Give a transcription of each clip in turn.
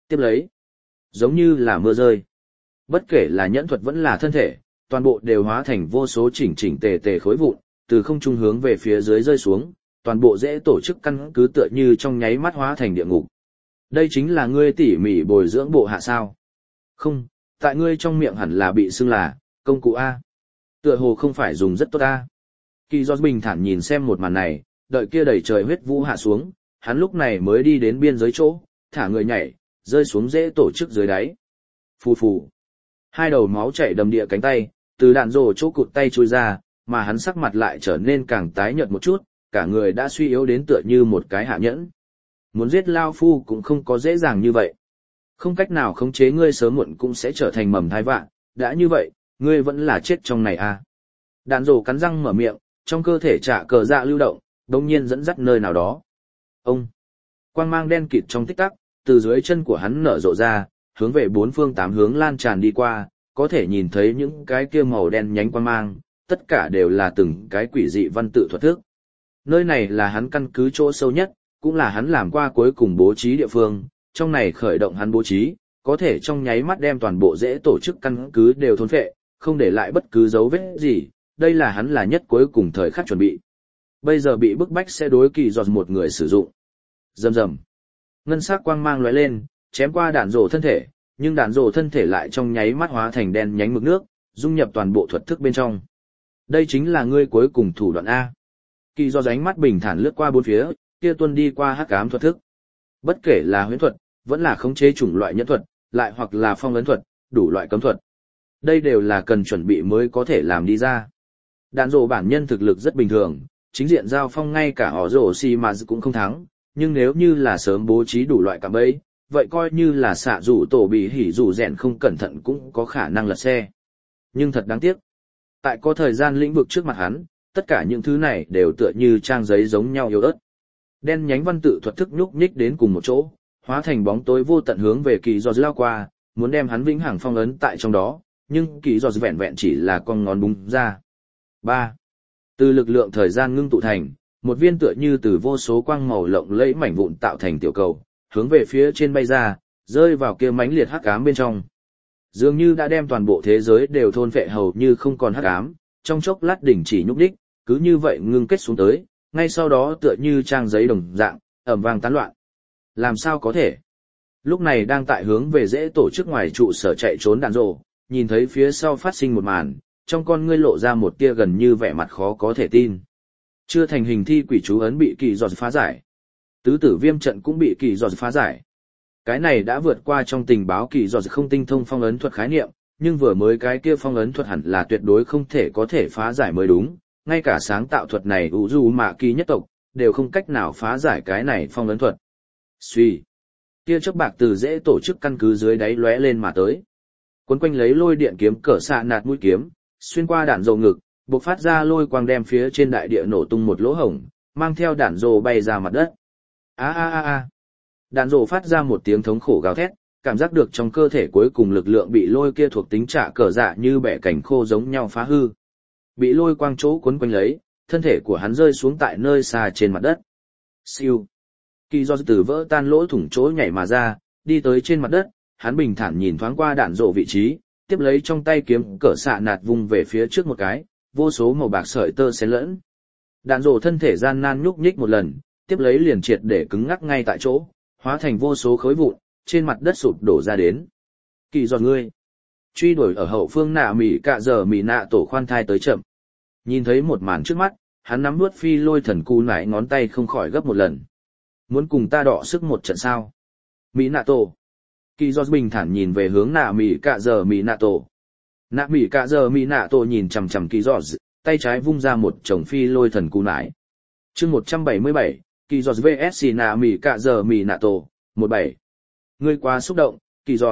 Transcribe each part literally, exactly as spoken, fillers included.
tiếp lấy. Giống như là mưa rơi. Bất kể là nhẫn thuật vẫn là thân thể, toàn bộ đều hóa thành vô số chỉnh chỉnh tề tề khối vụn, từ không trung hướng về phía dưới rơi xuống, toàn bộ dễ tổ chức căn cứ tựa như trong nháy mắt hóa thành địa ngục. Đây chính là ngươi tỉ mỉ bồi dưỡng bộ hạ sao? Không, tại ngươi trong miệng hẳn là bị xưng là công cụ A. Tựa hồ không phải dùng rất tốt A. Kỳ Giọt bình thản nhìn xem một màn này, đợi kia đầy trời huyết vũ hạ xuống, hắn lúc này mới đi đến biên giới chỗ, thả người nhảy, rơi xuống dễ tổ chức dưới đáy. Phù phù. Hai đầu máu chảy đầm địa cánh tay, từ đạn rồ chỗ cụt tay chui ra, mà hắn sắc mặt lại trở nên càng tái nhợt một chút, cả người đã suy yếu đến tựa như một cái hạ nhẫn. Muốn giết Lao Phu cũng không có dễ dàng như vậy. Không cách nào khống chế ngươi sớm muộn cũng sẽ trở thành mầm thai vạn, đã như vậy, ngươi vẫn là chết trong này à. Đạn rồ cắn răng mở miệng, trong cơ thể trả cờ dạ lưu động, đồng nhiên dẫn dắt nơi nào đó. Ông! Quang mang đen kịt trong tích tắc, từ dưới chân của hắn nở rộ ra, hướng về bốn phương tám hướng lan tràn đi qua, có thể nhìn thấy những cái kia màu đen nhánh quang mang, tất cả đều là từng cái quỷ dị văn tự thuật thức. Nơi này là hắn căn cứ chỗ sâu nhất, cũng là hắn làm qua cuối cùng bố trí địa phương, trong này khởi động hắn bố trí, có thể trong nháy mắt đem toàn bộ dễ tổ chức căn cứ đều thôn phệ, không để lại bất cứ dấu vết gì, đây là hắn là nhất cuối cùng thời khắc chuẩn bị. Bây giờ bị bức bách sẽ đối Kỳ Giọt một người sử dụng. Rầm rầm. Ngân sắc quang mang lóe lên, chém qua đạn rổ thân thể, nhưng đạn rổ thân thể lại trong nháy mắt hóa thành đen nhánh mực nước, dung nhập toàn bộ thuật thức bên trong. Đây chính là ngươi cuối cùng thủ đoạn A. Kỳ Giọt ánh mắt bình thản lướt qua bốn phía, kia tuân đi qua hắc ám thuật thức. Bất kể là huyễn thuật, vẫn là khống chế chủng loại nhẫn thuật, lại hoặc là phong ấn thuật, đủ loại cấm thuật. Đây đều là cần chuẩn bị mới có thể làm đi ra. Đạn rổ bản nhân thực lực rất bình thường, chính diện giao phong ngay cả họ rổ xì mà cũng không thắng, nhưng nếu như là sớm bố trí đủ loại cạm bẫy, vậy coi như là xạ rủ tổ bị hỉ rủ rèn không cẩn thận cũng có khả năng lật xe. Nhưng thật đáng tiếc. Tại có thời gian lĩnh vực trước mặt hắn, tất cả những thứ này đều tựa như trang giấy giống nhau yếu ớt. Đen nhánh văn tự thuật thức nhúc nhích đến cùng một chỗ, hóa thành bóng tối vô tận hướng về Kỳ Giọt lao qua, muốn đem hắn vĩnh hằng phong ấn tại trong đó, nhưng Kỳ Giọt vẹn vẹn chỉ là con ngón búng ra. ba. Từ lực lượng thời gian ngưng tụ thành, một viên tựa như từ vô số quang màu lộng lẫy mảnh vụn tạo thành tiểu cầu, hướng về phía trên bay ra, rơi vào kia mãnh liệt hắc ám bên trong. Dường như đã đem toàn bộ thế giới đều thôn phệ hầu như không còn hắc ám, trong chốc lát đỉnh chỉ nhúc nhích, cứ như vậy ngưng kết xuống tới, ngay sau đó tựa như trang giấy đồng dạng, ầm vang tán loạn. Làm sao có thể? Lúc này đang tại hướng về dễ tổ chức ngoài trụ sở chạy trốn đạn rồ, nhìn thấy phía sau phát sinh một màn, trong con ngươi lộ ra một tia gần như vẻ mặt khó có thể tin. Chưa thành hình thi quỷ chú ấn bị Kỳ Giọt phá giải. Tứ tử viêm trận cũng bị Kỳ Giọt phá giải. Cái này đã vượt qua trong tình báo Kỳ Giọt không tinh thông phong ấn thuật khái niệm, nhưng vừa mới cái kia phong ấn thuật hẳn là tuyệt đối không thể có thể phá giải mới đúng, ngay cả sáng tạo thuật này ủ dù mạ kỳ nhất tộc, đều không cách nào phá giải cái này phong ấn thuật. Suy. Tia chớp bạc từ dễ tổ chức căn cứ dưới đáy lóe lên mà tới. Quấn quanh lấy lôi điện kiếm cỡ xạ nạt mũi kiếm, xuyên qua đạn dầu ngực, bộc phát ra lôi quang đem phía trên đại địa nổ tung một lỗ hổng, mang theo đạn dầu bay ra mặt đất. A a a a. Đạn dầu phát ra một tiếng thống khổ gào thét, cảm giác được trong cơ thể cuối cùng lực lượng bị lôi kia thuộc tính trả cờ dạ như bẻ cảnh khô giống nhau phá hư. Bị lôi quang chỗ quấn quanh lấy, thân thể của hắn rơi xuống tại nơi xa trên mặt đất. Siêu. Kỳ do từ vỡ tan lỗ thủng chỗ nhảy mà ra, đi tới trên mặt đất, hắn bình thản nhìn thoáng qua đạn rộ vị trí, tiếp lấy trong tay kiếm cỡ xạ nạt vung về phía trước một cái, vô số màu bạc sợi tơ xen lẫn. Đạn rộ thân thể gian nan nhúc nhích một lần, tiếp lấy liền triệt để cứng ngắc ngay tại chỗ, hóa thành vô số khối vụn, trên mặt đất sụp đổ ra đến. Kỳ do ngươi. Truy đuổi ở hậu phương nạ mỉ cạ giờ mỉ nạ tổ khoan thai tới chậm. Nhìn thấy một màn trước mắt, hắn nắm nuốt phi lôi thần cù nải ngón tay không khỏi gấp một lần. Muốn cùng ta đọ sức một trận sao? Mỹ nạ tổ. Kỳ do bình thản nhìn về hướng nạ mỉ cạ giờ mỉ nạ tổ. Nạ mỉ cạ giờ mỉ nạ tổ nhìn chằm chằm kỳ do, tay trái vung ra một chồng phi lôi thần cù nải. Chương một trăm bảy mươi bảy, kỳ do vs nạ mỉ cạ giờ mỉ nạ tổ, một bảy. Ngươi quá xúc động, kỳ do.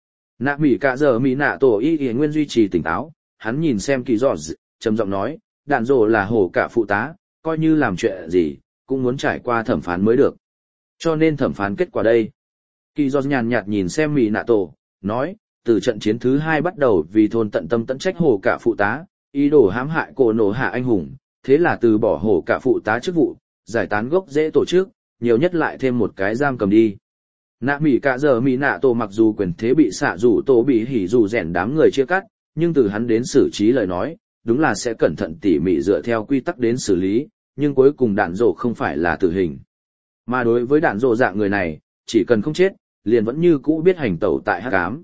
Nạ mỉ cạ giờ mỉ nạ tổ y y nguyên duy trì tỉnh táo, hắn nhìn xem kỳ do, trầm giọng nói, đạn rồ là hổ cả phụ tá, coi như làm chuyện gì, cũng muốn trải qua thẩm phán mới được. Cho nên thẩm phán kết quả đây. Kỳ do nhàn nhạt nhìn xem mỉ nạ tổ, nói, từ trận chiến thứ hai bắt đầu vì thôn tận tâm tận trách hổ cả phụ tá, ý đồ hãm hại cổ nổ hạ anh hùng, thế là từ bỏ hổ cả phụ tá chức vụ, giải tán gốc dễ tổ chức, nhiều nhất lại thêm một cái giam cầm đi. Nạ mỉ cả giờ mỉ nạ tổ mặc dù quyền thế bị xạ rủ tổ bị hỉ rủ rèn đám người chia cắt, nhưng từ hắn đến xử trí lời nói, đúng là sẽ cẩn thận tỉ mỉ dựa theo quy tắc đến xử lý, nhưng cuối cùng đạn rổ không phải là tử hình. Mà đối với đạn rổ dạng người này, chỉ cần không chết, liền vẫn như cũ biết hành tẩu tại hắc ám.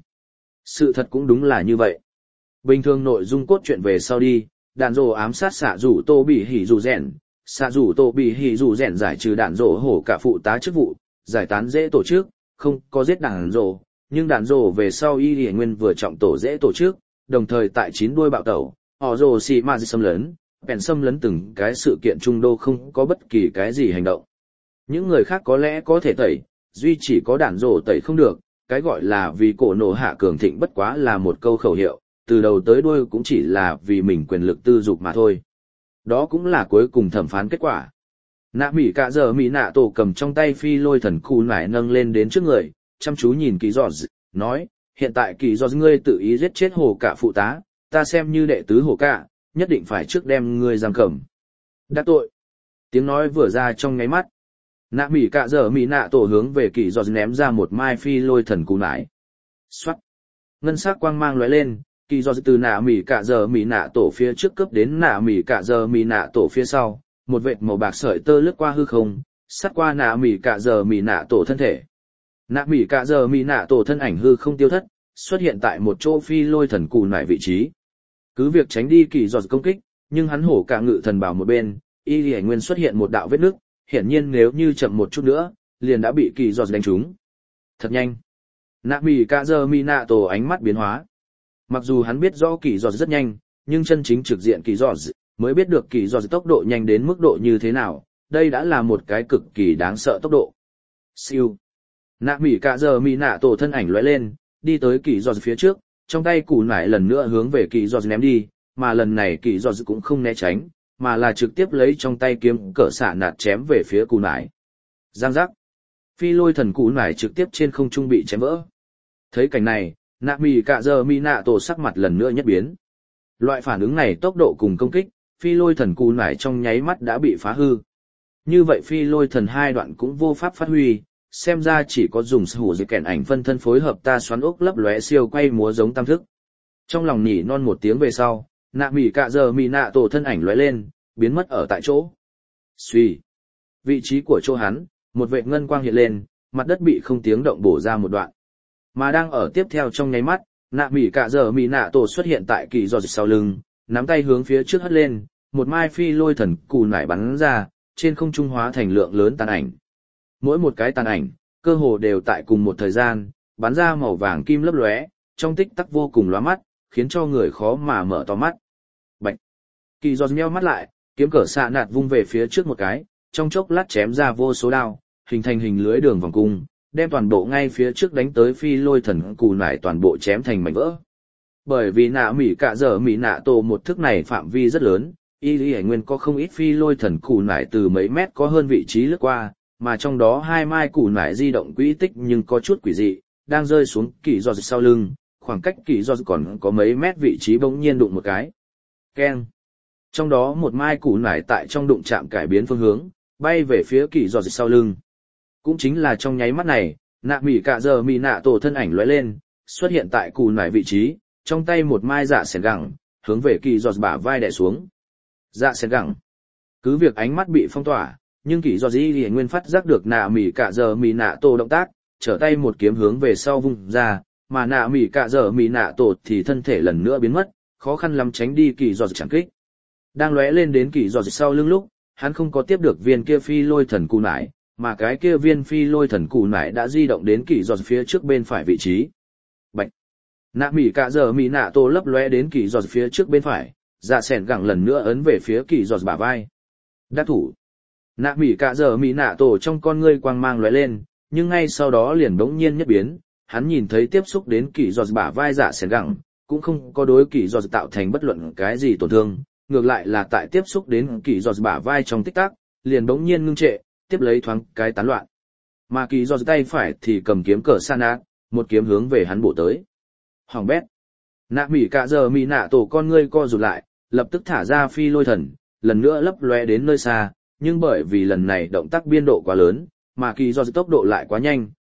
Sự thật cũng đúng là như vậy. Bình thường nội dung cốt truyện về sau đi, đạn rổ ám sát xạ rủ tô bị hỉ rủ rèn, xạ rủ tô bị hỉ rủ rèn giải trừ đạn rổ hổ cả phụ tá chức vụ, giải tán dễ tổ chức, không có giết đạn rổ, nhưng đạn rổ về sau y lì nguyên vừa trọng tổ dễ tổ chức, đồng thời tại chín đuôi bạo tẩu, họ rổ xì ma xâm lấn, bèn xâm lấn từng cái sự kiện trung đô không có bất kỳ cái gì hành động. Những người khác có lẽ có thể tẩy, duy chỉ có đạn rổ tẩy không được, cái gọi là vì cổ nổ hạ cường thịnh bất quá là một câu khẩu hiệu, từ đầu tới đuôi cũng chỉ là vì mình quyền lực tư dục mà thôi. Đó cũng là cuối cùng thẩm phán kết quả. Nạ mỉ cả giờ mỉ nạ tổ cầm trong tay phi lôi thần cù nải nâng lên đến trước người, chăm chú nhìn kỳ giọt, nói, hiện tại kỳ giọt ngươi tự ý giết chết hồ cả phụ tá, ta xem như đệ tứ hồ cả, nhất định phải trước đem ngươi giam cầm. Đắc tội. Tiếng nói vừa ra trong ngáy mắt. Nạ mỉ cả giờ mỉ nạ tổ hướng về kỳ giọt ném ra một mai phi lôi thần cù nải. Xoát. Ngân sắc quang mang lóe lên, kỳ giọt từ nạ mỉ cả giờ mỉ nạ tổ phía trước cấp đến nạ mỉ cả giờ mỉ nạ tổ phía sau, một vệt màu bạc sợi tơ lướt qua hư không, sát qua nạ mỉ cả giờ mỉ nạ tổ thân thể. Nạ mỉ cả giờ mỉ nạ tổ thân ảnh hư không tiêu thất, xuất hiện tại một chỗ phi lôi thần cù nải vị trí. Cứ việc tránh đi kỳ giọt công kích, nhưng hắn hổ cả ngự thần bảo một bên, y lì nguyên xuất hiện một đạo vết nứt, hiển nhiên nếu như chậm một chút nữa, liền đã bị kỳ giọt đánh trúng. Thật nhanh. Nạ mỉ cả giờ mỉ nạ tổ ánh mắt biến hóa. Mặc dù hắn biết rõ kỳ giọt rất nhanh, nhưng chân chính trực diện kỳ giọt mới biết được kỳ giọt tốc độ nhanh đến mức độ như thế nào, đây đã là một cái cực kỳ đáng sợ tốc độ. Siêu. Nạ mỉ cả giờ mỉ nạ tổ thân ảnh lóe lên, đi tới kỳ giọt phía trước, trong tay củ nải lần nữa hướng về kỳ giọt ném đi, mà lần này kỳ giọt cũng không né tránh, mà là trực tiếp lấy trong tay kiếm cỡ xạ nạt chém về phía củ nải. Giang giác. Phi lôi thần củ nải trực tiếp trên không trung bị chém vỡ. Thấy cảnh này, nạ mỉ cả giờ mỉ nạ tổ sắc mặt lần nữa nhất biến. Loại phản ứng này tốc độ cùng công kích, phi lôi thần cù nải trong nháy mắt đã bị phá hư. Như vậy phi lôi thần hai đoạn cũng vô pháp phát huy, xem ra chỉ có dùng hủ dị kèn ảnh phân thân phối hợp ta xoắn ốc lấp lóe siêu quay múa giống tam thức. Trong lòng nhỉ non một tiếng về sau, nạ mỉ cả giờ mỉ nạ tổ thân ảnh lóe lên, biến mất ở tại chỗ. Xuy. Vị trí của chỗ hắn, một vệt ngân quang hiện lên, mặt đất bị không tiếng động bổ ra một đoạn. Mà đang ở tiếp theo trong nháy mắt, nạ mỉ cả giờ mỉ nạ tổ xuất hiện tại kỳ giọt sau lưng, nắm tay hướng phía trước hất lên, một mai phi lôi thần cù nải bắn ra, trên không trung hóa thành lượng lớn tàn ảnh. Mỗi một cái tàn ảnh, cơ hồ đều tại cùng một thời gian, bắn ra màu vàng kim lấp lóe, trong tích tắc vô cùng lóa mắt, khiến cho người khó mà mở to mắt. Bạch. Kỳ giọt nheo mắt lại, kiếm cỡ xạ nạt vung về phía trước một cái, trong chốc lát chém ra vô số đao, hình thành hình lưới đường vòng cung, đem toàn bộ ngay phía trước đánh tới phi lôi thần cù nải toàn bộ chém thành mảnh vỡ. Bởi vì nạ mỉ cả giờ mỉ nạ tổ một thức này phạm vi rất lớn, y lý hải nguyên có không ít phi lôi thần cù nải từ mấy mét có hơn vị trí lướt qua, mà trong đó hai mai cù nải di động quỹ tích nhưng có chút quỷ dị, đang rơi xuống kỳ giọt sau lưng, khoảng cách kỳ giọt còn có mấy mét vị trí bỗng nhiên đụng một cái. Keng. Trong đó một mai cù nải tại trong đụng chạm cải biến phương hướng, bay về phía kỳ giọt sau lưng. Cũng chính là trong nháy mắt này, nạ mỉ cả giờ mỉ nạ tổ thân ảnh lóe lên, xuất hiện tại cù nải vị trí, trong tay một mai dạ sẻn gẳng, hướng về kỳ giọt bả vai đè xuống. Dạ sẻn gẳng. Cứ việc ánh mắt bị phong tỏa, nhưng kỳ giọt di nguyên phát giác được nạ mỉ cả giờ mỉ nạ tổ động tác, trở tay một kiếm hướng về sau vung ra, mà nạ mỉ cả giờ mỉ nạ tổ thì thân thể lần nữa biến mất, khó khăn lắm tránh đi kỳ giọt chẳng kích. Đang lóe lên đến kỳ giọt sau lưng lúc, hắn không có tiếp được viên kia phi lôi thần cù nải, mà cái kia viên phi lôi thần cù nải đã di động đến kỳ giọt phía trước bên phải vị trí. Bạch. Nạ mỉ cả giờ mỉ nạ tổ lấp lóe đến kỳ giọt phía trước bên phải, dạ sẻn gẳng lần nữa ấn về phía kỳ giọt bả vai. Đắc thủ. Nạ mỉ cả giờ mỉ nạ tổ trong con ngươi quang mang lóe lên, nhưng ngay sau đó liền bỗng nhiên nhất biến, hắn nhìn thấy tiếp xúc đến kỳ giọt bả vai dạ sẻn gẳng, cũng không có đối kỳ giọt tạo thành bất luận cái gì tổn thương, ngược lại là tại tiếp xúc đến kỳ giọt bả vai trong tích tắc, liền bỗng nhiên ngưng trệ, tiếp lấy thoáng cái tán loạn. Mà kỳ giọt tay phải thì cầm kiếm cờ sa nát, một kiếm hướng về hắn bổ tới. Hoàng bét. Nạ mỉ cả giờ mỉ nạ tổ con ngươi co rụt lại, lập tức thả ra phi lôi thần, lần nữa lấp lóe đến nơi xa, nhưng bởi vì lần này động tác biên độ quá lớn, mà kỳ giọt tốc độ lại quá nhanh,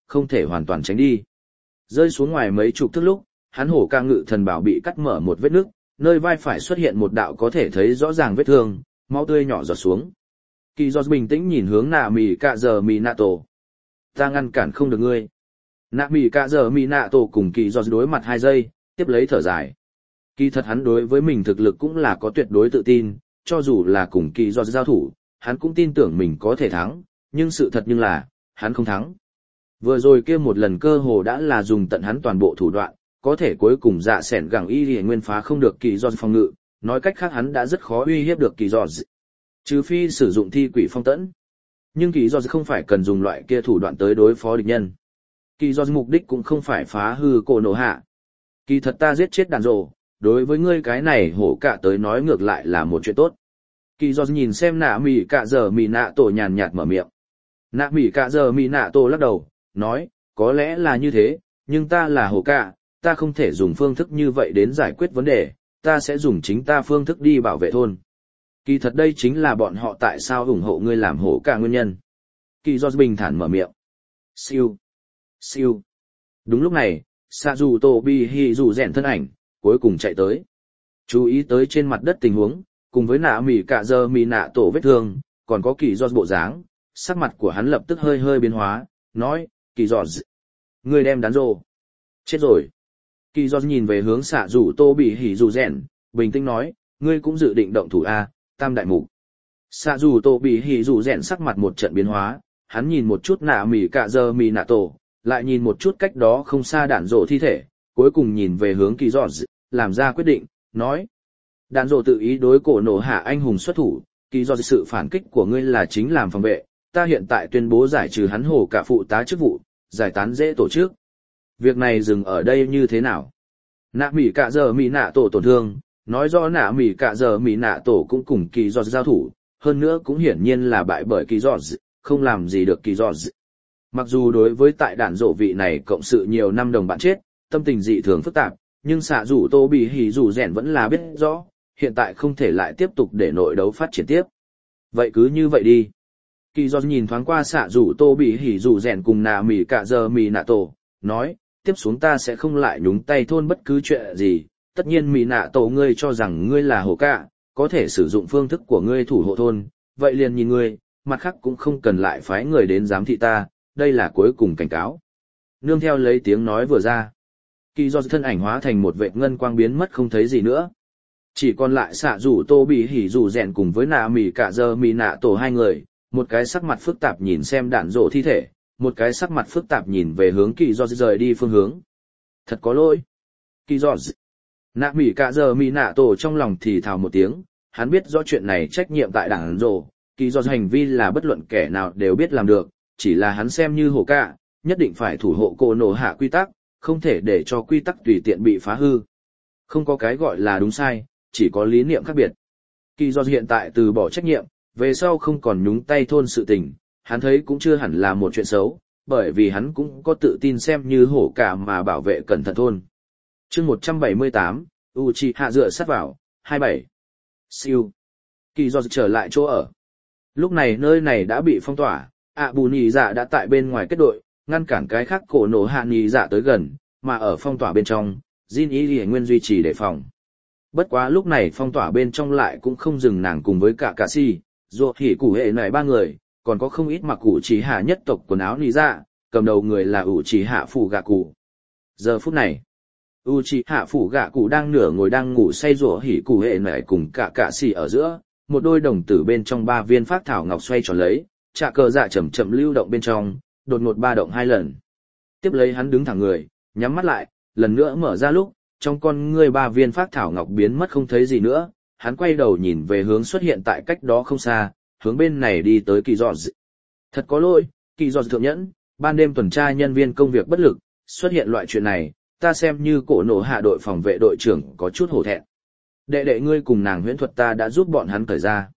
không thể hoàn toàn tránh đi. Rơi xuống ngoài mấy chục thước lúc, hắn hổ ca ngự thần bảo bị cắt mở một vết nứt, nơi vai phải xuất hiện một đạo có thể thấy rõ ràng vết thương, máu tươi nhỏ giọt xuống. Kỳ Giọt bình tĩnh nhìn hướng Nạ Mỉ Cạ Giờ Mỉ Nạ Tổ. Ta ngăn cản không được ngươi. Nạ Mỉ Cạ Giờ Mỉ Nạ Tổ cùng Kỳ Giọt đối mặt hai giây, tiếp lấy thở dài. Kỳ thật hắn đối với mình thực lực cũng là có tuyệt đối tự tin, cho dù là cùng Kỳ Giọt giao thủ, hắn cũng tin tưởng mình có thể thắng, nhưng sự thật nhưng là, hắn không thắng. Vừa rồi kia một lần cơ hồ đã là dùng tận hắn toàn bộ thủ đoạn, có thể cuối cùng dạ sẻn gẳng y liền nguyên phá không được Kỳ Giọt phòng ngự, nói cách khác hắn đã rất khó uy hiếp được Kỳ Giọt. Trừ phi sử dụng thi quỷ phong tẫn. Nhưng Kỳ Giọt không phải cần dùng loại kia thủ đoạn tới đối phó địch nhân. Kỳ Giọt mục đích cũng không phải phá hư cổ nổ hạ. Kỳ thật ta giết chết đàn rồ, đối với ngươi cái này hổ cả tới nói ngược lại là một chuyện tốt. Kỳ Giọt nhìn xem Nạ Mỉ Cạ Giờ Mỉ Nạ Tổ nhàn nhạt mở miệng. Nạ Mỉ Cạ Giờ Mỉ Nạ Tổ lắc đầu, nói, có lẽ là như thế, nhưng ta là hổ cả, ta không thể dùng phương thức như vậy đến giải quyết vấn đề, ta sẽ dùng chính ta phương thức đi bảo vệ thôn. Kỳ thật đây chính là bọn họ tại sao ủng hộ ngươi làm hổ cả nguyên nhân. Kỳ Giọt bình thản mở miệng. Siêu. Siêu. Đúng lúc này, Sạ Dù Tô Bi Hì Dù rèn thân ảnh, cuối cùng chạy tới. Chú ý tới trên mặt đất tình huống, cùng với Nạ Mỉ Cạ Giờ Mỉ Nạ Tổ vết thương, còn có Kỳ Giọt bộ dáng, sắc mặt của hắn lập tức hơi hơi biến hóa, nói, Kỳ Giọt, ngươi đem đán rồ. Chết rồi. Kỳ Giọt nhìn về hướng Sạ Dù Tô Bi Hì Dù rèn, bình tĩnh nói, ngươi cũng dự định động thủ A, tam đại mục. Sạ Dù Tô Bi Hì Dù rèn sắc mặt một trận biến hóa, hắn nhìn một chút Nạ Mỉ Cạ Giờ Mỉ Nạ Tổ, lại nhìn một chút cách đó không xa đạn rồ thi thể, cuối cùng nhìn về hướng Kỳ Giọt, làm ra quyết định, nói. Đạn rồ tự ý đối cổ nổ hạ anh hùng xuất thủ, Kỳ Giọt sự phản kích của ngươi là chính làm phòng vệ, ta hiện tại tuyên bố giải trừ hắn hổ cả phụ tá chức vụ, giải tán dễ tổ chức. Việc này dừng ở đây như thế nào? Nạ Mỉ Cạ Giờ Mỉ Nạ Tổ tổn thương, nói rõ Nạ Mỉ Cạ Giờ Mỉ Nạ Tổ cũng cùng Kỳ Giọt giao thủ, hơn nữa cũng hiển nhiên là bại bởi Kỳ Giọt, không làm gì được Kỳ Giọt. Mặc dù đối với tại đạn rộ vị này cộng sự nhiều năm đồng bạn chết, tâm tình dị thường phức tạp, nhưng Sạ Dù Tô Bị Hỉ Dù rèn vẫn là biết rõ, hiện tại không thể lại tiếp tục để nội đấu phát triển tiếp. Vậy cứ như vậy đi. Kỳ Giọt nhìn thoáng qua Sạ Dù Tô Bị Hỉ Dù rèn cùng Nạ Mỉ Cạ Giờ Mỉ Nạ Tổ, nói, tiếp xuống ta sẽ không lại nhúng tay thôn bất cứ chuyện gì, tất nhiên Mỉ Nạ Tổ ngươi cho rằng ngươi là hổ cả, có thể sử dụng phương thức của ngươi thủ hộ thôn, vậy liền nhìn ngươi, mặt khác cũng không cần lại phái người đến giám thị ta, đây là cuối cùng cảnh cáo. Nương theo lấy tiếng nói vừa ra, Kỳ Giọt thân ảnh hóa thành một vệt ngân quang biến mất không thấy gì nữa. Chỉ còn lại Sạ Dù Tô Bị Hỉ Dù rèn cùng với Nạ Mỉ Cạ Giờ Mỉ Nạ Tổ hai người, một cái sắc mặt phức tạp nhìn xem đạn rổ thi thể, một cái sắc mặt phức tạp nhìn về hướng Kỳ Giọt rời đi phương hướng. Thật có lỗi. Kỳ Giọt. Nạ Mỉ Cạ Giờ Mỉ Nạ Tổ trong lòng thì thào một tiếng, hắn biết rõ chuyện này trách nhiệm tại đạn rổ, Kỳ Giọt hành vi là bất luận kẻ nào đều biết làm được, chỉ là hắn xem như hổ cả, nhất định phải thủ hộ cổ nổ hạ quy tắc, không thể để cho quy tắc tùy tiện bị phá hư. Không có cái gọi là đúng sai, chỉ có lý niệm khác biệt. Kỳ Giọt hiện tại từ bỏ trách nhiệm, về sau không còn nhúng tay thôn sự tình, hắn thấy cũng chưa hẳn là một chuyện xấu, bởi vì hắn cũng có tự tin xem như hổ cả mà bảo vệ cẩn thận thôn. Chương một trăm bảy mươi tám, Uchiha dựa sát vào, hai mươi bảy. Siêu. Kỳ Giọt trở lại chỗ ở. Lúc này nơi này đã bị phong tỏa, ạ bù nhì dạ đã tại bên ngoài kết đội, ngăn cản cái khác cổ nổ hạ nhì dạ tới gần, mà ở phong tỏa bên trong, Jin Y Lì Nguyên duy trì đề phòng. Bất quá lúc này phong tỏa bên trong lại cũng không dừng nàng cùng với cả cả si, dù hỉ củ hệ này ba người, còn có không ít mặc ủ chỉ hạ nhất tộc quần áo nhì dạ, cầm đầu người là ủ chỉ hạ phủ gạ cụ. Giờ phút này, ủ chỉ hạ phủ gạ cụ đang nửa ngồi đang ngủ say rủa hỉ củ hệ này cùng cả cả si ở giữa, một đôi đồng tử bên trong ba viên phác thảo ngọc xoay tròn lấy, trà cờ dạ chậm chậm lưu động bên trong, đột ngột ba động hai lần. Tiếp lấy hắn đứng thẳng người, nhắm mắt lại, lần nữa mở ra lúc, trong con ngươi ba viên phác thảo ngọc biến mất không thấy gì nữa, hắn quay đầu nhìn về hướng xuất hiện tại cách đó không xa, hướng bên này đi tới Kỳ Giọt. Thật có lỗi, Kỳ Giọt thượng nhẫn, ban đêm tuần tra nhân viên công việc bất lực, xuất hiện loại chuyện này, ta xem như cổ nổ hạ đội phòng vệ đội trưởng có chút hổ thẹn. Đệ đệ ngươi cùng nàng huyễn thuật ta đã giúp bọn hắn cởi ra.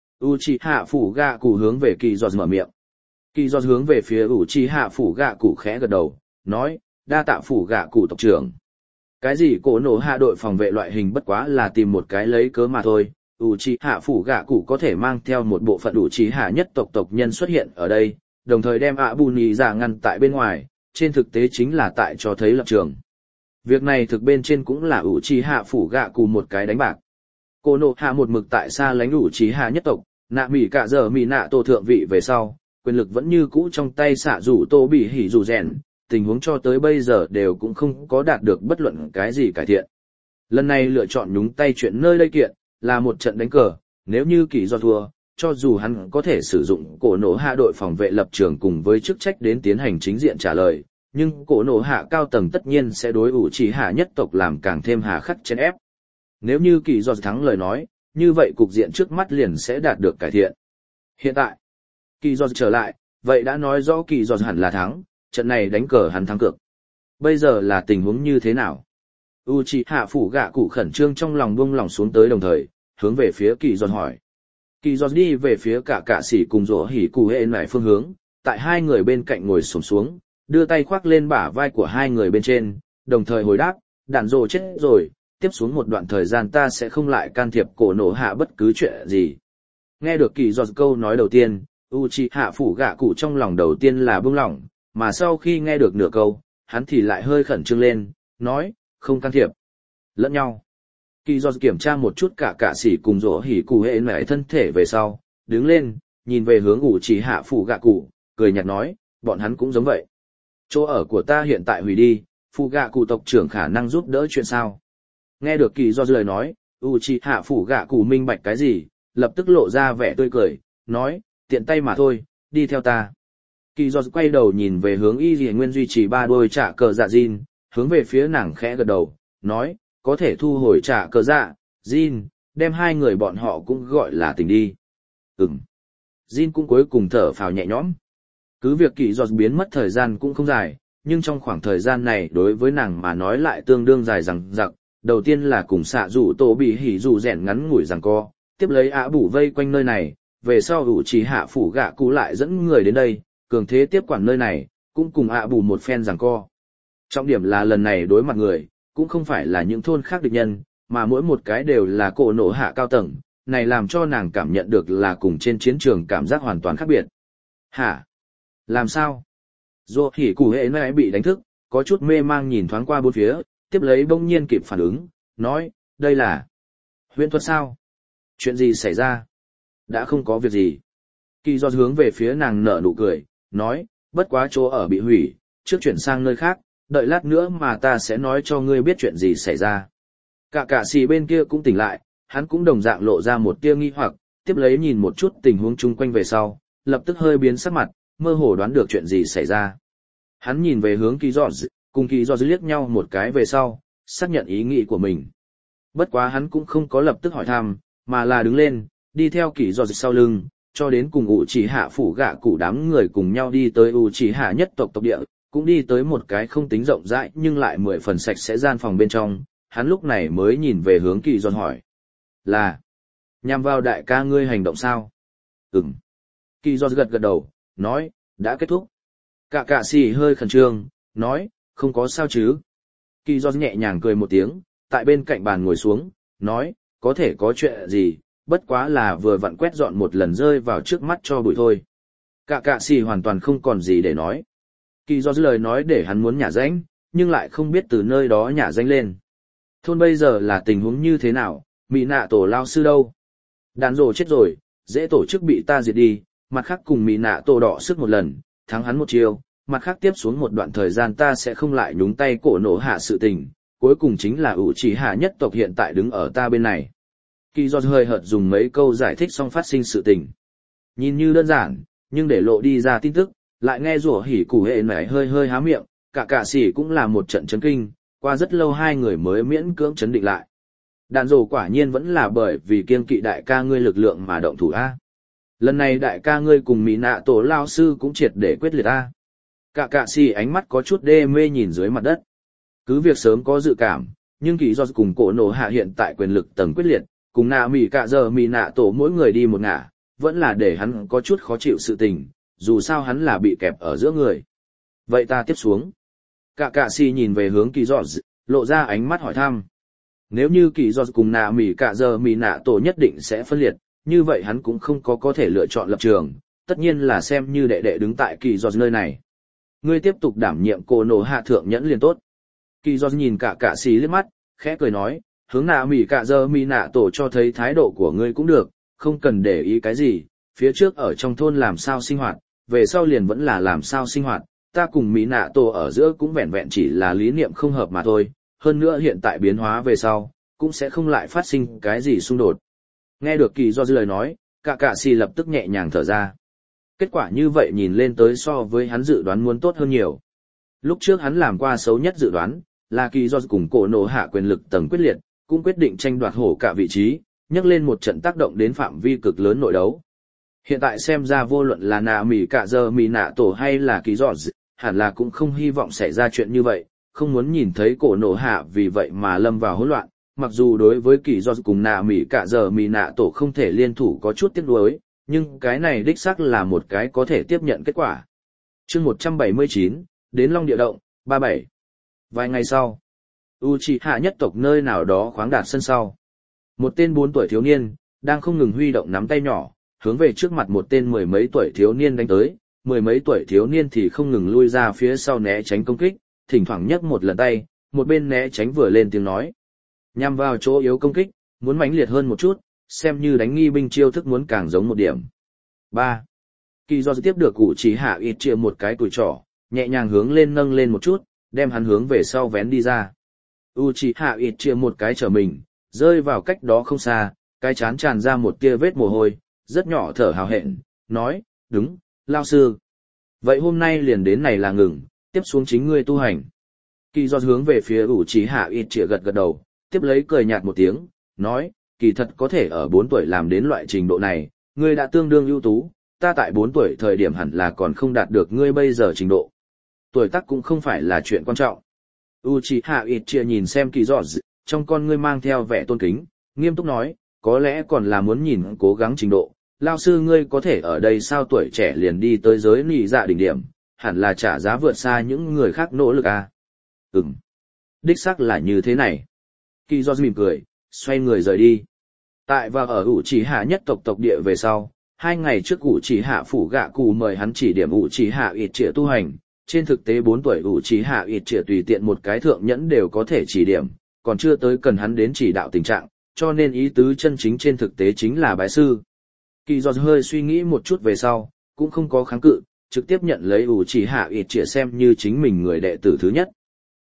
Uchiha phủ gạ cụ hướng về Kỳ Giọt mở miệng. Kỳ Giọt hướng về phía Uchiha phủ gạ cụ khẽ gật đầu, nói, đa tạ phủ gạ cụ tộc trưởng. Cái gì cổ nổ hạ đội phòng vệ loại hình bất quá là tìm một cái lấy cớ mà thôi. Uchiha phủ gạ cụ có thể mang theo một bộ phận Uchiha nhất tộc tộc nhân xuất hiện ở đây, đồng thời đem ạ bù nhì dạ ngăn tại bên ngoài, trên thực tế chính là tại cho thấy lập trường. Việc này thực bên trên cũng là ủ trì hạ phủ gạ cụ một cái đánh bạc. Cô nộ hạ một mực tại xa lánh ủ trì hạ nhất tộc, nạ mỉ cả giờ mỉ nạ tổ thượng vị về sau, quyền lực vẫn như cũ trong tay xạ rủ tô bị hỉ rủ rèn, tình huống cho tới bây giờ đều cũng không có đạt được bất luận cái gì cải thiện. Lần này lựa chọn nhúng tay chuyện nơi đây kiện, là một trận đánh cờ, nếu như kỳ do thua, cho dù hắn có thể sử dụng cổ nổ hạ đội phòng vệ lập trường cùng với chức trách đến tiến hành chính diện trả lời, nhưng cổ nổ hạ cao tầng tất nhiên sẽ đối ủ trì hạ nhất tộc làm càng thêm hà khắc chèn ép. Nếu như kỳ do thắng lời nói, như vậy cục diện trước mắt liền sẽ đạt được cải thiện. Hiện tại, kỳ do trở lại, vậy đã nói rõ kỳ do hẳn là thắng, trận này đánh cờ hắn thắng cược. Bây giờ là tình huống như thế nào? Uchiha phủ gạ cụ khẩn trương trong lòng buông lòng xuống tới đồng thời, hướng về phía kỳ do hỏi. Kỳ do đi về phía cả cả sĩ cùng rổ hỉ cụ hệ nải phương hướng, tại hai người bên cạnh ngồi xổm xuống, đưa tay khoác lên bả vai của hai người bên trên, đồng thời hồi đáp, đạn rồ chết rồi, tiếp xuống một đoạn thời gian ta sẽ không lại can thiệp cổ nổ hạ bất cứ chuyện gì. Nghe được kỳ do câu nói đầu tiên, Uchiha phủ gạ cụ trong lòng đầu tiên là buông lỏng, mà sau khi nghe được nửa câu, hắn thì lại hơi khẩn trương lên, nói, không can thiệp. Lẫn nhau. Kỳ do kiểm tra một chút cả cả sĩ cùng rổ hỉ cụ hệ nải thân thể về sau, đứng lên, nhìn về hướng Uchiha phủ gạ cụ, cười nhạt nói, bọn hắn cũng giống vậy. Chỗ ở của ta hiện tại hủy đi, phụ gạ cụ tộc trưởng khả năng giúp đỡ chuyện sao. Nghe được kỳ do lời nói, Uchiha phủ gạ cụ minh bạch cái gì, lập tức lộ ra vẻ tươi cười, nói, tiện tay mà thôi, đi theo ta. Kỳ do quay đầu nhìn về hướng y dì nguyên duy trì ba đôi trả cờ dạ Jin, hướng về phía nàng khẽ gật đầu, nói, có thể thu hồi trả cờ dạ, Jin, đem hai người bọn họ cũng gọi là tình đi. Ừm. Jin cũng cuối cùng thở phào nhẹ nhõm. Cứ việc kỳ do biến mất thời gian cũng không dài, nhưng trong khoảng thời gian này đối với nàng mà nói lại tương đương dài rằng rặc. Đầu tiên là cùng xạ rủ tổ bị hỉ rủ rèn ngắn ngủi rằng co, tiếp lấy ả bủ vây quanh nơi này, về sau ủ chỉ hạ phủ gạ cụ lại dẫn người đến đây, cường thế tiếp quản nơi này, cũng cùng ả bủ một phen rằng co. Trọng điểm là lần này đối mặt người, cũng không phải là những thôn khác địch nhân, mà mỗi một cái đều là cổ nổ hạ cao tầng, này làm cho nàng cảm nhận được là cùng trên chiến trường cảm giác hoàn toàn khác biệt. Hả? Làm sao? Dô hỉ cụ hệ nãy bị đánh thức, có chút mê mang nhìn thoáng qua bốn phía, tiếp lấy bỗng nhiên kịp phản ứng, nói, đây là huyễn thuật sao? Chuyện gì xảy ra? Đã không có việc gì. Kỳ do hướng về phía nàng nở nụ cười, nói, bất quá chỗ ở bị hủy, trước chuyển sang nơi khác, đợi lát nữa mà ta sẽ nói cho ngươi biết chuyện gì xảy ra. Cả cả xì bên kia cũng tỉnh lại, hắn cũng đồng dạng lộ ra một tia nghi hoặc, tiếp lấy nhìn một chút tình huống chung quanh về sau, lập tức hơi biến sắc mặt, mơ hồ đoán được chuyện gì xảy ra. Hắn nhìn về hướng Kỳ do, cùng Kỳ do liếc nhau một cái về sau, xác nhận ý nghĩ của mình. Bất quá hắn cũng không có lập tức hỏi thăm, mà là đứng lên, đi theo Kỳ do sau lưng, cho đến cùng ủ chỉ hạ phủ gạ cụ đám người cùng nhau đi tới ủ chỉ hạ nhất tộc tộc địa, cũng đi tới một cái không tính rộng rãi nhưng lại mười phần sạch sẽ gian phòng bên trong, hắn lúc này mới nhìn về hướng Kỳ do hỏi. Là, nhằm vào đại ca ngươi hành động sao? Ừm. Kỳ do gật gật đầu, nói, đã kết thúc. Cả cả xì hơi khẩn trương, nói, không có sao chứ. Kỳ do nhẹ nhàng cười một tiếng, tại bên cạnh bàn ngồi xuống, nói, có thể có chuyện gì, bất quá là vừa vặn quét dọn một lần rơi vào trước mắt cho bụi thôi. Cả cả xì hoàn toàn không còn gì để nói. Kỳ do lời nói để hắn muốn nhả danh, nhưng lại không biết từ nơi đó nhả danh lên. Thôn bây giờ là tình huống như thế nào, Mỹ nạ tổ lao sư đâu? Đàn rồ chết rồi, dễ tổ chức bị ta diệt đi, mặt khác cùng Mỹ nạ tổ đỏ sức một lần, thắng hắn một chiều, mặt khác tiếp xuống một đoạn thời gian ta sẽ không lại nhúng tay cổ nổ hạ sự tình, cuối cùng chính là ủ chỉ hạ nhất tộc hiện tại đứng ở ta bên này. Kỳ do hơi hợt dùng mấy câu giải thích xong phát sinh sự tình. Nhìn như đơn giản, nhưng để lộ đi ra tin tức, lại nghe rủa hỉ củ hệ mẻ hơi hơi há miệng, cả cả xỉ cũng là một trận chấn kinh, qua rất lâu hai người mới miễn cưỡng chấn định lại. Đàn rồ quả nhiên vẫn là bởi vì kiên kỵ đại ca ngươi lực lượng mà động thủ A. Lần này đại ca ngươi cùng Mỹ nạ tổ lao sư cũng triệt để quyết liệt A. Cả cả xỉ ánh mắt có chút đê mê nhìn dưới mặt đất. Cứ việc sớm có dự cảm, nhưng kỳ do cùng cổ nổ hạ hiện tại quyền lực tầng quyết liệt, cùng nạ Mỹ cả giờ Mỹ nạ tổ mỗi người đi một ngả, vẫn là để hắn có chút khó chịu sự tình, dù sao hắn là bị kẹp ở giữa người. Vậy ta tiếp xuống. Cả cả xỉ nhìn về hướng kỳ do, lộ ra ánh mắt hỏi thăm. Nếu như kỳ do cùng nạ Mỹ cả giờ Mỹ nạ tổ nhất định sẽ phân liệt, như vậy hắn cũng không có có thể lựa chọn lập trường, tất nhiên là xem như đệ đệ đứng tại kỳ do nơi này. Ngươi tiếp tục đảm nhiệm cổ nổ hạ thượng nhẫn liền tốt. Kỳ do nhìn cả cả xì liếc mắt, khẽ cười nói, hướng nạ mỉ cả giờ mỉ nạ tổ cho thấy thái độ của ngươi cũng được, không cần để ý cái gì, phía trước ở trong thôn làm sao sinh hoạt, về sau liền vẫn là làm sao sinh hoạt, ta cùng mỉ nạ tổ ở giữa cũng vẹn vẹn chỉ là lý niệm không hợp mà thôi, hơn nữa hiện tại biến hóa về sau, cũng sẽ không lại phát sinh cái gì xung đột. Nghe được kỳ do lời nói, cả cả xì lập tức nhẹ nhàng thở ra. Kết quả như vậy nhìn lên tới so với hắn dự đoán muốn tốt hơn nhiều. Lúc trước hắn làm qua xấu nhất dự đoán, là kỳ do cùng cổ nổ hạ quyền lực tầng quyết liệt, cũng quyết định tranh đoạt hổ cả vị trí, nhắc lên một trận tác động đến phạm vi cực lớn nội đấu. Hiện tại xem ra vô luận là nạ mỉ cả giờ mỉ nạ tổ hay là kỳ do, hẳn là cũng không hy vọng xảy ra chuyện như vậy, không muốn nhìn thấy cổ nổ hạ vì vậy mà lâm vào hỗn loạn. Mặc dù đối với kỳ do cùng nạ mỉ cả giờ mỉ nạ tổ không thể liên thủ có chút tiếc nuối, nhưng cái này đích xác là một cái có thể tiếp nhận kết quả. Chương một trăm bảy mươi chín, đến Long Địa Động, ba mươi bảy. Vài ngày sau, Uchiha nhất tộc nơi nào đó khoáng đạt sân sau. Một tên bốn tuổi thiếu niên, đang không ngừng huy động nắm tay nhỏ, hướng về trước mặt một tên mười mấy tuổi thiếu niên đánh tới, mười mấy tuổi thiếu niên thì không ngừng lui ra phía sau né tránh công kích, thỉnh thoảng nhấc một lần tay, một bên né tránh vừa lên tiếng nói. Nhằm vào chỗ yếu công kích, muốn mãnh liệt hơn một chút, xem như đánh nghi binh chiêu thức muốn càng giống một điểm. ba. Kỳ do tiếp được cụ chỉ hạ ít chia một cái tuổi trỏ, nhẹ nhàng hướng lên nâng lên một chút, đem hắn hướng về sau vén đi ra. Uchiha ít chia một cái trở mình, rơi vào cách đó không xa, cái chán tràn ra một tia vết mồ hôi, rất nhỏ thở hào hẹn, nói, đúng, lao sư. Vậy hôm nay liền đến này là ngừng, tiếp xuống chính ngươi tu hành. Kỳ do hướng về phía Uchiha ít chia gật gật đầu, tiếp lấy cười nhạt một tiếng, nói, kỳ thật có thể ở bốn tuổi làm đến loại trình độ này, ngươi đã tương đương ưu tú, ta tại bốn tuổi thời điểm hẳn là còn không đạt được ngươi bây giờ trình độ. Tuổi tác cũng không phải là chuyện quan trọng. Uchiha Itchia nhìn xem kỳ dọ trong con ngươi mang theo vẻ tôn kính, nghiêm túc nói, có lẽ còn là muốn nhìn cố gắng trình độ, lao sư ngươi có thể ở đây sao tuổi trẻ liền đi tới giới nỉ dạ đỉnh điểm, hẳn là trả giá vượt xa những người khác nỗ lực à. Ừm. Đích xác là như thế này. Kỳ dọ mỉm cười, xoay người rời đi. Tại và ở Uchiha nhất tộc tộc địa về sau, hai ngày trước Uchiha phủ gạ cụ mời hắn chỉ điểm Uchiha Itchia tu hành. Trên thực tế bốn tuổi Uchiha Itchia tùy tiện một cái thượng nhẫn đều có thể chỉ điểm, còn chưa tới cần hắn đến chỉ đạo tình trạng, cho nên ý tứ chân chính trên thực tế chính là bái sư. Kỳ do hơi suy nghĩ một chút về sau, cũng không có kháng cự, trực tiếp nhận lấy Uchiha Itchia xem như chính mình người đệ tử thứ nhất.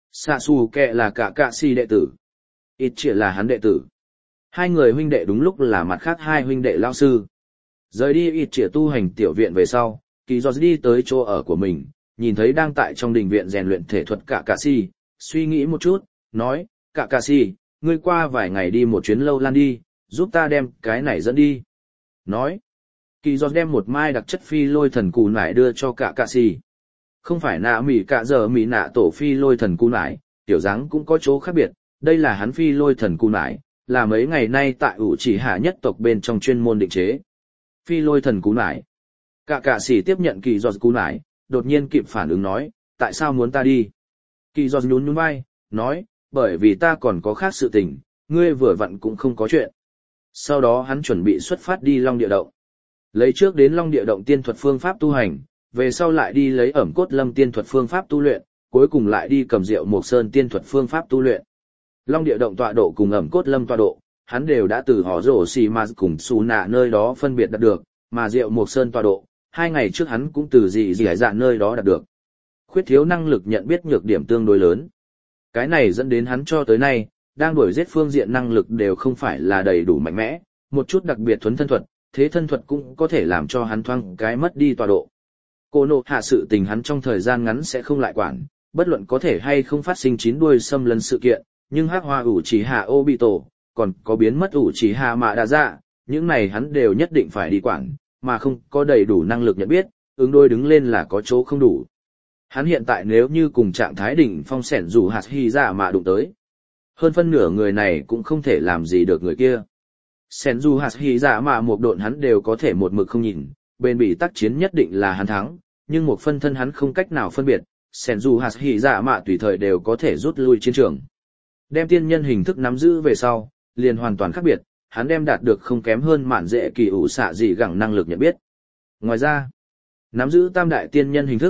Sasuke là cả Kakashi đệ tử, Itchia là hắn đệ tử. Hai người huynh đệ đúng lúc là mặt khác hai huynh đệ lao sư. Rời đi Itchia tu hành tiểu viện về sau, Kỳ do đi tới chỗ ở của mình. Nhìn thấy đang tại trong đình viện rèn luyện thể thuật cả cà si, suy nghĩ một chút, nói, cả cà si, ngươi qua vài ngày đi một chuyến lâu lan đi, giúp ta đem cái này dẫn đi. Nói, kỳ do đem một mai đặc chất phi lôi thần cù nải đưa cho cả cà si. Không phải nạ mỉ cả giờ mỉ nạ tổ phi lôi thần cù nải, tiểu dáng cũng có chỗ khác biệt, đây là hắn phi lôi thần cù nải, là mấy ngày nay tại Uchiha nhất tộc bên trong chuyên môn định chế. Phi lôi thần cù nải. Cả cà si tiếp nhận kỳ do cù nải. Đột nhiên kịp phản ứng nói, tại sao muốn ta đi? Kỳ do nhún nhún vai, nói, bởi vì ta còn có khác sự tình, ngươi vừa vặn cũng không có chuyện. Sau đó hắn chuẩn bị xuất phát đi Long Địa Động. Lấy trước đến Long Địa Động tiên thuật phương pháp tu hành, về sau lại đi lấy ẩm cốt lâm tiên thuật phương pháp tu luyện, cuối cùng lại đi cầm rượu mộc sơn tiên thuật phương pháp tu luyện. Long Địa Động tọa độ cùng ẩm cốt lâm tọa độ, hắn đều đã từ họ rổ xì mà cùng xù nạ nơi đó phân biệt đạt được, mà rượu mộc sơn tọa độ. Hai ngày trước hắn cũng từ gì gì hải dạ nơi đó đạt được. Khuyết thiếu năng lực nhận biết nhược điểm tương đối lớn. Cái này dẫn đến hắn cho tới nay, đang đuổi giết phương diện năng lực đều không phải là đầy đủ mạnh mẽ, một chút đặc biệt thuấn thân thuật, thế thân thuật cũng có thể làm cho hắn thoáng cái mất đi tọa độ. Cô nộ hạ sự tình hắn trong thời gian ngắn sẽ không lại quản, bất luận có thể hay không phát sinh chín đuôi xâm lấn sự kiện, nhưng hắc hoa ủ chỉ hạ Obito, còn có biến mất ủ chỉ hạ mạ đa dạ, những này hắn đều nhất định phải đi quản. Mà không có đầy đủ năng lực nhận biết, ứng đôi đứng lên là có chỗ không đủ. Hắn hiện tại nếu như cùng trạng thái đỉnh phong sẻn dù hạt hy ra mà đụng tới. Hơn phân nửa người này cũng không thể làm gì được người kia. Sẻn dù hạt hy ra mà một độn hắn đều có thể một mực không nhìn, bên bị tác chiến nhất định là hắn thắng, nhưng một phân thân hắn không cách nào phân biệt, sẻn dù hạt hy ra mà tùy thời đều có thể rút lui chiến trường. Đem tiên nhân hình thức nắm giữ về sau, liền hoàn toàn khác biệt. Hắn đem đạt được không kém hơn mạn dễ kỳ ủ xạ gì gẳng năng lực nhận biết. Ngoài ra, nắm giữ tam đại tiên nhân hình thức,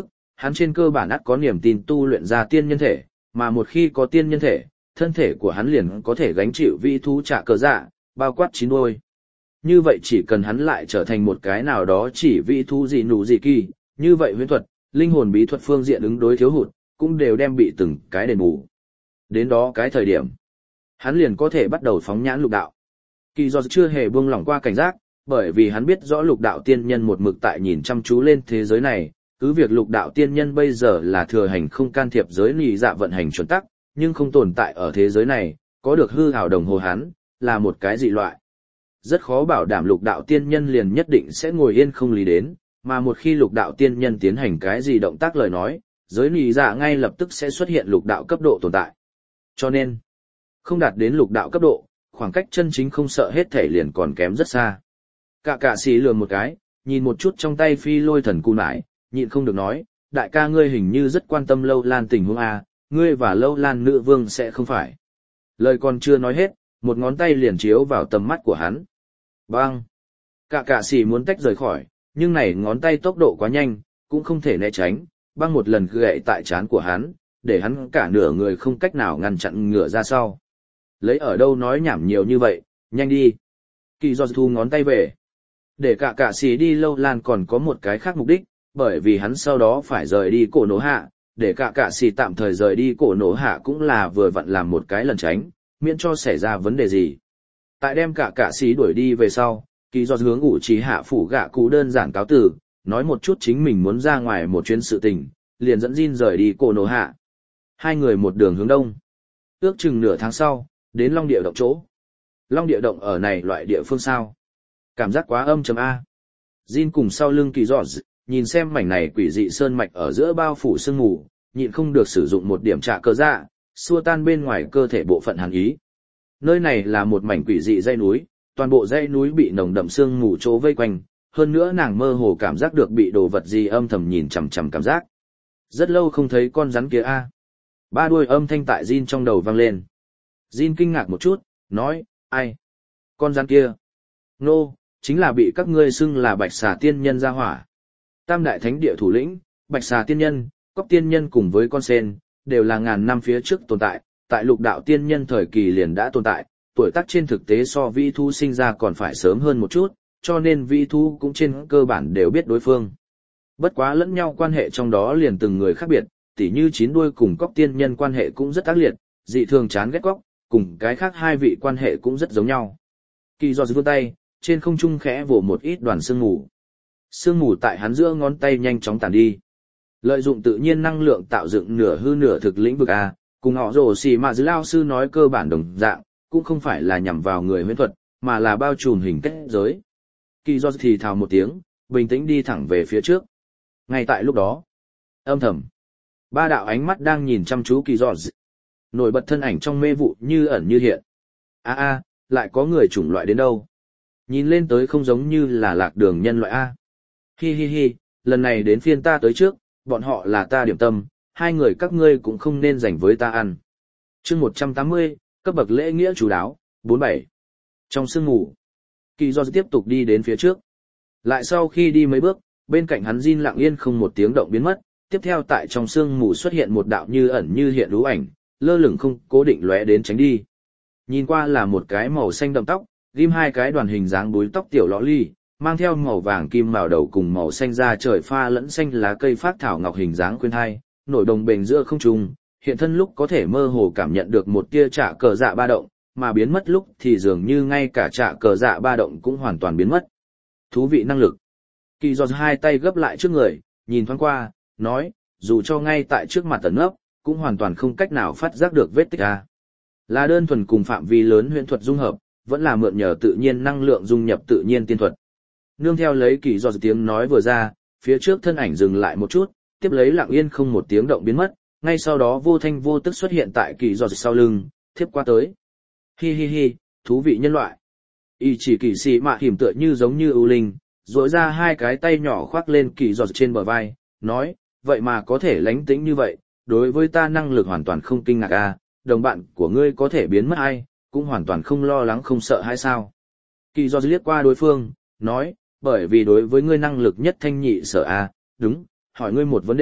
hắn trên cơ bản ắt có niềm tin tu luyện ra tiên nhân thể, mà một khi có tiên nhân thể, thân thể của hắn liền có thể gánh chịu vĩ thú trả cờ dạ, bao quát chín đuôi. Như vậy chỉ cần hắn lại trở thành một cái nào đó chỉ vĩ thú gì nụ gì kỳ, như vậy huyễn thuật, linh hồn bí thuật phương diện ứng đối thiếu hụt, cũng đều đem bị từng cái đền bù. Đến đó cái thời điểm, hắn liền có thể bắt đầu phóng nhãn lục đạo. Kỳ do chưa hề buông lỏng qua cảnh giác, bởi vì hắn biết rõ lục đạo tiên nhân một mực tại nhìn chăm chú lên thế giới này, cứ việc lục đạo tiên nhân bây giờ là thừa hành không can thiệp giới lì dạ vận hành chuẩn tắc, nhưng không tồn tại ở thế giới này, có được hư hào đồng hồ hắn, là một cái dị loại. Rất khó bảo đảm lục đạo tiên nhân liền nhất định sẽ ngồi yên không lý đến, mà một khi lục đạo tiên nhân tiến hành cái gì động tác lời nói, giới lì dạ ngay lập tức sẽ xuất hiện lục đạo cấp độ tồn tại. Cho nên, không đạt đến lục đạo cấp độ, khoảng cách chân chính không sợ hết thể liền còn kém rất xa. Cả cả xì lườm một cái, nhìn một chút trong tay phi lôi thần cù nải, nhịn không được nói, đại ca ngươi hình như rất quan tâm Lâu Lan tình huống A, ngươi và Lâu Lan nữ vương sẽ không phải. Lời còn chưa nói hết, một ngón tay liền chiếu vào tầm mắt của hắn. Bang! Cả cả xì muốn tách rời khỏi, nhưng này ngón tay tốc độ quá nhanh, cũng không thể né tránh, băng một lần gậy tại trán của hắn, để hắn cả nửa người không cách nào ngăn chặn ngửa ra sau. Lấy ở đâu nói nhảm nhiều như vậy, nhanh đi. Kỳ do thu ngón tay về. Để cả cả xì đi Lâu Lan còn có một cái khác mục đích, bởi vì hắn sau đó phải rời đi cổ nổ hạ, để cả cả xì tạm thời rời đi cổ nổ hạ cũng là vừa vặn làm một cái lần tránh, miễn cho xảy ra vấn đề gì. Tại đem cả cả xì đuổi đi về sau, Kỳ do hướng ủ trí hạ phủ gạ cụ đơn giản cáo từ, nói một chút chính mình muốn ra ngoài một chuyến sự tình, liền dẫn Jin rời đi cổ nổ hạ. Hai người một đường hướng đông. Ước chừng nửa tháng sau, đến Long Địa Động chỗ. Long Địa Động ở này loại địa phương sao? Cảm giác quá âm chấm A. Jin cùng sau lưng Kỳ Giọt, nhìn xem mảnh này quỷ dị sơn mạch ở giữa bao phủ sương mù, nhịn không được sử dụng một điểm trạ cơ dạ, xua tan bên ngoài cơ thể bộ phận hàn ý. Nơi này là một mảnh quỷ dị dãy núi, toàn bộ dãy núi bị nồng đậm sương mù chỗ vây quanh, hơn nữa nàng mơ hồ cảm giác được bị đồ vật gì âm thầm nhìn chằm chằm cảm giác. Rất lâu không thấy con rắn kia a. Ba đuôi âm thanh tại Jin trong đầu vang lên. Jin kinh ngạc một chút, nói, ai? Con rắn kia? Nô, no, chính là bị các ngươi xưng là bạch xà tiên nhân ra hỏa. Tam đại thánh địa thủ lĩnh, bạch xà tiên nhân, cóc tiên nhân cùng với con sen, đều là ngàn năm phía trước tồn tại, tại lục đạo tiên nhân thời kỳ liền đã tồn tại, tuổi tác trên thực tế so vĩ thú sinh ra còn phải sớm hơn một chút, cho nên vĩ thú cũng trên cơ bản đều biết đối phương. Bất quá lẫn nhau quan hệ trong đó liền từng người khác biệt, tỉ như chín đuôi cùng cóc tiên nhân quan hệ cũng rất ác liệt, dị thường chán ghét cóc, cùng cái khác hai vị quan hệ cũng rất giống nhau. Kỳ do vươn tay, trên không trung khẽ vỗ một ít đoàn sương mù. Sương mù tại hắn giữa ngón tay nhanh chóng tàn đi. Lợi dụng tự nhiên năng lượng tạo dựng nửa hư nửa thực lĩnh vực A, cùng họ rồ xì mà dư lao sư nói cơ bản đồng dạng, cũng không phải là nhằm vào người huyễn thuật, mà là bao trùm hình kết giới. Kỳ do thì thào một tiếng, bình tĩnh đi thẳng về phía trước. Ngay tại lúc đó, âm thầm, ba đạo ánh mắt đang nhìn chăm chú Kỳ do, nổi bật thân ảnh trong mê vụ như ẩn như hiện. A a, lại có người chủng loại đến đâu? Nhìn lên tới không giống như là lạc đường nhân loại A. Hi hi hi, lần này đến phiên ta tới trước, bọn họ là ta điểm tâm, hai người các ngươi cũng không nên dành với ta ăn. Chương một trăm tám mươi, cấp bậc lễ nghĩa chú đáo, bốn bảy. Trong sương mù, Kỳ do tiếp tục đi đến phía trước. Lại sau khi đi mấy bước, bên cạnh hắn Jin lặng yên không một tiếng động biến mất, tiếp theo tại trong sương mù xuất hiện một đạo như ẩn như hiện lũ ảnh, lơ lửng không cố định lóe đến tránh đi. Nhìn qua là một cái màu xanh đậm tóc, ghim hai cái đoàn hình dáng búi tóc tiểu lõ ly, mang theo màu vàng kim màu đầu cùng màu xanh da trời pha lẫn xanh lá cây phát thảo ngọc hình dáng khuyên hai, nổi đồng bền giữa không trung, hiện thân lúc có thể mơ hồ cảm nhận được một tia trả cờ dạ ba động, mà biến mất lúc thì dường như ngay cả trả cờ dạ ba động cũng hoàn toàn biến mất. Thú vị năng lực. Kỳ do hai tay gấp lại trước người, nhìn thoáng qua, nói, dù cho ngay tại trước mặt tấn ấp, cũng hoàn toàn không cách nào phát giác được vết tích a. Là đơn thuần cùng phạm vi lớn huyễn thuật dung hợp, vẫn là mượn nhờ tự nhiên năng lượng dung nhập tự nhiên tiên thuật. Nương theo lấy Kỳ do tiếng nói vừa ra, phía trước thân ảnh dừng lại một chút, tiếp lấy lặng yên không một tiếng động biến mất, ngay sau đó vô thanh vô tức xuất hiện tại Kỳ do sau lưng, thiếp qua tới. Hi hi hi, thú vị nhân loại. Y chỉ Kỳ sĩ mạ hiểm tựa như giống như ưu linh, rỗi ra hai cái tay nhỏ khoác lên Kỳ do trên bờ vai, nói, vậy mà có thể lánh tĩnh như vậy, đối với ta năng lực hoàn toàn không kinh ngạc a, đồng bạn của ngươi có thể biến mất ai, cũng hoàn toàn không lo lắng không sợ hay sao. Kỳ do liếc qua đối phương, nói, bởi vì đối với ngươi năng lực nhất thanh nhị sợ a, đúng, hỏi ngươi một vấn đề,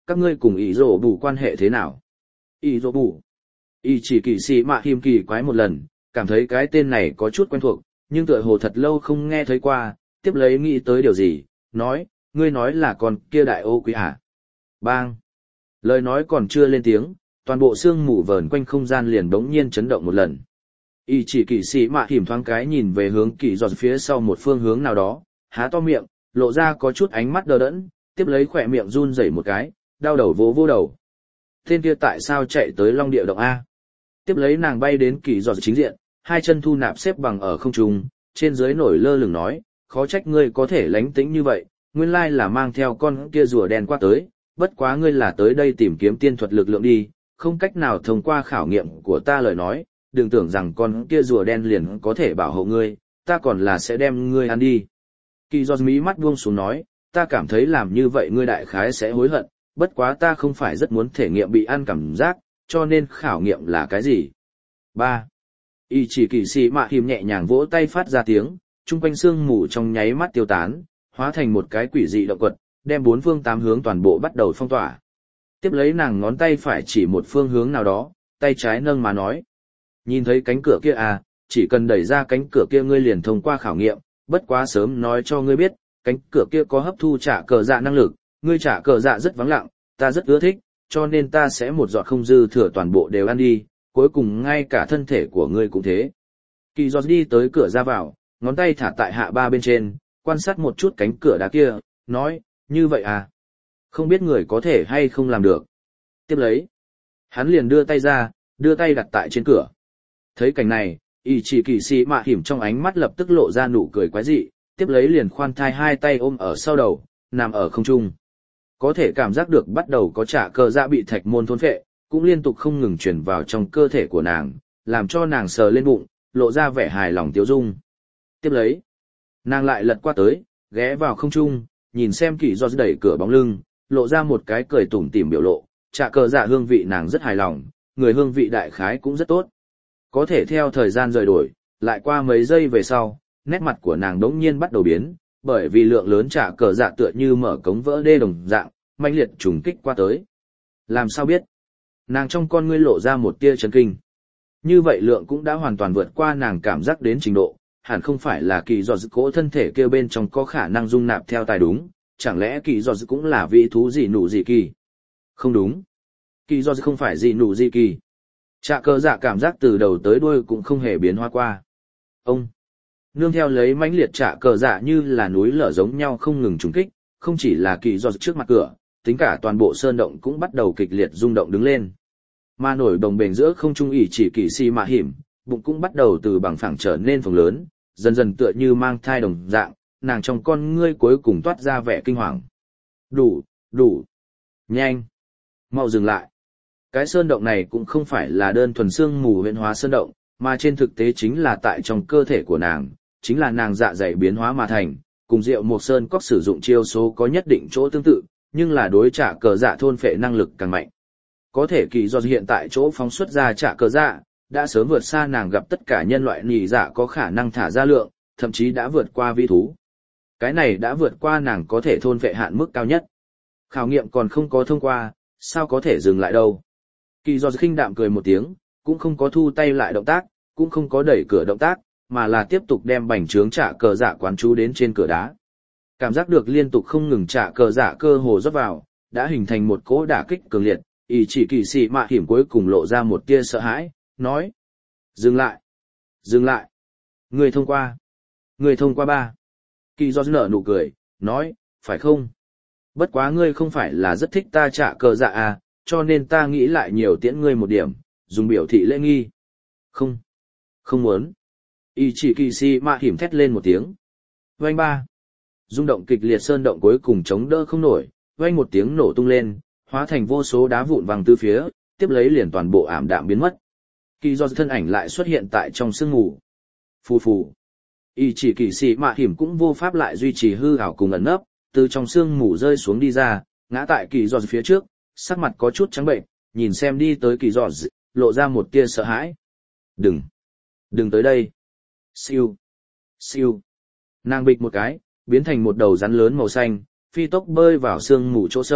các ngươi cùng ý rổ bù quan hệ thế nào? Ý rổ bù. Ý chỉ kỳ sĩ mạ hiểm kỳ quái một lần, cảm thấy cái tên này có chút quen thuộc, nhưng tựa hồ thật lâu không nghe thấy qua, tiếp lấy nghĩ tới điều gì, nói, ngươi nói là con kia đại ô quý à? Bang! Lời nói còn chưa lên tiếng, toàn bộ xương mù vờn quanh không gian liền đống nhiên chấn động một lần. Y chỉ kỳ sĩ mạ hiểm thoáng cái nhìn về hướng kỳ giọt phía sau một phương hướng nào đó, há to miệng, lộ ra có chút ánh mắt đờ đẫn, tiếp lấy khỏe miệng run rẩy một cái, đau đầu vỗ vô đầu. Tên kia tại sao chạy tới Long Địa Động A? Tiếp lấy nàng bay đến kỳ giọt chính diện, hai chân thu nạp xếp bằng ở không trung, trên dưới nổi lơ lửng nói, khó trách ngươi có thể lánh tĩnh như vậy, nguyên lai là mang theo con kia rùa đen qua tới, bất quá ngươi là tới đây tìm kiếm tiên thuật lực lượng đi, không cách nào thông qua khảo nghiệm của ta lời nói, đừng tưởng rằng con kia rùa đen liền có thể bảo hộ ngươi, ta còn là sẽ đem ngươi ăn đi. Kỳ giọt mí mắt buông xuống nói, ta cảm thấy làm như vậy ngươi đại khái sẽ hối hận, bất quá ta không phải rất muốn thể nghiệm bị ăn cảm giác, cho nên khảo nghiệm là cái gì? ba. Y chỉ kỳ sĩ mạ hiểm nhẹ nhàng vỗ tay phát ra tiếng, chung quanh xương mù trong nháy mắt tiêu tán, hóa thành một cái quỷ dị động quật, đem bốn phương tám hướng toàn bộ bắt đầu phong tỏa. Tiếp lấy nàng ngón tay phải chỉ một phương hướng nào đó, tay trái nâng mà nói. Nhìn thấy cánh cửa kia à, chỉ cần đẩy ra cánh cửa kia ngươi liền thông qua khảo nghiệm, bất quá sớm nói cho ngươi biết, cánh cửa kia có hấp thu trả cờ dạ năng lực, ngươi trả cờ dạ rất vắng lặng, ta rất ưa thích, cho nên ta sẽ một giọt không dư thừa toàn bộ đều ăn đi, cuối cùng ngay cả thân thể của ngươi cũng thế. Kỳ giọt đi tới cửa ra vào, ngón tay thả tại hạ ba bên trên, quan sát một chút cánh cửa đá kia, nói, như vậy à? Không biết người có thể hay không làm được. Tiếp lấy, hắn liền đưa tay ra, đưa tay đặt tại trên cửa. Thấy cảnh này, y chỉ kỳ sĩ mạ hiểm trong ánh mắt lập tức lộ ra nụ cười quái dị, tiếp lấy liền khoan thai hai tay ôm ở sau đầu, nằm ở không trung. Có thể cảm giác được bắt đầu có trả cờ dạ bị thạch môn thôn phệ, cũng liên tục không ngừng chuyển vào trong cơ thể của nàng, làm cho nàng sờ lên bụng, lộ ra vẻ hài lòng tiếu dung. Tiếp lấy, nàng lại lật qua tới, ghé vào không trung, nhìn xem kỳ do đẩy cửa bóng lưng, lộ ra một cái cười tủm tỉm biểu lộ, trả cờ dạ hương vị nàng rất hài lòng, người hương vị đại khái cũng rất tốt. Có thể theo thời gian rời đổi, lại qua mấy giây về sau, nét mặt của nàng đống nhiên bắt đầu biến, bởi vì lượng lớn trả cờ dạ tựa như mở cống vỡ đê đồng dạng, mãnh liệt trùng kích qua tới. Làm sao biết? Nàng trong con ngươi lộ ra một tia chấn kinh. Như vậy lượng cũng đã hoàn toàn vượt qua nàng cảm giác đến trình độ, hẳn không phải là kỳ dò dự cỗ thân thể kêu bên trong có khả năng dung nạp theo tài đúng, chẳng lẽ kỳ dò dự cũng là vị thú gì nụ gì kỳ? Không đúng. Kỳ dò dự không phải gì nụ gì kỳ. Trạ cơ dạ cảm giác từ đầu tới đuôi cũng không hề biến hóa qua. Ông! Nương theo lấy mãnh liệt trạ cờ dạ như là núi lở giống nhau không ngừng trùng kích, không chỉ là kỳ dò trước mặt cửa, tính cả toàn bộ sơn động cũng bắt đầu kịch liệt rung động đứng lên. Mà nổi đồng bền giữa không trung ỉ chỉ kỳ si mạ hiểm, bụng cũng bắt đầu từ bằng phẳng trở nên phồng lớn, dần dần tựa như mang thai đồng dạng, nàng trong con ngươi cuối cùng toát ra vẻ kinh hoàng. Đủ, đủ, nhanh, mau dừng lại. Cái sơn động này cũng không phải là đơn thuần xương mù huyễn hóa sơn động, mà trên thực tế chính là tại trong cơ thể của nàng, chính là nàng dạ dày biến hóa mà thành, cùng Diệu Mộc Sơn Cốc sử dụng chiêu số có nhất định chỗ tương tự, nhưng là đối trả cờ dạ thôn phệ năng lực càng mạnh. Có thể kỳ do hiện tại chỗ phóng xuất ra trả cờ dạ, đã sớm vượt xa nàng gặp tất cả nhân loại nỉ dạ có khả năng thả ra lượng, thậm chí đã vượt qua vi thú. Cái này đã vượt qua nàng có thể thôn phệ hạn mức cao nhất. Khảo nghiệm còn không có thông qua, sao có thể dừng lại đâu. Kỳ do khinh đạm cười một tiếng, cũng không có thu tay lại động tác, cũng không có đẩy cửa động tác, mà là tiếp tục đem bành trướng trả cờ dạ quán chú đến trên cửa đá. Cảm giác được liên tục không ngừng trả cờ dạ cơ hồ rót vào, đã hình thành một cỗ đả kích cường liệt, ý chỉ kỳ sĩ mạ hiểm cuối cùng lộ ra một tia sợ hãi, nói. Dừng lại! Dừng lại! Người thông qua! Người thông qua ba! Kỳ do nở nụ cười, nói, phải không? Bất quá ngươi không phải là rất thích ta trả cờ dạ à, cho nên ta nghĩ lại nhiều tiễn ngươi một điểm, dùng biểu thị lễ nghi. Không! Không muốn! Ý chỉ kỳ sĩ mạ hiểm thét lên một tiếng. Vành ba! Rung động kịch liệt sơn động cuối cùng chống đỡ không nổi, vang một tiếng nổ tung lên, hóa thành vô số đá vụn văng từ phía, tiếp lấy liền toàn bộ ảm đạm biến mất. Kỳ do thân ảnh lại xuất hiện tại trong sương mù. Phù phù. Y chỉ kỳ sĩ mạ hiểm cũng vô pháp lại duy trì hư ảo cùng ẩn nấp, từ trong sương mù rơi xuống đi ra, ngã tại kỳ do phía trước, sắc mặt có chút trắng bệnh, nhìn xem đi tới kỳ do, lộ ra một tia sợ hãi. Đừng. Đừng tới đây. Siêu. Siêu. Nàng bịch một cái, biến thành một đầu rắn lớn màu xanh, phi tốc bơi vào sương mù chỗ sâu,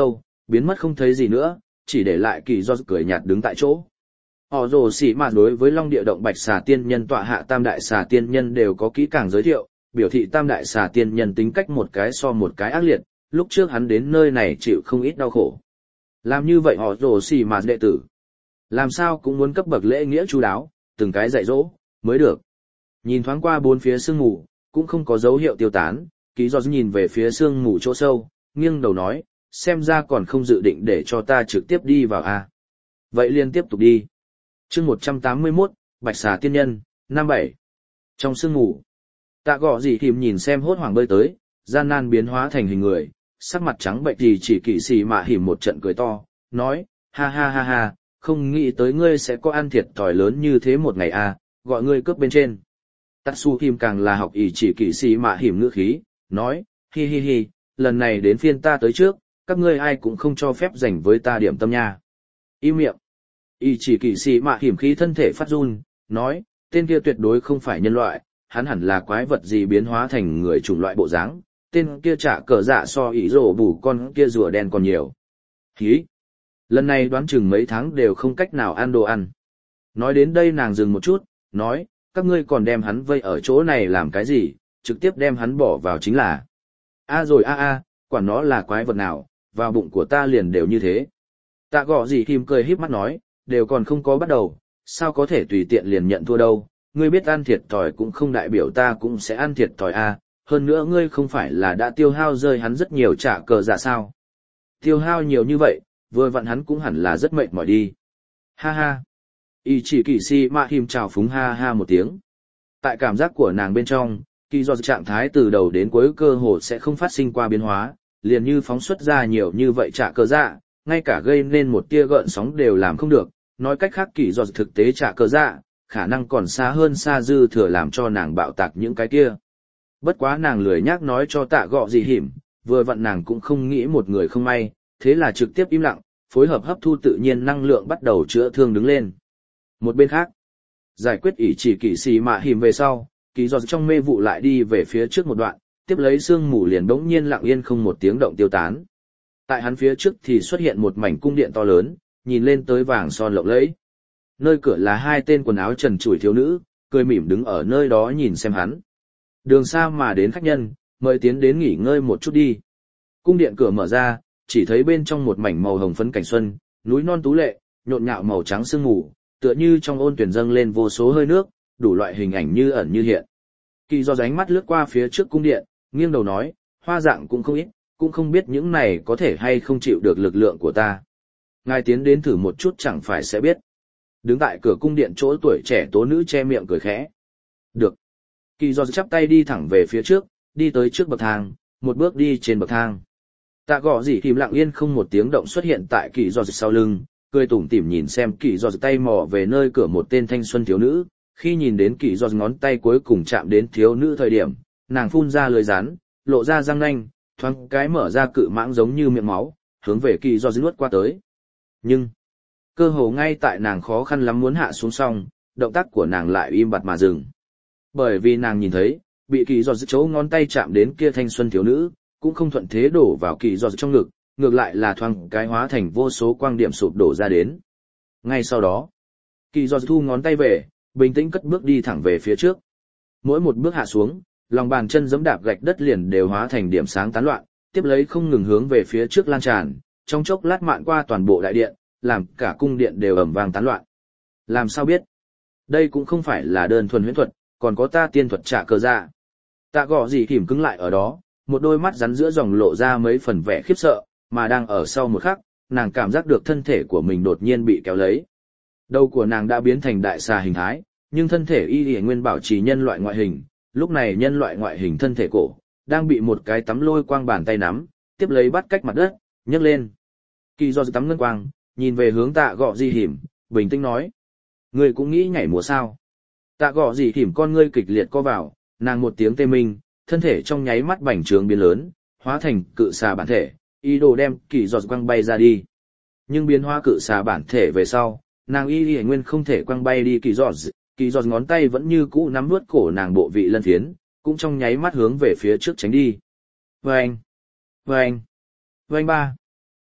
biến mất không thấy gì nữa, chỉ để lại kỳ do cười nhạt đứng tại chỗ. Họ rồ xỉ mà đối với Long Địa Động Bạch Xà Tiên Nhân tọa hạ Tam Đại Xà Tiên Nhân đều có kỹ càng giới thiệu, biểu thị Tam Đại Xà Tiên Nhân tính cách một cái so một cái ác liệt, lúc trước hắn đến nơi này chịu không ít đau khổ. Làm như vậy họ rồ xỉ mà đệ tử, làm sao cũng muốn cấp bậc lễ nghĩa chu đáo, từng cái dạy dỗ, mới được. Nhìn thoáng qua bốn phía sương mù, cũng không có dấu hiệu tiêu tán, Ký Giọt nhìn về phía sương mù chỗ sâu, nghiêng đầu nói, xem ra còn không dự định để cho ta trực tiếp đi vào a. Vậy liền tiếp tục đi. Chương một trăm tám mươi mốt, Bạch Xà Tiên Nhân, năm bảy. Trong sương mù, Tạ Gọ Dị Thìm nhìn xem hốt hoảng bơi tới, gian nan biến hóa thành hình người, sắc mặt trắng bệch thì chỉ kỵ xì mạ hỉm một trận cười to, nói, ha ha ha ha, không nghĩ tới ngươi sẽ có ăn thiệt thòi lớn như thế một ngày a, gọi ngươi cướp bên trên. Tatsu Hìm càng là học ỷ chỉ kỵ xì mạ hỉm ngữ khí, nói, hi hi hi, lần này đến phiên ta tới trước, các ngươi ai cũng không cho phép dành với ta điểm tâm nha. Im miệng. Y chỉ kỵ sĩ mạ hiểm khí thân thể phát run, nói, tên kia tuyệt đối không phải nhân loại, hắn hẳn là quái vật gì biến hóa thành người chủng loại bộ dáng, tên kia trả cờ dạ so ý rổ bù con kia rùa đen còn nhiều. Khí. Lần này đoán chừng mấy tháng đều không cách nào ăn đồ ăn. Nói đến đây nàng dừng một chút, nói, các ngươi còn đem hắn vây ở chỗ này làm cái gì, trực tiếp đem hắn bỏ vào chính là. A rồi a a, quản nó là quái vật nào, vào bụng của ta liền đều như thế. Tạ Gọ Dị Thìm cười híp mắt nói, đều còn không có bắt đầu, sao có thể tùy tiện liền nhận thua đâu, ngươi biết ăn thiệt thòi cũng không đại biểu ta cũng sẽ ăn thiệt thòi a, hơn nữa ngươi không phải là đã tiêu hao rơi hắn rất nhiều trả cờ dạ sao. Tiêu hao nhiều như vậy, vừa vặn hắn cũng hẳn là rất mệt mỏi đi. Ha ha. Y chỉ kỵ sĩ mạ hìm chào phúng ha ha một tiếng. Tại cảm giác của nàng bên trong, kỳ do trạng thái từ đầu đến cuối cơ hồ sẽ không phát sinh qua biến hóa, liền như phóng xuất ra nhiều như vậy trả cờ dạ, ngay cả gây nên một tia gợn sóng đều làm không được, nói cách khác kỳ do thực tế trả cờ dạ, khả năng còn xa hơn xa dư thừa làm cho nàng bạo tạc những cái kia. Bất quá nàng lười nhác nói cho Tạ Gọ Dị Thìm, vừa vặn nàng cũng không nghĩ một người không may, thế là trực tiếp im lặng, phối hợp hấp thu tự nhiên năng lượng bắt đầu chữa thương đứng lên. Một bên khác, giải quyết ỷ chỉ kỵ sĩ mạ hìm về sau, kỳ do trong mê vụ lại đi về phía trước một đoạn, tiếp lấy sương mù liền bỗng nhiên lặng yên không một tiếng động tiêu tán. Tại hắn phía trước thì xuất hiện một mảnh cung điện to lớn, nhìn lên tới vàng son lộng lẫy. Nơi cửa là hai tên quần áo trần trụi thiếu nữ, cười mỉm đứng ở nơi đó nhìn xem hắn. Đường xa mà đến khách nhân, mời tiến đến nghỉ ngơi một chút đi. Cung điện cửa mở ra, chỉ thấy bên trong một mảnh màu hồng phấn cảnh xuân, núi non tú lệ, nhộn nhạo màu trắng sương mù, tựa như trong ôn tuyển dâng lên vô số hơi nước, đủ loại hình ảnh như ẩn như hiện. Kỳ do ánh mắt lướt qua phía trước cung điện, nghiêng đầu nói, hoa dạng cũng không ít, cũng không biết những này có thể hay không chịu được lực lượng của ta. Ngài tiến đến thử một chút chẳng phải sẽ biết. Đứng tại cửa cung điện chỗ tuổi trẻ tố nữ che miệng cười khẽ. Được. Kỳ do chắp tay đi thẳng về phía trước, đi tới trước bậc thang, một bước đi trên bậc thang. Tạ Gọ Dị Thìm lặng yên không một tiếng động xuất hiện tại Kỳ do sau lưng, cười tủm tỉm nhìn xem Kỳ do tay mò về nơi cửa một tên thanh xuân thiếu nữ. Khi nhìn đến Kỳ do ngón tay cuối cùng chạm đến thiếu nữ thời điểm, nàng phun ra lưỡi rắn, lộ ra răng nanh, thoáng cái mở ra cự mãng giống như miệng máu, hướng về Kỳ do nuốt qua tới. Nhưng cơ hồ ngay tại nàng khó khăn lắm muốn hạ xuống xong, động tác của nàng lại im bặt mà dừng. Bởi vì nàng nhìn thấy, bị Kỳ do chỗ ngón tay chạm đến kia thanh xuân thiếu nữ, cũng không thuận thế đổ vào Kỳ do trong ngực, ngược lại là thoáng cái hóa thành vô số quang điểm sụp đổ ra đến. Ngay sau đó, Kỳ do thu ngón tay về, bình tĩnh cất bước đi thẳng về phía trước. Mỗi một bước hạ xuống, lòng bàn chân giẫm đạp gạch đất liền đều hóa thành điểm sáng tán loạn, tiếp lấy không ngừng hướng về phía trước lan tràn, trong chốc lát mạn qua toàn bộ đại điện, làm cả cung điện đều ầm vang tán loạn. Làm sao biết? Đây cũng không phải là đơn thuần huyễn thuật, còn có ta tiên thuật trả cờ dạ. Tạ Gọ Dị Thìm cứng lại ở đó, một đôi mắt rắn giữa dòng lộ ra mấy phần vẻ khiếp sợ, mà đang ở sau một khắc, nàng cảm giác được thân thể của mình đột nhiên bị kéo lấy. Đầu của nàng đã biến thành đại xà hình thái, nhưng thân thể y y nguyên bảo trì nhân loại ngoại hình, lúc này nhân loại ngoại hình thân thể cổ, đang bị một cái tắm lôi quang bàn tay nắm, tiếp lấy bắt cách mặt đất, nhấc lên. Kỳ do tắm ngân quang, nhìn về hướng Tạ Gọ Dị Thìm, bình tĩnh nói. Ngươi cũng nghĩ nhảy múa sao? Tạ Gọ Dị Thìm con ngươi kịch liệt co vào, nàng một tiếng tê minh, thân thể trong nháy mắt bành trướng biến lớn, hóa thành cự xà bản thể, ý đồ đem Kỳ do quăng bay ra đi. Nhưng biến hóa cự xà bản thể về sau, nàng y y nguyên không thể quăng bay đi Kỳ do, Kỳ do ngón tay vẫn như cũ nắm nuốt cổ nàng bộ vị lân phiến, cũng trong nháy mắt hướng về phía trước tránh đi. Vâng! Vâng! Vâng ba!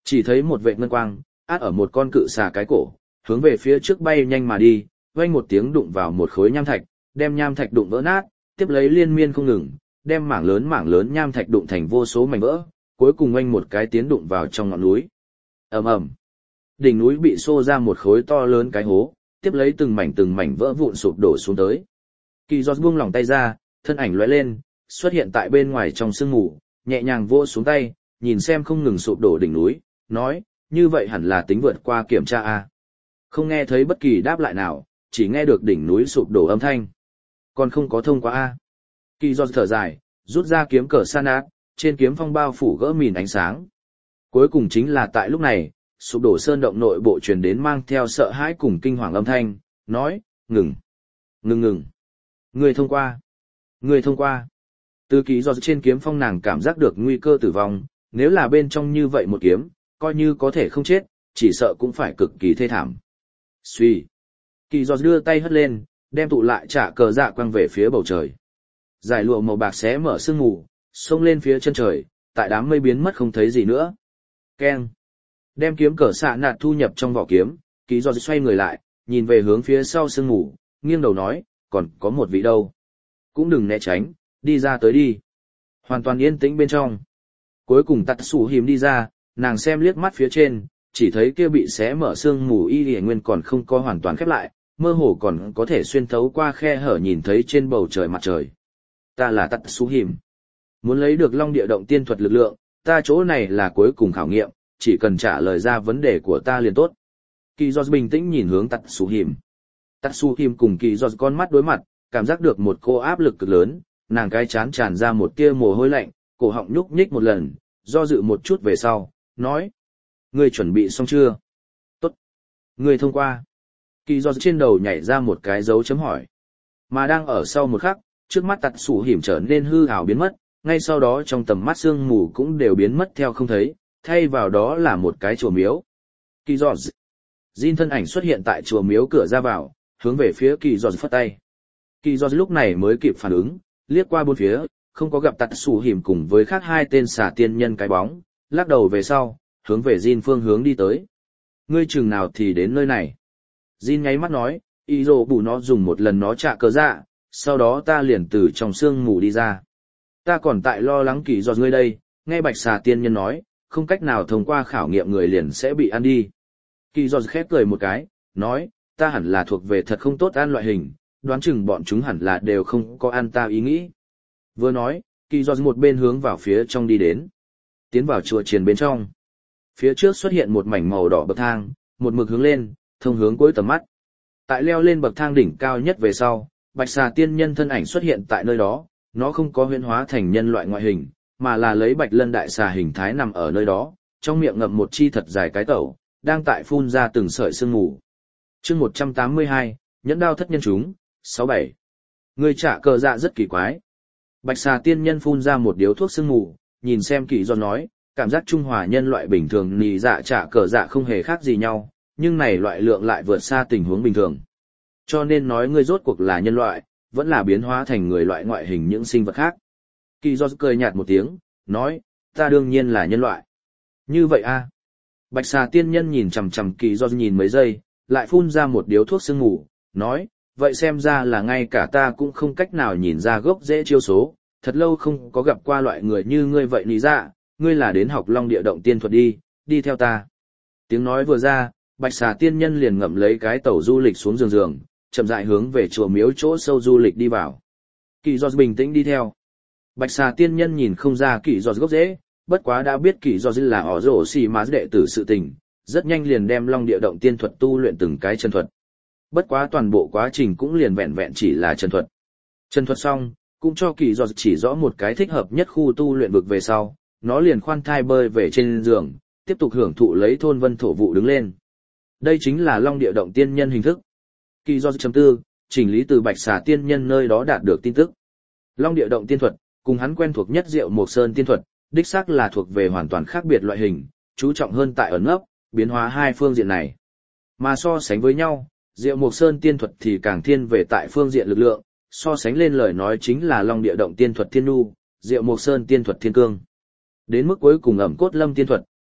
Chỉ thấy một vệt ngân quang, át ở một con cự xà cái cổ, hướng về phía trước bay nhanh mà đi, vang một tiếng đụng vào một khối nham thạch, đem nham thạch đụng vỡ nát, tiếp lấy liên miên không ngừng, đem mảng lớn mảng lớn nham thạch đụng thành vô số mảnh vỡ, cuối cùng oanh một cái tiến đụng vào trong ngọn núi. Ầm ầm. Đỉnh núi bị xô ra một khối to lớn cái hố, tiếp lấy từng mảnh từng mảnh vỡ vụn sụp đổ xuống tới. Kỳ Giọt buông lỏng tay ra, thân ảnh lóe lên, xuất hiện tại bên ngoài trong sương mù, nhẹ nhàng vỗ xuống tay, nhìn xem không ngừng sụp đổ đỉnh núi, nói, như vậy hẳn là tính vượt qua kiểm tra a. Không nghe thấy bất kỳ đáp lại nào, chỉ nghe được đỉnh núi sụp đổ âm thanh. Còn không có thông qua a. Kỳ Giọt thở dài, rút ra kiếm cờ sa nát, trên kiếm phong bao phủ gỡ mìn ánh sáng. Cuối cùng chính là tại lúc này, sụp đổ sơn động nội bộ truyền đến mang theo sợ hãi cùng kinh hoàng âm thanh, nói, ngừng, ngừng ngừng, người thông qua, người thông qua. Từ Kỳ Giọt trên kiếm phong nàng cảm giác được nguy cơ tử vong, nếu là bên trong như vậy một kiếm, coi như có thể không chết, chỉ sợ cũng phải cực kỳ thê thảm. Suy. Kỳ Giọt đưa tay hất lên, đem tụ lại trả cờ dạ quăng về phía bầu trời. Giải lụa màu bạc xé mở sương mù, xông lên phía chân trời, tại đám mây biến mất không thấy gì nữa. Keng. Đem kiếm cờ xạ nạt thu nhập trong vỏ kiếm, Kỳ Giọt xoay người lại, nhìn về hướng phía sau sương mù, nghiêng đầu nói, còn có một vị đâu. Cũng đừng né tránh, đi ra tới đi. Hoàn toàn yên tĩnh bên trong. Cuối cùng Tatsujin đi ra, nàng xem liếc mắt phía trên, chỉ thấy kia bị xé mở sương mù y y nguyên còn không có hoàn toàn khép lại, mơ hồ còn có thể xuyên thấu qua khe hở nhìn thấy trên bầu trời mặt trời. Ta là Tatsujin. Muốn lấy được Long Địa Động tiên thuật lực lượng, ta chỗ này là cuối cùng khảo nghiệm, chỉ cần trả lời ra vấn đề của ta liền tốt. Kỳ Giọt bình tĩnh nhìn hướng Tatsujin. Tatsujin cùng Kỳ Giọt con mắt đối mặt, cảm giác được một cô áp lực cực lớn, nàng cái chán tràn ra một tia mồ hôi lạnh, cổ họng nhúc nhích một lần, do dự một chút về sau, nói. Ngươi chuẩn bị xong chưa? Tốt. Ngươi thông qua. Kỳ Giọt trên đầu nhảy ra một cái dấu chấm hỏi. Mà đang ở sau một khắc, trước mắt Tatsujin trở nên hư ảo biến mất, ngay sau đó trong tầm mắt sương mù cũng đều biến mất theo không thấy, thay vào đó là một cái chùa miếu. Kỳ Giọt. Jin thân ảnh xuất hiện tại chùa miếu cửa ra vào, hướng về phía Kỳ Giọt phất tay. Kỳ Giọt lúc này mới kịp phản ứng, liếc qua bốn phía, không có gặp Tatsujin cùng với khác hai tên xà tiên nhân cái bóng, lắc đầu về sau, hướng về Jin phương hướng đi tới. Ngươi chừng nào thì đến nơi này? Jin nháy mắt nói, ý đồ bù nó dùng một lần nó trả cờ dạ, sau đó ta liền từ trong sương mù đi ra. Ta còn tại lo lắng Kỳ Giọt ngươi đây, nghe bạch xà tiên nhân nói, không cách nào thông qua khảo nghiệm người liền sẽ bị ăn đi. Kỳ Giọt khép cười một cái, nói, ta hẳn là thuộc về thật không tốt ăn loại hình, đoán chừng bọn chúng hẳn là đều không có ăn ta ý nghĩ. Vừa nói, Kỳ Giọt một bên hướng vào phía trong đi đến. Tiến vào chùa chiền bên trong. Phía trước xuất hiện một mảnh màu đỏ bậc thang, một mực hướng lên, thông hướng cuối tầm mắt. Tại leo lên bậc thang đỉnh cao nhất về sau, bạch xà tiên nhân thân ảnh xuất hiện tại nơi đó, nó không có huyễn hóa thành nhân loại ngoại hình, mà là lấy bạch lân đại xà hình thái nằm ở nơi đó, trong miệng ngậm một chi thật dài cái tẩu, đang tại phun ra từng sợi sương mù. Chương một trăm tám mươi hai, nhẫn đao thất nhân chúng, sáu bảy. Người trả cờ dạ rất kỳ quái. Bạch xà tiên nhân phun ra một điếu thuốc sương mù, nhìn xem Kỳ Giọt nói, cảm giác trung hòa nhân loại bình thường nì dạ trả cờ dạ không hề khác gì nhau, nhưng này loại lượng lại vượt xa tình huống bình thường. Cho nên nói ngươi rốt cuộc là nhân loại, vẫn là biến hóa thành người loại ngoại hình những sinh vật khác. Kỳ Giọt cười nhạt một tiếng, nói, ta đương nhiên là nhân loại. Như vậy a? À? Bạch xà tiên nhân nhìn chằm chằm Kỳ Giọt nhìn mấy giây, lại phun ra một điếu thuốc sương mù, nói, vậy xem ra là ngay cả ta cũng không cách nào nhìn ra gốc rễ chiêu số, thật lâu không có gặp qua loại người như ngươi vậy nì dạ, ngươi là đến học Long Địa Động tiên thuật đi, đi theo ta. Tiếng nói vừa ra, bạch xà tiên nhân liền ngậm lấy cái tẩu du lịch xuống giường giường, chậm rãi hướng về chùa miếu chỗ sâu du lịch đi vào. Kỳ Giọt bình tĩnh đi theo. Bạch xà tiên nhân nhìn không ra Kỳ Giọt gốc rễ, bất quá đã biết Kỳ Giọt là ỏ rổ xì má đệ tử sự tình, rất nhanh liền đem Long Địa Động tiên thuật tu luyện từng cái chân thuật. Bất quá toàn bộ quá trình cũng liền vẹn vẹn chỉ là chân thuật. Chân thuật xong, cũng cho Kỳ Giọt chỉ rõ một cái thích hợp nhất khu tu luyện vực về sau, nó liền khoan thai bơi về trên giường, tiếp tục hưởng thụ lấy thôn vân thổ vụ đứng lên. Đây chính là Long Địa Động tiên nhân hình thức. Kỳ Giọt chấm tư, chỉnh lý từ bạch xà tiên nhân nơi đó đạt được tin tức. Long Địa Động tiên thuật, cùng hắn quen thuộc nhất Diệu Mộc Sơn tiên thuật, đích xác là thuộc về hoàn toàn khác biệt loại hình, chú trọng hơn tại ẩn nấp, biến hóa hai phương diện này. Mà so sánh với nhau, Diệu Mộc Sơn tiên thuật thì càng thiên về tại phương diện lực lượng, so sánh lên lời nói chính là Long Địa Động tiên thuật thiên nu, Diệu Mộc Sơn tiên thuật thiên cương. Đến mức cuối cùng ẩm cốt lâm tiên thuật,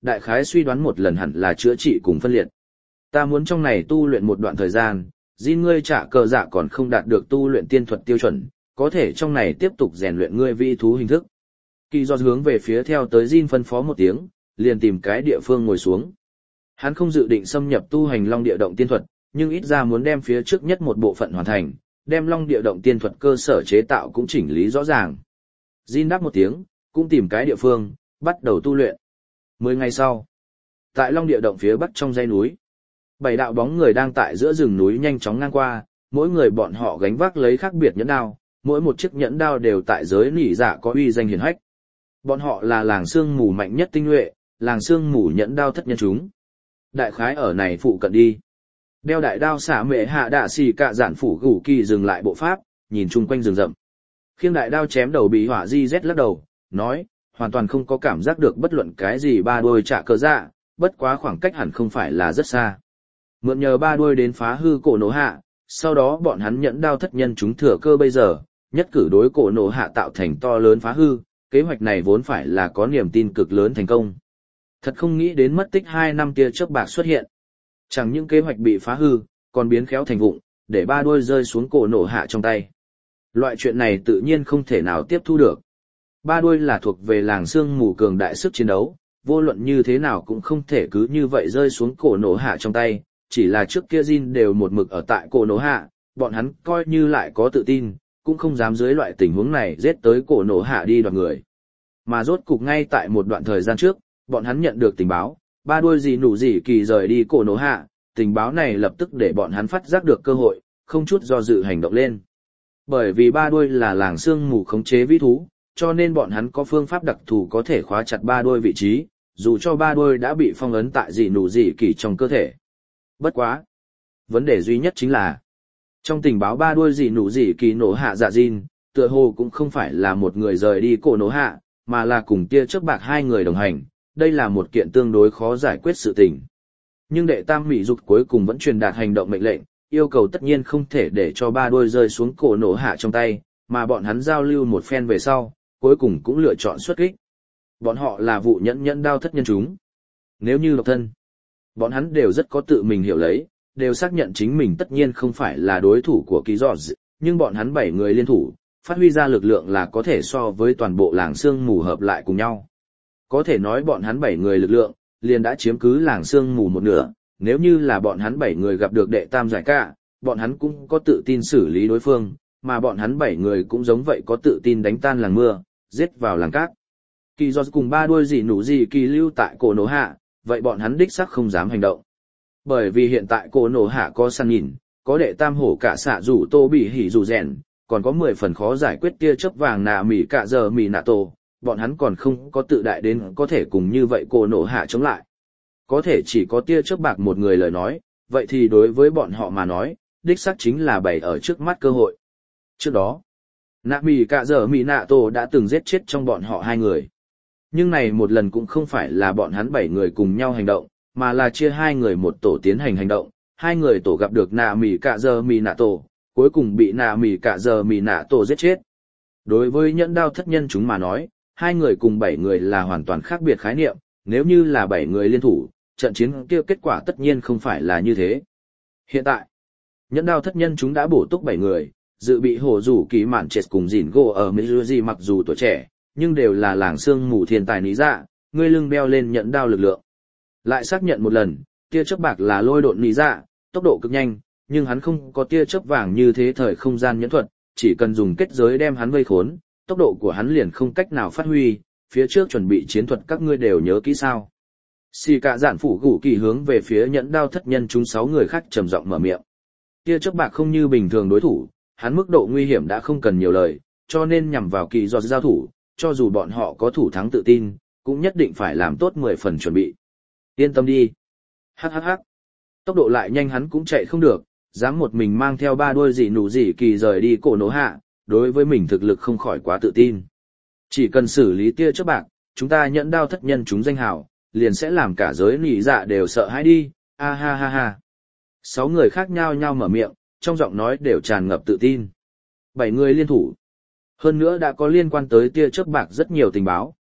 đại khái suy đoán một lần hẳn là chữa trị cùng phân liệt. Ta muốn trong này tu luyện một đoạn thời gian, Jin ngươi trả cờ dạ còn không đạt được tu luyện tiên thuật tiêu chuẩn, có thể trong này tiếp tục rèn luyện ngươi vi thú hình thức. Kỳ do hướng về phía theo tới Jin phân phó một tiếng, liền tìm cái địa phương ngồi xuống. Hắn không dự định xâm nhập tu hành long địa động tiên thuật, nhưng ít ra muốn đem phía trước nhất một bộ phận hoàn thành, đem long địa động tiên thuật cơ sở chế tạo cũng chỉnh lý rõ ràng. Jin đáp một tiếng, cũng tìm cái địa phương, bắt đầu tu luyện. Mười ngày sau, tại long địa động phía bắc trong dãy núi, bảy đạo bóng người đang tại giữa rừng núi nhanh chóng ngang qua, mỗi người bọn họ gánh vác lấy khác biệt nhẫn đao, mỗi một chiếc nhẫn đao đều tại giới nỉ dạ có uy danh hiển hách. Bọn họ là làng sương mù mạnh nhất tinh nhuệ, làng sương mù nhẫn đao thất nhân chúng. Đại khái ở này phụ cận đi. Đeo đại đao xả mệ hạ đạ xì cạ giản phủ gủ kỳ dừng lại bộ pháp, nhìn chung quanh rừng rậm. Khiêng đại đao chém đầu bị hỏa di rét lắc đầu, nói, hoàn toàn không có cảm giác được bất luận cái gì ba đôi trả cờ dạ, bất quá khoảng cách hẳn không phải là rất xa. Mượn nhờ ba đôi đến phá hư cổ nổ hạ, sau đó bọn hắn nhẫn đao thất nhân chúng thừa cơ bây giờ, nhất cử đối cổ nổ hạ tạo thành to lớn phá hư, kế hoạch này vốn phải là có niềm tin cực lớn thành công. Thật không nghĩ đến mất tích hai năm tia chớp bạc xuất hiện. Chẳng những kế hoạch bị phá hư, còn biến khéo thành vụng, để ba đôi rơi xuống cổ nổ hạ trong tay. Loại chuyện này tự nhiên không thể nào tiếp thu được. Ba đôi là thuộc về làng sương mù cường đại sức chiến đấu, vô luận như thế nào cũng không thể cứ như vậy rơi xuống cổ nổ hạ trong tay, chỉ là trước kia Jin đều một mực ở tại cổ nổ hạ, bọn hắn coi như lại có tự tin, cũng không dám dưới loại tình huống này giết tới cổ nổ hạ đi đoạt người. Mà rốt cục ngay tại một đoạn thời gian trước, bọn hắn nhận được tình báo, ba đuôi gì nụ gì kỳ rời đi cổ nổ hạ, tình báo này lập tức để bọn hắn phát giác được cơ hội, không chút do dự hành động lên. Bởi vì ba đuôi là làng sương mù khống chế vĩ thú, cho nên bọn hắn có phương pháp đặc thù có thể khóa chặt ba đuôi vị trí, dù cho ba đuôi đã bị phong ấn tại gì nụ gì kỳ trong cơ thể. Bất quá. Vấn đề duy nhất chính là, trong tình báo ba đuôi gì nụ gì kỳ nổ hạ dạ Jin, tựa hồ cũng không phải là một người rời đi cổ nổ hạ, mà là cùng tia chớp bạc hai người đồng hành, đây là một kiện tương đối khó giải quyết sự tình. Nhưng đệ tam mỹ dục cuối cùng vẫn truyền đạt hành động mệnh lệnh, yêu cầu tất nhiên không thể để cho ba đuôi rơi xuống cổ nổ hạ trong tay, mà bọn hắn giao lưu một phen về sau, cuối cùng cũng lựa chọn xuất kích. Bọn họ là vụ nhẫn nhẫn đao thất nhân chúng. Nếu như độc thân, bọn hắn đều rất có tự mình hiểu lấy, đều xác nhận chính mình tất nhiên không phải là đối thủ của Kỳ Giorgio, nhưng bọn hắn bảy người liên thủ, phát huy ra lực lượng là có thể so với toàn bộ làng sương mù hợp lại cùng nhau. Có thể nói bọn hắn bảy người lực lượng, liền đã chiếm cứ làng sương mù một nửa, nếu như là bọn hắn bảy người gặp được đệ tam giải cả, bọn hắn cũng có tự tin xử lý đối phương, mà bọn hắn bảy người cũng giống vậy có tự tin đánh tan làng mưa, giết vào làng cát. Kỳ Giorgio cùng ba đuôi gì nụ gì kỳ lưu tại cổ nổ hạ, vậy bọn hắn đích xác không dám hành động. Bởi vì hiện tại cổ nổ hạ có săn nhìn, có đệ tam hổ cả xạ rủ tô bị hỉ rủ rèn, còn có mười phần khó giải quyết tia chớp vàng nạ mỉ cả giờ mỉ nạ tổ, bọn hắn còn không có tự đại đến có thể cùng như vậy cổ nổ hạ chống lại. Có thể chỉ có tia chớp bạc một người lời nói, vậy thì đối với bọn họ mà nói, đích xác chính là bày ở trước mắt cơ hội. Trước đó, nạ mỉ cả giờ mỉ nạ tổ đã từng giết chết trong bọn họ hai người. Nhưng này một lần cũng không phải là bọn hắn bảy người cùng nhau hành động, mà là chia hai người một tổ tiến hành hành động, hai người tổ gặp được nạ mỉ cả giờ mỉ nạ tổ, cuối cùng bị nạ mỉ cả giờ mỉ nạ tổ giết chết. Đối với nhẫn đao thất nhân chúng mà nói, hai người cùng bảy người là hoàn toàn khác biệt khái niệm, nếu như là bảy người liên thủ, trận chiến kia kết quả tất nhiên không phải là như thế. Hiện tại, nhẫn đao thất nhân chúng đã bổ túc bảy người, dự bị hổ rủ kỳ mạn chết cùng dìn gỗ ở Mizuji mặc dù tuổi trẻ, nhưng đều là làng sương mù thiên tài lý dạ, ngươi lưng đeo lên nhẫn đao lực lượng. Lại xác nhận một lần, tia chớp bạc là lôi độn lý dạ, tốc độ cực nhanh, nhưng hắn không có tia chớp vàng như thế thời không gian nhẫn thuật, chỉ cần dùng kết giới đem hắn vây khốn, tốc độ của hắn liền không cách nào phát huy, phía trước chuẩn bị chiến thuật các ngươi đều nhớ kỹ sao. Xì cả giản phủ gủ kỳ hướng về phía nhẫn đao thất nhân chúng sáu người khác trầm giọng mở miệng. Tia chớp bạc không như bình thường đối thủ, hắn mức độ nguy hiểm đã không cần nhiều lời, cho nên nhằm vào kỳ do giao thủ, cho dù bọn họ có thủ thắng tự tin, cũng nhất định phải làm tốt mười phần chuẩn bị. Yên tâm đi. Hắc hắc hắc. Tốc độ lại nhanh hắn cũng chạy không được, dám một mình mang theo ba đuôi gì nụ gì kỳ rời đi cổ nổ hạ, đối với mình thực lực không khỏi quá tự tin. Chỉ cần xử lý tia chớp bạc, chúng ta nhẫn đao thất nhân chúng danh hào, liền sẽ làm cả giới nỉ dạ đều sợ hãi đi, a ha ha ha. Sáu người khác nhau nhau mở miệng, trong giọng nói đều tràn ngập tự tin. Bảy người liên thủ. Hơn nữa đã có liên quan tới tia chớp bạc rất nhiều tình báo,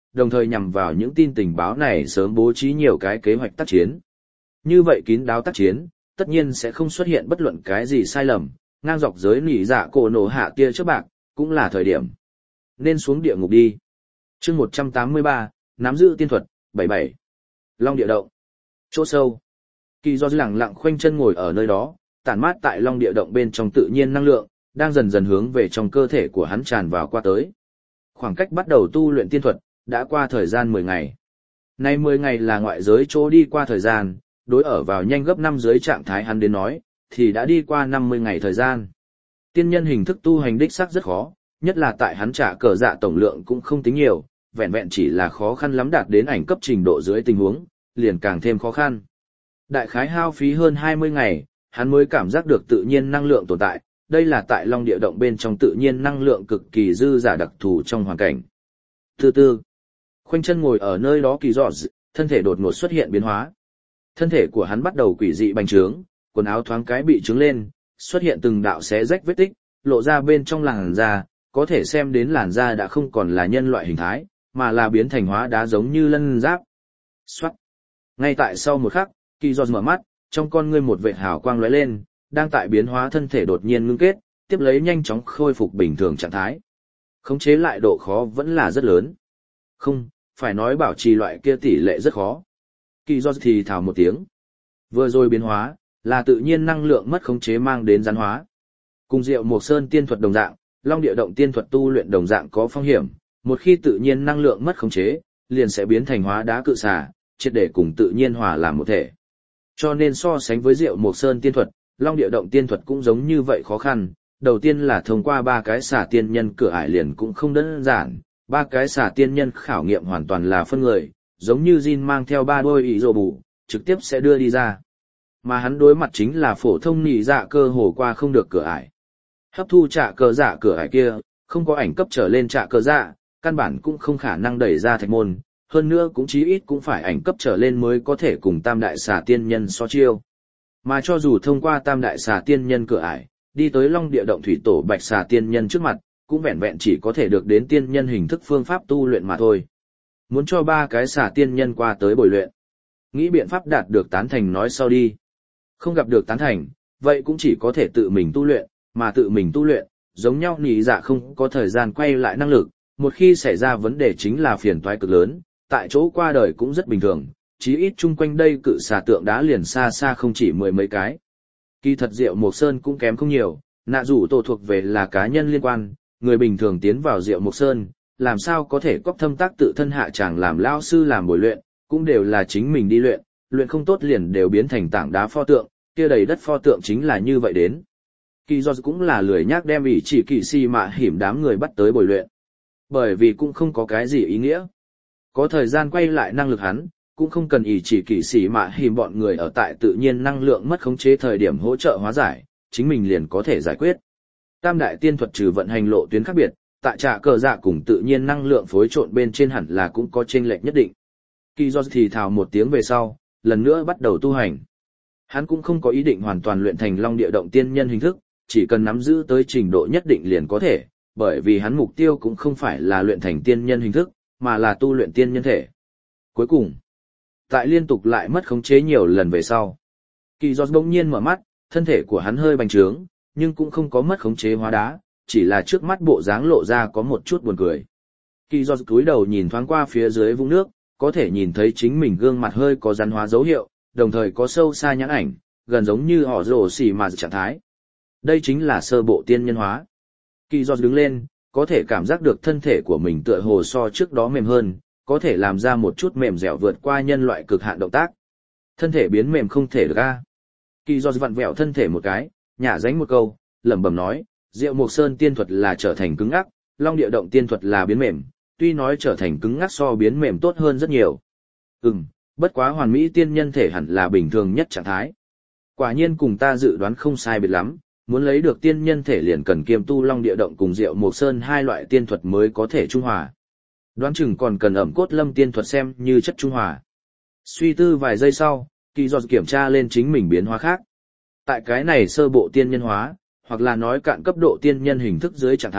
đồng thời nhằm vào những tin tình báo này sớm bố trí nhiều cái kế hoạch tác chiến. Như vậy kín đáo tác chiến, tất nhiên sẽ không xuất hiện bất luận cái gì sai lầm, ngang dọc giới nỉ dạ cổ nổ hạ tia trước bạc, cũng là thời điểm. Nên xuống địa ngục đi. chương một trăm tám mươi ba, nắm giữ tiên thuật, bảy bảy. Long địa động. Chỗ sâu. Kỳ do lẳng lặng khoanh chân ngồi ở nơi đó, tản mát tại long địa động bên trong tự nhiên năng lượng, đang dần dần hướng về trong cơ thể của hắn tràn vào qua tới. Khoảng cách bắt đầu tu luyện tiên thuật, đã qua thời gian mười ngày. Nay mười ngày là ngoại giới chỗ đi qua thời gian, đối ở vào nhanh gấp năm dưới trạng thái hắn đến nói, thì đã đi qua năm mươi ngày thời gian. Tiên nhân hình thức tu hành đích xác rất khó, nhất là tại hắn trả cờ dạ tổng lượng cũng không tính nhiều, vẹn vẹn chỉ là khó khăn lắm đạt đến ảnh cấp trình độ dưới tình huống, liền càng thêm khó khăn. Đại khái hao phí hơn hai mươi ngày, hắn mới cảm giác được tự nhiên năng lượng tồn tại, đây là tại Long địa động bên trong tự nhiên năng lượng cực kỳ dư giả đặc thù trong hoàn cảnh. Từ từ, khoanh chân ngồi ở nơi đó kỳ dọ, thân thể đột ngột xuất hiện biến hóa. Thân thể của hắn bắt đầu quỷ dị bành trướng, quần áo thoáng cái bị trướng lên, xuất hiện từng đạo xé rách vết tích, lộ ra bên trong làn da, có thể xem đến làn da đã không còn là nhân loại hình thái, mà là biến thành hóa đá giống như lân giáp. Xoát. Ngay tại sau một khắc, Kỳ Giọt mở mắt, trong con ngươi một vệt hào quang lóe lên, đang tại biến hóa thân thể đột nhiên ngưng kết, tiếp lấy nhanh chóng khôi phục bình thường trạng thái. Khống chế lại độ khó vẫn là rất lớn. Không, phải nói bảo trì loại kia tỷ lệ rất khó. Kỳ Giọt thì thào một tiếng. Vừa rồi biến hóa, là tự nhiên năng lượng mất khống chế mang đến gián hóa. Cùng Diệu Mộc Sơn tiên thuật đồng dạng, Long địa động tiên thuật tu luyện đồng dạng có phong hiểm, một khi tự nhiên năng lượng mất khống chế, liền sẽ biến thành hóa đá cự xà, triệt để cùng tự nhiên hòa làm một thể. Cho nên so sánh với Diệu Mộc Sơn tiên thuật, Long địa động tiên thuật cũng giống như vậy khó khăn. Đầu tiên là thông qua ba cái xà tiên nhân cửa ải liền cũng không đơn giản, ba cái xà tiên nhân khảo nghiệm hoàn toàn là phân người, giống như Jin mang theo ba đôi ý rồ bù, trực tiếp sẽ đưa đi ra. Mà hắn đối mặt chính là phổ thông nỉ dạ cơ hồ qua không được cửa ải. Hấp thu trả cờ dạ cửa ải kia, không có ảnh cấp trở lên trả cờ dạ, căn bản cũng không khả năng đẩy ra thạch môn, hơn nữa cũng chí ít cũng phải ảnh cấp trở lên mới có thể cùng tam đại xà tiên nhân so chiêu. Mà cho dù thông qua tam đại xà tiên nhân cửa ải, đi tới Long địa động thủy tổ bạch xà tiên nhân trước mặt, cũng vẹn vẹn chỉ có thể được đến tiên nhân hình thức phương pháp tu luyện mà thôi. Muốn cho ba cái xà tiên nhân qua tới bồi luyện, nghĩ biện pháp đạt được tán thành nói sau đi. Không gặp được tán thành, vậy cũng chỉ có thể tự mình tu luyện, mà tự mình tu luyện, giống nhau nỉ dạ không có thời gian quay lại năng lực, một khi xảy ra vấn đề chính là phiền toái cực lớn, tại chỗ qua đời cũng rất bình thường, chí ít chung quanh đây cự xà tượng đá liền xa xa không chỉ mười mấy cái. Kỳ thật Diệu Mộc Sơn cũng kém không nhiều, nạ rủ tổ thuộc về là cá nhân liên quan, người bình thường tiến vào Diệu Mộc Sơn, làm sao có thể cóc thâm tác tự thân hạ chàng làm lao sư làm bồi luyện, cũng đều là chính mình đi luyện, luyện không tốt liền đều biến thành tảng đá pho tượng, kia đầy đất pho tượng chính là như vậy đến. Kỳ do cũng là lười nhác đem ý chỉ kỳ si mạ hiểm đám người bắt tới bồi luyện. Bởi vì cũng không có cái gì ý nghĩa. Có thời gian quay lại năng lực hắn, cũng không cần ý chỉ kỳ si mạ hiểm bọn người ở tại tự nhiên năng lượng mất khống chế thời điểm hỗ trợ hóa giải, chính mình liền có thể giải quyết. Tam đại tiên thuật trừ vận hành lộ tuyến khác biệt, tại trả cờ dạ cùng tự nhiên năng lượng phối trộn bên trên hẳn là cũng có chênh lệch nhất định. Kỳ do thì thào một tiếng về sau, lần nữa bắt đầu tu hành. Hắn cũng không có ý định hoàn toàn luyện thành Long địa động tiên nhân hình thức, chỉ cần nắm giữ tới trình độ nhất định liền có thể, bởi vì hắn mục tiêu cũng không phải là luyện thành tiên nhân hình thức, mà là tu luyện tiên nhân thể. Cuối cùng, tại liên tục lại mất khống chế nhiều lần về sau, Kỳ Giọt bỗng nhiên mở mắt, thân thể của hắn hơi bành trướng, nhưng cũng không có mất khống chế hóa đá, chỉ là trước mắt bộ dáng lộ ra có một chút buồn cười. Kỳ Giọt cúi đầu nhìn thoáng qua phía dưới vũng nước, có thể nhìn thấy chính mình gương mặt hơi có rắn hóa dấu hiệu, đồng thời có sâu xa nhãn ảnh, gần giống như họ rồ xì mà trạng thái. Đây chính là sơ bộ tiên nhân hóa. Kỳ Giọt đứng lên, có thể cảm giác được thân thể của mình tựa hồ so trước đó mềm hơn, có thể làm ra một chút mềm dẻo vượt qua nhân loại cực hạn động tác. Thân thể biến mềm không thể được a. Kỳ Giọt vặn vẹo thân thể một cái, nhả dánh một câu, lẩm bẩm nói, Diệu Mộc Sơn tiên thuật là trở thành cứng ngắc, Long địa động tiên thuật là biến mềm, tuy nói trở thành cứng ngắc so biến mềm tốt hơn rất nhiều. Ừm, bất quá hoàn mỹ tiên nhân thể hẳn là bình thường nhất trạng thái. Quả nhiên cùng ta dự đoán không sai biệt lắm, muốn lấy được tiên nhân thể liền cần kiêm tu Long địa động cùng Diệu Mộc Sơn hai loại tiên thuật mới có thể trung hòa. Đoán chừng còn cần ẩm cốt lâm tiên thuật xem như chất trung hòa. Suy tư vài giây sau, Kỳ Giọt kiểm tra lên chính mình biến hóa khác. Tại cái này sơ bộ tiên nhân hóa, hoặc là nói cạn cấp độ tiên nhân hình thức dưới trạng thái,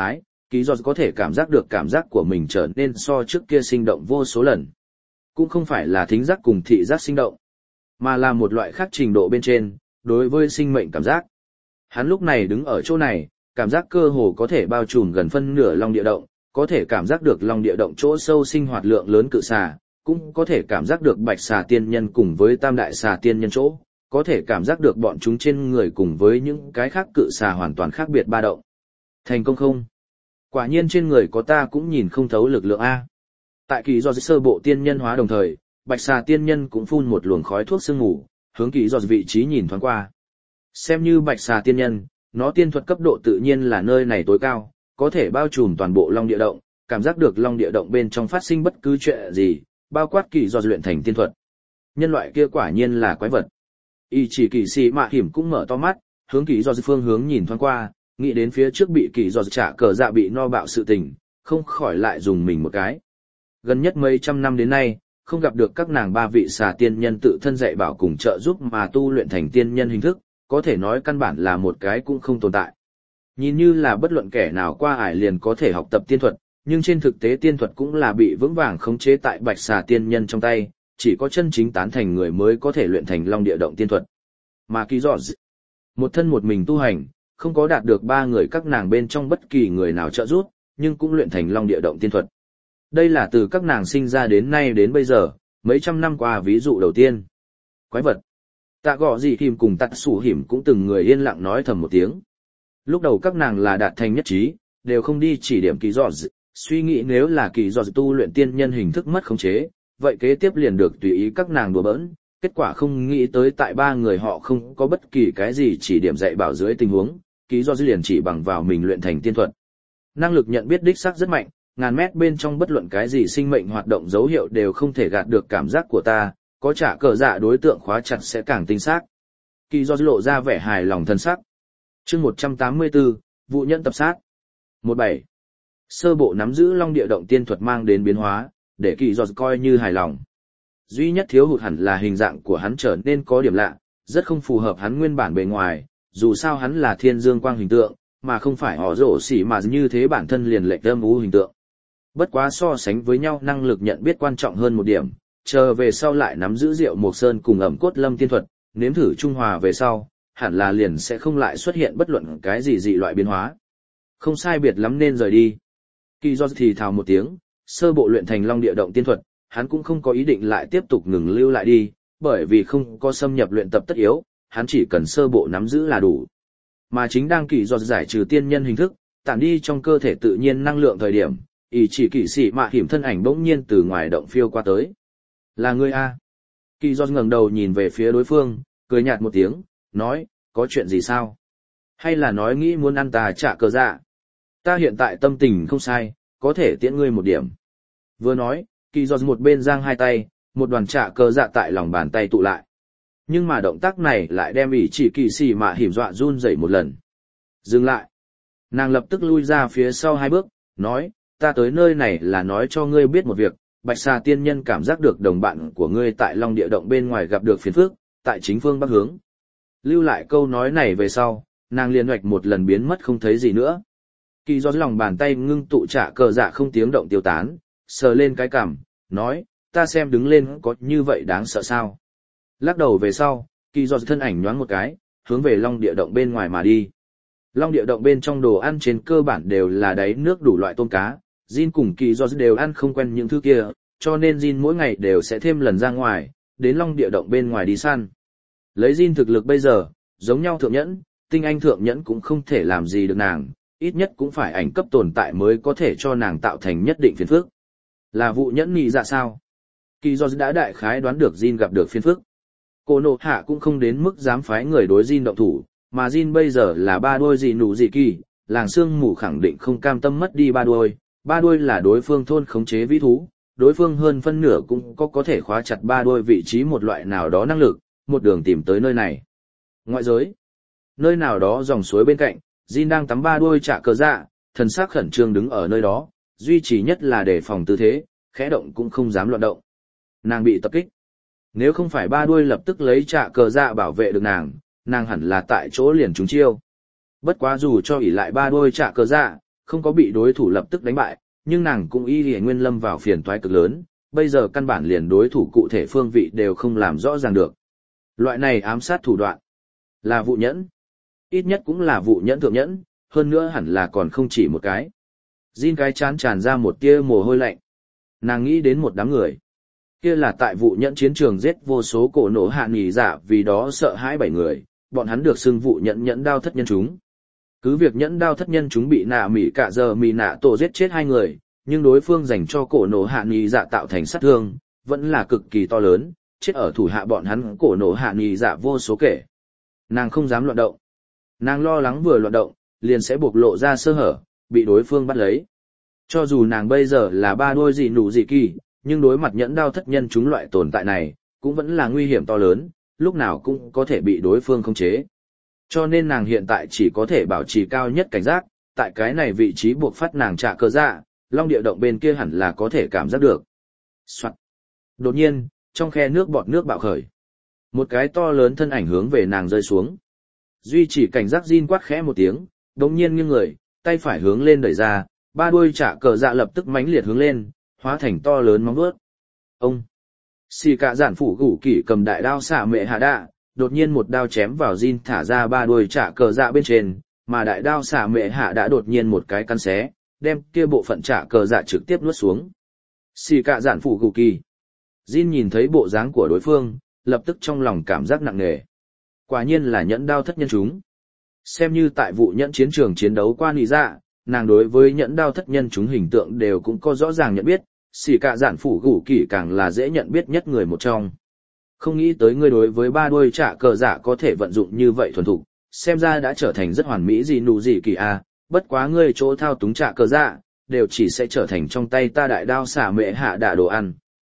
Kỳ Giọt có thể cảm giác được cảm giác của mình trở nên so trước kia sinh động vô số lần. Cũng không phải là thính giác cùng thị giác sinh động, mà là một loại khác trình độ bên trên, đối với sinh mệnh cảm giác. Hắn lúc này đứng ở chỗ này, cảm giác cơ hồ có thể bao trùm gần phân nửa long địa động, có thể cảm giác được long địa động chỗ sâu sinh hoạt lượng lớn cự xà, cũng có thể cảm giác được bạch xà tiên nhân cùng với tam đại xà tiên nhân chỗ, có thể cảm giác được bọn chúng trên người cùng với những cái khác cự xà hoàn toàn khác biệt ba động. Thành công không? Quả nhiên trên người có ta cũng nhìn không thấu lực lượng A. Tại Kỳ Giọt sơ bộ tiên nhân hóa đồng thời, bạch xà tiên nhân cũng phun một luồng khói thuốc sương ngủ, hướng Kỳ Giọt vị trí nhìn thoáng qua. Xem như bạch xà tiên nhân, nó tiên thuật cấp độ tự nhiên là nơi này tối cao, có thể bao trùm toàn bộ long địa động, cảm giác được long địa động bên trong phát sinh bất cứ chuyện gì, bao quát Kỳ Giọt luyện thành tiên thuật. Nhân loại kia quả nhiên là quái vật. Y chỉ Kỳ Sĩ Mạ Hiểm cũng mở to mắt, hướng Kỳ Giọt phương hướng nhìn thoáng qua, nghĩ đến phía trước bị Kỳ Giọt trả cờ dạ bị no bạo sự tình, không khỏi lại dùng mình một cái. Gần nhất mấy trăm năm đến nay, không gặp được các nàng ba vị xà tiên nhân tự thân dạy bảo cùng trợ giúp mà tu luyện thành tiên nhân hình thức, có thể nói căn bản là một cái cũng không tồn tại. Nhìn như là bất luận kẻ nào qua ải liền có thể học tập tiên thuật, nhưng trên thực tế tiên thuật cũng là bị vững vàng khống chế tại bạch xà tiên nhân trong tay, chỉ có chân chính tán thành người mới có thể luyện thành long địa động tiên thuật. Mà Kỳ Giọt, một thân một mình tu hành, không có đạt được ba người các nàng bên trong bất kỳ người nào trợ giúp, nhưng cũng luyện thành long địa động tiên thuật. Đây là từ các nàng sinh ra đến nay đến bây giờ, mấy trăm năm qua ví dụ đầu tiên. Quái vật. Tạ Gọ Dị Hiểm cùng Tạt Sủ Hiểm cũng từng người yên lặng nói thầm một tiếng. Lúc đầu các nàng là đạt thành nhất trí, đều không đi chỉ điểm Kỳ Giọt, suy nghĩ nếu là Kỳ Giọt tu luyện tiên nhân hình thức mất khống chế, vậy kế tiếp liền được tùy ý các nàng đùa bỡn. Kết quả không nghĩ tới tại ba người họ không có bất kỳ cái gì chỉ điểm dạy bảo dưới tình huống, Kỳ Giọt liền chỉ bằng vào mình luyện thành tiên thuật. Năng lực nhận biết đích xác rất mạnh, ngàn mét bên trong bất luận cái gì sinh mệnh hoạt động dấu hiệu đều không thể gạt được cảm giác của ta, có trả cờ dạ đối tượng khóa chặt sẽ càng tinh xác. Kỳ Giọt lộ ra vẻ hài lòng thân sắc. Chương một trăm tám mươi tư, vụ nhân tập sát. mười bảy. Sơ bộ nắm giữ long địa động tiên thuật mang đến biến hóa, để Kỳ Giọt coi như hài lòng. Duy nhất thiếu hụt hẳn là hình dạng của hắn trở nên có điểm lạ, rất không phù hợp hắn nguyên bản bề ngoài, dù sao hắn là thiên dương quang hình tượng, mà không phải họ rổ xỉ mà như thế bản thân liền lệch âm u hình tượng. Bất quá so sánh với nhau năng lực nhận biết quan trọng hơn một điểm, chờ về sau lại nắm giữ Diệu Mộc Sơn cùng Ẩm Cốt Lâm tiên thuật, nếm thử trung hòa về sau, hẳn là liền sẽ không lại xuất hiện bất luận cái gì dị loại biến hóa. Không sai biệt lắm nên rời đi. Kỳ Giọt thì thào một tiếng, sơ bộ luyện thành long địa động tiên thuật, hắn cũng không có ý định lại tiếp tục ngừng lưu lại đi, bởi vì không có xâm nhập luyện tập tất yếu, hắn chỉ cần sơ bộ nắm giữ là đủ. Mà chính đang Kỳ Giọt giải trừ tiên nhân hình thức, tản đi trong cơ thể tự nhiên năng lượng thời điểm, ý chỉ Kỳ Sĩ Mạ Hiểm thân ảnh bỗng nhiên từ ngoài động phiêu qua tới. Là ngươi a? Kỳ Giọt ngẩng đầu nhìn về phía đối phương, cười nhạt một tiếng, nói, có chuyện gì sao? Hay là nói nghĩ muốn ăn ta trả cờ dạ? Ta hiện tại tâm tình không sai, có thể tiễn ngươi một điểm. Vừa nói, Kỳ Giọt một bên giang hai tay, một đoàn trả cờ dạ tại lòng bàn tay tụ lại. Nhưng mà động tác này lại đem ý chỉ Kỳ Sĩ Mạ Hiểm dọa run rẩy một lần. Dừng lại. Nàng lập tức lui ra phía sau hai bước, nói, ta tới nơi này là nói cho ngươi biết một việc, Bạch Xà tiên nhân cảm giác được đồng bạn của ngươi tại Long Địa động bên ngoài gặp được phiền phức, tại chính phương bắc hướng. Lưu lại câu nói này về sau, nàng liền hoạch một lần biến mất không thấy gì nữa. Kỳ Giọt lòng bàn tay ngưng tụ trả cờ dạ không tiếng động tiêu tán, sờ lên cái cằm, nói, ta xem đứng lên có như vậy đáng sợ sao. Lắc đầu về sau, Kỳ Giọt thân ảnh nhoáng một cái, hướng về Long Địa động bên ngoài mà đi. Long Địa động bên trong đồ ăn trên cơ bản đều là đáy nước đủ loại tôm cá, Jin cùng Kỳ Giọt đều ăn không quen những thứ kia, cho nên Jin mỗi ngày đều sẽ thêm lần ra ngoài, đến Long Địa động bên ngoài đi săn. Lấy Jin thực lực bây giờ, giống nhau thượng nhẫn, tinh anh thượng nhẫn cũng không thể làm gì được nàng, ít nhất cũng phải ảnh cấp tồn tại mới có thể cho nàng tạo thành nhất định phiền phức. Là vụ nhẫn nhị dạ sao? Kỳ Giọt đã đại khái đoán được Jin gặp được phiền phức. Cô Nộ Hạ cũng không đến mức dám phái người đối Jin động thủ, mà Jin bây giờ là ba đuôi gì nụ gì kỳ, làng sương mù khẳng định không cam tâm mất đi ba đuôi, ba đuôi là đối phương thôn khống chế vĩ thú, đối phương hơn phân nửa cũng có có thể khóa chặt ba đuôi vị trí một loại nào đó năng lực, một đường tìm tới nơi này. Ngoại giới, nơi nào đó dòng suối bên cạnh, Jin đang tắm ba đuôi trả cờ dạ, thần sắc khẩn trương đứng ở nơi đó, duy trì nhất là đề phòng tư thế, khẽ động cũng không dám loạn động. Nàng bị tập kích. Nếu không phải ba đuôi lập tức lấy trả cờ dạ bảo vệ được nàng, nàng hẳn là tại chỗ liền trúng chiêu. Bất quá dù cho ỷ lại ba đuôi trả cờ dạ, không có bị đối thủ lập tức đánh bại, nhưng nàng cũng y lìa nguyên lâm vào phiền toái cực lớn, bây giờ căn bản liền đối thủ cụ thể phương vị đều không làm rõ ràng được. Loại này ám sát thủ đoạn là vụ nhẫn, ít nhất cũng là vụ nhẫn thượng nhẫn, hơn nữa hẳn là còn không chỉ một cái. Jin cái chán tràn ra một tia mồ hôi lạnh. Nàng nghĩ đến một đám người. Kia là tại vụ nhẫn chiến trường giết vô số cổ nổ hạ nghỉ dạ vì đó sợ hãi bảy người, bọn hắn được xưng vụ nhẫn nhẫn đao thất nhân chúng. Cứ việc nhẫn đao thất nhân chúng bị nạ mỉ cả giờ mỉ nạ tổ giết chết hai người, nhưng đối phương dành cho cổ nổ hạ nghỉ dạ tạo thành sát thương, vẫn là cực kỳ to lớn, chết ở thủ hạ bọn hắn cổ nổ hạ nghỉ dạ vô số kể. Nàng không dám loạn động. Nàng lo lắng vừa loạn động, liền sẽ bộc lộ ra sơ hở, bị đối phương bắt lấy. Cho dù nàng bây giờ là ba đôi gì nụ gì kỳ, nhưng đối mặt nhẫn đao thất nhân chúng loại tồn tại này, cũng vẫn là nguy hiểm to lớn, lúc nào cũng có thể bị đối phương khống chế. Cho nên nàng hiện tại chỉ có thể bảo trì cao nhất cảnh giác, tại cái này vị trí buộc phát nàng trả cơ dạ, long địa động bên kia hẳn là có thể cảm giác được. Soạn. Đột nhiên, trong khe nước bọt nước bạo khởi. Một cái to lớn thân ảnh hướng về nàng rơi xuống. Duy chỉ cảnh giác Jin quát khẽ một tiếng, đống nhiên nghiêng người, tay phải hướng lên đẩy ra, ba đuôi trả cờ dạ lập tức mãnh liệt hướng lên, hóa thành to lớn móng vuốt. Ông! Xì cả giản phủ gủ kỷ cầm đại đao xạ mệ hạ đạ, đột nhiên một đao chém vào Jin thả ra ba đuôi trả cờ dạ bên trên, mà đại đao xạ mệ hạ đã đột nhiên một cái căn xé, đem kia bộ phận trả cờ dạ trực tiếp nuốt xuống. Xì cả giản phủ gủ kỷ. Jin nhìn thấy bộ dáng của đối phương, lập tức trong lòng cảm giác nặng nề. Quả nhiên là nhẫn đao thất nhân chúng. Xem như tại vụ nhẫn chiến trường chiến đấu qua nị dạ, nàng đối với nhẫn đao thất nhân chúng hình tượng đều cũng có rõ ràng nhận biết, xỉ cả giản phủ gủ kỷ càng là dễ nhận biết nhất người một trong. Không nghĩ tới ngươi đối với ba đuôi trả cờ dạ có thể vận dụng như vậy thuần thục, xem ra đã trở thành rất hoàn mỹ gì nụ gì kỳ a, bất quá ngươi chỗ thao túng trả cờ dạ, đều chỉ sẽ trở thành trong tay ta đại đao xả mệ hạ đả đồ ăn.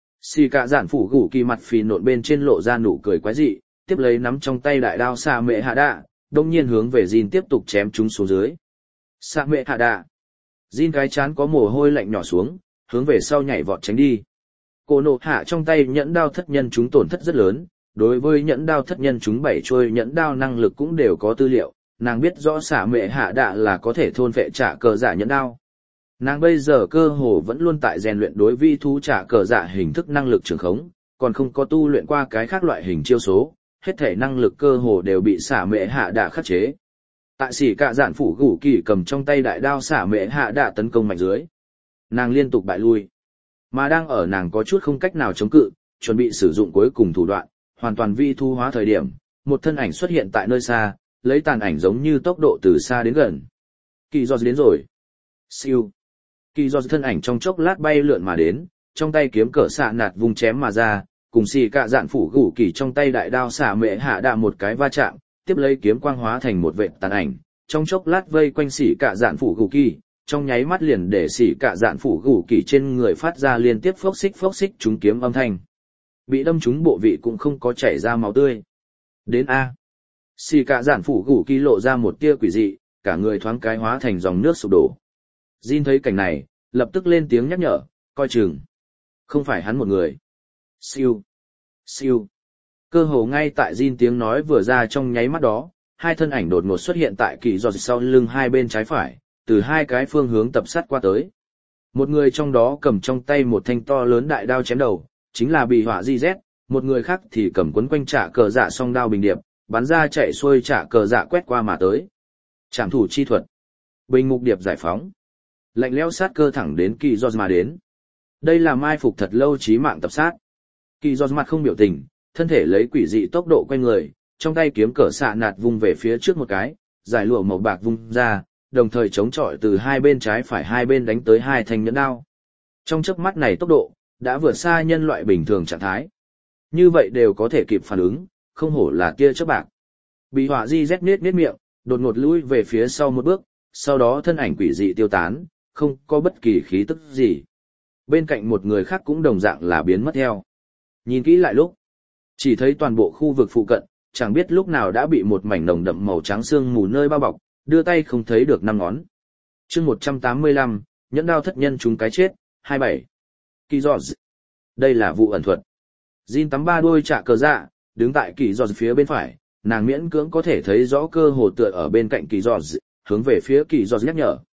Xỉ cả giản phủ gủ kỳ mặt phì nộn bên trên lộ ra nụ cười quái dị, tiếp lấy nắm trong tay đại đao xả mệ hạ đả, đông nhiên hướng về Jin tiếp tục chém chúng xuống dưới. Xạ mệ hạ đạ. Jin cái chán có mồ hôi lạnh nhỏ xuống, hướng về sau nhảy vọt tránh đi. Cổ nộ hạ trong tay nhẫn đao thất nhân chúng tổn thất rất lớn, đối với nhẫn đao thất nhân chúng bảy trôi nhẫn đao năng lực cũng đều có tư liệu, nàng biết rõ xạ mệ hạ đạ là có thể thôn phệ trả cờ dạ nhẫn đao. Nàng bây giờ cơ hồ vẫn luôn tại rèn luyện đối vi thú trả cờ dạ hình thức năng lực trường khống, còn không có tu luyện qua cái khác loại hình chiêu số, hết thể năng lực cơ hồ đều bị xạ mệ hạ đạ khắc chế. Tại xỉ cả giản phủ gủ kỳ cầm trong tay đại đao xả mệ hạ đạ tấn công mạnh dưới. Nàng liên tục bại lui. Mà đang ở nàng có chút không cách nào chống cự, chuẩn bị sử dụng cuối cùng thủ đoạn, hoàn toàn vi thu hóa thời điểm, một thân ảnh xuất hiện tại nơi xa, lấy tàn ảnh giống như tốc độ từ xa đến gần. Kỳ do đến rồi. Siêu. Kỳ do thân ảnh trong chốc lát bay lượn mà đến, trong tay kiếm cỡ xạ nạt vùng chém mà ra, cùng xỉ cả dạn phủ gủ kỳ trong tay đại đao xả mệ hạ đạ một cái va chạm, tiếp lấy kiếm quang hóa thành một vệt tàn ảnh, trong chốc lát vây quanh xỉ cả dạn phủ gù kỳ, trong nháy mắt liền để xỉ cả dạn phủ gù kỳ trên người phát ra liên tiếp phốc xích phốc xích trúng kiếm âm thanh. Bị đâm trúng bộ vị cũng không có chảy ra máu tươi. Đến A. Xỉ cả dạn phủ gù kỳ lộ ra một tia quỷ dị, cả người thoáng cái hóa thành dòng nước sụp đổ. Jin thấy cảnh này, lập tức lên tiếng nhắc nhở, coi chừng. Không phải hắn một người. Siêu. Siêu. Cơ hồ ngay tại Jin tiếng nói vừa ra trong nháy mắt đó, hai thân ảnh đột ngột xuất hiện tại kỳ giọt sau lưng hai bên trái phải, từ hai cái phương hướng tập sát qua tới. Một người trong đó cầm trong tay một thanh to lớn đại đao chém đầu, chính là bị họa di z, một người khác thì cầm quấn quanh trả cờ dạ song đao bình điệp, bắn ra chạy xuôi trả cờ dạ quét qua mà tới. Trảm thủ chi thuật. Bình mục điệp giải phóng. Lạnh lẽo sát cơ thẳng đến kỳ giọt mà đến. Đây là mai phục thật lâu chí mạng tập sát. Kỳ giọt mặt không biểu tình, thân thể lấy quỷ dị tốc độ quay người, trong tay kiếm cỡ xạ nạt vung về phía trước một cái, giải lụa màu bạc vung ra, đồng thời chống chọi từ hai bên trái phải hai bên đánh tới hai thanh nhẫn đao. Trong chớp mắt này tốc độ, đã vượt xa nhân loại bình thường trạng thái. Như vậy đều có thể kịp phản ứng, không hổ là tia chớp bạc. Bị họa di rét nết nết miệng, đột ngột lùi về phía sau một bước, sau đó thân ảnh quỷ dị tiêu tán, không có bất kỳ khí tức gì. Bên cạnh một người khác cũng đồng dạng là biến mất theo. Nhìn kỹ lại lúc, chỉ thấy toàn bộ khu vực phụ cận, chẳng biết lúc nào đã bị một mảnh nồng đậm màu trắng sương mù nơi bao bọc, đưa tay không thấy được năm ngón. Chương một trăm tám mươi lăm, nhẫn đao thất nhân chúng cái chết, hai mươi bảy. Kỳ giọt. Đây là vụ ẩn thuật. Jin tắm ba đuôi trả cờ dạ, đứng tại kỳ giọt phía bên phải, nàng miễn cưỡng có thể thấy rõ cơ hồ tựa ở bên cạnh kỳ giọt, hướng về phía kỳ giọt nhắc nhở.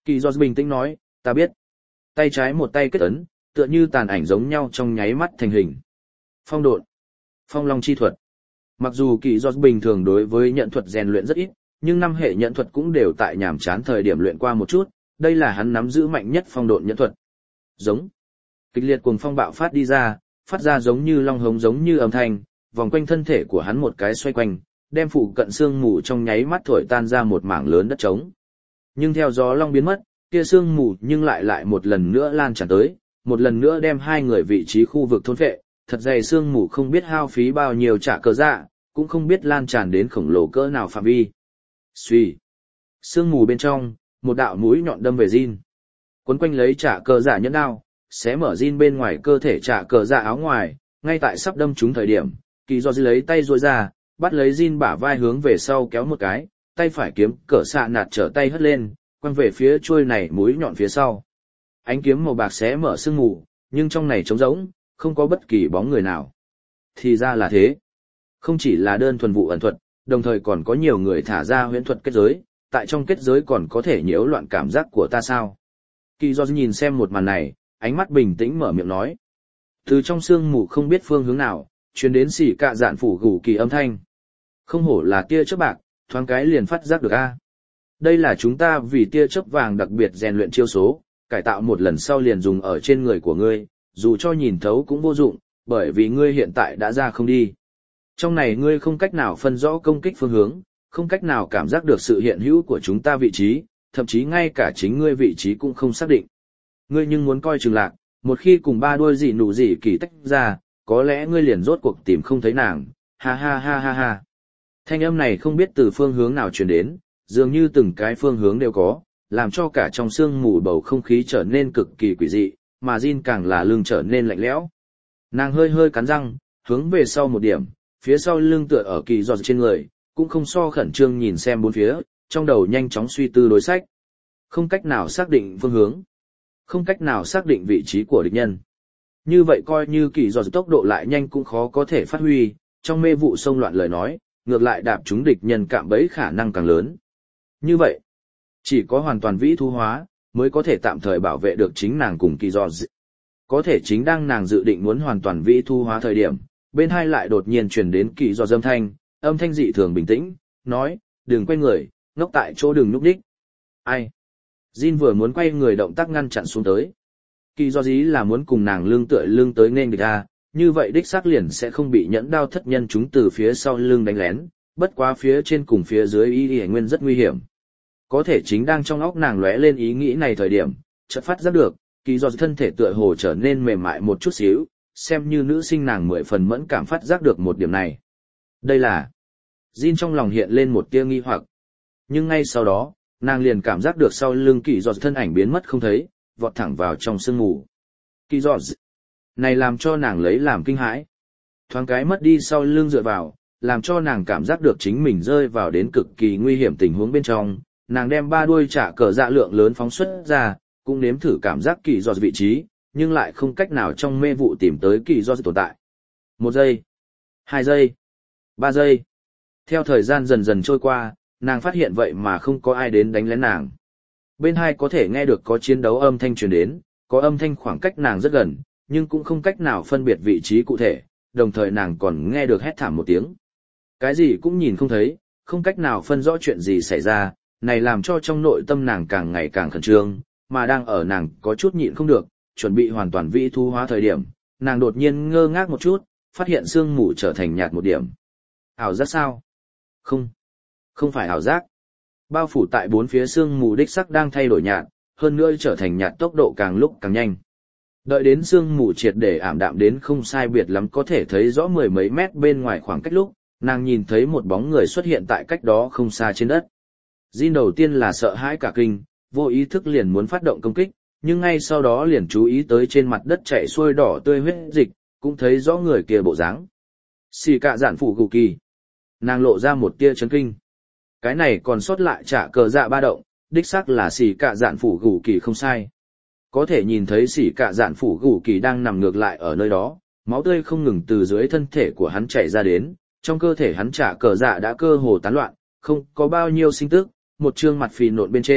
Kỳ Giọt bình tĩnh nói, ta biết. Tay trái một tay kết ấn, tựa như tàn ảnh giống nhau trong nháy mắt thành hình. Phong độn, phong long chi thuật. Mặc dù Kỳ Giọt bình thường đối với nhận thuật rèn luyện rất ít, nhưng năm hệ nhận thuật cũng đều tại nhàm chán thời điểm luyện qua một chút, đây là hắn nắm giữ mạnh nhất phong độn nhận thuật. Giống. Kịch liệt cuồng phong bạo phát đi ra, phát ra giống như long hống giống như âm thanh, vòng quanh thân thể của hắn một cái xoay quanh, đem phụ cận xương mù trong nháy mắt thổi tan ra một mảng lớn đất trống. Nhưng theo gió long biến mất, kia xương mù nhưng lại lại một lần nữa lan tràn tới, một lần nữa đem hai người vị trí khu vực thôn phệ, thật dày xương mù không biết hao phí bao nhiêu trả cờ dạ, cũng không biết lan tràn đến khổng lồ cỡ nào phạm vi. Xuy. Xương mù bên trong, một đạo mũi nhọn đâm về Jin. Quấn quanh lấy trả cờ dạ nhẫn đao, xé mở Jin bên ngoài cơ thể trả cờ dạ áo ngoài, ngay tại sắp đâm trúng thời điểm, Kỳ Giọt lấy tay duỗi ra, bắt lấy Jin bả vai hướng về sau kéo một cái, tay phải kiếm cỡ xạ nạt trở tay hất lên, quăng về phía chuôi này mũi nhọn phía sau. Ánh kiếm màu bạc xé mở sương mù, nhưng trong này trống rỗng, không có bất kỳ bóng người nào. Thì ra là thế. Không chỉ là đơn thuần vụ ẩn thuật, đồng thời còn có nhiều người thả ra huyễn thuật kết giới, tại trong kết giới còn có thể nhiễu loạn cảm giác của ta sao. Kỳ Giọt nhìn xem một màn này, ánh mắt bình tĩnh mở miệng nói. Từ trong sương mù không biết phương hướng nào, truyền đến xỉ cạ dạn phủ gù kỳ âm thanh. Không hổ là tia chớp bạc, thoáng cái liền phát giác được a. Đây là chúng ta vì tia chớp vàng đặc biệt rèn luyện chiêu số, cải tạo một lần sau liền dùng ở trên người của ngươi, dù cho nhìn thấu cũng vô dụng, bởi vì ngươi hiện tại đã ra không đi. Trong này ngươi không cách nào phân rõ công kích phương hướng, không cách nào cảm giác được sự hiện hữu của chúng ta vị trí, thậm chí ngay cả chính ngươi vị trí cũng không xác định. Ngươi nhưng muốn coi chừng lạc, một khi cùng ba đuôi dị nụ dị kỳ tách ra, có lẽ ngươi liền rốt cuộc tìm không thấy nàng, ha ha ha ha ha. Thanh âm này không biết từ phương hướng nào truyền đến, dường như từng cái phương hướng đều có, làm cho cả trong sương mù bầu không khí trở nên cực kỳ quỷ dị, mà Jin càng là lưng trở nên lạnh lẽo. Nàng hơi hơi cắn răng, hướng về sau một điểm, phía sau lưng tựa ở Kỳ Giọt trên người, cũng không so khẩn trương nhìn xem bốn phía, trong đầu nhanh chóng suy tư đối sách. Không cách nào xác định phương hướng, không cách nào xác định vị trí của địch nhân. Như vậy coi như Kỳ Giọt tốc độ lại nhanh cũng khó có thể phát huy, trong mê vụ xông loạn lời nói, ngược lại đạp trúng địch nhân cạm bẫy khả năng càng lớn. Như vậy, chỉ có hoàn toàn vĩ thu hóa, mới có thể tạm thời bảo vệ được chính nàng cùng Kỳ Giọt. Có thể chính đang nàng dự định muốn hoàn toàn vĩ thu hóa thời điểm, bên hai lại đột nhiên truyền đến Kỳ Giọt âm thanh, âm thanh dị thường bình tĩnh, nói, đừng quay người, ngốc tại chỗ đừng núp đích. Ai? Jin vừa muốn quay người động tác ngăn chặn xuống tới. Kỳ Giọt ý là muốn cùng nàng lưng tựa lưng tới nên địch ra, như vậy đích xác liền sẽ không bị nhẫn đao thất nhân chúng từ phía sau lưng đánh lén, bất quá phía trên cùng phía dưới y y nguyên rất nguy hiểm. Có thể chính đang trong óc nàng lóe lên ý nghĩ này thời điểm, chợt phát giác được, Kỳ Giọt thân thể tựa hồ trở nên mềm mại một chút xíu, xem như nữ sinh nàng mười phần mẫn cảm phát giác được một điểm này. Đây là... Jin trong lòng hiện lên một tia nghi hoặc. Nhưng ngay sau đó, nàng liền cảm giác được sau lưng Kỳ Giọt thân ảnh biến mất không thấy, vọt thẳng vào trong sương mù. Kỳ Giọt này làm cho nàng lấy làm kinh hãi. Thoáng cái mất đi sau lưng dựa vào, làm cho nàng cảm giác được chính mình rơi vào đến cực kỳ nguy hiểm tình huống bên trong, nàng đem ba đuôi trả cờ dạ lượng lớn phóng xuất ra, cũng nếm thử cảm giác Kỳ Giọt vị trí, nhưng lại không cách nào trong mê vụ tìm tới Kỳ Giọt tồn tại. Một giây, hai giây, ba giây. Theo thời gian dần dần trôi qua, nàng phát hiện vậy mà không có ai đến đánh lén nàng. Bên hai có thể nghe được có chiến đấu âm thanh truyền đến, có âm thanh khoảng cách nàng rất gần, nhưng cũng không cách nào phân biệt vị trí cụ thể, đồng thời nàng còn nghe được hét thảm một tiếng. Cái gì cũng nhìn không thấy, không cách nào phân rõ chuyện gì xảy ra, này làm cho trong nội tâm nàng càng ngày càng khẩn trương, mà đang ở nàng có chút nhịn không được, chuẩn bị hoàn toàn vĩ thu hóa thời điểm, nàng đột nhiên ngơ ngác một chút, phát hiện sương mù trở thành nhạt một điểm. Ảo giác sao? Không, không phải ảo giác. Bao phủ tại bốn phía sương mù đích sắc đang thay đổi nhạt, hơn nữa trở thành nhạt tốc độ càng lúc càng nhanh. Đợi đến sương mù triệt để ảm đạm đến không sai biệt lắm có thể thấy rõ mười mấy mét bên ngoài khoảng cách lúc, nàng nhìn thấy một bóng người xuất hiện tại cách đó không xa trên đất. Jin đầu tiên là sợ hãi cả kinh, vô ý thức liền muốn phát động công kích, nhưng ngay sau đó liền chú ý tới trên mặt đất chảy xuôi đỏ tươi huyết dịch, cũng thấy rõ người kia bộ dáng. Xì cạ dạn phủ gù kỳ. Nàng lộ ra một tia chấn kinh. Cái này còn sót lại trả cờ dạ ba động, đích xác là xì cạ dạn phủ gù kỳ không sai. Có thể nhìn thấy xỉ cạ dạn phủ gù kỳ đang nằm ngược lại ở nơi đó, máu tươi không ngừng từ dưới thân thể của hắn chảy ra đến, trong cơ thể hắn trả cờ dạ đã cơ hồ tán loạn, không có bao nhiêu sinh tức, một trương mặt phì nộn bên trên,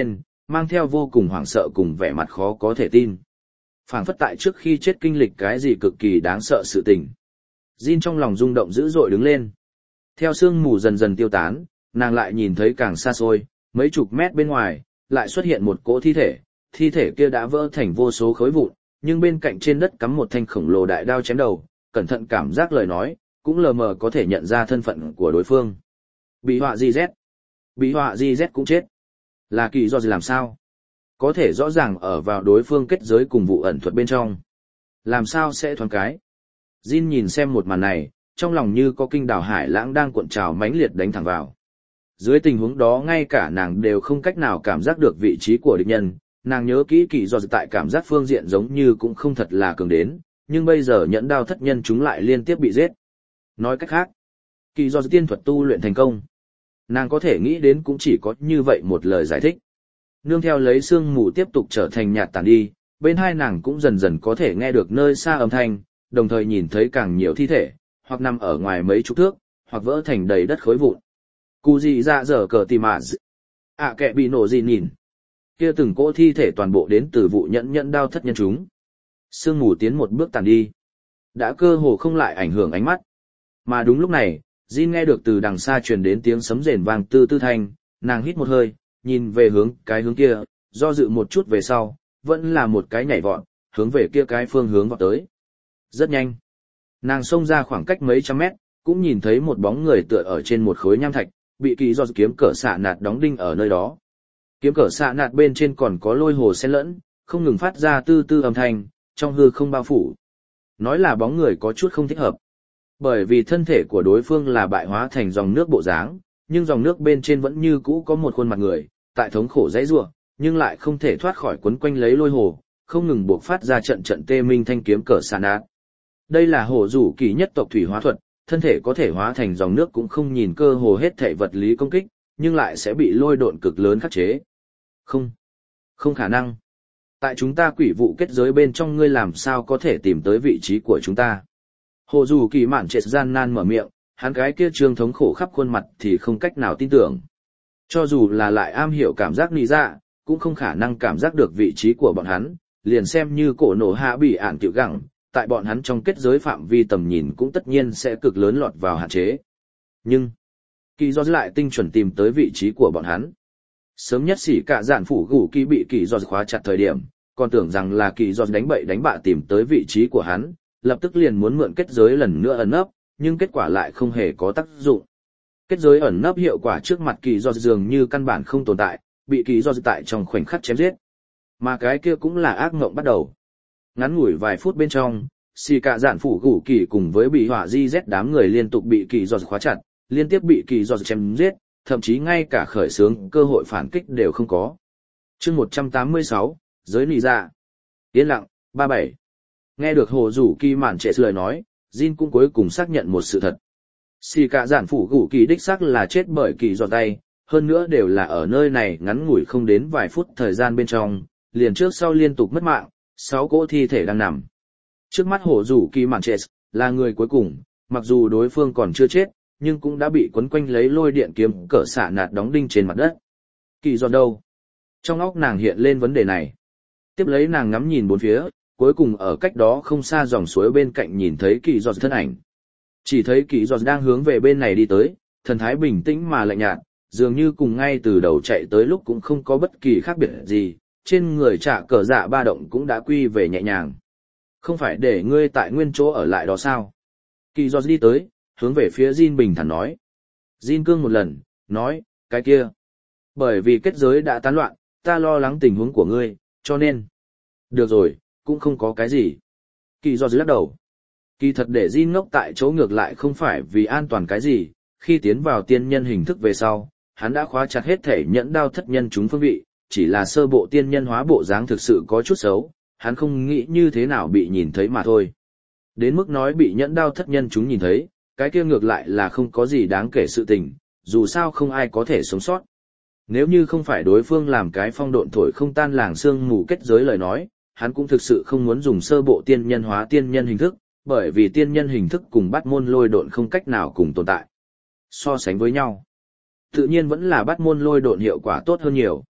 mang theo vô cùng hoảng sợ cùng vẻ mặt khó có thể tin. Phảng phất tại trước khi chết kinh lịch cái gì cực kỳ đáng sợ sự tình. Jin trong lòng rung động dữ dội đứng lên. Theo sương mù dần dần tiêu tán, nàng lại nhìn thấy càng xa xôi, mấy chục mét bên ngoài, lại xuất hiện một cỗ thi thể, thi thể kia đã vỡ thành vô số khối vụn, nhưng bên cạnh trên đất cắm một thanh khổng lồ đại đao chém đầu, cẩn thận cảm giác lời nói, cũng lờ mờ có thể nhận ra thân phận của đối phương. Bị họa di Z. Bị họa di Z cũng chết. Là kỳ do gì làm sao? Có thể rõ ràng ở vào đối phương kết giới cùng vụ ẩn thuật bên trong. Làm sao sẽ thoáng cái? Jin nhìn xem một màn này, trong lòng như có kinh đảo hải lãng đang cuộn trào mãnh liệt đánh thẳng vào. Dưới tình huống đó ngay cả nàng đều không cách nào cảm giác được vị trí của địch nhân, nàng nhớ kỹ kỳ do tại cảm giác phương diện giống như cũng không thật là cường đến, nhưng bây giờ nhẫn đao thất nhân chúng lại liên tiếp bị giết. Nói cách khác, kỳ do tiên thuật tu luyện thành công. Nàng có thể nghĩ đến cũng chỉ có như vậy một lời giải thích. Nương theo lấy sương mù tiếp tục trở thành nhạt tàn đi, bên hai nàng cũng dần dần có thể nghe được nơi xa âm thanh, đồng thời nhìn thấy càng nhiều thi thể, hoặc nằm ở ngoài mấy chục thước, hoặc vỡ thành đầy đất khối vụn. Cú gì ra dở cờ tì mạ d... À kệ bị nổ gì nhìn. Kia từng cỗ thi thể toàn bộ đến từ vụ nhẫn nhẫn đao thất nhân chúng. Sương mù tiến một bước tàn đi. Đã cơ hồ không lại ảnh hưởng ánh mắt. Mà đúng lúc này, Jin nghe được từ đằng xa truyền đến tiếng sấm rền vang tư tư thanh, nàng hít một hơi, nhìn về hướng cái hướng kia, do dự một chút về sau, vẫn là một cái nhảy vọt, hướng về kia cái phương hướng vọt tới. Rất nhanh. Nàng xông ra khoảng cách mấy trăm mét, cũng nhìn thấy một bóng người tựa ở trên một khối nham thạch, bị kỳ do kiếm cỡ xạ nạt đóng đinh ở nơi đó. Kiếm cỡ xạ nạt bên trên còn có lôi hồ xen lẫn, không ngừng phát ra tư tư âm thanh, trong hư không bao phủ. Nói là bóng người có chút không thích hợp. Bởi vì thân thể của đối phương là bại hóa thành dòng nước bộ dáng, nhưng dòng nước bên trên vẫn như cũ có một khuôn mặt người, tại thống khổ dãy rủa, nhưng lại không thể thoát khỏi quấn quanh lấy lôi hồ, không ngừng buộc phát ra trận trận tê minh thanh kiếm cỡ xạ nạt. Đây là hổ rủ kỳ nhất tộc thủy hóa thuật, thân thể có thể hóa thành dòng nước cũng không nhìn cơ hồ hết thể vật lý công kích, nhưng lại sẽ bị lôi độn cực lớn khắc chế. Không, không khả năng. Tại chúng ta quỷ vụ kết giới bên trong ngươi làm sao có thể tìm tới vị trí của chúng ta. Hồ dù kỳ mạn trệt gian nan mở miệng, hắn cái kia trương thống khổ khắp khuôn mặt thì không cách nào tin tưởng. Cho dù là lại am hiểu cảm giác nị dạ, cũng không khả năng cảm giác được vị trí của bọn hắn, liền xem như cổ nổ hạ bị ản tiểu gẳng, tại bọn hắn trong kết giới phạm vi tầm nhìn cũng tất nhiên sẽ cực lớn lọt vào hạn chế. Nhưng, kỳ do lại tinh chuẩn tìm tới vị trí của bọn hắn. Sớm nhất xỉ cả giản phủ gủ kỳ bị kỳ do khóa chặt thời điểm, còn tưởng rằng là kỳ do đánh bậy đánh bạ tìm tới vị trí của hắn, lập tức liền muốn mượn kết giới lần nữa ẩn nấp, nhưng kết quả lại không hề có tác dụng. Kết giới ẩn nấp hiệu quả trước mặt kỳ do dường như căn bản không tồn tại, bị kỳ do tại trong khoảnh khắc chém giết. Mà cái kia cũng là ác ngộng bắt đầu. Ngắn ngủi vài phút bên trong, xì cả dạn phủ gủ kỳ cùng với bị họa di z đám người liên tục bị kỳ do khóa chặt, liên tiếp bị kỳ do chém giết, thậm chí ngay cả khởi xướng cơ hội phản kích đều không có. Chương một trăm tám mươi sáu, giới nị dạ. Yên lặng, ba bảy. Nghe được hồ rủ kỳ mạn trệ lời nói, Jin cũng cuối cùng xác nhận một sự thật. Xì cả giản phủ gủ kỳ đích xác là chết bởi kỳ do tay, hơn nữa đều là ở nơi này ngắn ngủi không đến vài phút thời gian bên trong, liền trước sau liên tục mất mạng, sáu cỗ thi thể đang nằm. Trước mắt hổ rủ kỳ mạn trệ là người cuối cùng, mặc dù đối phương còn chưa chết, nhưng cũng đã bị quấn quanh lấy lôi điện kiếm cỡ xạ nạt đóng đinh trên mặt đất. Kỳ do đâu? Trong óc nàng hiện lên vấn đề này. Tiếp lấy nàng ngắm nhìn bốn phía, cuối cùng ở cách đó không xa dòng suối bên cạnh nhìn thấy kỳ do thân ảnh. Chỉ thấy kỳ do đang hướng về bên này đi tới, thần thái bình tĩnh mà lạnh nhạt, dường như cùng ngay từ đầu chạy tới lúc cũng không có bất kỳ khác biệt gì, trên người trả cờ dạ ba động cũng đã quy về nhẹ nhàng. Không phải để ngươi tại nguyên chỗ ở lại đó sao? Kỳ do đi tới, hướng về phía Jin bình thản nói. Jin cương một lần, nói, cái kia. Bởi vì kết giới đã tán loạn, ta lo lắng tình huống của ngươi, cho nên. Được rồi, cũng không có cái gì. Kỳ do lắc đầu. Kỳ thật để Jin ngốc tại chỗ ngược lại không phải vì an toàn cái gì, khi tiến vào tiên nhân hình thức về sau, hắn đã khóa chặt hết thể nhẫn đao thất nhân chúng phương vị, chỉ là sơ bộ tiên nhân hóa bộ dáng thực sự có chút xấu, hắn không nghĩ như thế nào bị nhìn thấy mà thôi. Đến mức nói bị nhẫn đao thất nhân chúng nhìn thấy, cái kia ngược lại là không có gì đáng kể sự tình, dù sao không ai có thể sống sót. Nếu như không phải đối phương làm cái phong độn thổi không tan làng sương mù kết giới lời nói, hắn cũng thực sự không muốn dùng sơ bộ tiên nhân hóa tiên nhân hình thức, bởi vì tiên nhân hình thức cùng bắt môn lôi độn không cách nào cùng tồn tại. So sánh với nhau, tự nhiên vẫn là bắt môn lôi độn hiệu quả tốt hơn nhiều.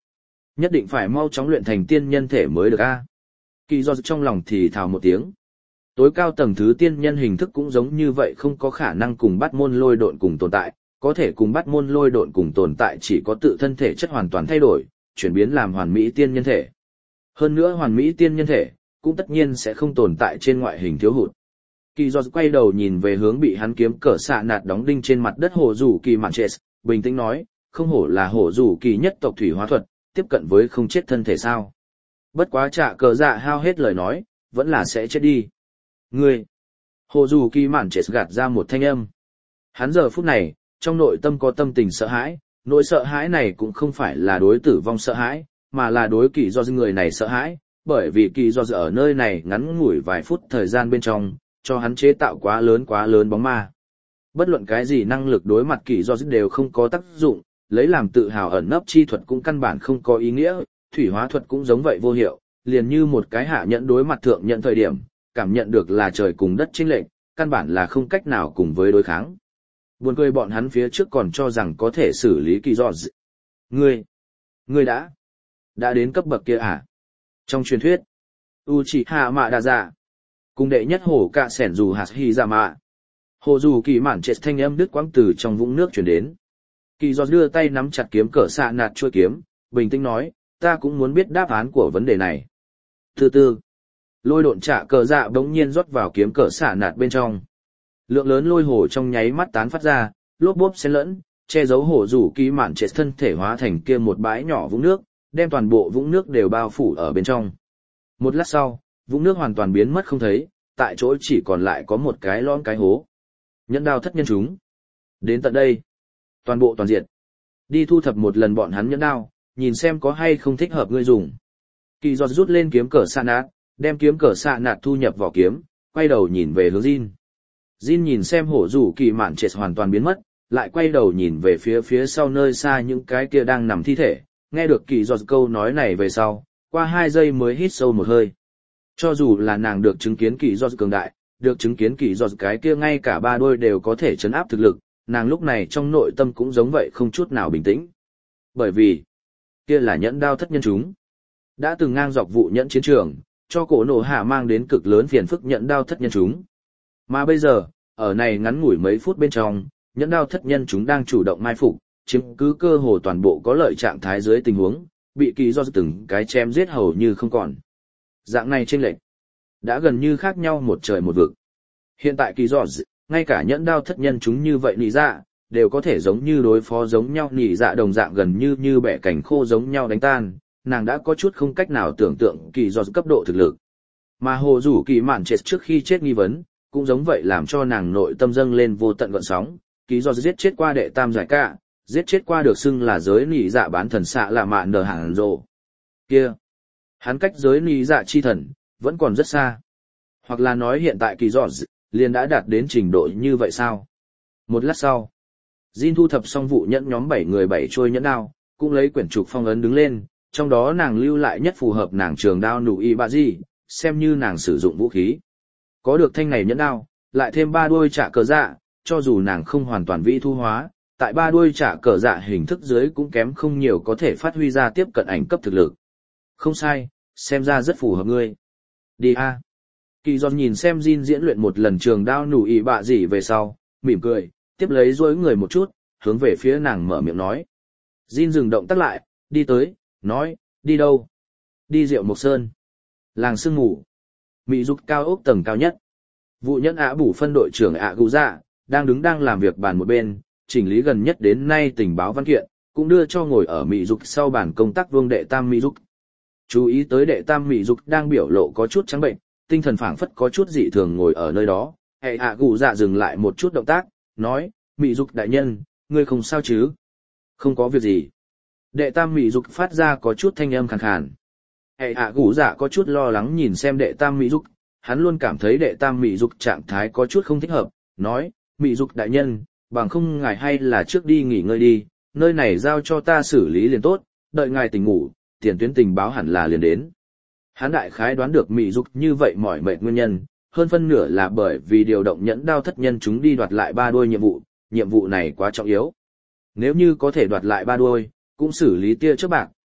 Nhất định phải mau chóng luyện thành tiên nhân thể mới được a. Kỳ do trong lòng thì thào một tiếng. Tối cao tầng thứ tiên nhân hình thức cũng giống như vậy, không có khả năng cùng bắt môn lôi độn cùng tồn tại, có thể cùng bắt môn lôi độn cùng tồn tại chỉ có tự thân thể chất hoàn toàn thay đổi, chuyển biến làm hoàn mỹ tiên nhân thể. Hơn nữa hoàn mỹ tiên nhân thể, cũng tất nhiên sẽ không tồn tại trên ngoại hình thiếu hụt. Kỳ do quay đầu nhìn về hướng bị hắn kiếm cỡ xạ nạt đóng đinh trên mặt đất hổ rủ kỳ mạn chết, bình tĩnh nói, không hổ là hổ rủ kỳ nhất tộc thủy hóa thuật, tiếp cận với không chết thân thể sao. Bất quá trả cờ dạ hao hết lời nói, vẫn là sẽ chết đi. Ngươi! Hổ rủ kỳ mạn chết gạt ra một thanh âm. Hắn giờ phút này, trong nội tâm có tâm tình sợ hãi, nỗi sợ hãi này cũng không phải là đối tử vong sợ hãi, mà là đối kỳ do người này sợ hãi, bởi vì kỳ do ở nơi này ngắn ngủi vài phút thời gian bên trong, cho hắn chế tạo quá lớn quá lớn bóng ma. Bất luận cái gì năng lực đối mặt kỳ do đều không có tác dụng, lấy làm tự hào ẩn nấp chi thuật cũng căn bản không có ý nghĩa, thủy hóa thuật cũng giống vậy vô hiệu, liền như một cái hạ nhẫn đối mặt thượng nhận thời điểm, cảm nhận được là trời cùng đất chênh lệch, căn bản là không cách nào cùng với đối kháng. Buồn cười bọn hắn phía trước còn cho rằng có thể xử lý kỳ do. Ngươi, ngươi đã, đã đến cấp bậc kia à? Trong truyền thuyết, Uchiha Madara, cùng đệ nhất hổ cạ sẻn dù hạt hy ra mạ. Hồ dù kỳ mạn chết thanh âm đứt quãng từ trong vũng nước chuyển đến. Kỳ do đưa tay nắm chặt kiếm cỡ xạ nạt chuôi kiếm, bình tĩnh nói, ta cũng muốn biết đáp án của vấn đề này. Từ từ, lôi độn trả cờ dạ bỗng nhiên rót vào kiếm cỡ xạ nạt bên trong. Lượng lớn lôi hồ trong nháy mắt tán phát ra, lốp bốp xen lẫn, che giấu hổ rủ kỳ mạn chết thân thể hóa thành kia một bãi nhỏ vũng nước, đem toàn bộ vũng nước đều bao phủ ở bên trong. Một lát sau, vũng nước hoàn toàn biến mất không thấy, tại chỗ chỉ còn lại có một cái lõm cái hố. Nhẫn đao thất nhân chúng. Đến tận đây, toàn bộ toàn diện. Đi thu thập một lần bọn hắn nhẫn đao, nhìn xem có hay không thích hợp ngươi dùng. Kỳ giọt rút lên kiếm cỡ xạ nạt, đem kiếm cỡ xạ nạt thu nhập vào kiếm, quay đầu nhìn về hướng Jin. Jin nhìn xem hổ rủ kỳ mạn chết hoàn toàn biến mất, lại quay đầu nhìn về phía phía sau nơi xa những cái kia đang nằm thi thể, nghe được kỳ giọt câu nói này về sau, qua hai giây mới hít sâu một hơi. Cho dù là nàng được chứng kiến kỳ giọt cường đại, được chứng kiến kỳ giọt cái kia ngay cả ba đôi đều có thể chấn áp thực lực, nàng lúc này trong nội tâm cũng giống vậy không chút nào bình tĩnh. Bởi vì, kia là nhẫn đao thất nhân chúng. Đã từng ngang dọc vụ nhẫn chiến trường, cho cổ nổ hạ mang đến cực lớn phiền phức nhẫn đao thất nhân chúng. Mà bây giờ, ở này ngắn ngủi mấy phút bên trong, nhẫn đao thất nhân chúng đang chủ động mai phục, chiếm cứ cơ hồ toàn bộ có lợi trạng thái dưới tình huống, bị kỳ do từng cái chém giết hầu như không còn. Dạng này chênh lệch đã gần như khác nhau một trời một vực. Hiện tại kỳ do ngay cả nhẫn đao thất nhân chúng như vậy nỉ dạ, đều có thể giống như đối phó giống nhau nỉ dạ đồng dạng gần như như bẻ cảnh khô giống nhau đánh tan, nàng đã có chút không cách nào tưởng tượng kỳ do cấp độ thực lực. Mà hồ rủ kỳ mạn chết trước khi chết nghi vấn, cũng giống vậy làm cho nàng nội tâm dâng lên vô tận gợn sóng, kỳ do giết chết qua đệ tam giải cả, giết chết qua được xưng là giới nỉ dạ bán thần xạ là mạn nở hẳn rồ. Kia, hắn cách giới nỉ dạ chi thần, vẫn còn rất xa. Hoặc là nói hiện tại kỳ do liền đã đạt đến trình độ như vậy sao? Một lát sau, Jin thu thập xong vụ nhẫn nhóm bảy người bảy trôi nhẫn đao, cũng lấy quyển trục phong ấn đứng lên, trong đó nàng lưu lại nhất phù hợp nàng trường đao nụ y bạ gì, xem như nàng sử dụng vũ khí. Có được thanh này nhẫn đao, lại thêm ba đuôi trả cờ dạ, cho dù nàng không hoàn toàn vĩ thu hóa, tại ba đuôi trả cờ dạ hình thức dưới cũng kém không nhiều có thể phát huy ra tiếp cận ảnh cấp thực lực. Không sai, xem ra rất phù hợp ngươi. Đi a. Kỳ Giòn nhìn xem Jin diễn luyện một lần trường đao nụ y bạ gì về sau, mỉm cười, tiếp lấy dối người một chút, hướng về phía nàng mở miệng nói. Jin dừng động tác lại, đi tới, nói, đi đâu? Đi Diệu Mộc Sơn. Làng sương ngủ. Mỹ dục cao ốc tầng cao nhất. Vụ nhẫn ạ bủ phân đội trưởng ạ gù dạ, đang đứng đang làm việc bàn một bên, chỉnh lý gần nhất đến nay tình báo văn kiện, cũng đưa cho ngồi ở Mỹ dục sau bàn công tác vương đệ tam Mỹ dục. Chú ý tới đệ tam Mỹ dục đang biểu lộ có chút trắng bệnh, tinh thần phảng phất có chút dị thường ngồi ở nơi đó. Hệ ạ gù dạ dừng lại một chút động tác, nói, Mỹ dục đại nhân, ngươi không sao chứ? Không có việc gì. Đệ tam Mỹ dục phát ra có chút thanh âm khàn khàn. Hệ ạ gù dạ có chút lo lắng nhìn xem đệ tam Mỹ dục, hắn luôn cảm thấy đệ tam Mỹ dục trạng thái có chút không thích hợp, nói, Mỹ dục đại nhân, bằng không ngài hay là trước đi nghỉ ngơi đi, nơi này giao cho ta xử lý liền tốt, đợi ngài tỉnh ngủ, tiền tuyến tình báo hẳn là liền đến. Hắn đại khái đoán được Mỹ dục như vậy mỏi mệt nguyên nhân, hơn phân nửa là bởi vì điều động nhẫn đao thất nhân chúng đi đoạt lại ba đuôi nhiệm vụ, nhiệm vụ này quá trọng yếu. Nếu như có thể đoạt lại ba đuôi, cũng xử lý tia trước bạc,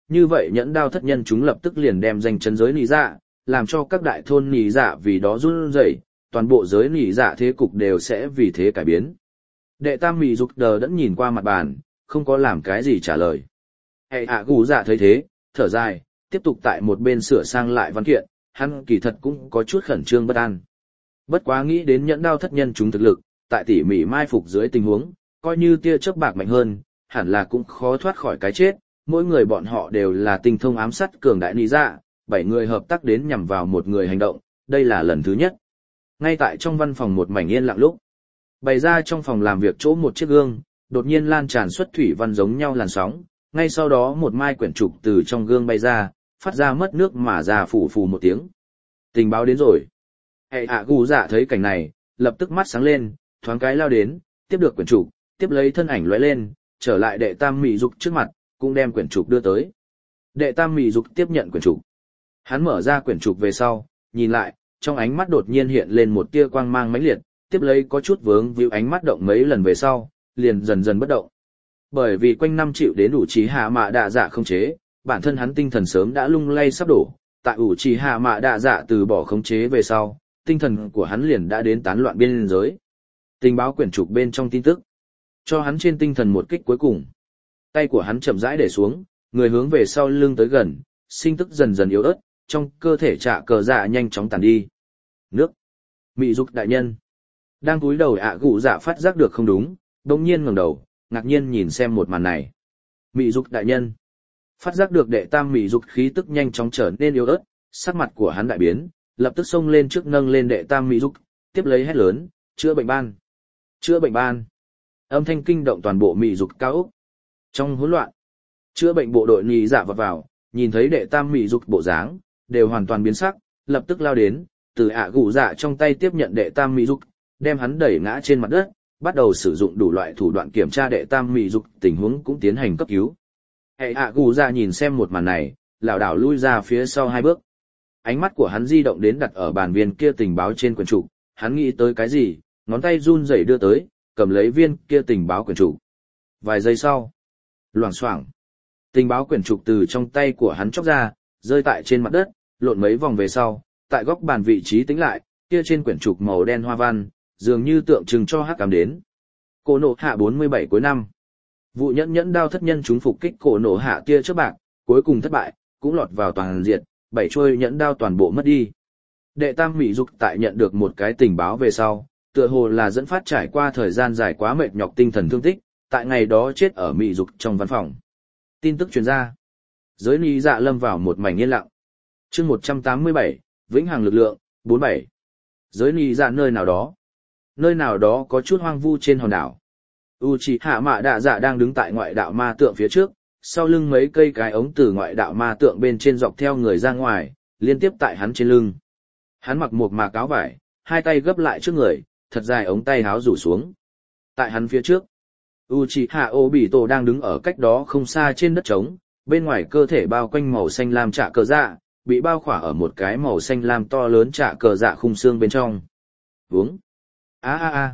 như vậy nhẫn đao thất nhân chúng lập tức liền đem danh chấn giới nỉ dạ, làm cho các đại thôn nỉ dạ vì đó run rẩy, toàn bộ giới nỉ dạ thế cục đều sẽ vì thế cải biến. Đệ tam mị dục đờ đẫn nhìn qua mặt bàn, không có làm cái gì trả lời. Hệ hạ gù dạ thấy thế, thở dài, tiếp tục tại một bên sửa sang lại văn kiện, hắn kỳ thật cũng có chút khẩn trương bất an. Bất quá nghĩ đến nhẫn đao thất nhân chúng thực lực, tại tỉ mỉ mai phục dưới tình huống, coi như tia chớp bạc mạnh hơn, hẳn là cũng khó thoát khỏi cái chết, mỗi người bọn họ đều là tinh thông ám sát cường đại nị dạ, bảy người hợp tác đến nhằm vào một người hành động, đây là lần thứ nhất. Ngay tại trong văn phòng một mảnh yên lặng lúc, bày ra trong phòng làm việc chỗ một chiếc gương, đột nhiên lan tràn xuất thủy văn giống nhau làn sóng, ngay sau đó một mai quyển trục từ trong gương bay ra, phát ra mất nước mà ra phủ phù một tiếng. Tình báo đến rồi. Hệ hạ gù dạ thấy cảnh này, lập tức mắt sáng lên, thoáng cái lao đến, tiếp được quyển trục, tiếp lấy thân ảnh lóe lên, trở lại đệ tam mị dục trước mặt, cũng đem quyển trục đưa tới. Đệ tam mị dục tiếp nhận quyển trục. Hắn mở ra quyển trục về sau, nhìn lại, trong ánh mắt đột nhiên hiện lên một tia quang mang mãnh liệt, tiếp lấy có chút vướng víu ánh mắt động mấy lần về sau, liền dần dần bất động. Bởi vì quanh năm chịu đến ủ trí hạ mạ đạ dạ không chế, bản thân hắn tinh thần sớm đã lung lay sắp đổ, tại ủ trí hạ mạ đạ dạ từ bỏ khống chế về sau, tinh thần của hắn liền đã đến tán loạn biên giới. Tình báo quyển trục bên trong tin tức, cho hắn trên tinh thần một kích cuối cùng. Tay của hắn chậm rãi để xuống, người hướng về sau lưng tới gần, sinh tức dần dần yếu ớt, trong cơ thể trạ cờ dạ nhanh chóng tàn đi. Nước. Mị dục đại nhân. Đang cúi đầu ạ gụ dạ phát giác được không đúng, đồng nhiên ngẩng đầu, ngạc nhiên nhìn xem một màn này. Mị dục đại nhân. Phát giác được đệ tam mị dục khí tức nhanh chóng trở nên yếu ớt, sắc mặt của hắn đại biến, lập tức xông lên trước nâng lên đệ tam mị dục, tiếp lấy hét lớn, chữa bệnh ban. Chữa bệnh ban. Âm thanh kinh động toàn bộ mị dục cao ốc. Trong hỗn loạn, chữa bệnh bộ đội nhị dạ vọt vào, nhìn thấy đệ tam mị dục bộ dáng, đều hoàn toàn biến sắc, lập tức lao đến, từ ạ gụ dạ trong tay tiếp nhận đệ tam mị dục, đem hắn đẩy ngã trên mặt đất, bắt đầu sử dụng đủ loại thủ đoạn kiểm tra đệ tam mị dục tình huống cũng tiến hành cấp cứu. Hệ ạ gù ra nhìn xem một màn này, lảo đảo lui ra phía sau hai bước. Ánh mắt của hắn di động đến đặt ở bàn viên kia tình báo trên quyển trục, hắn nghĩ tới cái gì, ngón tay run rẩy đưa tới, cầm lấy viên kia tình báo quyển trục. Vài giây sau, loảng xoảng, tình báo quyển trục từ trong tay của hắn chóc ra, rơi tại trên mặt đất, lộn mấy vòng về sau, tại góc bàn vị trí tính lại, kia trên quyển trục màu đen hoa văn, dường như tượng trưng cho hắc ám đến. Cổ nổ hạ bốn mươi bảy cuối năm. Vụ nhẫn nhẫn đao thất nhân chúng phục kích cổ nổ hạ tia trước bạc, cuối cùng thất bại, cũng lọt vào toàn diệt, bảy trôi nhẫn đao toàn bộ mất đi. Đệ tam mỹ dục tại nhận được một cái tình báo về sau, tựa hồ là dẫn phát trải qua thời gian dài quá mệt nhọc tinh thần thương tích, tại ngày đó chết ở mỹ dục trong văn phòng. Tin tức truyền ra, giới ni dạ lâm vào một mảnh yên lặng. Chương một trăm tám mươi bảy, vĩnh hằng lực lượng, bốn mươi bảy. Giới ni dạ nơi nào đó, nơi nào đó có chút hoang vu trên hòn đảo. Uchiha Mạ Đạ Dạ đang đứng tại ngoại đạo ma tượng phía trước, sau lưng mấy cây cái ống từ ngoại đạo ma tượng bên trên dọc theo người ra ngoài, liên tiếp tại hắn trên lưng. Hắn mặc một mạc áo vải, hai tay gấp lại trước người, thật dài ống tay áo rủ xuống. Tại hắn phía trước, Uchiha Obito đang đứng ở cách đó không xa trên đất trống, bên ngoài cơ thể bao quanh màu xanh lam trạ cờ dạ, bị bao khỏa ở một cái màu xanh lam to lớn trạ cờ dạ khung xương bên trong. Vướng. A a a.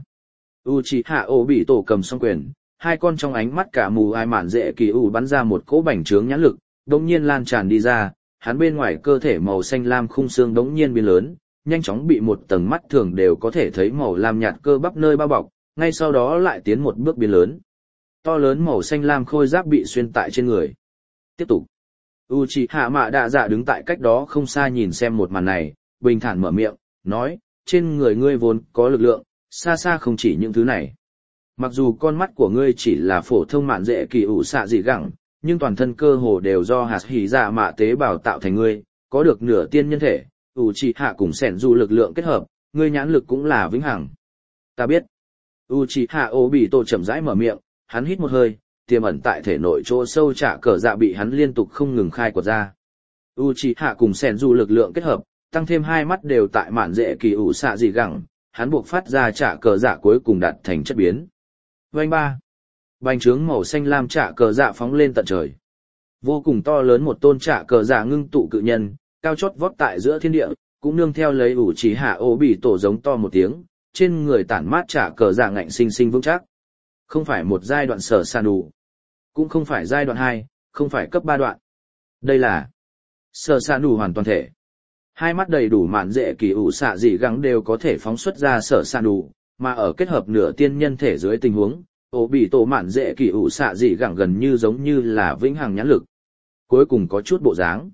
Uchiha Obito cầm song quyền, hai con trong ánh mắt cả mù ai mạn dễ kỳ ủ bắn ra một cỗ bành trướng nhãn lực, đống nhiên lan tràn đi ra, hắn bên ngoài cơ thể màu xanh lam khung xương đống nhiên biến lớn, nhanh chóng bị một tầng mắt thường đều có thể thấy màu lam nhạt cơ bắp nơi bao bọc, ngay sau đó lại tiến một bước biến lớn. To lớn màu xanh lam khôi giáp bị xuyên tại trên người. Tiếp tục. Uchiha Mạ Đạ Dạ đứng tại cách đó không xa nhìn xem một màn này, bình thản mở miệng, nói, trên người ngươi vốn có lực lượng, xa xa không chỉ những thứ này. Mặc dù con mắt của ngươi chỉ là phổ thông mạn dễ kỳ ủ xạ dị gẳng, nhưng toàn thân cơ hồ đều do hạt hỉ dạ mạ tế bào tạo thành ngươi, có được nửa tiên nhân thể, ủ chỉ hạ cùng sẻn du lực lượng kết hợp, ngươi nhãn lực cũng là vĩnh hằng. Ta biết. Uchiha Obito chậm rãi mở miệng, hắn hít một hơi, tiềm ẩn tại thể nội chỗ sâu trả cờ dạ bị hắn liên tục không ngừng khai quật ra. Uchiha cùng sẻn du lực lượng kết hợp, tăng thêm hai mắt đều tại mạn dễ kỳ ủ xạ dị gẳng, hắn buộc phát ra trả cờ dạ cuối cùng đạt thành chất biến. Vành ba. Bành trướng màu xanh lam trả cờ dạ phóng lên tận trời. Vô cùng to lớn một tôn trả cờ dạ ngưng tụ cự nhân, cao chót vót tại giữa thiên địa, cũng nương theo lấy ủ chỉ hạ ô bị tổ giống to một tiếng, trên người tản mát trả cờ dạ ngạnh sinh sinh vững chắc. Không phải một giai đoạn sở san đủ, cũng không phải giai đoạn hai, không phải cấp ba đoạn. Đây là sở xạ nù hoàn toàn thể. Hai mắt đầy đủ mạn dễ kỳ ủ xạ dị gắng đều có thể phóng xuất ra sở xạ nù, mà ở kết hợp nửa tiên nhân thể dưới tình huống, ổ bị tổ mạn dễ kỳ ủ xạ dị gắng gần như giống như là vĩnh hằng nhãn lực. Cuối cùng có chút bộ dáng.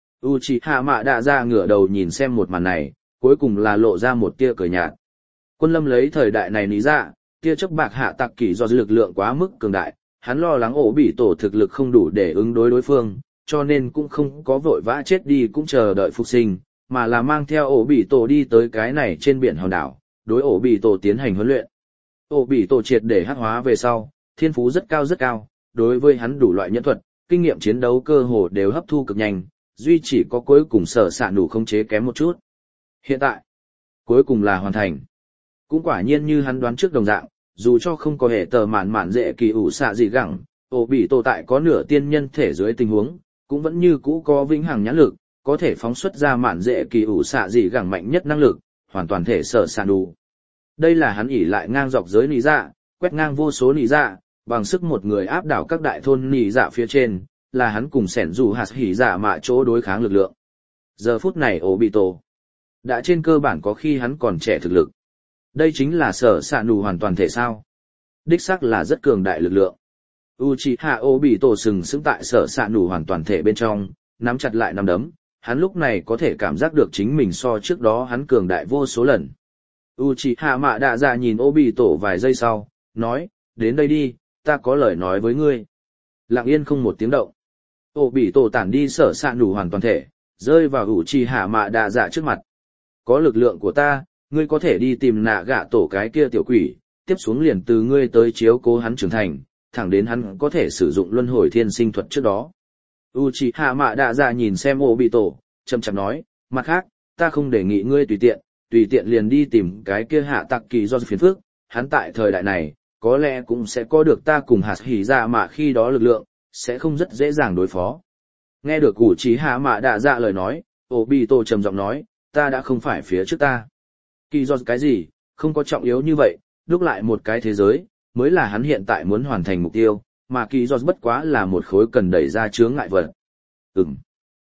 Uchiha Mạ Đạ Dạ ngửa đầu nhìn xem một màn này, cuối cùng là lộ ra một tia cười nhạt. Quân Lâm lấy thời đại này lý dạ, tia chớp bạc hạ tặc kỳ do lực lượng quá mức cường đại, hắn lo lắng ổ bị tổ thực lực không đủ để ứng đối đối phương, cho nên cũng không có vội vã chết đi cũng chờ đợi phục sinh, mà là mang theo ổ bị tổ đi tới cái này trên biển hòn đảo, đối ổ bị tổ tiến hành huấn luyện. Ổ bị tổ triệt để hắc hóa về sau, thiên phú rất cao rất cao, đối với hắn đủ loại nhẫn thuật, kinh nghiệm chiến đấu cơ hồ đều hấp thu cực nhanh, duy chỉ có cuối cùng sở xạ nủ không chế kém một chút. Hiện tại, cuối cùng là hoàn thành. Cũng quả nhiên như hắn đoán trước đồng dạng, dù cho không có hệ tờ mạn mạn dễ kỳ ủ xạ gì gẳng, ổ bị tổ tại có nửa tiên nhân thể dưới tình huống, cũng vẫn như cũ có vĩnh hằng nhãn lực, có thể phóng xuất ra mạn dễ kỳ ủ xạ gì gẳng mạnh nhất năng lực, hoàn toàn thể sở xạ nủ. Đây là hắn ỷ lại ngang dọc giới nỉ dạ, quét ngang vô số nỉ dạ, bằng sức một người áp đảo các đại thôn nỉ dạ phía trên, là hắn cùng sẻn dù hạt hỉ dạ mạ chỗ đối kháng lực lượng. Giờ phút này ổ bị tổ đã trên cơ bản có khi hắn còn trẻ thực lực. Đây chính là sở xạ nù hoàn toàn thể sao. Đích xác là rất cường đại lực lượng. Uchiha Obito sừng sững tại sở xạ nù hoàn toàn thể bên trong, nắm chặt lại nắm đấm, hắn lúc này có thể cảm giác được chính mình so trước đó hắn cường đại vô số lần. Uchiha Mạ Đạ Dạ nhìn Obito vài giây sau, nói, đến đây đi, ta có lời nói với ngươi. Lặng yên không một tiếng động. Obito tản đi sở xạ nù hoàn toàn thể, rơi vào Uchiha Mạ Đạ Dạ trước mặt. Có lực lượng của ta, ngươi có thể đi tìm nạ gạ tổ cái kia tiểu quỷ, tiếp xuống liền từ ngươi tới chiếu cố hắn trưởng thành, thẳng đến hắn có thể sử dụng luân hồi thiên sinh thuật trước đó. Uchiha Mạ Đạ Dạ nhìn xem Obito, chậm chậm nói, mặt khác, ta không đề nghị ngươi tùy tiện, tùy tiện liền đi tìm cái kia hạ tặc kỳ do phiền phức, hắn tại thời đại này, có lẽ cũng sẽ có được ta cùng hạt hỉ dạ mà khi đó lực lượng, sẽ không rất dễ dàng đối phó. Nghe được Uchiha Mạ Đạ Dạ lời nói, Obito trầm giọng nói, ta đã không phải phía trước ta. Kỳ do cái gì, không có trọng yếu như vậy, đúc lại một cái thế giới, mới là hắn hiện tại muốn hoàn thành mục tiêu, mà kỳ do bất quá là một khối cần đẩy ra chướng ngại vật. Ừm.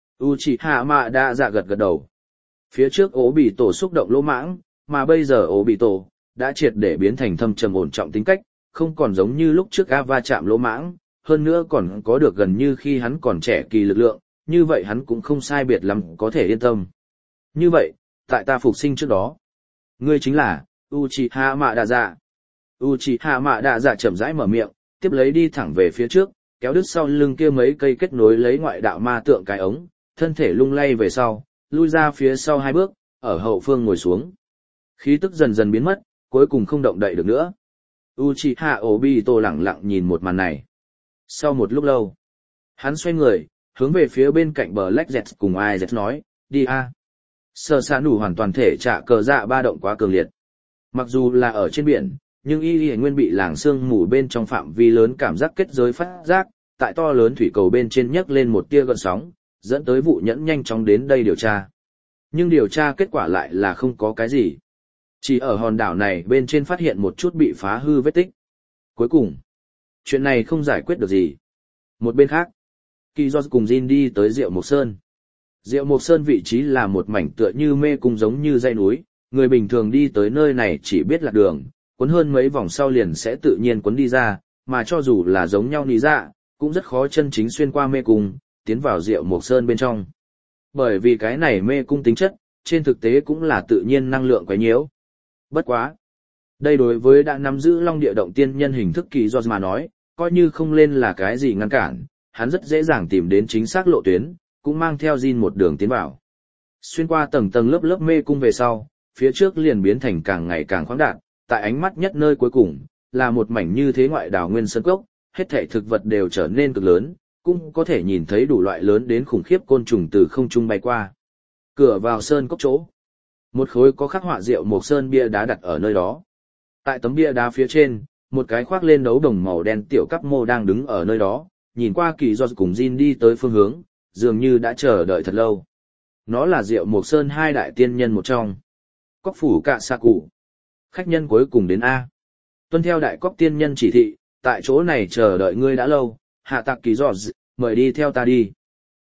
Uchiha Mạ Đạ Dạ gật gật đầu. Phía trước ố bị tổ xúc động lỗ mãng, mà bây giờ ố bị tổ đã triệt để biến thành thâm trầm ổn trọng tính cách, không còn giống như lúc trước A va chạm lỗ mãng, hơn nữa còn có được gần như khi hắn còn trẻ kỳ lực lượng, như vậy hắn cũng không sai biệt lắm có thể yên tâm. Như vậy, tại ta phục sinh trước đó, ngươi chính là Uchiha Mạ Đạ Dạ. Uchiha Mạ Đạ Dạ chậm rãi mở miệng, tiếp lấy đi thẳng về phía trước, kéo đứt sau lưng kia mấy cây kết nối lấy ngoại đạo ma tượng cái ống, thân thể lung lay về sau, lui ra phía sau hai bước, ở hậu phương ngồi xuống. Khí tức dần dần biến mất, cuối cùng không động đậy được nữa. Uchiha Obito lặng lặng nhìn một màn này. Sau một lúc lâu, hắn xoay người, hướng về phía bên cạnh bờ Black Jet cùng ai Jet nói, đi a. Sở xạ nủ hoàn toàn thể trả cờ dạ ba động quá cường liệt. Mặc dù là ở trên biển, nhưng y y nguyên bị làng sương mù bên trong phạm vi lớn cảm giác kết giới phát giác, tại to lớn thủy cầu bên trên nhấc lên một tia gợn sóng, dẫn tới vụ nhẫn nhanh chóng đến đây điều tra. Nhưng điều tra kết quả lại là không có cái gì. Chỉ ở hòn đảo này bên trên phát hiện một chút bị phá hư vết tích. Cuối cùng, chuyện này không giải quyết được gì. Một bên khác, Kỳ Do cùng Jin đi tới Diệu Mộc Sơn. Diệu Mộc Sơn vị trí là một mảnh tựa như mê cung giống như dãy núi, người bình thường đi tới nơi này chỉ biết lạc đường, cuốn hơn mấy vòng sau liền sẽ tự nhiên cuốn đi ra, mà cho dù là giống nhau nỉ dạ, cũng rất khó chân chính xuyên qua mê cung, tiến vào Diệu Mộc Sơn bên trong. Bởi vì cái này mê cung tính chất, trên thực tế cũng là tự nhiên năng lượng quấy nhiễu. Bất quá. Đây đối với đã nắm giữ Long Địa Động tiên nhân hình thức Kỳ Do mà nói, coi như không lên là cái gì ngăn cản, hắn rất dễ dàng tìm đến chính xác lộ tuyến, cũng mang theo Jin một đường tiến vào. Xuyên qua tầng tầng lớp lớp mê cung về sau, phía trước liền biến thành càng ngày càng khoáng đạt, tại ánh mắt nhất nơi cuối cùng, là một mảnh như thế ngoại đảo nguyên sơn cốc, hết thảy thực vật đều trở nên cực lớn, cũng có thể nhìn thấy đủ loại lớn đến khủng khiếp côn trùng từ không trung bay qua. Cửa vào sơn cốc chỗ, một khối có khắc họa Diệu Mộc Sơn bia đá đặt ở nơi đó. Tại tấm bia đá phía trên, một cái khoác lên đấu đồng màu đen tiểu cấp mô đang đứng ở nơi đó, nhìn qua Kỳ Do cùng Jin đi tới phương hướng, dường như đã chờ đợi thật lâu. Nó là Diệu Mộc Sơn hai đại tiên nhân một trong. Cóc phủ cạ xạ cụ. Khách nhân cuối cùng đến A. Tuân theo đại cóc tiên nhân chỉ thị, tại chỗ này chờ đợi ngươi đã lâu, hạ tạc Kỳ Do, mời đi theo ta đi.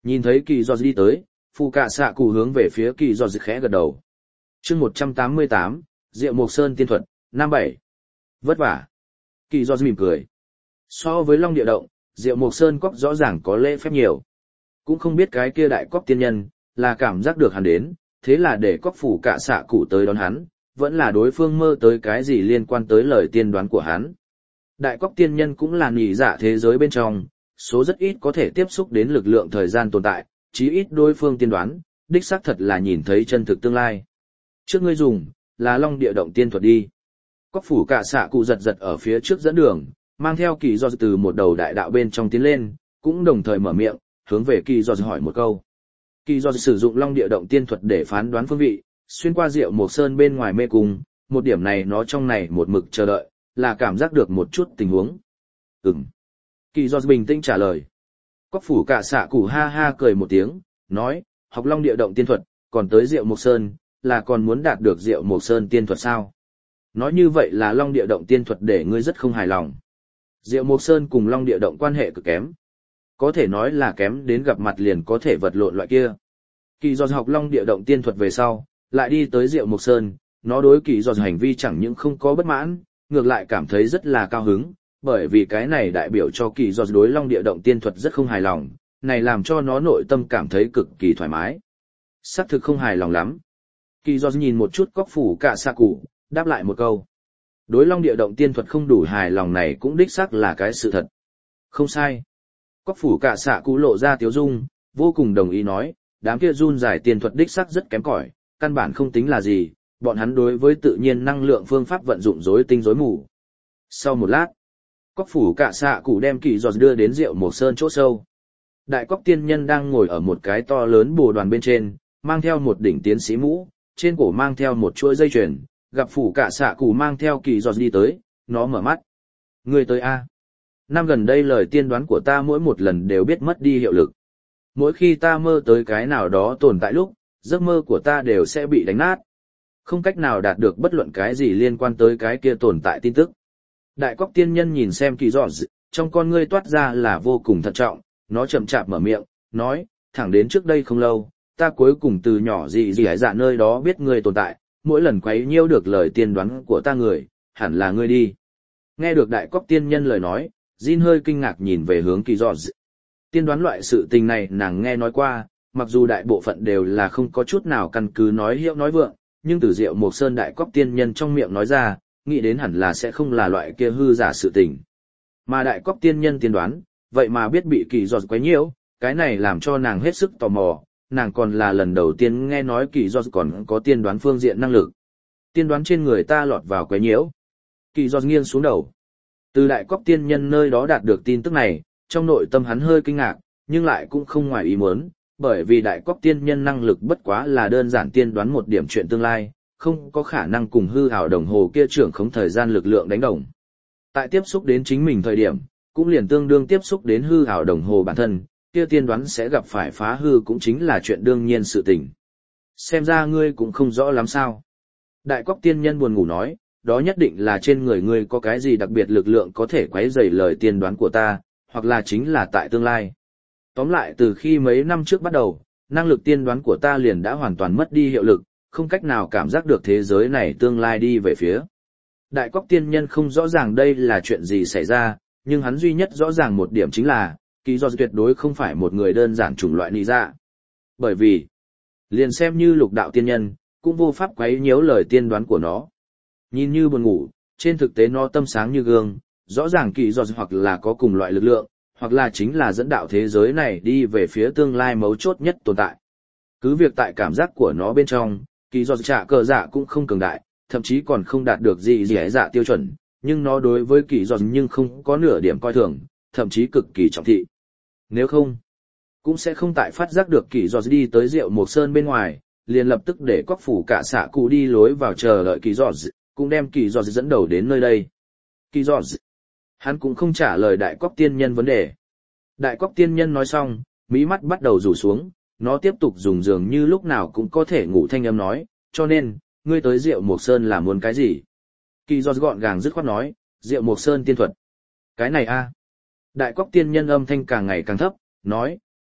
Nhìn thấy kỳ do đi tới, phụ cạ xạ cụ hướng về phía kỳ do khẽ gật đầu. chương một trăm tám mươi tám, Diệu Mộc Sơn tiên thuật, năm bảy. Vất vả. Kỳ do mỉm cười. So với Long Địa Động, Diệu Mộc Sơn cóc rõ ràng có lễ phép nhiều. Cũng không biết cái kia đại cóc tiên nhân, là cảm giác được hắn đến, thế là để cóc phủ cạ xạ cụ tới đón hắn, vẫn là đối phương mơ tới cái gì liên quan tới lời tiên đoán của hắn. Đại cóc tiên nhân cũng là nhị dạ thế giới bên trong, số rất ít có thể tiếp xúc đến lực lượng thời gian tồn tại, chí ít đối phương tiên đoán, đích xác thật là nhìn thấy chân thực tương lai. Trước ngươi dùng, là Long Địa Động tiên thuật đi. Cóc phủ cạ xạ cụ giật giật ở phía trước dẫn đường, mang theo kỳ do từ một đầu đại đạo bên trong tiến lên, cũng đồng thời mở miệng, hướng về kỳ do hỏi một câu. Kỳ do sử dụng Long Địa Động tiên thuật để phán đoán phương vị, xuyên qua Diệu Mộc Sơn bên ngoài mê cung, một điểm này nó trong này một mực chờ đợi, là cảm giác được một chút tình huống. Ừm. Kỳ do bình tĩnh trả lời. Cóc phủ cạ xạ cụ ha ha cười một tiếng, nói, học Long Địa Động tiên thuật, còn tới Diệu Mộc Sơn, là còn muốn đạt được Diệu Mộc Sơn tiên thuật sao? Nói như vậy là Long Địa Động tiên thuật để ngươi rất không hài lòng. Diệu Mộc Sơn cùng Long Địa Động quan hệ cực kém. Có thể nói là kém đến gặp mặt liền có thể vật lộn loại kia. Kỳ do học Long Địa Động tiên thuật về sau, lại đi tới Diệu Mộc Sơn, nó đối kỳ do hành vi chẳng những không có bất mãn, ngược lại cảm thấy rất là cao hứng, bởi vì cái này đại biểu cho kỳ do đối Long Địa Động tiên thuật rất không hài lòng, này làm cho nó nội tâm cảm thấy cực kỳ thoải mái. Xác thực không hài lòng lắm. Kỳ do nhìn một chút cóc phủ cạ xạ cụ, đáp lại một câu. Đối Long Địa Động tiên thuật không đủ hài lòng này cũng đích xác là cái sự thật. Không sai. Cóc phủ cạ xạ cụ lộ ra tiếu dung, vô cùng đồng ý nói, đám kia run giải tiên thuật đích xác rất kém cỏi, căn bản không tính là gì, bọn hắn đối với tự nhiên năng lượng phương pháp vận dụng rối tinh rối mù. Sau một lát, cóc phủ cạ xạ cụ đem kỳ giọt đưa đến Diệu Mộc Sơn chỗ sâu. Đại cóc tiên nhân đang ngồi ở một cái to lớn bồ đoàn bên trên, mang theo một đỉnh tiến sĩ mũ, trên cổ mang theo một chuỗi dây chuyền, gặp phủ cạ xạ cụ mang theo kỳ giọt đi tới, nó mở mắt. Người tới a? Năm gần đây lời tiên đoán của ta mỗi một lần đều biết mất đi hiệu lực. Mỗi khi ta mơ tới cái nào đó tồn tại lúc, giấc mơ của ta đều sẽ bị đánh nát. Không cách nào đạt được bất luận cái gì liên quan tới cái kia tồn tại tin tức. Đại cóc tiên nhân nhìn xem kỳ giọt, trong con ngươi toát ra là vô cùng thận trọng, nó chậm chạp mở miệng, nói, thẳng đến trước đây không lâu, ta cuối cùng từ nhỏ gì gì hải dạ nơi đó biết ngươi tồn tại, mỗi lần quấy nhiêu được lời tiên đoán của ta người, hẳn là ngươi đi. Nghe được đại cóc tiên nhân lời nói, Jin hơi kinh ngạc nhìn về hướng kỳ giọt. Tiên đoán loại sự tình này nàng nghe nói qua, mặc dù đại bộ phận đều là không có chút nào căn cứ nói hiệu nói vượng, nhưng từ Diệu Mộc Sơn đại cóc tiên nhân trong miệng nói ra, nghĩ đến hẳn là sẽ không là loại kia hư giả sự tình. Mà đại cóc tiên nhân tiên đoán, vậy mà biết bị kỳ giọt quấy nhiễu, cái này làm cho nàng hết sức tò mò, nàng còn là lần đầu tiên nghe nói kỳ giọt còn có tiên đoán phương diện năng lực. Tiên đoán trên người ta lọt vào quấy nhiễu. Kỳ giọt nghiêng xuống đầu. Từ đại cóc tiên nhân nơi đó đạt được tin tức này, trong nội tâm hắn hơi kinh ngạc, nhưng lại cũng không ngoài ý muốn, bởi vì đại cóc tiên nhân năng lực bất quá là đơn giản tiên đoán một điểm chuyện tương lai, không có khả năng cùng hư ảo đồng hồ kia trưởng khống thời gian lực lượng đánh đồng. Tại tiếp xúc đến chính mình thời điểm, cũng liền tương đương tiếp xúc đến hư ảo đồng hồ bản thân, kia tiên đoán sẽ gặp phải phá hư cũng chính là chuyện đương nhiên sự tình. Xem ra ngươi cũng không rõ lắm sao. Đại cóc tiên nhân buồn ngủ nói, đó nhất định là trên người ngươi có cái gì đặc biệt lực lượng có thể quấy rầy lời tiên đoán của ta, hoặc là chính là tại tương lai. Tóm lại từ khi mấy năm trước bắt đầu, năng lực tiên đoán của ta liền đã hoàn toàn mất đi hiệu lực, không cách nào cảm giác được thế giới này tương lai đi về phía. Đại cóc tiên nhân không rõ ràng đây là chuyện gì xảy ra, nhưng hắn duy nhất rõ ràng một điểm chính là, kỳ do tuyệt đối không phải một người đơn giản chủng loại nị dạ. Bởi vì, liền xem như lục đạo tiên nhân, cũng vô pháp quấy nhiễu lời tiên đoán của nó. Nhìn như buồn ngủ, trên thực tế nó tâm sáng như gương, rõ ràng kỳ do hoặc là có cùng loại lực lượng, hoặc là chính là dẫn đạo thế giới này đi về phía tương lai mấu chốt nhất tồn tại. Cứ việc tại cảm giác của nó bên trong, kỳ do trả cờ dạ cũng không cường đại, thậm chí còn không đạt được gì gì ấy dạ tiêu chuẩn, nhưng nó đối với kỳ do nhưng không có nửa điểm coi thường, thậm chí cực kỳ trọng thị. Nếu không, cũng sẽ không tại phát giác được kỳ do đi tới Diệu Mộc Sơn bên ngoài, liền lập tức để cóc phủ cả xạ cụ đi lối vào chờ đợi kỳ do, cũng đem kỳ do dẫn đầu đến nơi đây. Kỳ do, hắn cũng không trả lời đại cóc tiên nhân vấn đề. Đại cóc tiên nhân nói xong, mí mắt bắt đầu rủ xuống, nó tiếp tục dùng dường như lúc nào cũng có thể ngủ thanh âm nói, cho nên, ngươi tới Diệu Mộc Sơn là muốn cái gì? Kỳ do gọn gàng dứt khoát nói, Diệu Mộc Sơn tiên thuật. Cái này a. Đại cóc tiên nhân âm thanh càng ngày càng thấp, nói,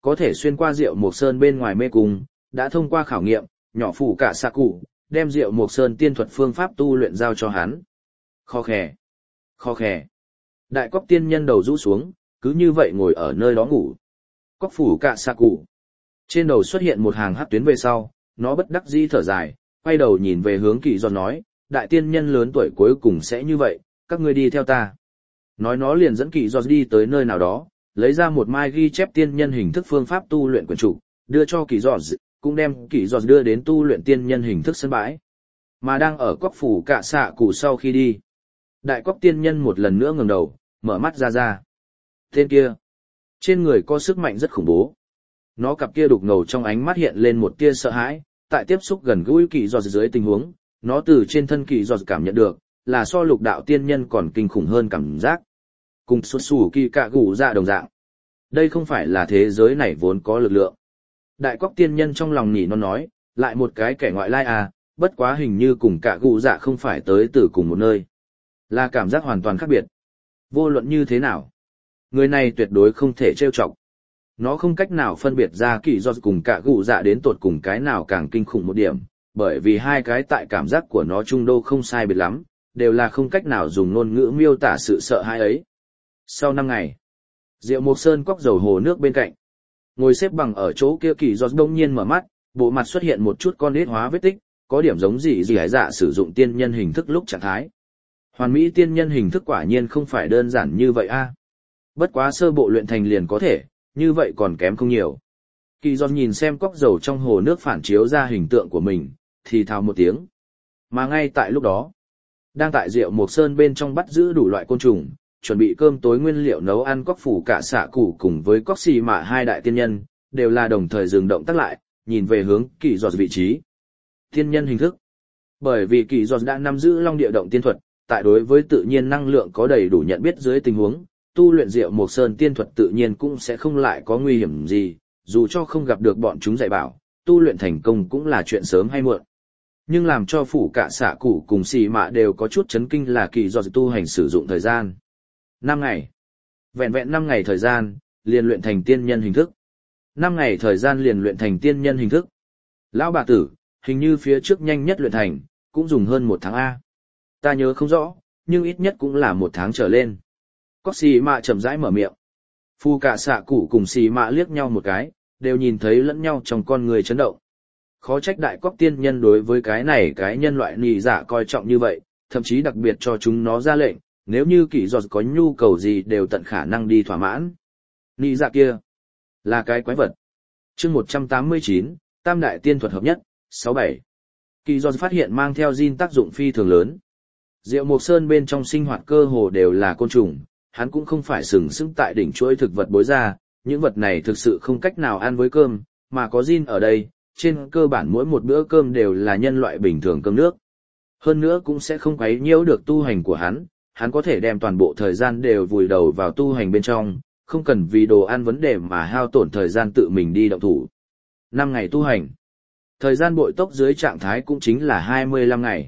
có thể xuyên qua Diệu Mộc Sơn bên ngoài mê cung, đã thông qua khảo nghiệm, nhỏ phủ cả xạ cụ, đem Diệu Mộc Sơn tiên thuật phương pháp tu luyện giao cho hắn. Kho khè, kho khè. Đại cóc tiên nhân đầu rũ xuống, cứ như vậy ngồi ở nơi đó ngủ. Cóc phủ cả xạ cụ. Trên đầu xuất hiện một hàng hắc tuyến về sau, nó bất đắc dĩ thở dài, quay đầu nhìn về hướng Kỳ Giọt nói, đại tiên nhân lớn tuổi cuối cùng sẽ như vậy, các ngươi đi theo ta. Nói nó liền dẫn Kỳ Giọt đi tới nơi nào đó, lấy ra một mai ghi chép tiên nhân hình thức phương pháp tu luyện quyển trục, đưa cho Kỳ Giọt, cũng đem Kỳ Giọt đưa đến tu luyện tiên nhân hình thức sân bãi. Mà đang ở cóc phủ cả xạ cụ sau khi đi, đại cóc tiên nhân một lần nữa ngẩng đầu, mở mắt ra ra. Tên kia, trên người có sức mạnh rất khủng bố. Nó cặp kia đục ngầu trong ánh mắt hiện lên một tia sợ hãi, tại tiếp xúc gần gũi Kỳ Giọt dưới tình huống, nó từ trên thân Kỳ Giọt cảm nhận được, là so lục đạo tiên nhân còn kinh khủng hơn cảm giác. Cùng xuất xù kỳ cạ gù dạ đồng dạng. Đây không phải là thế giới này vốn có lực lượng. Đại cóc tiên nhân trong lòng nhỉ nó nói, lại một cái kẻ ngoại lai à, bất quá hình như cùng cạ gù dạ không phải tới từ cùng một nơi. Là cảm giác hoàn toàn khác biệt. Vô luận như thế nào, người này tuyệt đối không thể trêu chọc. Nó không cách nào phân biệt ra Kỳ Giọt cùng cạ gù dạ đến tột cùng cái nào càng kinh khủng một điểm, bởi vì hai cái tại cảm giác của nó chung đô không sai biệt lắm, đều là không cách nào dùng ngôn ngữ miêu tả sự sợ hãi ấy. Sau năm ngày, Diệu Mộc Sơn cóc dầu hồ nước bên cạnh, ngồi xếp bằng ở chỗ kia Kỳ Giọt đông nhiên mở mắt, bộ mặt xuất hiện một chút con nết hóa vết tích, có điểm giống gì gì hải dạ sử dụng tiên nhân hình thức lúc trạng thái. Hoàn mỹ tiên nhân hình thức quả nhiên không phải đơn giản như vậy a. Bất quá sơ bộ luyện thành liền có thể, như vậy còn kém không nhiều. Kỳ Giọt nhìn xem cóc dầu trong hồ nước phản chiếu ra hình tượng của mình, thì thào một tiếng. Mà ngay tại lúc đó, đang tại Diệu Mộc Sơn bên trong bắt giữ đủ loại côn trùng, chuẩn bị cơm tối nguyên liệu nấu ăn cóc phủ cả xạ cụ cùng với cóc xì mạ hai đại tiên nhân, đều là đồng thời dừng động tác lại, nhìn về hướng Kỳ Giọt vị trí. Tiên nhân hình thức. Bởi vì Kỳ Giọt đã nắm giữ Long Địa Động tiên thuật, tại đối với tự nhiên năng lượng có đầy đủ nhận biết dưới tình huống, tu luyện Diệu Mộc Sơn tiên thuật tự nhiên cũng sẽ không lại có nguy hiểm gì, dù cho không gặp được bọn chúng dạy bảo, tu luyện thành công cũng là chuyện sớm hay muộn. Nhưng làm cho phủ cả xạ cụ cùng xì mạ đều có chút chấn kinh là Kỳ Giọt tu hành sử dụng thời gian. Năm ngày. Vẹn vẹn năm ngày thời gian, liền luyện thành tiên nhân hình thức. Năm ngày thời gian liền luyện thành tiên nhân hình thức. Lão bà tử, hình như phía trước nhanh nhất luyện thành, cũng dùng hơn một tháng A. Ta nhớ không rõ, nhưng ít nhất cũng là một tháng trở lên. Cóc xì mạ chậm rãi mở miệng. Phu cả xạ cụ cùng xì mạ liếc nhau một cái, đều nhìn thấy lẫn nhau trong con người chấn động. Khó trách đại cóc tiên nhân đối với cái này cái nhân loại nì giả coi trọng như vậy, thậm chí đặc biệt cho chúng nó ra lệnh, nếu như Kỳ Giọt có nhu cầu gì đều tận khả năng đi thỏa mãn. Nì giả kia, là cái quái vật. Chương một trăm tám mươi chín, Tam đại tiên thuật hợp nhất, sáu bảy. Kỳ Giọt phát hiện mang theo gene tác dụng phi thường lớn. Diệu Mộc Sơn bên trong sinh hoạt cơ hồ đều là côn trùng, hắn cũng không phải sừng sững tại đỉnh chuỗi thực vật bối ra, những vật này thực sự không cách nào ăn với cơm, mà có gene ở đây, trên cơ bản mỗi một bữa cơm đều là nhân loại bình thường cơm nước. Hơn nữa cũng sẽ không quấy nhiễu được tu hành của hắn, hắn có thể đem toàn bộ thời gian đều vùi đầu vào tu hành bên trong, không cần vì đồ ăn vấn đề mà hao tổn thời gian tự mình đi động thủ. Năm ngày tu hành. Thời gian bội tốc dưới trạng thái cũng chính là hai mươi lăm ngày.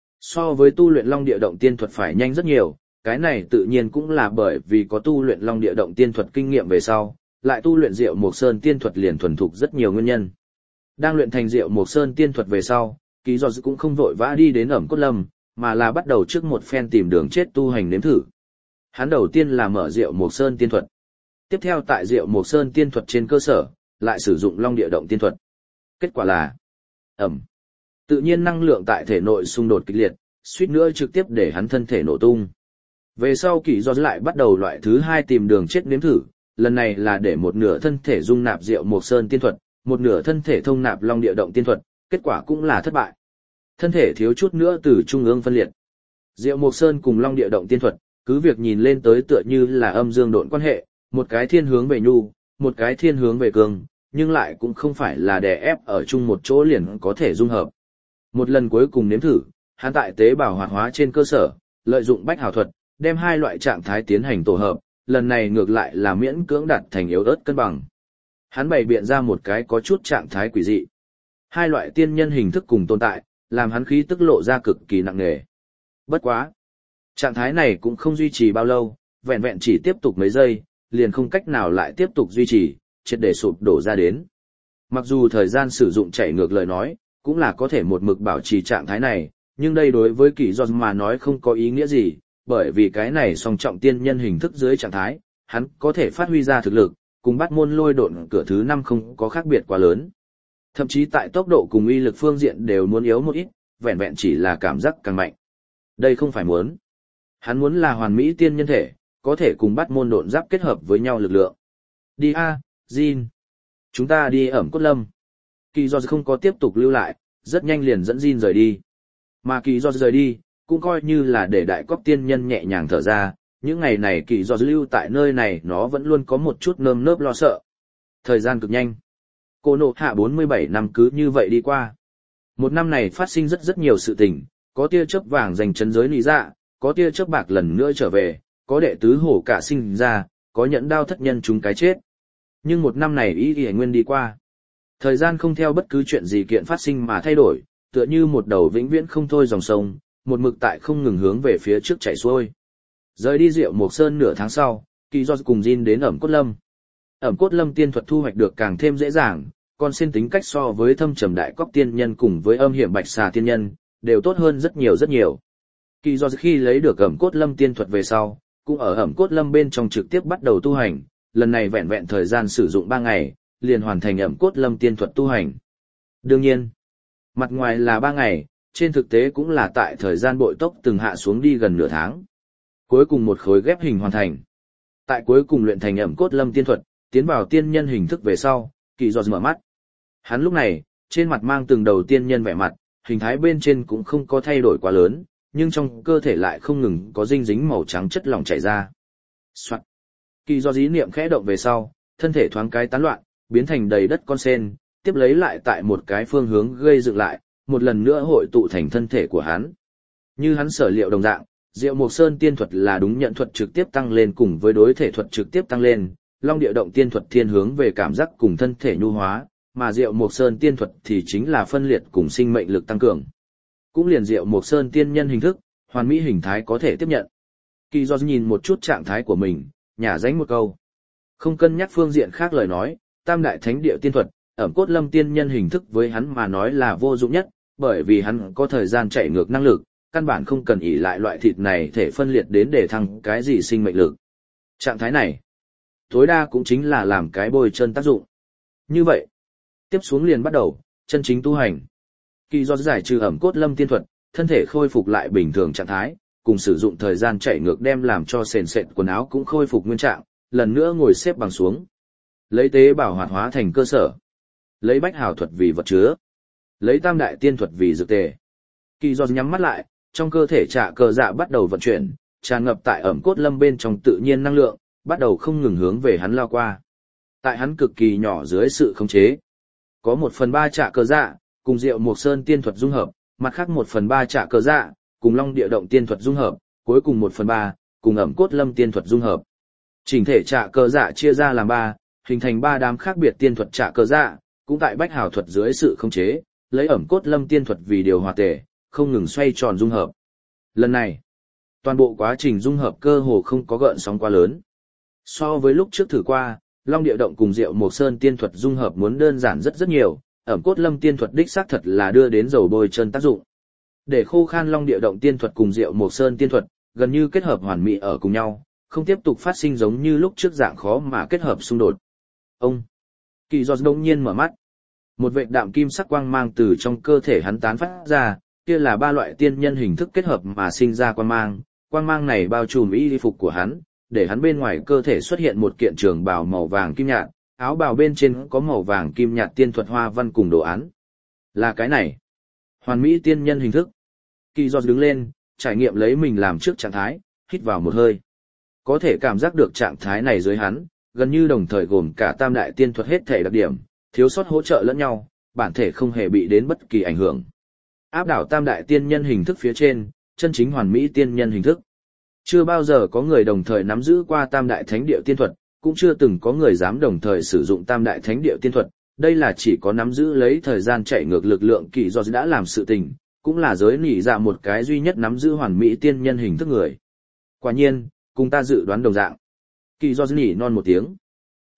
So với tu luyện Long Địa Động tiên thuật phải nhanh rất nhiều, cái này tự nhiên cũng là bởi vì có tu luyện Long Địa Động tiên thuật kinh nghiệm về sau, lại tu luyện Diệu Mộc Sơn tiên thuật liền thuần thục rất nhiều nguyên nhân. Đang luyện thành Diệu Mộc Sơn tiên thuật về sau, Kỳ Giọt cũng không vội vã đi đến Ẩm Cốt Lâm, mà là bắt đầu trước một phen tìm đường chết tu hành nếm thử. Hắn đầu tiên là mở Diệu Mộc Sơn tiên thuật. Tiếp theo tại Diệu Mộc Sơn tiên thuật trên cơ sở, lại sử dụng Long Địa Động tiên thuật. Kết quả là ẩm. Tự nhiên năng lượng tại thể nội xung đột kịch liệt, suýt nữa trực tiếp để hắn thân thể nổ tung. Về sau Kỳ Giọt lại bắt đầu loại thứ hai tìm đường chết nếm thử, lần này là để một nửa thân thể dung nạp Diệu Mộc Sơn tiên thuật, một nửa thân thể thông nạp Long Địa Động tiên thuật, kết quả cũng là thất bại. Thân thể thiếu chút nữa từ trung ương phân liệt. Diệu Mộc Sơn cùng Long Địa Động tiên thuật, cứ việc nhìn lên tới tựa như là âm dương độn quan hệ, một cái thiên hướng về nhu, một cái thiên hướng về cường, nhưng lại cũng không phải là đè ép ở chung một chỗ liền có thể dung hợp. Một lần cuối cùng nếm thử, hắn tại tế bào hoạt hóa trên cơ sở, lợi dụng bách hào thuật, đem hai loại trạng thái tiến hành tổ hợp, lần này ngược lại là miễn cưỡng đạt thành yếu ớt cân bằng. Hắn bày biện ra một cái có chút trạng thái quỷ dị. Hai loại tiên nhân hình thức cùng tồn tại, làm hắn khí tức lộ ra cực kỳ nặng nề. Bất quá. Trạng thái này cũng không duy trì bao lâu, vẹn vẹn chỉ tiếp tục mấy giây, liền không cách nào lại tiếp tục duy trì, triệt để sụp đổ ra đến. Mặc dù thời gian sử dụng chạy ngược lời nói, cũng là có thể một mực bảo trì trạng thái này, nhưng đây đối với Kỳ Giọt mà nói không có ý nghĩa gì, bởi vì cái này song trọng tiên nhân hình thức dưới trạng thái, hắn có thể phát huy ra thực lực, cùng bắt môn lôi độn cửa thứ năm không có khác biệt quá lớn. Thậm chí tại tốc độ cùng uy lực phương diện đều muốn yếu một ít, vẹn vẹn chỉ là cảm giác càng mạnh. Đây không phải muốn. Hắn muốn là hoàn mỹ tiên nhân thể, có thể cùng bắt môn độn giáp kết hợp với nhau lực lượng. Đi a, Jin. Chúng ta đi ẩm cốt lâm. Kỳ Giọt không có tiếp tục lưu lại, rất nhanh liền dẫn Jin rời đi. Mà Kỳ Giọt rời đi, cũng coi như là để đại cóc tiên nhân nhẹ nhàng thở ra, những ngày này Kỳ Giọt lưu tại nơi này nó vẫn luôn có một chút nơm nớp lo sợ. Thời gian cực nhanh. Cô nộ hạ bốn mươi bảy năm cứ như vậy đi qua. Một năm này phát sinh rất rất nhiều sự tình, có tia chớp vàng giành chấn giới lý dạ, có tia chớp bạc lần nữa trở về, có đệ tứ hổ cả sinh ra, có nhẫn đao thất nhân chúng cái chết. Nhưng một năm này ý y nguyên đi qua. Thời gian không theo bất cứ chuyện gì kiện phát sinh mà thay đổi, tựa như một đầu vĩnh viễn không thôi dòng sông, một mực tại không ngừng hướng về phía trước chảy xuôi. Rời đi Diệu Mộc Sơn nửa tháng sau, Kỳ Giọt cùng Jin đến Ẩm Cốt Lâm. Ẩm Cốt Lâm tiên thuật thu hoạch được càng thêm dễ dàng, còn xin tính cách so với thâm trầm đại cóc tiên nhân cùng với âm hiểm bạch xà tiên nhân, đều tốt hơn rất nhiều rất nhiều. Kỳ Giọt khi lấy được Ẩm Cốt Lâm tiên thuật về sau, cũng ở Ẩm Cốt Lâm bên trong trực tiếp bắt đầu tu hành, lần này vẹn vẹn thời gian sử dụng ba ngày, liền hoàn thành Ẩm Cốt Lâm tiên thuật tu hành. Đương nhiên, mặt ngoài là ba ngày, trên thực tế cũng là tại thời gian bội tốc từng hạ xuống đi gần nửa tháng. Cuối cùng một khối ghép hình hoàn thành. Tại cuối cùng luyện thành Ẩm Cốt Lâm tiên thuật, tiến vào tiên nhân hình thức về sau, Kỳ Giọt mở mắt. Hắn lúc này, trên mặt mang từng đầu tiên nhân vẻ mặt, hình thái bên trên cũng không có thay đổi quá lớn, nhưng trong cơ thể lại không ngừng có dinh dính màu trắng chất lỏng chảy ra. Soạt. Kỳ Giọt ý niệm khẽ động về sau, thân thể thoáng cái tán loạn, biến thành đầy đất con sen, tiếp lấy lại tại một cái phương hướng gây dựng lại, một lần nữa hội tụ thành thân thể của hắn. Như hắn sở liệu đồng dạng, Diệu Mộc Sơn tiên thuật là đúng nhận thuật trực tiếp tăng lên cùng với đối thể thuật trực tiếp tăng lên, Long Địa Động tiên thuật thiên hướng về cảm giác cùng thân thể nhu hóa, mà Diệu Mộc Sơn tiên thuật thì chính là phân liệt cùng sinh mệnh lực tăng cường. Cũng liền Diệu Mộc Sơn tiên nhân hình thức, hoàn mỹ hình thái có thể tiếp nhận. Kỳ Giọt nhìn một chút trạng thái của mình, nhả dánh một câu. Không cân nhắc phương diện khác lời nói, Tam Đại Thánh Địa tiên thuật, Ẩm Cốt Lâm tiên nhân hình thức với hắn mà nói là vô dụng nhất, bởi vì hắn có thời gian chạy ngược năng lực, căn bản không cần ỷ lại loại thịt này thể phân liệt đến để thăng cái gì sinh mệnh lực. Trạng thái này, tối đa cũng chính là làm cái bôi chân tác dụng. Như vậy, tiếp xuống liền bắt đầu, chân chính tu hành. Kỳ Giọt giải trừ Ẩm Cốt Lâm tiên thuật, thân thể khôi phục lại bình thường trạng thái, cùng sử dụng thời gian chạy ngược đem làm cho sền sệt quần áo cũng khôi phục nguyên trạng, lần nữa ngồi xếp bằng xuống. Lấy tế bào hoạt hóa thành cơ sở. Lấy bách hào thuật vì vật chứa. Lấy tam đại tiên thuật vì dược tề. Kỳ Giọt nhắm mắt lại, trong cơ thể trạ cờ dạ bắt đầu vận chuyển, tràn ngập tại Ẩm Cốt Lâm bên trong tự nhiên năng lượng, bắt đầu không ngừng hướng về hắn lao qua. Tại hắn cực kỳ nhỏ dưới sự khống chế. Có một phần ba trạ cờ dạ, cùng Diệu Mộc Sơn tiên thuật dung hợp, mặt khác một phần ba trạ cờ dạ, cùng Long Địa Động tiên thuật dung hợp, cuối cùng một phần ba, cùng Ẩm Cốt Lâm tiên thuật dung hợp. Chỉnh thể trạ cờ dạ chia ra làm ba, hình thành ba đám khác biệt tiên thuật trạ cờ dạ, cũng tại bách hào thuật dưới sự khống chế, lấy Ẩm Cốt Lâm tiên thuật vì điều hòa tề, không ngừng xoay tròn dung hợp. Lần này, toàn bộ quá trình dung hợp cơ hồ không có gợn sóng quá lớn. So với lúc trước thử qua, Long Địa Động cùng Diệu Mộc Sơn tiên thuật dung hợp muốn đơn giản rất rất nhiều, Ẩm Cốt Lâm tiên thuật đích xác thật là đưa đến dầu bôi chân tác dụng. Để khô khan Long Địa Động tiên thuật cùng Diệu Mộc Sơn tiên thuật, gần như kết hợp hoàn mỹ ở cùng nhau, không tiếp tục phát sinh giống như lúc trước dạng khó mà kết hợp xung đột. Ông Kỳ Giọt đông nhiên mở mắt. Một vệt đạm kim sắc quang mang từ trong cơ thể hắn tán phát ra, kia là ba loại tiên nhân hình thức kết hợp mà sinh ra quang mang, quang mang này bao trùm y phục của hắn, để hắn bên ngoài cơ thể xuất hiện một kiện trường bào màu vàng kim nhạt, áo bào bên trên có màu vàng kim nhạt tiên thuật hoa văn cùng đồ án. Là cái này. Hoàn mỹ tiên nhân hình thức. Kỳ Giọt đứng lên, trải nghiệm lấy mình làm trước trạng thái, hít vào một hơi. Có thể cảm giác được trạng thái này dưới hắn, gần như đồng thời gồm cả tam đại tiên thuật hết thể đặc điểm, thiếu sót hỗ trợ lẫn nhau, bản thể không hề bị đến bất kỳ ảnh hưởng. Áp đảo tam đại tiên nhân hình thức phía trên, chân chính hoàn mỹ tiên nhân hình thức. Chưa bao giờ có người đồng thời nắm giữ qua tam đại thánh địa tiên thuật, cũng chưa từng có người dám đồng thời sử dụng tam đại thánh địa tiên thuật, đây là chỉ có nắm giữ lấy thời gian chạy ngược lực lượng Kỳ Giọt đã làm sự tình, cũng là giới nỉ dạ một cái duy nhất nắm giữ hoàn mỹ tiên nhân hình thức người. Quả nhiên, cùng ta dự đoán đồng dạng. Kỳ Giọt nỉ non một tiếng.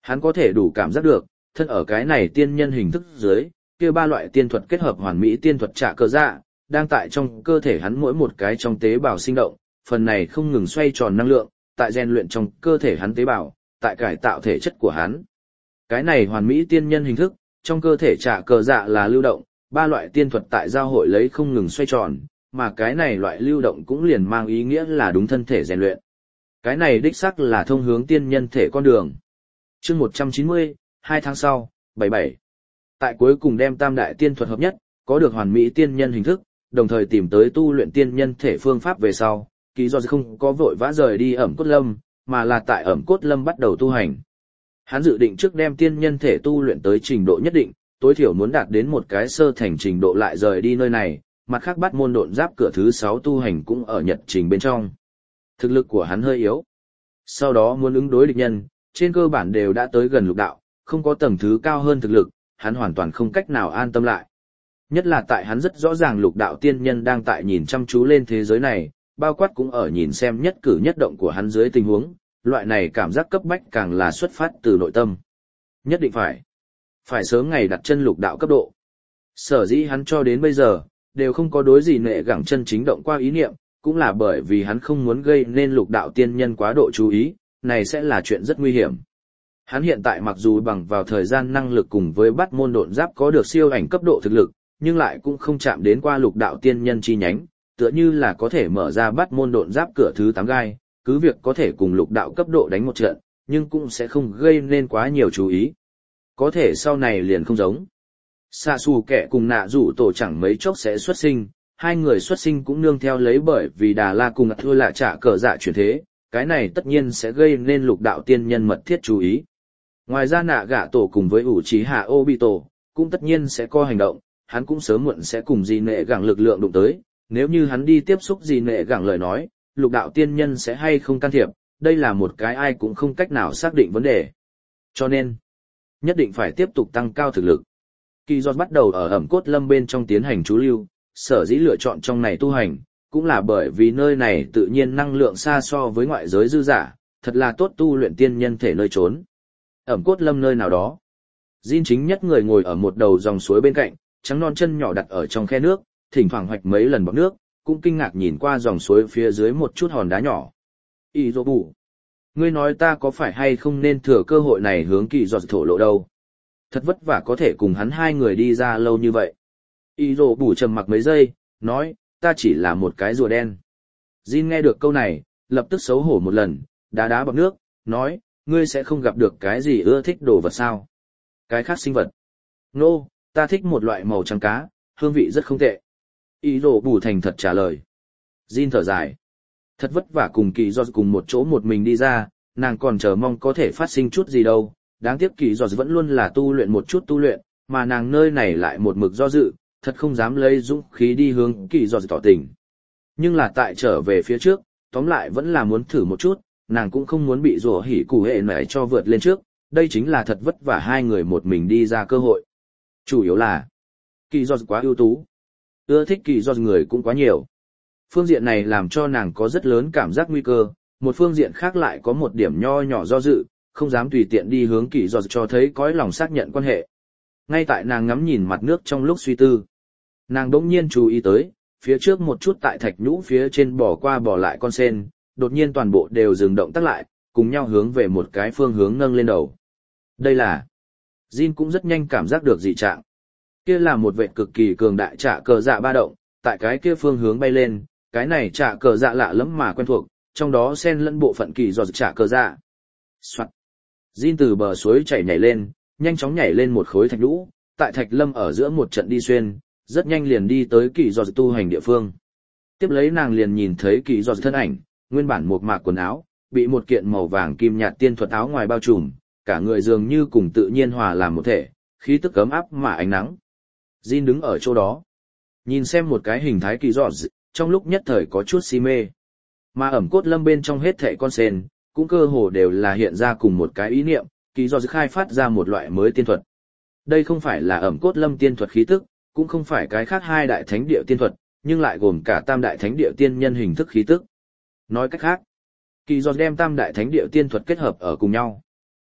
Hắn có thể đủ cảm giác được, thân ở cái này tiên nhân hình thức dưới, kia ba loại tiên thuật kết hợp hoàn mỹ tiên thuật trả cơ dạ, đang tại trong cơ thể hắn mỗi một cái trong tế bào sinh động, phần này không ngừng xoay tròn năng lượng, tại rèn luyện trong cơ thể hắn tế bào, tại cải tạo thể chất của hắn. Cái này hoàn mỹ tiên nhân hình thức, trong cơ thể trả cơ dạ là lưu động, ba loại tiên thuật tại giao hội lấy không ngừng xoay tròn, mà cái này loại lưu động cũng liền mang ý nghĩa là đúng thân thể rèn luyện. Cái này đích xác là thông hướng tiên nhân thể con đường. Chương một trăm chín mươi, hai tháng sau, bảy bảy. Tại cuối cùng đem tam đại tiên thuật hợp nhất, có được hoàn mỹ tiên nhân hình thức, đồng thời tìm tới tu luyện tiên nhân thể phương pháp về sau, Kỳ Do không có vội vã rời đi Ẩm Cốt Lâm, mà là tại Ẩm Cốt Lâm bắt đầu tu hành. Hắn dự định trước đem tiên nhân thể tu luyện tới trình độ nhất định, tối thiểu muốn đạt đến một cái sơ thành trình độ lại rời đi nơi này, mặt khác bắt môn độn giáp cửa thứ sáu tu hành cũng ở nhật trình bên trong. Thực lực của hắn hơi yếu. Sau đó muốn ứng đối địch nhân, trên cơ bản đều đã tới gần lục đạo, không có tầng thứ cao hơn thực lực, hắn hoàn toàn không cách nào an tâm lại. Nhất là tại hắn rất rõ ràng lục đạo tiên nhân đang tại nhìn chăm chú lên thế giới này, bao quát cũng ở nhìn xem nhất cử nhất động của hắn dưới tình huống, loại này cảm giác cấp bách càng là xuất phát từ nội tâm. Nhất định phải, phải sớm ngày đặt chân lục đạo cấp độ. Sở dĩ hắn cho đến bây giờ, đều không có đối gì nệ gẳng chân chính động qua ý niệm, cũng là bởi vì hắn không muốn gây nên lục đạo tiên nhân quá độ chú ý, này sẽ là chuyện rất nguy hiểm. Hắn hiện tại mặc dù bằng vào thời gian năng lực cùng với bắt môn độn giáp có được siêu ảnh cấp độ thực lực, nhưng lại cũng không chạm đến qua lục đạo tiên nhân chi nhánh, tựa như là có thể mở ra bắt môn độn giáp cửa thứ tám gai, cứ việc có thể cùng lục đạo cấp độ đánh một trận, nhưng cũng sẽ không gây nên quá nhiều chú ý. Có thể sau này liền không giống. Xạ xù kẻ cùng nạ rủ tổ chẳng mấy chốc sẽ xuất sinh, hai người xuất sinh cũng nương theo lấy bởi vì Đà La cùng thua là trả cờ dạ chuyển thế, cái này tất nhiên sẽ gây nên lục đạo tiên nhân mật thiết chú ý. Ngoài ra nạ gạ tổ cùng với ủ trí hạ Obito, cũng tất nhiên sẽ có hành động, hắn cũng sớm muộn sẽ cùng gì nệ gẳng lực lượng đụng tới, nếu như hắn đi tiếp xúc gì nệ gẳng lời nói, lục đạo tiên nhân sẽ hay không can thiệp, đây là một cái ai cũng không cách nào xác định vấn đề. Cho nên, nhất định phải tiếp tục tăng cao thực lực. Kỳ Giọt bắt đầu ở Ẩm Cốt Lâm bên trong tiến hành trú lưu, sở dĩ lựa chọn trong này tu hành, cũng là bởi vì nơi này tự nhiên năng lượng xa so với ngoại giới dư giả, thật là tốt tu luyện tiên nhân thể nơi trốn. Ẩm Cốt Lâm nơi nào đó, Jin chính nhất người ngồi ở một đầu dòng suối bên cạnh, trắng non chân nhỏ đặt ở trong khe nước, thỉnh thoảng hoạch mấy lần bọt nước, cũng kinh ngạc nhìn qua dòng suối phía dưới một chút hòn đá nhỏ. Y dô bù, ngươi nói ta có phải hay không nên thừa cơ hội này hướng Kỳ Giọt thổ lộ đâu? Thật vất vả có thể cùng hắn hai người đi ra lâu như vậy. Y dô bù trầm mặc mấy giây, nói, ta chỉ là một cái rùa đen. Jin nghe được câu này, lập tức xấu hổ một lần, đá đá bọt nước, nói, ngươi sẽ không gặp được cái gì ưa thích đồ vật sao? Cái khác sinh vật. Nô, no, ta thích một loại màu trắng cá, hương vị rất không tệ. Y dô bù thành thật trả lời. Jin thở dài. Thật vất vả cùng Kỳ Giọt cùng một chỗ một mình đi ra, nàng còn chờ mong có thể phát sinh chút gì đâu. Đáng tiếc Kỳ Giọt vẫn luôn là tu luyện một chút tu luyện, mà nàng nơi này lại một mực do dự, thật không dám lấy dũng khí đi hướng Kỳ Giọt tỏ tình. Nhưng là tại trở về phía trước, tóm lại vẫn là muốn thử một chút, nàng cũng không muốn bị rủa hỉ củ hệ nảy cho vượt lên trước, đây chính là thật vất vả hai người một mình đi ra cơ hội. Chủ yếu là, Kỳ Giọt quá ưu tú, ưa thích Kỳ Giọt người cũng quá nhiều. Phương diện này làm cho nàng có rất lớn cảm giác nguy cơ, một phương diện khác lại có một điểm nho nhỏ do dự, không dám tùy tiện đi hướng Kỳ Giọt cho thấy cõi lòng xác nhận quan hệ. Ngay tại nàng ngắm nhìn mặt nước trong lúc suy tư, nàng đỗng nhiên chú ý tới, phía trước một chút tại thạch nhũ phía trên bò qua bò lại con sen, đột nhiên toàn bộ đều dừng động tác lại, cùng nhau hướng về một cái phương hướng nâng lên đầu. Đây là... Jin cũng rất nhanh cảm giác được dị trạng. Kia là một vệ cực kỳ cường đại trả cờ dạ ba động, tại cái kia phương hướng bay lên, cái này trả cờ dạ lạ lẫm mà quen thuộc, trong đó xen lẫn bộ phận Kỳ Giọt trả cờ dạ. Soạt. Jin từ bờ suối chảy nhảy lên, nhanh chóng nhảy lên một khối thạch nhũ, tại thạch lâm ở giữa một trận đi xuyên, rất nhanh liền đi tới Kỳ Giọt tu hành địa phương. Tiếp lấy nàng liền nhìn thấy Kỳ Giọt thân ảnh, nguyên bản một mạc quần áo, bị một kiện màu vàng kim nhạt tiên thuật áo ngoài bao trùm, cả người dường như cùng tự nhiên hòa làm một thể, khí tức ấm áp mà ánh nắng. Jin đứng ở chỗ đó, nhìn xem một cái hình thái Kỳ Giọt, trong lúc nhất thời có chút si mê. Mà Ẩm Cốt Lâm bên trong hết thảy con sen, cũng cơ hồ đều là hiện ra cùng một cái ý niệm, Kỳ Giọt khai phát ra một loại mới tiên thuật. Đây không phải là Ẩm Cốt Lâm tiên thuật khí tức, cũng không phải cái khác hai đại thánh địa tiên thuật, nhưng lại gồm cả tam đại thánh địa tiên nhân hình thức khí tức. Nói cách khác, Kỳ Giọt đem tam đại thánh địa tiên thuật kết hợp ở cùng nhau.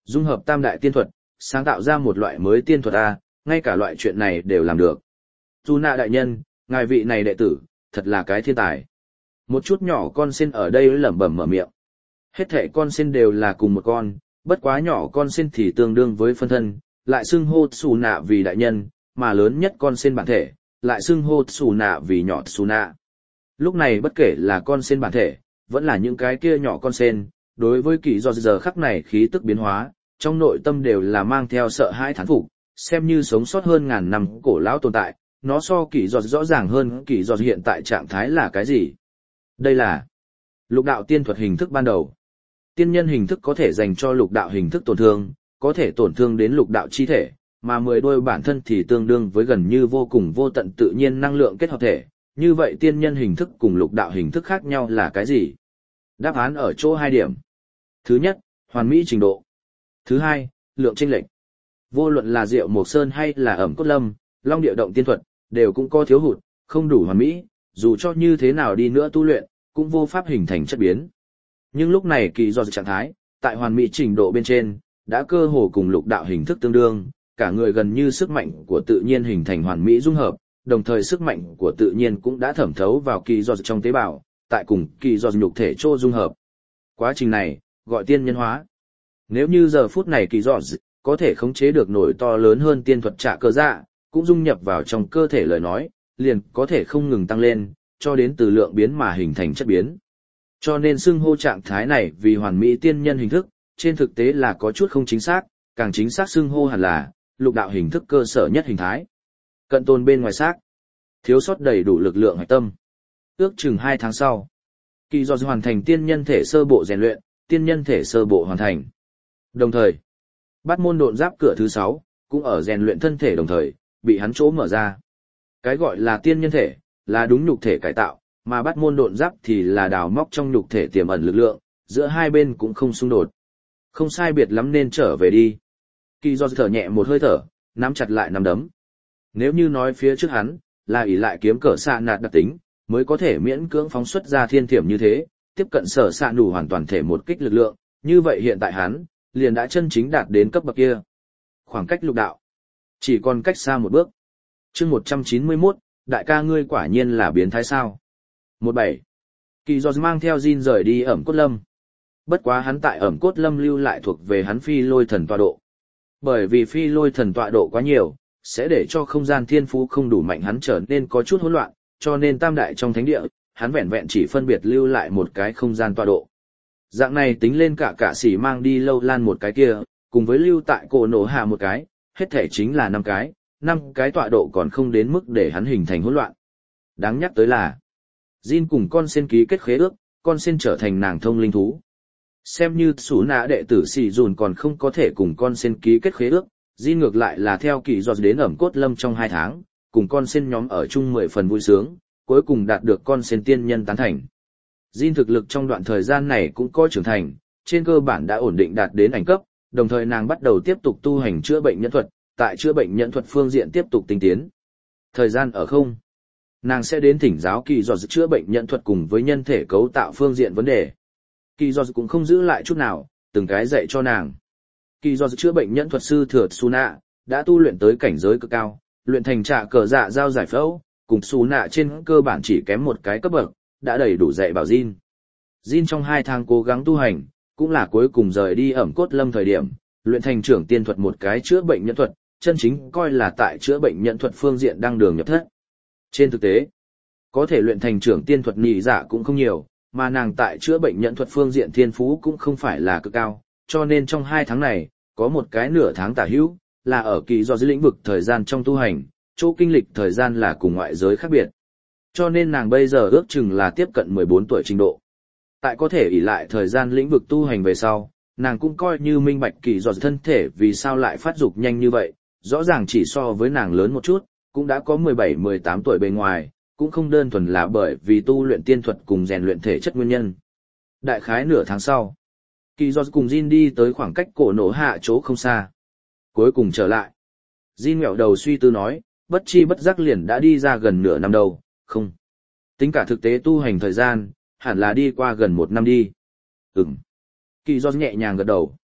dung hợp tam đại tiên thuật, sáng tạo ra một loại mới tiên thuật A, ngay cả loại chuyện này đều làm được. Su nạ đại nhân, ngài vị này đệ tử, thật là cái thiên tài. Một chút nhỏ con sen ở đây lẩm bẩm mở miệng. Hết thảy con sen đều là cùng một con, bất quá nhỏ con sen thì tương đương với phân thân, lại xưng hô Su nạ vì đại nhân, mà lớn nhất con sen bản thể, lại xưng hô Su nạ vì nhỏ Su nạ. Lúc này bất kể là con sen bản thể, vẫn là những cái kia nhỏ con sen, đối với kỳ do giờ khắc này khí tức biến hóa, trong nội tâm đều là mang theo sợ hãi thán phục, xem như sống sót hơn ngàn năm cổ lão tồn tại, nó so kỳ do rõ ràng hơn kỳ do hiện tại trạng thái là cái gì. Đây là lục đạo tiên thuật hình thức ban đầu. Tiên nhân hình thức có thể dành cho lục đạo hình thức tổn thương, có thể tổn thương đến lục đạo chi thể, mà mười đôi bản thân thì tương đương với gần như vô cùng vô tận tự nhiên năng lượng kết hợp thể. Như vậy tiên nhân hình thức cùng lục đạo hình thức khác nhau là cái gì? Đáp án ở chỗ hai điểm. Thứ nhất, hoàn mỹ trình độ. Thứ hai, lượng chênh lệch. Vô luận là Diệu Mộc Sơn hay là Ẩm Cốt Lâm, Long Địa Động tiên thuật, đều cũng có thiếu hụt, không đủ hoàn mỹ, dù cho như thế nào đi nữa tu luyện, cũng vô pháp hình thành chất biến. Nhưng lúc này kỳ do trạng thái, tại hoàn mỹ trình độ bên trên, đã cơ hồ cùng lục đạo hình thức tương đương, cả người gần như sức mạnh của tự nhiên hình thành hoàn mỹ dung hợp, đồng thời sức mạnh của tự nhiên cũng đã thẩm thấu vào kỳ do trong tế bào, tại cùng kỳ do nhục thể chô dung hợp. Quá trình này, gọi tiên nhân hóa. Nếu như giờ phút này kỳ do có thể khống chế được nổi to lớn hơn tiên thuật trạ cơ dạ, cũng dung nhập vào trong cơ thể lời nói, liền có thể không ngừng tăng lên, cho đến từ lượng biến mà hình thành chất biến. Cho nên xưng hô trạng thái này vì hoàn mỹ tiên nhân hình thức, trên thực tế là có chút không chính xác, càng chính xác xưng hô hẳn là lục đạo hình thức cơ sở nhất hình thái. Cận tồn bên ngoài xác, thiếu sót đầy đủ lực lượng hạch tâm. Ước chừng hai tháng sau, kỳ do hoàn thành tiên nhân thể sơ bộ rèn luyện, tiên nhân thể sơ bộ hoàn thành. Đồng thời, bát môn độn giáp cửa thứ sáu cũng ở rèn luyện thân thể đồng thời, bị hắn chỗ mở ra. Cái gọi là tiên nhân thể, là đúng nhục thể cải tạo, mà bát môn độn giáp thì là đào móc trong nhục thể tiềm ẩn lực lượng, giữa hai bên cũng không xung đột. Không sai biệt lắm nên trở về đi. Kỳ do thở nhẹ một hơi thở, nắm chặt lại nắm đấm. Nếu như nói phía trước hắn, là ỷ lại kiếm cỡ xạ nạt đặc tính, mới có thể miễn cưỡng phóng xuất ra thiên thiểm như thế, tiếp cận sở xạ đủ hoàn toàn thể một kích lực lượng, như vậy hiện tại hắn, liền đã chân chính đạt đến cấp bậc kia. Khoảng cách lục đạo, chỉ còn cách xa một bước. chương một trăm chín mươi mốt, đại ca ngươi quả nhiên là biến thái sao. một bảy. Kỳ do mang theo Jin rời đi Ẩm Cốt Lâm. Bất quá hắn tại Ẩm Cốt Lâm lưu lại thuộc về hắn phi lôi thần tọa độ. Bởi vì phi lôi thần tọa độ quá nhiều, sẽ để cho không gian thiên phú không đủ mạnh hắn trở nên có chút hỗn loạn, cho nên tam đại trong thánh địa, hắn vẹn vẹn chỉ phân biệt lưu lại một cái không gian tọa độ. Dạng này tính lên cả cả sĩ mang đi lâu lan một cái kia, cùng với lưu tại cổ nổ hạ một cái, hết thể chính là năm cái, năm cái tọa độ còn không đến mức để hắn hình thành hỗn loạn. Đáng nhắc tới là, Jin cùng con sen ký kết khế ước, con sen trở thành nàng thông linh thú. Xem như Sú Nạ đệ tử Sĩ Dùn còn không có thể cùng con sen ký kết khế ước, Jin ngược lại là theo kỳ do đến Ẩm Cốt Lâm trong hai tháng, cùng con sen nhóm ở chung mười phần vui sướng, cuối cùng đạt được con sen tiên nhân tán thành. Jin thực lực trong đoạn thời gian này cũng có trưởng thành, trên cơ bản đã ổn định đạt đến ảnh cấp, đồng thời nàng bắt đầu tiếp tục tu hành chữa bệnh nhẫn thuật, tại chữa bệnh nhẫn thuật phương diện tiếp tục tinh tiến. Thời gian ở không, nàng sẽ đến thỉnh giáo kỳ do chữa bệnh nhẫn thuật cùng với nhân thể cấu tạo phương diện vấn đề. Kỳ do cũng không giữ lại chút nào, từng cái dạy cho nàng. Kỳ do chữa bệnh nhẫn thuật sư thừa Su Nạ đã tu luyện tới cảnh giới cực cao, luyện thành trạ cờ dạ giao giải phẫu, cùng Su Nạ trên cơ bản chỉ kém một cái cấp bậc, đã đầy đủ dạy bảo Jin. Jin trong hai tháng cố gắng tu hành, cũng là cuối cùng rời đi Ẩm Cốt Lâm thời điểm, luyện thành trưởng tiên thuật một cái chữa bệnh nhẫn thuật, chân chính coi là tại chữa bệnh nhẫn thuật phương diện đang đường nhập thất. Trên thực tế, có thể luyện thành trưởng tiên thuật nhị giả cũng không nhiều, mà nàng tại chữa bệnh nhẫn thuật phương diện thiên phú cũng không phải là cực cao, cho nên trong hai tháng này, có một cái nửa tháng tả hữu, là ở kỳ do dưới lĩnh vực thời gian trong tu hành, chỗ kinh lịch thời gian là cùng ngoại giới khác biệt. Cho nên nàng bây giờ ước chừng là tiếp cận mười bốn tuổi trình độ. Tại có thể ỷ lại thời gian lĩnh vực tu hành về sau, nàng cũng coi như minh bạch kỳ do thân thể vì sao lại phát dục nhanh như vậy, rõ ràng chỉ so với nàng lớn một chút, cũng đã có mười bảy mười tám tuổi bề ngoài, cũng không đơn thuần là bởi vì tu luyện tiên thuật cùng rèn luyện thể chất nguyên nhân. Đại khái nửa tháng sau, kỳ do cùng Jin đi tới khoảng cách cổ nổ hạ chỗ không xa. Cuối cùng trở lại, Jin ngẹo đầu suy tư nói, bất chi bất giác liền đã đi ra gần nửa năm đầu, không. Tính cả thực tế tu hành thời gian, hẳn là đi qua gần một năm đi. Ừm. Kỳ do nhẹ nhàng gật đầu.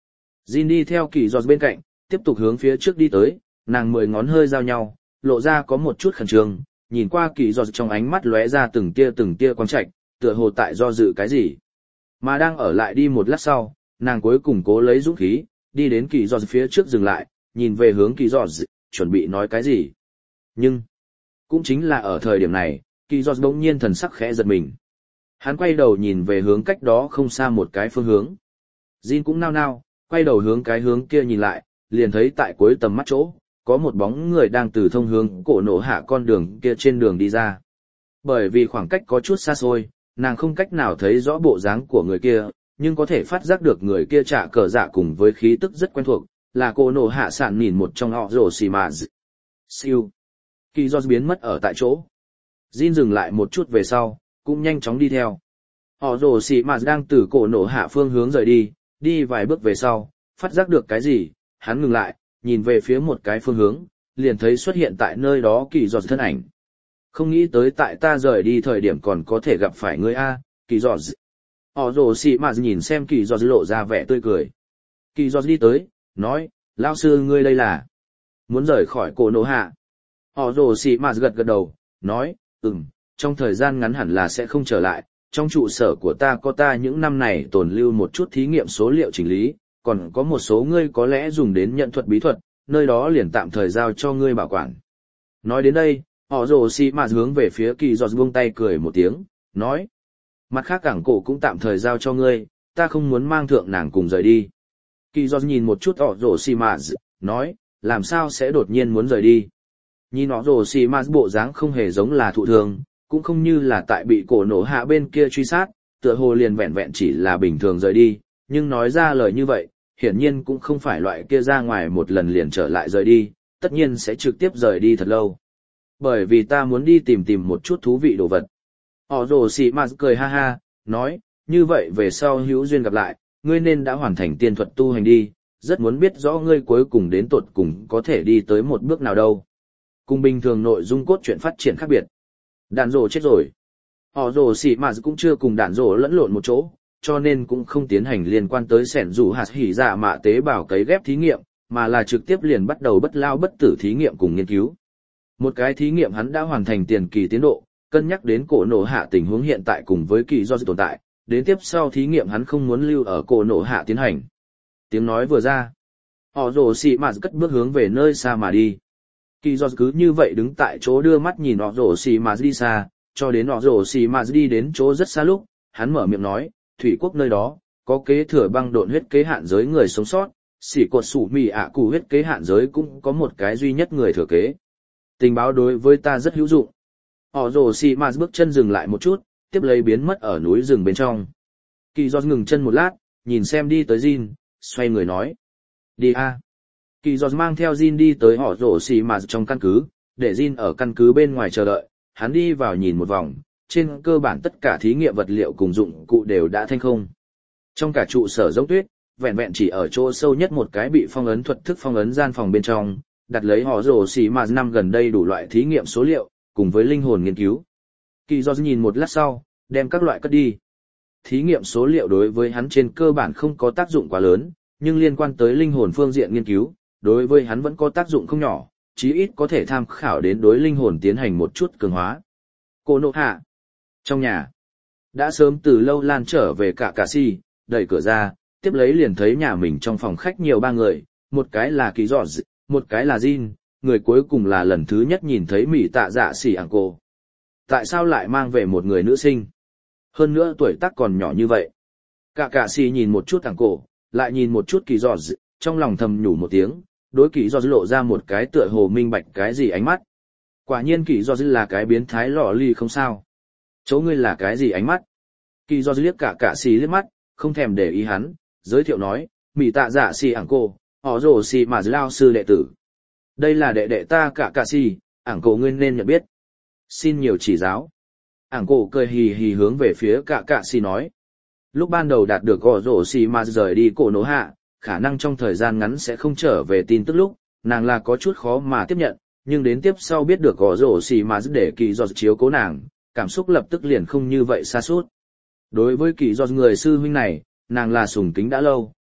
Jin đi theo kỳ giọt bên cạnh, tiếp tục hướng phía trước đi tới, nàng mười ngón hơi giao nhau, lộ ra có một chút khẩn trương, nhìn qua kỳ giọt trong ánh mắt lóe ra từng tia từng tia quang trạch, tựa hồ tại do dự cái gì. Mà đang ở lại đi một lát sau, nàng cuối cùng cố lấy dũng khí, đi đến kỳ giọt phía trước dừng lại, nhìn về hướng kỳ giọt, chuẩn bị nói cái gì. Nhưng, cũng chính là ở thời điểm này, kỳ giọt bỗng nhiên thần sắc khẽ giật mình. Hắn quay đầu nhìn về hướng cách đó không xa một cái phương hướng. Jin cũng nao nao, quay đầu hướng cái hướng kia nhìn lại, liền thấy tại cuối tầm mắt chỗ, có một bóng người đang từ thông hướng cổ nổ hạ con đường kia trên đường đi ra. Bởi vì khoảng cách có chút xa xôi, nàng không cách nào thấy rõ bộ dáng của người kia, nhưng có thể phát giác được người kia trả cờ dạ cùng với khí tức rất quen thuộc, là cổ nổ hạ sạn nhìn một trong họ rổ xì mà. Siêu. Kỳ do biến mất ở tại chỗ. Jin dừng lại một chút về sau, cũng nhanh chóng đi theo. Họ rổ xì mà đang từ cổ nổ hạ phương hướng rời đi, đi vài bước về sau, phát giác được cái gì, hắn ngừng lại, nhìn về phía một cái phương hướng, liền thấy xuất hiện tại nơi đó kỳ giọt thân ảnh. Không nghĩ tới tại ta rời đi thời điểm còn có thể gặp phải ngươi a, kỳ giọt. Họ rồ xì mà nhìn xem kỳ giọt lộ ra vẻ tươi cười. Kỳ giọt đi tới, nói, lão sư ngươi đây là muốn rời khỏi cổ nổ hạ. Họ rồ xì mà gật gật đầu, nói, ừm, trong thời gian ngắn hẳn là sẽ không trở lại. Trong trụ sở của ta có ta những năm này tồn lưu một chút thí nghiệm số liệu chỉnh lý, còn có một số ngươi có lẽ dùng đến nhận thuật bí thuật, nơi đó liền tạm thời giao cho ngươi bảo quản. Nói đến đây, họ rồ xì mà hướng về phía kỳ giọt buông tay cười một tiếng, nói. Mặt khác cảng cổ cũng tạm thời giao cho ngươi, ta không muốn mang thượng nàng cùng rời đi. Kỳ giọt nhìn một chút họ rồ xì mà, nói, làm sao sẽ đột nhiên muốn rời đi. Nhìn họ rồ xì mà bộ dáng không hề giống là thụ thường, cũng không như là tại bị cổ nổ hạ bên kia truy sát, tựa hồ liền vẹn vẹn chỉ là bình thường rời đi, nhưng nói ra lời như vậy, hiển nhiên cũng không phải loại kia ra ngoài một lần liền trở lại rời đi, tất nhiên sẽ trực tiếp rời đi thật lâu. Bởi vì ta muốn đi tìm tìm một chút thú vị đồ vật. Họ rồ xì mà cười ha ha, nói, như vậy về sau hữu duyên gặp lại, ngươi nên đã hoàn thành tiên thuật tu hành đi, rất muốn biết rõ ngươi cuối cùng đến tột cùng có thể đi tới một bước nào đâu. Cùng bình thường nội dung cốt truyện phát triển khác biệt. Đạn rồ chết rồi. Họ rồ xì mà cũng chưa cùng đạn rồ lẫn lộn một chỗ, cho nên cũng không tiến hành liên quan tới sẻn rủ hạt hỉ dạ mạ tế bào cấy ghép thí nghiệm, mà là trực tiếp liền bắt đầu bất lao bất tử thí nghiệm cùng nghiên cứu. Một cái thí nghiệm hắn đã hoàn thành tiền kỳ tiến độ, cân nhắc đến cổ nổ hạ tình huống hiện tại cùng với kỳ do tồn tại, đến tiếp sau thí nghiệm hắn không muốn lưu ở cổ nổ hạ tiến hành. Tiếng nói vừa ra, họ rồ xì mà cất bước hướng về nơi xa mà đi. Kỳ do cứ như vậy đứng tại chỗ đưa mắt nhìn họ rồ xì mà đi xa, cho đến họ rồ xì mà đi đến chỗ rất xa lúc, hắn mở miệng nói, thủy quốc nơi đó, có kế thừa băng độn huyết kế hạn giới người sống sót, xỉ cột sủ mì ạ cụ huyết kế hạn giới cũng có một cái duy nhất người thừa kế. Tình báo đối với ta rất hữu dụng. Họ rồ xì mà bước chân dừng lại một chút, tiếp lấy biến mất ở núi rừng bên trong. Kỳ giọt ngừng chân một lát, nhìn xem đi tới Jin, xoay người nói. Đi a. Kỳ giọt mang theo Jin đi tới họ rồ xì mà trong căn cứ, để Jin ở căn cứ bên ngoài chờ đợi, hắn đi vào nhìn một vòng, trên cơ bản tất cả thí nghiệm vật liệu cùng dụng cụ đều đã thanh không. Trong cả trụ sở giống tuyết, vẹn vẹn chỉ ở chỗ sâu nhất một cái bị phong ấn thuật thức phong ấn gian phòng bên trong, đặt lấy họ rồ xì mà năm gần đây đủ loại thí nghiệm số liệu, cùng với linh hồn nghiên cứu. Kỳ do nhìn một lát sau, đem các loại cất đi. Thí nghiệm số liệu đối với hắn trên cơ bản không có tác dụng quá lớn, nhưng liên quan tới linh hồn phương diện nghiên cứu, đối với hắn vẫn có tác dụng không nhỏ, chí ít có thể tham khảo đến đối linh hồn tiến hành một chút cường hóa. Cô nộ hạ. Trong nhà, đã sớm từ lâu Lan trở về cả cà si, đẩy cửa ra, tiếp lấy liền thấy nhà mình trong phòng khách nhiều ba người, một cái là Kỳ Giọt, một cái là Jin, người cuối cùng là lần thứ nhất nhìn thấy Mỹ Tạ Dạ Xỉ ảng cô. Tại sao lại mang về một người nữ sinh? Hơn nữa tuổi tác còn nhỏ như vậy. Cả cà si nhìn một chút ảng cô, lại nhìn một chút Kỳ Giọt, trong lòng thầm nhủ một tiếng, đối Kỳ Giọt lộ ra một cái tựa hồ minh bạch cái gì ánh mắt. Quả nhiên Kỳ Giọt là cái biến thái lọ ly không sao. Chỗ ngươi là cái gì ánh mắt? Kỳ do liếc cả cả xì liếc mắt, không thèm để ý hắn, giới thiệu nói, Mỹ Tạ Dạ Xỉ ảng cô, họ rồ xì mà lao sư đệ tử. Đây là đệ đệ ta cả cả xì, ảng cô ngươi nên nhận biết. Xin nhiều chỉ giáo. Ảng cô cười hì hì hướng về phía cả cả xì nói. Lúc ban đầu đạt được họ rồ xì mà rời đi cổ nổ hạ, khả năng trong thời gian ngắn sẽ không trở về tin tức lúc, nàng là có chút khó mà tiếp nhận, nhưng đến tiếp sau biết được họ rồ xì mà để Kỳ do chiếu cố nàng, cảm xúc lập tức liền không như vậy xa suốt. Đối với Kỳ do người sư huynh này, nàng là sùng kính đã lâu,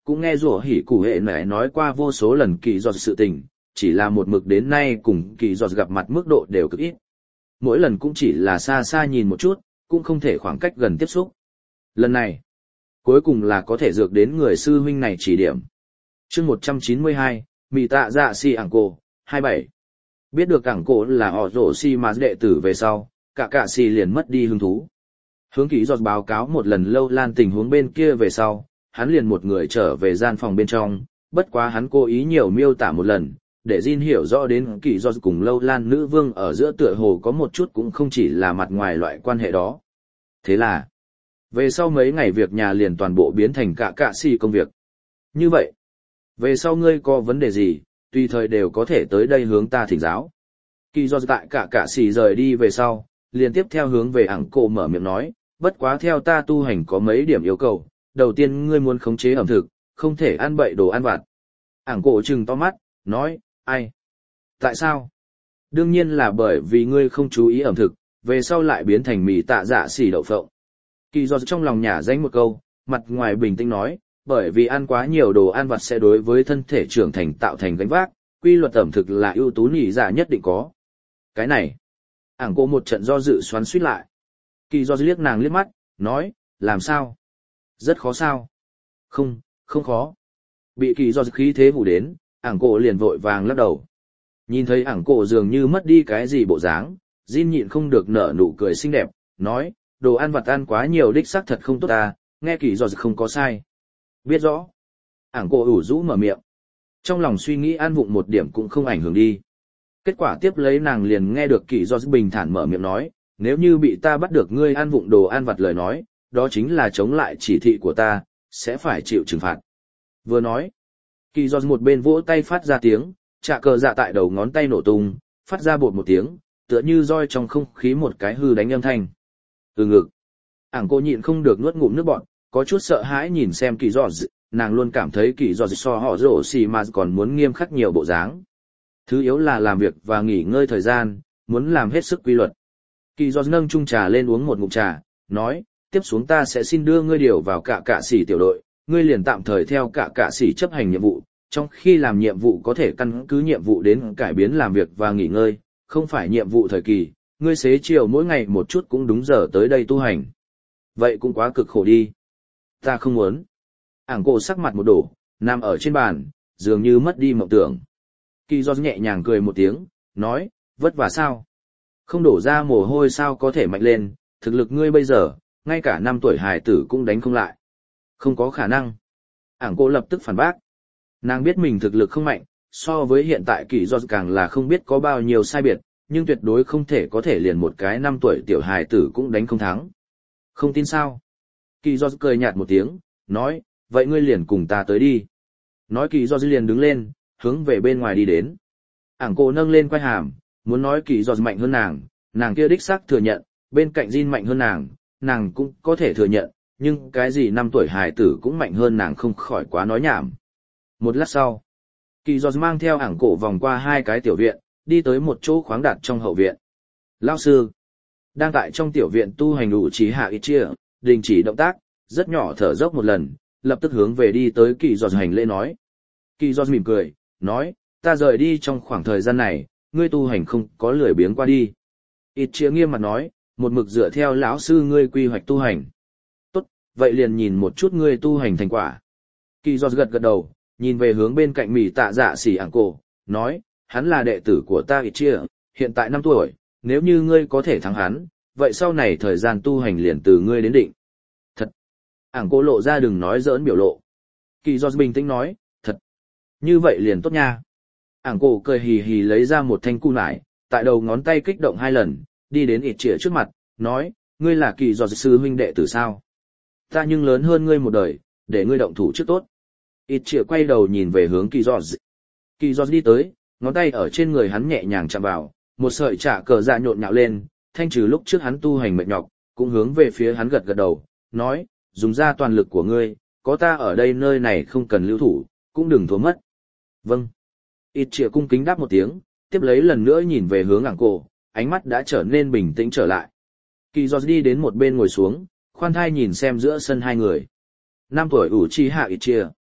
cũng nghe rủa hỉ cụ hệ mẹ nói qua vô số lần kỳ giọt sự tình, chỉ là một mực đến nay cùng kỳ giọt gặp mặt mức độ đều cực ít. Mỗi lần cũng chỉ là xa xa nhìn một chút, cũng không thể khoảng cách gần tiếp xúc. Lần này, cuối cùng là có thể dược đến người sư huynh này chỉ điểm. chương một trăm chín mươi hai, Mị Tạ Dạ Si Ảng Cổ, hai mươi bảy. Biết được Ảng Cổ là họ rổ si mà đệ tử về sau, cả cả si liền mất đi hứng thú. Hướng Kỳ giọt báo cáo một lần Lâu Lan tình huống bên kia về sau, hắn liền một người trở về gian phòng bên trong, bất quá hắn cố ý nhiều miêu tả một lần, để Jin hiểu rõ đến Kỳ giọt cùng Lâu Lan nữ vương ở giữa tựa hồ có một chút cũng không chỉ là mặt ngoài loại quan hệ đó. Thế là, về sau mấy ngày việc nhà liền toàn bộ biến thành cả cả si công việc. Như vậy, về sau ngươi có vấn đề gì, tùy thời đều có thể tới đây hướng ta thỉnh giáo. Kỳ giọt tại cả cả si rời đi về sau, liền tiếp theo hướng về Ảng Cổ mở miệng nói, bất quá theo ta tu hành có mấy điểm yêu cầu, đầu tiên ngươi muốn khống chế ẩm thực, không thể ăn bậy đồ ăn vặt. Ảng Cổ trừng to mắt, nói, ai? Tại sao? Đương nhiên là bởi vì ngươi không chú ý ẩm thực, về sau lại biến thành mì tạ dạ xỉ đậu phộng. Kỳ giọt trong lòng nhả danh một câu, mặt ngoài bình tĩnh nói, bởi vì ăn quá nhiều đồ ăn vặt sẽ đối với thân thể trưởng thành tạo thành gánh vác, quy luật ẩm thực là ưu tú nhị dạ nhất định có. Cái này, Ảng Cổ một trận do dự xoắn suýt lại. Kỳ giọt liếc nàng liếc mắt, nói, làm sao? Rất khó sao? Không, không khó. Bị kỳ giọt khí thế hù đến, Ảng Cổ liền vội vàng lắc đầu. Nhìn thấy Ảng Cổ dường như mất đi cái gì bộ dáng, Jin nhịn không được nở nụ cười xinh đẹp, nói, đồ ăn vặt ăn quá nhiều đích xác thật không tốt ta, nghe kỳ giọt không có sai. Biết rõ. Ảng Cổ ủ rũ mở miệng. Trong lòng suy nghĩ ăn vụng một điểm cũng không ảnh hưởng đi. Kết quả tiếp lấy nàng liền nghe được kỳ giọt bình thản mở miệng nói, nếu như bị ta bắt được ngươi ăn vụng đồ ăn vặt lời nói, đó chính là chống lại chỉ thị của ta, sẽ phải chịu trừng phạt. Vừa nói, kỳ giọt một bên vỗ tay phát ra tiếng, trạ cờ dạ tại đầu ngón tay nổ tung, phát ra bột một tiếng, tựa như roi trong không khí một cái hư đánh âm thanh. Từ ngực, Ảng Cổ nhịn không được nuốt ngụm nước bọt, có chút sợ hãi nhìn xem kỳ giọt, nàng luôn cảm thấy kỳ giọt so họ rổ xì mà còn muốn nghiêm khắc nhiều bộ dáng. Thứ yếu là làm việc và nghỉ ngơi thời gian, muốn làm hết sức quy luật. Kỳ giọt nâng chung trà lên uống một ngụm trà, nói, tiếp xuống ta sẽ xin đưa ngươi điều vào cả cả sĩ tiểu đội, ngươi liền tạm thời theo cả cả sĩ chấp hành nhiệm vụ, trong khi làm nhiệm vụ có thể căn cứ nhiệm vụ đến cải biến làm việc và nghỉ ngơi, không phải nhiệm vụ thời kỳ, ngươi xế chiều mỗi ngày một chút cũng đúng giờ tới đây tu hành. Vậy cũng quá cực khổ đi. Ta không muốn. Ảng Cổ sắc mặt một đổ, nằm ở trên bàn, dường như mất đi mộng tưởng. Kỳ giọt nhẹ nhàng cười một tiếng, nói, vất vả sao? Không đổ ra mồ hôi sao có thể mạnh lên, thực lực ngươi bây giờ, ngay cả năm tuổi hài tử cũng đánh không lại. Không có khả năng. Ảng Cổ lập tức phản bác. Nàng biết mình thực lực không mạnh, so với hiện tại kỳ giọt càng là không biết có bao nhiêu sai biệt, nhưng tuyệt đối không thể có thể liền một cái năm tuổi tiểu hài tử cũng đánh không thắng. Không tin sao? Kỳ giọt cười nhạt một tiếng, nói, vậy ngươi liền cùng ta tới đi. Nói kỳ giọt liền đứng lên, hướng về bên ngoài đi đến. Ảng Cổ nâng lên quai hàm, muốn nói kỳ giọt mạnh hơn nàng, nàng kia đích xác thừa nhận, bên cạnh Jin mạnh hơn nàng, nàng cũng có thể thừa nhận, nhưng cái gì năm tuổi hài tử cũng mạnh hơn nàng không khỏi quá nói nhảm. Một lát sau, kỳ giọt mang theo Ảng Cổ vòng qua hai cái tiểu viện, đi tới một chỗ khoáng đạt trong hậu viện. Lão sư, đang tại trong tiểu viện tu hành đủ trí hạ ít chia, đình chỉ động tác, rất nhỏ thở dốc một lần, lập tức hướng về đi tới kỳ giọt hành lễ nói. Kỳ giọt mỉm cười, nói, ta rời đi trong khoảng thời gian này, ngươi tu hành không có lười biếng qua đi. Ít chia nghiêm mặt nói, một mực dựa theo lão sư ngươi quy hoạch tu hành. Tốt, vậy liền nhìn một chút ngươi tu hành thành quả. Kỳ giọt gật gật đầu, nhìn về hướng bên cạnh Mị Tạ Dạ xỉ Ảng Cổ, nói, hắn là đệ tử của ta ít chia, hiện tại năm tuổi, nếu như ngươi có thể thắng hắn, vậy sau này thời gian tu hành liền từ ngươi đến định. Thật. Ảng Cổ lộ ra đừng nói giỡn biểu lộ. Kỳ giọt bình tĩnh nói, thật. Như vậy liền tốt nha. Ảng Cổ cười hì hì lấy ra một thanh cu nải, tại đầu ngón tay kích động hai lần, đi đến ít chia trước mặt, nói, ngươi là kỳ giọt sư huynh đệ tử sao? Ta nhưng lớn hơn ngươi một đời, để ngươi động thủ trước tốt. Ít chia quay đầu nhìn về hướng kỳ giọt. Kỳ giọt đi tới, ngón tay ở trên người hắn nhẹ nhàng chạm vào, một sợi trả cờ dạ nhộn nhạo lên, thanh trừ lúc trước hắn tu hành mệt nhọc, cũng hướng về phía hắn gật gật đầu, nói, dùng ra toàn lực của ngươi, có ta ở đây nơi này không cần lưu thủ, cũng đừng thua mất. Vâng. Ít chia cung kính đáp một tiếng, tiếp lấy lần nữa nhìn về hướng Ảng Cổ, ánh mắt đã trở nên bình tĩnh trở lại. Kỳ giọt đi đến một bên ngồi xuống, khoan thai nhìn xem giữa sân hai người. Năm tuổi ủ chi hạ ít chia.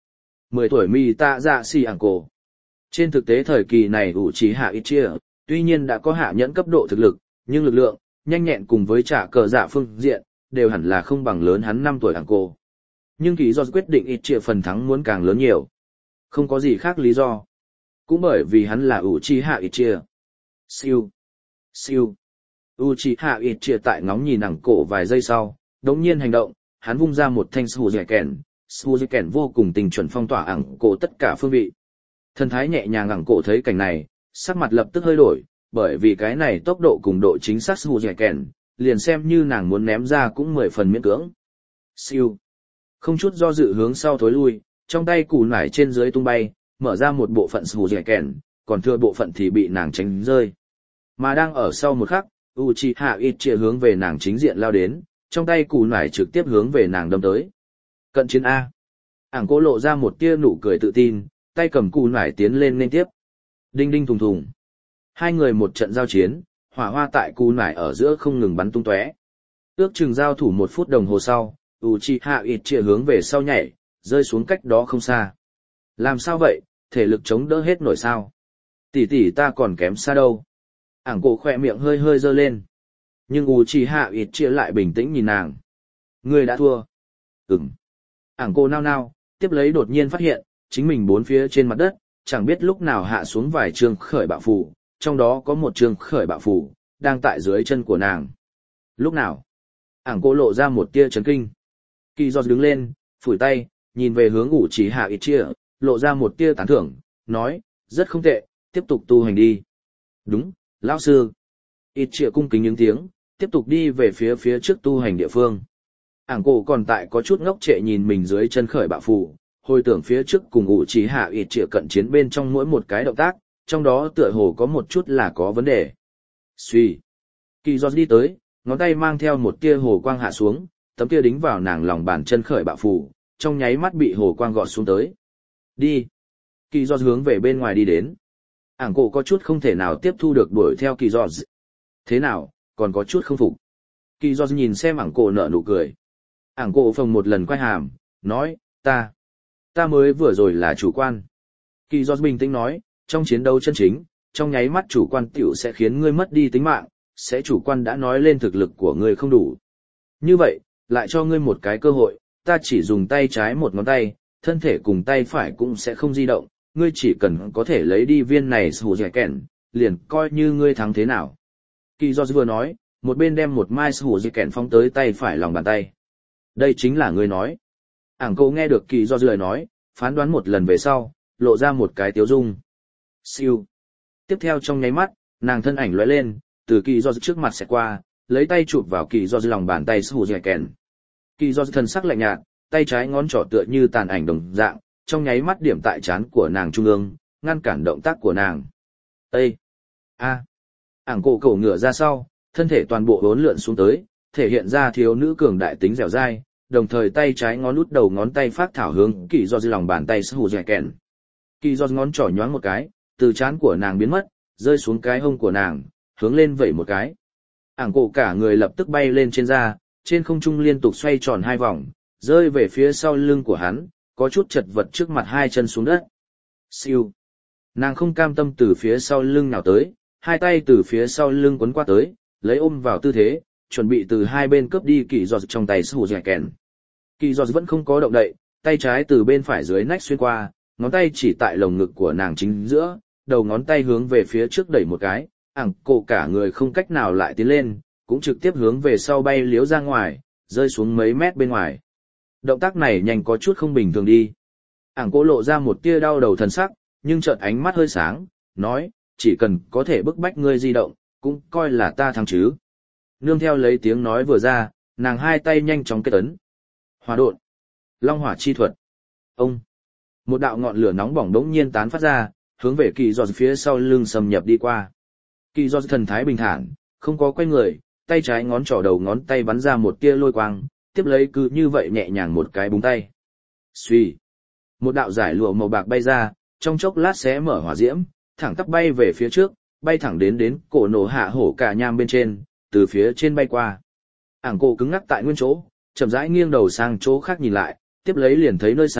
mười tuổi mi tạ dạ xì ảng cổ. Trên thực tế thời kỳ này Uchiha Itachi tuy nhiên đã có hạ nhẫn cấp độ thực lực, nhưng lực lượng, nhanh nhẹn cùng với trả cờ dạ phương diện, đều hẳn là không bằng lớn hắn năm tuổi ảng cổ. Nhưng kỳ do quyết định Itachi phần thắng muốn càng lớn nhiều. Không có gì khác lý do. Cũng bởi vì hắn là Uchiha Itachi. Siêu. Siêu. Uchiha Itachi tại ngóng nhìn ảng cổ vài giây sau, đống nhiên hành động, hắn vung ra một thanh Suzuken. Suzuken vô cùng tình chuẩn phong tỏa ảng cổ tất cả phương vị. Thần thái nhẹ nhàng ảng cổ thấy cảnh này, sắc mặt lập tức hơi đổi, bởi vì cái này tốc độ cùng độ chính xác Suzuken, liền xem như nàng muốn ném ra cũng mười phần miễn cưỡng. Siêu. Không chút do dự hướng sau thối lui, trong tay củ nải trên dưới tung bay, mở ra một bộ phận Suzuken, còn thừa bộ phận thì bị nàng tránh rơi. Mà đang ở sau một khắc, Uchiha Itachi hướng về nàng chính diện lao đến, trong tay củ nải trực tiếp hướng về nàng đâm tới. Cận chiến A. Ảng cô lộ ra một tia nụ cười tự tin, tay cầm củ nải tiến lên nên tiếp. Đinh đinh thùng thùng. Hai người một trận giao chiến, hỏa hoa tại củ nải ở giữa không ngừng bắn tung tóe. Ước chừng giao thủ một phút đồng hồ sau, Uchiha Itachi hướng về sau nhảy, rơi xuống cách đó không xa. Làm sao vậy, thể lực chống đỡ hết nổi sao? Tỷ tỷ ta còn kém xa đâu. Ảng cổ khỏe miệng hơi hơi dơ lên. Nhưng Uchiha Itachi lại bình tĩnh nhìn nàng. Ngươi đã thua. Ừm. Ảng cổ nao nao, tiếp lấy đột nhiên phát hiện, chính mình bốn phía trên mặt đất, chẳng biết lúc nào hạ xuống vài trường khởi bạo phù, trong đó có một trường khởi bạo phù, đang tại dưới chân của nàng. Lúc nào? Ảng cổ lộ ra một tia chấn kinh. Kỳ giọt đứng lên, phủi tay, nhìn về hướng Uchiha Itachi, lộ ra một tia tán thưởng, nói, rất không tệ, tiếp tục tu hành đi. Đúng, lão sư. Itachi cung kính những tiếng, tiếp tục đi về phía phía trước tu hành địa phương. Ảng cổ còn tại có chút ngốc trệ nhìn mình dưới chân khởi bạo phù, hồi tưởng phía trước cùng Uchiha Itachi cận chiến bên trong mỗi một cái động tác, trong đó tựa hồ có một chút là có vấn đề. Suy. Kỳ giọt đi tới, ngón tay mang theo một tia hồ quang hạ xuống, tấm kia đính vào nàng lòng bàn chân khởi bạo phù, trong nháy mắt bị hồ quang gọt xuống tới. Đi. Kỳ giọt hướng về bên ngoài đi đến. Ảng cổ có chút không thể nào tiếp thu được đuổi theo kỳ giọt. Thế nào, còn có chút không phục. Kỳ giọt nhìn xem ảng cổ nở nụ cười. Ảng cổ phồng một lần quay hàm, nói, ta, ta mới vừa rồi là chủ quan. Kỳ giọt bình tĩnh nói, trong chiến đấu chân chính, trong nháy mắt chủ quan tiểu sẽ khiến ngươi mất đi tính mạng, sẽ chủ quan đã nói lên thực lực của ngươi không đủ. Như vậy, lại cho ngươi một cái cơ hội, ta chỉ dùng tay trái một ngón tay, thân thể cùng tay phải cũng sẽ không di động, ngươi chỉ cần có thể lấy đi viên này sù dẻ kèn, liền coi như ngươi thắng thế nào. Kỳ Giọt vừa nói, một bên đem một mai sù dẻ kèn phóng tới tay phải lòng bàn tay. Đây chính là ngươi nói. Ảng cô nghe được Kỳ Giọt lời nói, phán đoán một lần về sau, lộ ra một cái tiếu dung. Siêu. Tiếp theo trong nháy mắt, nàng thân ảnh lóe lên, từ Kỳ Giọt trước mặt sẽ qua, lấy tay chụp vào Kỳ Giọt lòng bàn tay sù dẻ kèn. Kỳ Giọt thần sắc lạnh nhạt, tay trái ngón trỏ tựa như tàn ảnh đồng dạng, trong nháy mắt điểm tại trán của nàng trung ương, ngăn cản động tác của nàng. Ê! A! Ảng cổ cổ ngửa ra sau, thân thể toàn bộ hỗn lượn xuống tới, thể hiện ra thiếu nữ cường đại tính dẻo dai, đồng thời tay trái ngón út đầu ngón tay phát thảo hướng Kỳ Giọt lòng bàn tay sù dẻ kèn. Kỳ Giọt ngón trỏ nhoáng một cái, từ trán của nàng biến mất, rơi xuống cái hông của nàng, hướng lên vẩy một cái. Ảng cổ cả người lập tức bay lên trên da, trên không trung liên tục xoay tròn hai vòng, rơi về phía sau lưng của hắn, có chút chật vật trước mặt hai chân xuống đất. Siêu. Nàng không cam tâm từ phía sau lưng nào tới, hai tay từ phía sau lưng quấn qua tới, lấy ôm vào tư thế, chuẩn bị từ hai bên cướp đi Kỳ Giọt trong tay sù dẻ kèn. Kỳ Giọt vẫn không có động đậy, tay trái từ bên phải dưới nách xuyên qua, ngón tay chỉ tại lồng ngực của nàng chính giữa, đầu ngón tay hướng về phía trước đẩy một cái, ảng cổ cả người không cách nào lại tiến lên, cũng trực tiếp hướng về sau bay liếu ra ngoài, rơi xuống mấy mét bên ngoài. Động tác này nhanh có chút không bình thường đi. Ảng cổ lộ ra một tia đau đầu thần sắc, nhưng chợt ánh mắt hơi sáng, nói, chỉ cần có thể bức bách ngươi di động, cũng coi là ta thắng chứ. Nương theo lấy tiếng nói vừa ra, nàng hai tay nhanh chóng kết ấn. Hỏa độn. Long hỏa chi thuật. Ông. Một đạo ngọn lửa nóng bỏng đống nhiên tán phát ra, hướng về Kỳ Giọt phía sau lưng xâm nhập đi qua. Kỳ Giọt thần thái bình thản, không có quay người, tay trái ngón trỏ đầu ngón tay bắn ra một tia lôi quang, tiếp lấy cứ như vậy nhẹ nhàng một cái búng tay. Xuy. Một đạo giải lụa màu bạc bay ra, trong chốc lát xé mở hỏa diễm, thẳng tắp bay về phía trước, bay thẳng đến đến cổ nổ hạ hổ cả nham bên trên, từ phía trên bay qua. Ảng cổ cứng ngắc tại nguyên chỗ, chậm rãi nghiêng đầu sang chỗ khác nhìn lại, tiếp lấy liền thấy nơi xa,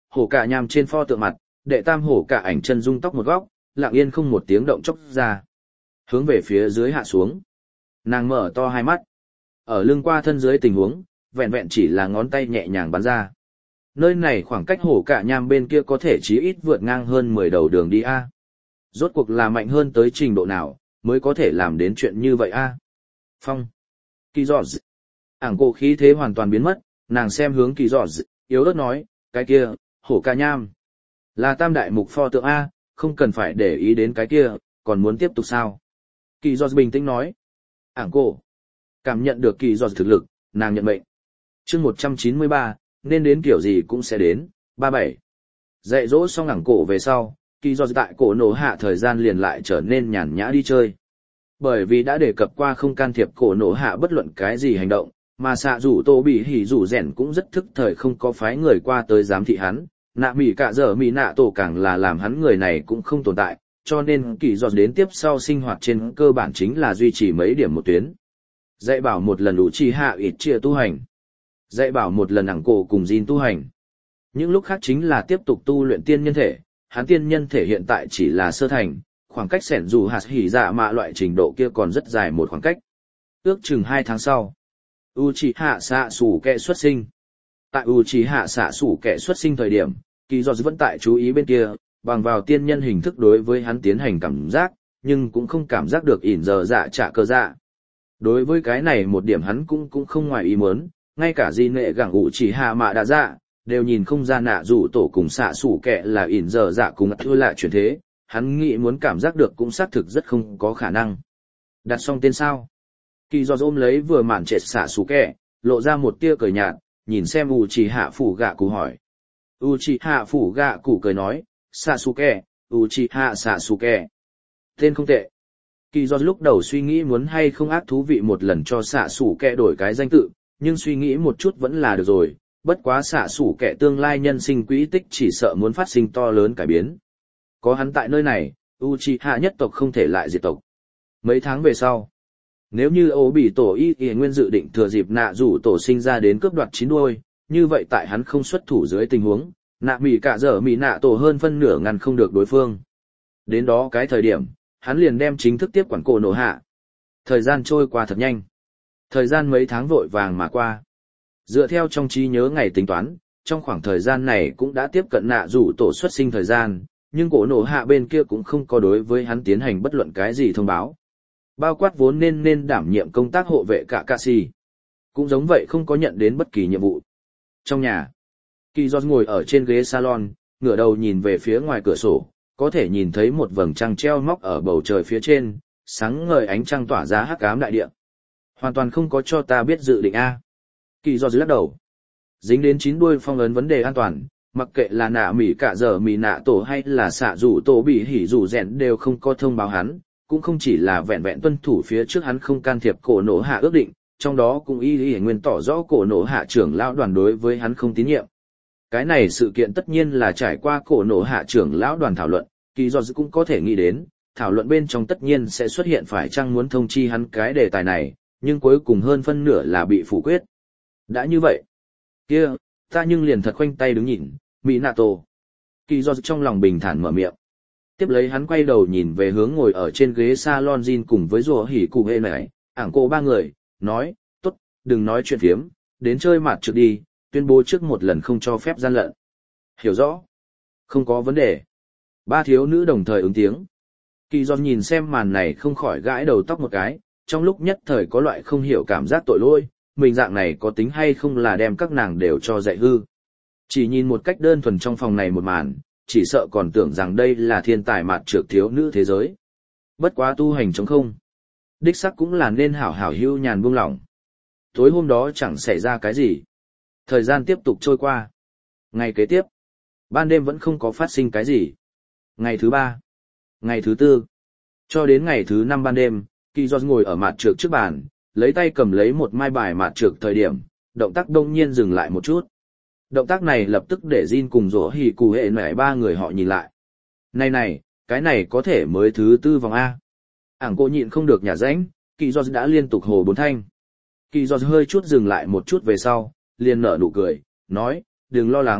hổ cả nham trên pho tượng mặt, đệ tam hổ cả ảnh chân dung tóc một góc, lặng yên không một tiếng động chốc ra. Hướng về phía dưới hạ xuống. Nàng mở to hai mắt. Ở lưng qua thân dưới tình huống, vẹn vẹn chỉ là ngón tay nhẹ nhàng bắn ra. Nơi này khoảng cách hổ cả nham bên kia có thể chí ít vượt ngang hơn mười đầu đường đi A. Rốt cuộc là mạnh hơn tới trình độ nào, mới có thể làm đến chuyện như vậy A. Phong. Kỳ giọt. Ảng cổ khí thế hoàn toàn biến mất, nàng xem hướng kỳ giọt, yếu ớt nói, cái kia, hổ cả nham. Là tam đại mục pho tượng A, không cần phải để ý đến cái kia, còn muốn tiếp tục sao? Kỳ giọt bình tĩnh nói. Ảng cổ. Cảm nhận được kỳ giọt thực lực, nàng nhận mệnh. chương một trăm chín mươi ba, nên đến kiểu gì cũng sẽ đến, ba bảy. Dạy dỗ xong ảng cổ về sau, kỳ giọt tại cổ nổ hạ thời gian liền lại trở nên nhàn nhã đi chơi. Bởi vì đã đề cập qua không can thiệp cổ nổ hạ bất luận cái gì hành động, mà xạ rủ tô bị hỉ rủ rèn cũng rất thức thời không có phái người qua tới giám thị hắn, nạ mỉ cả giờ mỉ nạ tổ càng là làm hắn người này cũng không tồn tại, cho nên kỳ giọt đến tiếp sau sinh hoạt trên cơ bản chính là duy trì mấy điểm một tuyến. Dạy bảo một lần đủ chi hạ ít chia tu hành. Dạy bảo một lần ảng cổ cùng Jin tu hành. Những lúc khác chính là tiếp tục tu luyện tiên nhân thể, hắn tiên nhân thể hiện tại chỉ là sơ thành, khoảng cách sẻn dù hạt hỉ dạ mạ loại trình độ kia còn rất dài một khoảng cách. Ước chừng hai tháng sau, Uchiha xạ sủ kẻ xuất sinh. Tại Uchiha xạ sủ kẻ xuất sinh thời điểm, kỳ giọt vẫn tại chú ý bên kia, bằng vào tiên nhân hình thức đối với hắn tiến hành cảm giác, nhưng cũng không cảm giác được ỉn giờ dạ trả cơ dạ. Đối với cái này một điểm hắn cũng cũng không ngoài ý muốn, ngay cả di nệ gẳng ủ chỉ hạ mạ đã dạ, đều nhìn không ra nạ rủ tổ cùng xạ sủ kẹ là ỉn giờ dạ cùng thưa lại chuyển thế, hắn nghĩ muốn cảm giác được cũng xác thực rất không có khả năng. Đặt xong tên sao? Kỳ do ôm lấy vừa mạn trệt xạ sủ kẹ, lộ ra một tia cười nhạt, nhìn xem ủ chỉ hạ phủ gạ cụ hỏi. ủ chỉ hạ phủ gạ cụ cười nói, xạ sủ kẹ, ủ chỉ hạ xạ sủ kẹ. Tên không tệ. Kỳ do lúc đầu suy nghĩ muốn hay không ác thú vị một lần cho xạ sủ kẹ đổi cái danh tự, nhưng suy nghĩ một chút vẫn là được rồi, bất quá xạ sủ kẻ tương lai nhân sinh quỹ tích chỉ sợ muốn phát sinh to lớn cải biến. Có hắn tại nơi này, Uchiha nhất tộc không thể lại diệt tộc. Mấy tháng về sau, nếu như ố bị tổ y y nguyên dự định thừa dịp nạ rủ tổ sinh ra đến cướp đoạt chín đuôi, như vậy tại hắn không xuất thủ dưới tình huống, nạ mỉ cả giờ mỉ nạ tổ hơn phân nửa ngăn không được đối phương. Đến đó cái thời điểm, hắn liền đem chính thức tiếp quản cổ nổ hạ. Thời gian trôi qua thật nhanh. Thời gian mấy tháng vội vàng mà qua. Dựa theo trong trí nhớ ngày tính toán, trong khoảng thời gian này cũng đã tiếp cận nạ rủ tổ xuất sinh thời gian, nhưng cổ nổ hạ bên kia cũng không có đối với hắn tiến hành bất luận cái gì thông báo. Bao quát vốn nên nên đảm nhiệm công tác hộ vệ cả Kakashi. Cũng giống vậy không có nhận đến bất kỳ nhiệm vụ. Trong nhà, Kỳ Giọt ngồi ở trên ghế salon, ngửa đầu nhìn về phía ngoài cửa sổ, có thể nhìn thấy một vầng trăng treo móc ở bầu trời phía trên, sáng ngời ánh trăng tỏa ra hắc ám đại địa. Hoàn toàn không có cho ta biết dự định A. Kỳ do dưới lắc đầu. Dính đến chín đuôi phong ấn vấn đề an toàn, mặc kệ là nạ mỉ cả giờ mỉ nạ tổ hay là xạ rủ tổ bị hỉ rủ rèn đều không có thông báo hắn, cũng không chỉ là vẹn vẹn tuân thủ phía trước hắn không can thiệp cổ nổ hạ ước định, trong đó cũng y y nguyên tỏ rõ cổ nổ hạ trưởng lão đoàn đối với hắn không tín nhiệm. Cái này sự kiện tất nhiên là trải qua cổ nổ hạ trưởng lão đoàn thảo luận, Kỳ do cũng có thể nghĩ đến, thảo luận bên trong tất nhiên sẽ xuất hiện phải chăng muốn thông chi hắn cái đề tài này, nhưng cuối cùng hơn phân nửa là bị phủ quyết. Đã như vậy, kia, ta nhưng liền thật khoanh tay đứng nhìn, Minato. Kỳ do trong lòng bình thản mở miệng. Tiếp lấy hắn quay đầu nhìn về hướng ngồi ở trên ghế salon Jin cùng với rùa hỉ cụ hê này, ảng cô ba người, nói, tốt, đừng nói chuyện phiếm, đến chơi mặt trước đi, tuyên bố trước một lần không cho phép gian lận. Hiểu rõ. Không có vấn đề. Ba thiếu nữ đồng thời ứng tiếng. Kỳ do nhìn xem màn này không khỏi gãi đầu tóc một cái, trong lúc nhất thời có loại không hiểu cảm giác tội lỗi, mình dạng này có tính hay không là đem các nàng đều cho dạy hư. Chỉ nhìn một cách đơn thuần trong phòng này một màn, chỉ sợ còn tưởng rằng đây là thiên tài mạt trược thiếu nữ thế giới. Bất quá tu hành chống không. Đích sắc cũng là nên hảo hảo hưu nhàn buông lỏng. Tối hôm đó chẳng xảy ra cái gì. Thời gian tiếp tục trôi qua. Ngày kế tiếp, ban đêm vẫn không có phát sinh cái gì. Ngày thứ ba, ngày thứ tư, cho đến ngày thứ năm ban đêm, Kỳ Giọt ngồi ở mặt trược trước bàn, lấy tay cầm lấy một mai bài mặt trược thời điểm, động tác đông nhiên dừng lại một chút. Động tác này lập tức để Jin cùng rỗ hỉ cụ hệ nẻ ba người họ nhìn lại. Này này, cái này có thể mới thứ tư vòng A. Ảng cô nhịn không được nhả rãnh, Kỳ Giọt đã liên tục hồ bốn thanh. Kỳ Giọt hơi chút dừng lại một chút về sau, liền nở nụ cười, nói, đừng lo lắng,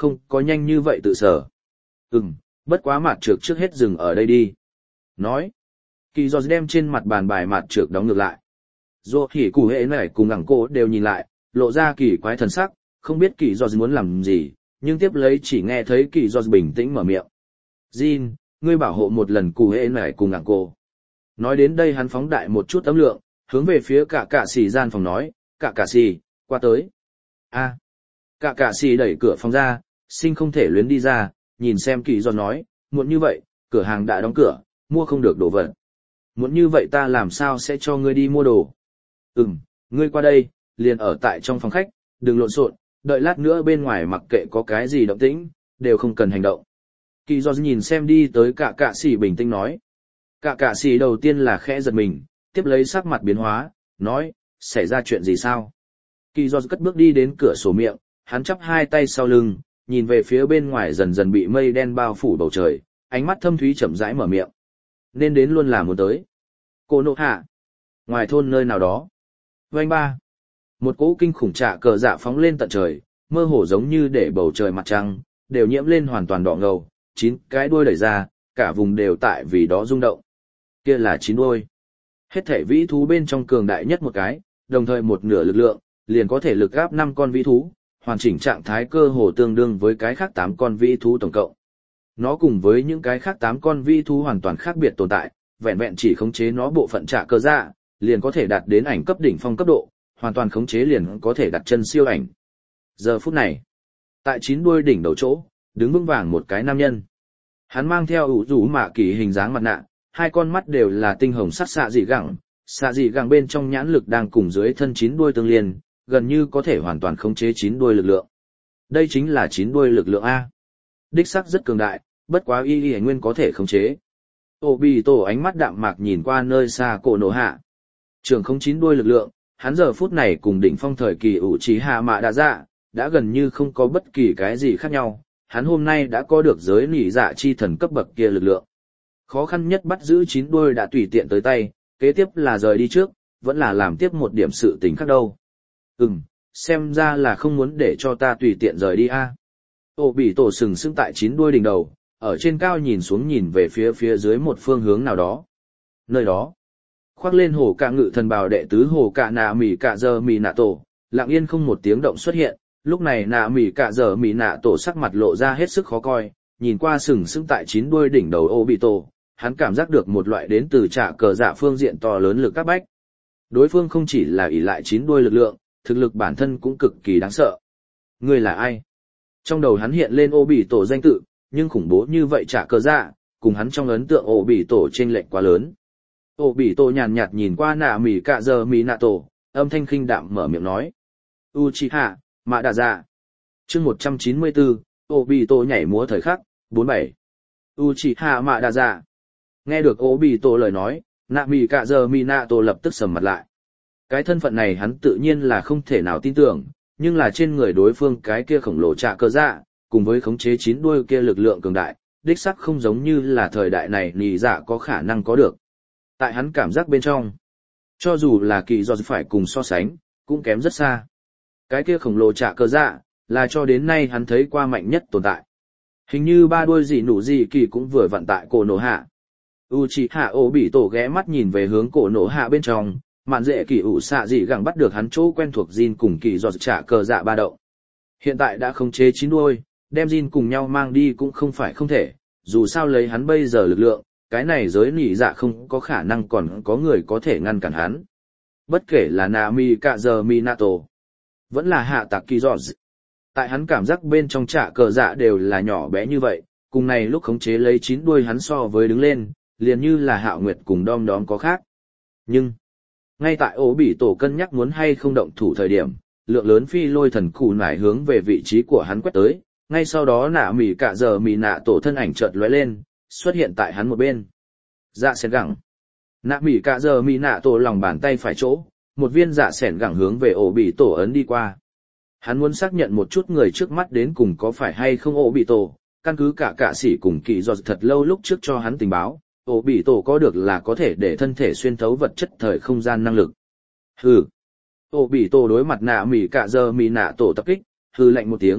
không có nhanh như vậy tự sở. Ừm, bất quá mặt trược trước hết dừng ở đây đi. Nói, kỳ giọt đem trên mặt bàn bài mặt trược đóng ngược lại. Dô hỉ cụ hệ này cùng ngẳng cô đều nhìn lại, lộ ra kỳ quái thần sắc, không biết kỳ giọt muốn làm gì, nhưng tiếp lấy chỉ nghe thấy kỳ giọt bình tĩnh mở miệng. Jin, ngươi bảo hộ một lần cụ hệ này cùng ngẳng cô. Nói đến đây hắn phóng đại một chút âm lượng, hướng về phía cả cả xì gian phòng nói, cả cả xì, qua tới. A. Cả cả xì đẩy cửa phòng ra, sinh không thể luyến đi ra, nhìn xem kỳ giọt nói, muộn như vậy, cửa hàng đã đóng cửa, mua không được đồ vật. Muộn như vậy ta làm sao sẽ cho ngươi đi mua đồ? Ừm, ngươi qua đây, liền ở tại trong phòng khách, đừng lộn xộn, đợi lát nữa bên ngoài mặc kệ có cái gì động tĩnh, đều không cần hành động. Kỳ giọt nhìn xem đi tới cả cả xì bình tĩnh nói. Cả cả xì đầu tiên là khẽ giật mình, tiếp lấy sắc mặt biến hóa, nói, xảy ra chuyện gì sao? Kỳ giọt cất bước đi đến cửa sổ miệng, hắn chắp hai tay sau lưng, nhìn về phía bên ngoài dần dần bị mây đen bao phủ bầu trời, ánh mắt thâm thúy chậm rãi mở miệng. Nên đến luôn là muốn tới. Cô nộ hạ. Ngoài thôn nơi nào đó. Vành ba. Một cỗ kinh khủng trạ cờ dạ phóng lên tận trời, mơ hồ giống như để bầu trời mặt trăng, đều nhiễm lên hoàn toàn đỏ ngầu, chín cái đuôi đẩy ra, cả vùng đều tại vì đó rung động. Kia là chín đuôi. Hết thể vĩ thú bên trong cường đại nhất một cái, đồng thời một nửa lực lượng, liền có thể lực gáp năm con vĩ thú, hoàn chỉnh trạng thái cơ hồ tương đương với cái khác tám con vĩ thú tổng cộng. Nó cùng với những cái khác tám con vĩ thú hoàn toàn khác biệt tồn tại, vẹn vẹn chỉ khống chế nó bộ phận trạ cơ dạ, liền có thể đạt đến ảnh cấp đỉnh phong cấp độ, hoàn toàn khống chế liền có thể đặt chân siêu ảnh. Giờ phút này, tại chín đuôi đỉnh đầu chỗ, đứng vững vàng một cái nam nhân. Hắn mang theo ủ rủ mạ kỳ hình dáng mặt nạ, hai con mắt đều là tinh hồng sắc xạ dị gẳng, xạ dị gẳng bên trong nhãn lực đang cùng dưới thân chín đuôi tương liên, gần như có thể hoàn toàn khống chế chín đuôi lực lượng. Đây chính là chín đuôi lực lượng A. Đích sắc rất cường đại, bất quá y y nguyên có thể khống chế. Ô bì tổ ánh mắt đạm mạc nhìn qua nơi xa cổ nổ hạ. Trường không chín đuôi lực lượng, hắn giờ phút này cùng đỉnh phong thời kỳ ủ trí hạ mạ đa dạ, đã gần như không có bất kỳ cái gì khác nhau, hắn hôm nay đã có được giới nỉ dạ chi thần cấp bậc kia lực lượng. Khó khăn nhất bắt giữ chín đuôi đã tùy tiện tới tay, kế tiếp là rời đi trước, vẫn là làm tiếp một điểm sự tình khác đâu. Ừm, xem ra là không muốn để cho ta tùy tiện rời đi a. Ô bỉ tổ sừng sững tại chín đuôi đỉnh đầu, ở trên cao nhìn xuống nhìn về phía phía dưới một phương hướng nào đó. Nơi đó, khoác lên hổ cạ ngự thần bào đệ tứ hổ cạ nạ mỉ cạ giờ mỉ nạ tổ, lặng yên không một tiếng động xuất hiện, lúc này nạ mỉ cạ giờ mỉ nạ tổ sắc mặt lộ ra hết sức khó coi, nhìn qua sừng sững tại chín đuôi đỉnh đầu ô bỉ tổ, hắn cảm giác được một loại đến từ trạ cờ dạ phương diện to lớn lực các bách. Đối phương không chỉ là ỷ lại chín đuôi lực lượng, thực lực bản thân cũng cực kỳ đáng sợ. Ngươi là ai? Trong đầu hắn hiện lên ô bỉ tổ danh tự, nhưng khủng bố như vậy trạ cờ dạ, cùng hắn trong ấn tượng ô bỉ tổ chênh lệch quá lớn. Ô bỉ tổ nhàn nhạt nhìn qua nạ mỉ cạ giờ mỉ nạ tổ, âm thanh khinh đạm mở miệng nói. Uchiha, Mạ Đà Dạ. Chương một trăm chín mươi tư, ô bỉ tổ nhảy múa thời khắc, bốn mươi bảy. Uchiha Mạ Đà Dạ. Nghe được ô bỉ tổ lời nói, nạ mỉ cạ giờ mỉ nạ tổ lập tức sầm mặt lại. Cái thân phận này hắn tự nhiên là không thể nào tin tưởng, nhưng là trên người đối phương cái kia khổng lồ trạ cơ dạ, cùng với khống chế chín đuôi kia lực lượng cường đại, đích sắc không giống như là thời đại này nì dạ có khả năng có được. Tại hắn cảm giác bên trong, cho dù là kỳ do phải cùng so sánh, cũng kém rất xa. Cái kia khổng lồ trạ cơ dạ, là cho đến nay hắn thấy qua mạnh nhất tồn tại. Hình như ba đuôi gì nụ gì kỳ cũng vừa vặn tại cổ nổ hạ. Uchiha Obito ghé mắt nhìn về hướng cổ nổ hạ bên trong, mạn dễ kỳ ủ xạ dị gẳng bắt được hắn chỗ quen thuộc Jin cùng kỳ do trả cờ dạ ba động. Hiện tại đã khống chế chín đuôi, đem Jin cùng nhau mang đi cũng không phải không thể, dù sao lấy hắn bây giờ lực lượng, cái này giới nỉ dạ không có khả năng còn có người có thể ngăn cản hắn. Bất kể là Nami Cạ Giờ Minato, vẫn là Hạ Tạc Kỳ Giorgi. Tại hắn cảm giác bên trong trả cờ dạ đều là nhỏ bé như vậy, cùng này lúc khống chế lấy chín đuôi hắn so với đứng lên, liền như là Hạo Nguyệt cùng Đom Đóm có khác. Nhưng, ngay tại ố bỉ tổ cân nhắc muốn hay không động thủ thời điểm, lượng lớn phi lôi thần cù nải hướng về vị trí của hắn quét tới, ngay sau đó nạ mỉ Cạ Giờ mỉ nạ tổ thân ảnh chợt lóe lên, xuất hiện tại hắn một bên. Dạ sẻn gẳng. Nạ mỉ Cạ Giờ mỉ nạ tổ lòng bàn tay phải chỗ, một viên dạ sẻn gẳng hướng về ổ bỉ tổ ấn đi qua. Hắn muốn xác nhận một chút người trước mắt đến cùng có phải hay không ổ bỉ tổ, căn cứ cả cạ sĩ cùng kỳ do thật lâu lúc trước cho hắn tình báo. Ổ bỉ tổ có được là có thể để thân thể xuyên thấu vật chất thời không gian năng lực. Hừ. Ổ bỉ tổ đối mặt nạ mỉ Cạ Giờ mỉ nạ tổ tập kích, hừ lạnh một tiếng,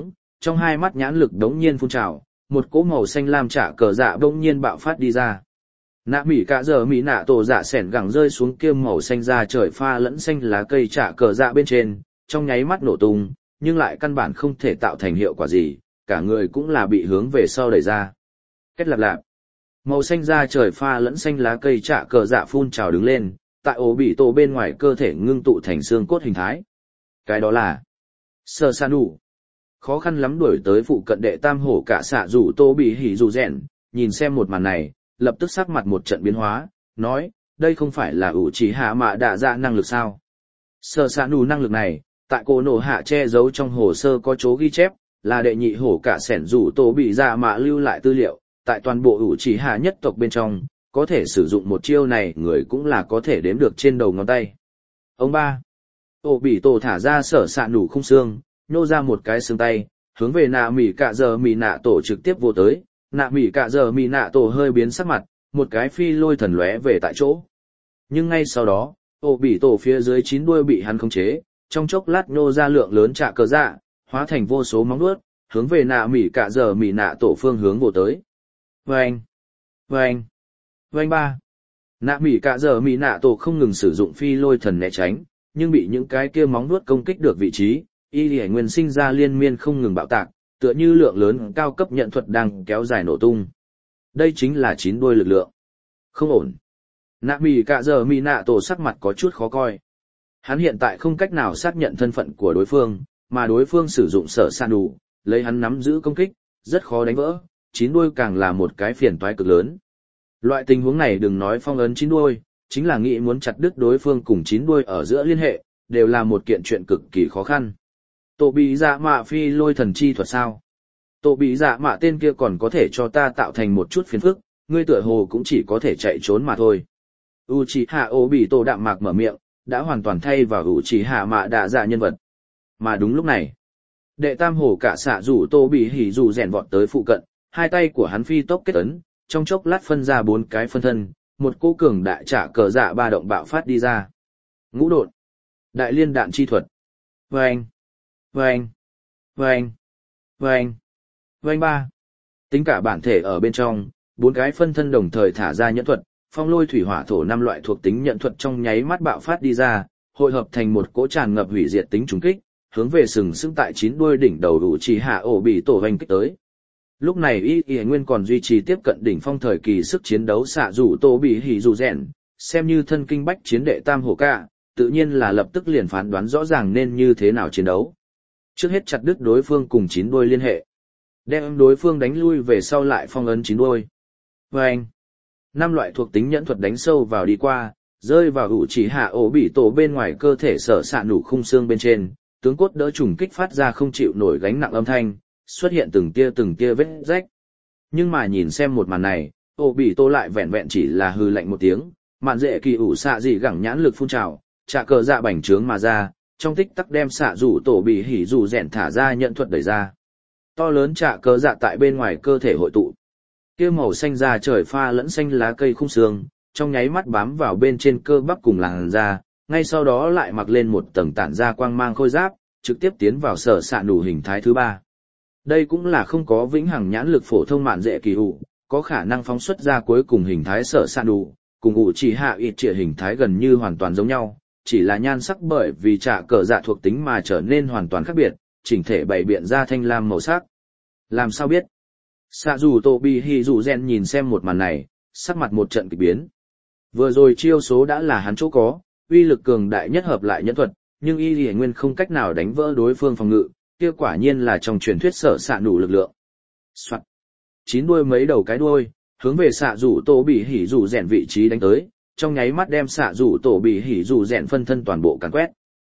trong hai mắt nhãn lực đống nhiên phun trào, một cỗ màu xanh lam trả cờ dạ đống nhiên bạo phát đi ra. Nạ mỉ cả giờ mỉ nạ tổ dạ sẻn gẳng rơi xuống kia màu xanh ra trời pha lẫn xanh lá cây trả cờ dạ bên trên, trong nháy mắt nổ tung, nhưng lại căn bản không thể tạo thành hiệu quả gì, cả người cũng là bị hướng về sau đẩy ra. Kết lạp lạp. Màu xanh ra trời pha lẫn xanh lá cây trả cờ dạ phun trào đứng lên, tại ổ bị tổ bên ngoài cơ thể ngưng tụ thành xương cốt hình thái. Cái đó là sơ san đủ. Khó khăn lắm đuổi tới phụ cận đệ tam hổ cả xạ rủ tô bị hỉ rủ rèn, nhìn xem một màn này, lập tức sắc mặt một trận biến hóa, nói, đây không phải là ủ chỉ hạ mạ đạ dạ năng lực sao. Sơ san đủ năng lực này, tại cô nổ hạ che giấu trong hồ sơ có chỗ ghi chép, là đệ nhị hổ cả sẻn rủ tô bị dạ mạ lưu lại tư liệu, tại toàn bộ ủ chỉ hạ nhất tộc bên trong, có thể sử dụng một chiêu này người cũng là có thể đếm được trên đầu ngón tay. Ông ba, ổ bị tổ thả ra sở sạn đủ khung xương, nhô ra một cái xương tay, hướng về nạ mỉ cạ giờ mỉ nạ tổ trực tiếp vô tới, nạ mỉ cạ giờ mỉ nạ tổ hơi biến sắc mặt, một cái phi lôi thần lóe về tại chỗ. Nhưng ngay sau đó, ổ bị tổ phía dưới chín đuôi bị hắn khống chế, trong chốc lát nhô ra lượng lớn trả cờ dạ, hóa thành vô số móng vuốt, hướng về nạ mỉ cạ giờ mỉ nạ tổ phương hướng vô tới. Vâng! Vâng! Vâng ba! Nạ mỉ cạ giờ mỉ nạ tổ không ngừng sử dụng phi lôi thần né tránh, nhưng bị những cái kia móng vuốt công kích được vị trí, y lì nguyên sinh ra liên miên không ngừng bạo tạc, tựa như lượng lớn cao cấp nhận thuật đang kéo dài nổ tung. Đây chính là chín đuôi lực lượng. Không ổn. Nạ mỉ cạ giờ mỉ nạ tổ sắc mặt có chút khó coi. Hắn hiện tại không cách nào xác nhận thân phận của đối phương, mà đối phương sử dụng sở san đủ, lấy hắn nắm giữ công kích, rất khó đánh vỡ, chín đuôi càng là một cái phiền toái cực lớn. Loại tình huống này đừng nói phong ấn chín đuôi, chính là nghĩ muốn chặt đứt đối phương cùng chín đuôi ở giữa liên hệ, đều là một kiện chuyện cực kỳ khó khăn. Tổ bị dạ mạ phi lôi thần chi thuật sao? Tổ bị dạ mạ tên kia còn có thể cho ta tạo thành một chút phiền phức, ngươi tựa hồ cũng chỉ có thể chạy trốn mà thôi. Uchiha Obito đạm mạc mở miệng, đã hoàn toàn thay vào Uchiha mạ đạ dạ nhân vật. Mà đúng lúc này, đệ tam hổ cả xạ rủ tô bị hỉ rủ rèn vọt tới phụ cận, hai tay của hắn phi tốc kết ấn, trong chốc lát phân ra bốn cái phân thân, một cô cường đại trả cờ dạ ba động bạo phát đi ra. Ngũ đột, đại liên đạn chi thuật. Vâng, vâng, vâng, vâng, vâng ba. Tính cả bản thể ở bên trong, bốn cái phân thân đồng thời thả ra nhẫn thuật, phong lôi thủy hỏa thổ năm loại thuộc tính nhận thuật trong nháy mắt bạo phát đi ra, hội hợp thành một cỗ tràn ngập hủy diệt tính trùng kích, hướng về sừng sững tại chín đuôi đỉnh đầu đủ chỉ hạ ổ bị tổ hoành kích tới. Lúc này y y nguyên còn duy trì tiếp cận đỉnh phong thời kỳ sức chiến đấu xạ rủ tổ bị hỉ rủ rèn, xem như thân kinh bách chiến đệ tam hổ ca, tự nhiên là lập tức liền phán đoán rõ ràng nên như thế nào chiến đấu. Trước hết chặt đứt đối phương cùng chín đuôi liên hệ, đem đối phương đánh lui về sau lại phong ấn chín đuôi. Và anh, năm loại thuộc tính nhẫn thuật đánh sâu vào đi qua, rơi vào ủ chỉ hạ ổ bị tổ bên ngoài cơ thể sở sạn đủ khung xương bên trên, tướng cốt đỡ trùng kích phát ra không chịu nổi gánh nặng âm thanh, xuất hiện từng tia từng tia vết rách. Nhưng mà nhìn xem một màn này, ổ bị tổ lại vẹn vẹn chỉ là hư lạnh một tiếng, mạn dễ kỳ ủ xạ dị gẳng nhãn lực phun trào, trả cờ dạ bành trướng mà ra, trong tích tắc đem xạ rủ tổ bị hỉ rủ rèn thả ra nhận thuật đẩy ra. To lớn trả cờ dạ tại bên ngoài cơ thể hội tụ. Kia màu xanh da trời pha lẫn xanh lá cây khung xương, trong nháy mắt bám vào bên trên cơ bắp cùng làn da, ngay sau đó lại mặc lên một tầng tản ra quang mang khôi giáp, trực tiếp tiến vào sở sạn đủ hình thái thứ ba. Đây cũng là không có vĩnh hằng nhãn lực phổ thông mạn dễ kỳ ủ, có khả năng phóng xuất ra cuối cùng hình thái sở sạn đủ, cùng ủ chỉ hạ ít trịa hình thái gần như hoàn toàn giống nhau, chỉ là nhan sắc bởi vì trả cờ dạ thuộc tính mà trở nên hoàn toàn khác biệt, chỉnh thể bày biện ra thanh lam màu sắc. Làm sao biết? Xạ dù tổ bị hỉ dù rèn nhìn xem một màn này, sắc mặt một trận kỳ biến. Vừa rồi chiêu số đã là hắn chỗ có, uy lực cường đại nhất hợp lại nhẫn thuật, nhưng y lì nguyên không cách nào đánh vỡ đối phương phòng ngự, kia quả nhiên là trong truyền thuyết sở xạ đủ lực lượng. Soạn. Chín đuôi mấy đầu cái đuôi, hướng về xạ rủ tổ bị hỉ rủ rèn vị trí đánh tới, trong nháy mắt đem xạ rủ tổ bị hỉ rủ rèn phân thân toàn bộ càn quét.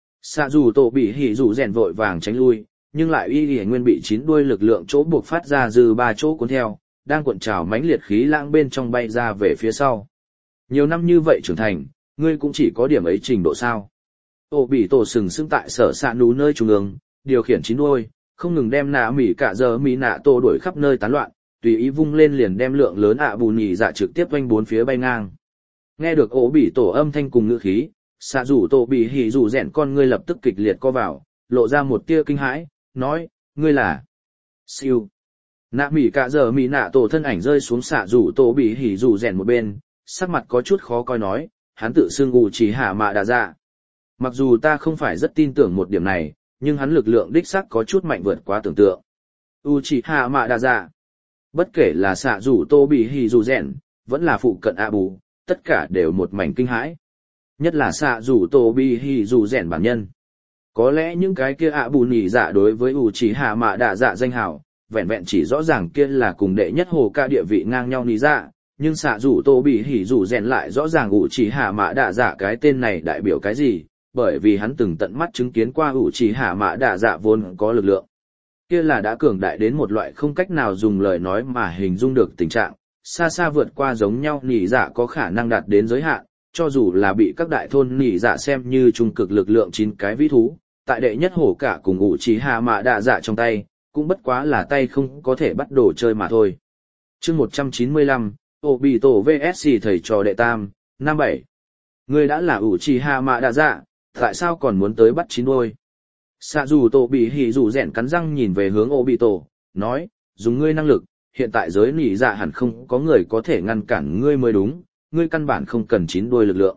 Xạ rủ tổ bị hỉ rủ rèn vội vàng tránh lui, nhưng lại y lì nguyên bị chín đuôi lực lượng chỗ buộc phát ra dư ba chỗ cuốn theo, đang cuộn trào mãnh liệt khí lãng bên trong bay ra về phía sau. Nhiều năm như vậy trưởng thành, ngươi cũng chỉ có điểm ấy trình độ sao? Ô bị tổ sừng sững tại sở xạ nú nơi trung ương, điều khiển chín đuôi, không ngừng đem nạ mỉ cả giờ mỉ nạ tổ đuổi khắp nơi tán loạn, tùy ý vung lên liền đem lượng lớn ạ bù nhì dạ trực tiếp quanh bốn phía bay ngang. Nghe được ổ bị tổ âm thanh cùng ngữ khí, xạ rủ tổ bị hỉ rủ rèn con ngươi lập tức kịch liệt co vào, lộ ra một tia kinh hãi, nói, ngươi là Siêu. Nạ mỉ cả giờ mỉ nạ tổ thân ảnh rơi xuống xạ rủ tổ bị hỉ rủ rèn một bên, sắc mặt có chút khó coi nói, hắn tự xưng ủ chỉ hạ mạ đạ dạ. Mặc dù ta không phải rất tin tưởng một điểm này, nhưng hắn lực lượng đích xác có chút mạnh vượt quá tưởng tượng. Uchiha Mạ Đa Dạ. Bất kể là xạ rủ tô bị hỉ rủ rèn, vẫn là phụ cận ạ bù, tất cả đều một mảnh kinh hãi. Nhất là xạ rủ tô bị hỉ rủ rèn bản nhân. Có lẽ những cái kia ạ bù nhỉ dạ đối với Uchiha Mạ Đa Dạ danh hào, vẹn vẹn chỉ rõ ràng kia là cùng đệ nhất hồ ca địa vị ngang nhau nhỉ dạ, nhưng xạ rủ tô bị hỉ rủ rèn lại rõ ràng Uchiha Mạ Đa Dạ cái tên này đại biểu cái gì, bởi vì hắn từng tận mắt chứng kiến qua Uchiha Mạ Đa Dạ vốn có lực lượng. Kia là đã cường đại đến một loại không cách nào dùng lời nói mà hình dung được tình trạng, xa xa vượt qua giống nhau nhị dạ có khả năng đạt đến giới hạn, cho dù là bị các đại thôn nhị dạ xem như trung cực lực lượng chín cái vĩ thú, tại đệ nhất hổ cả cùng Uchiha Mạ Đa Dạ trong tay, cũng bất quá là tay không có thể bắt đồ chơi mà thôi. Chương một trăm chín mươi lăm, Obito vs thầy trò đệ tam, năm bảy. Ngươi đã là Uchiha Mạ Đa Dạ, tại sao còn muốn tới bắt chín đuôi? Xạ dù tổ bị hỉ dù rèn cắn răng nhìn về hướng Obito, nói, dùng ngươi năng lực, hiện tại giới nỉ dạ hẳn không có người có thể ngăn cản ngươi mới đúng, ngươi căn bản không cần chín đuôi lực lượng.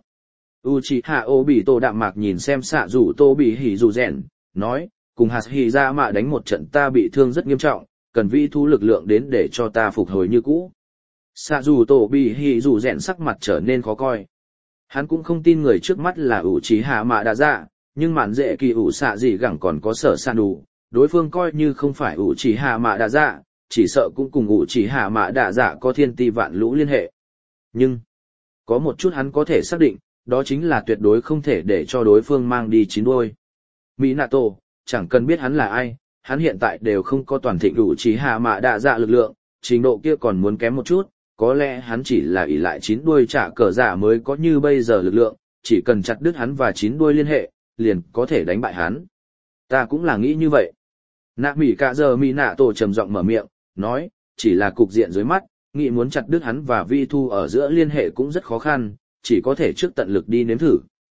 Uchiha Obito đạm mạc nhìn xem xạ dù tổ bị hỉ dù rèn, nói, cùng hạt hỉ ra mạ đánh một trận ta bị thương rất nghiêm trọng, cần vĩ thu lực lượng đến để cho ta phục hồi như cũ. Xạ dù tổ bị hỉ dù rèn sắc mặt trở nên khó coi. Hắn cũng không tin người trước mắt là Uchiha Mạ Đa Dạ, nhưng mạn dễ kỳ ủ xạ gì gẳng còn có sở san đủ, đối phương coi như không phải Uchiha Mạ Đa Dạ, chỉ sợ cũng cùng Uchiha Mạ Đa Dạ có thiên ti vạn lũ liên hệ. Nhưng, có một chút hắn có thể xác định, đó chính là tuyệt đối không thể để cho đối phương mang đi chín đuôi. Minato, chẳng cần biết hắn là ai, hắn hiện tại đều không có toàn thịnh Uchiha Mạ Đa Dạ lực lượng, trình độ kia còn muốn kém một chút, có lẽ hắn chỉ là ỷ lại chín đuôi trả cờ giả mới có như bây giờ lực lượng, chỉ cần chặt đứt hắn và chín đuôi liên hệ, liền có thể đánh bại hắn. Ta cũng là nghĩ như vậy. Nạ mỉ cả giờ mỉ nạ tổ trầm giọng mở miệng, nói, chỉ là cục diện dưới mắt, nghĩ muốn chặt đứt hắn và vi thu ở giữa liên hệ cũng rất khó khăn, chỉ có thể trước tận lực đi nếm thử.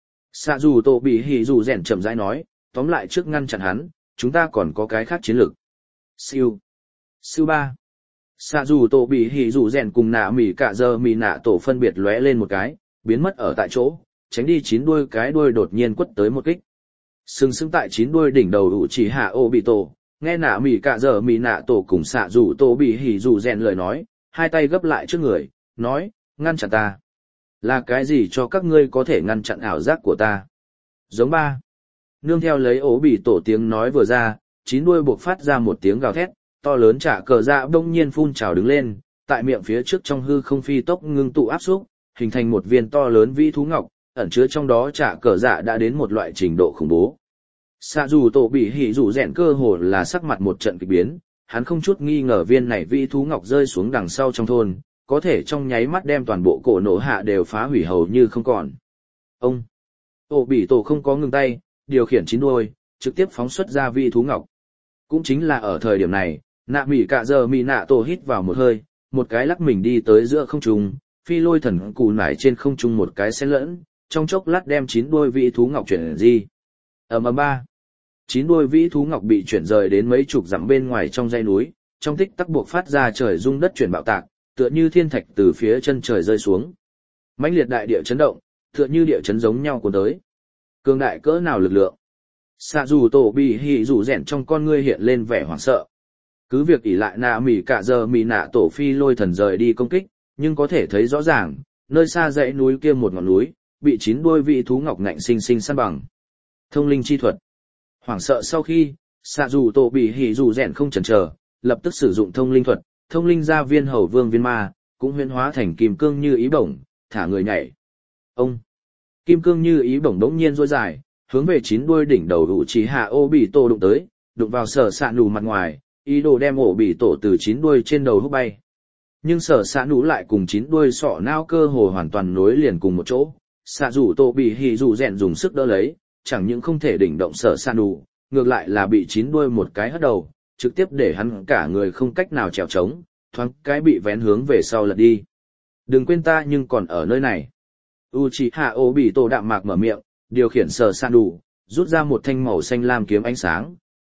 Xạ dù tổ bị hỉ dù rèn chậm rãi nói, tóm lại trước ngăn chặn hắn, chúng ta còn có cái khác chiến lược. Siêu. Siêu ba. Xạ dù tổ bị hỉ dù rèn cùng nạ mỉ cả giờ mỉ nạ tổ phân biệt lóe lên một cái, biến mất ở tại chỗ, tránh đi chín đuôi cái đuôi đột nhiên quất tới một kích. Sừng sững tại chín đuôi đỉnh đầu Uchiha Obito, nghe nạ mỉ cả giờ mỉ nạ tổ cùng xạ dù tổ bị hỉ dù rèn lời nói, hai tay gấp lại trước người, nói, ngăn chặn ta. Là cái gì cho các ngươi có thể ngăn chặn ảo giác của ta? Giống ba. Nương theo lấy Obito tiếng nói vừa ra, chín đuôi buộc phát ra một tiếng gào thét, to lớn trả cờ dạ đông nhiên phun trào đứng lên, tại miệng phía trước trong hư không phi tốc ngưng tụ áp xúc, hình thành một viên to lớn vĩ thú ngọc, ẩn chứa trong đó trả cờ dạ đã đến một loại trình độ khủng bố. Xạ dù tổ bị hỉ dù rèn cơ hồ là sắc mặt một trận kịch biến, hắn không chút nghi ngờ viên này vĩ thú ngọc rơi xuống đằng sau trong thôn, có thể trong nháy mắt đem toàn bộ cổ nổ hạ đều phá hủy hầu như không còn. Ông, tổ bị tổ không có ngừng tay, điều khiển chín đuôi, trực tiếp phóng xuất ra vĩ thú ngọc. Cũng chính là ở thời điểm này, nạ mỉ cả giờ mỉ nạ tổ hít vào một hơi, một cái lắc mình đi tới giữa không trung, phi lôi thần cù nải trên không trung một cái xen lẫn, trong chốc lát đem chín đuôi vĩ thú ngọc chuyển di. Ầm ầm ba. Chín đuôi vĩ thú ngọc bị chuyển rời đến mấy chục dặm bên ngoài trong dãy núi, trong tích tắc buộc phát ra trời rung đất chuyển bạo tạc, tựa như thiên thạch từ phía chân trời rơi xuống. Mãnh liệt đại địa chấn động, tựa như địa chấn giống nhau cuốn tới. Cường đại cỡ nào lực lượng? Xạ dù tổ bị hỉ dù rèn trong con ngươi hiện lên vẻ hoảng sợ. Cứ việc ỷ lại nạ mỉ cả giờ mỉ nạ tổ phi lôi thần rời đi công kích, nhưng có thể thấy rõ ràng, nơi xa dãy núi kia một ngọn núi, bị chín đuôi vị thú ngọc ngạnh sinh sinh săn bằng. Thông linh chi thuật. Hoảng sợ sau khi, xạ dù tổ bị hỉ dù rèn không chần chờ, lập tức sử dụng thông linh thuật, thông linh ra viên hầu vương viên ma, cũng huyễn hóa thành kim cương như ý bổng, thả người nhảy. Ông. Kim cương như ý bổng đống nhiên rối dài, hướng về chín đuôi đỉnh đầu Uchiha Obito đụng tới, đụng vào sở sạ nù mặt ngoài, ý đồ đem Obito từ chín đuôi trên đầu hút bay. Nhưng sở sạ nù lại cùng chín đuôi sọ não cơ hồ hoàn toàn nối liền cùng một chỗ. Xạ dù tổ bị hỉ dù rèn dùng sức đỡ lấy, chẳng những không thể đỉnh động sở sạ nù, ngược lại là bị chín đuôi một cái hất đầu, trực tiếp để hắn cả người không cách nào trèo trống, thoáng cái bị vén hướng về sau lật đi. Đừng quên ta nhưng còn ở nơi này. Uchiha Obito đạm mạc mở miệng, điều khiển sở sạ nù, rút ra một thanh màu xanh lam kiếm ánh sáng,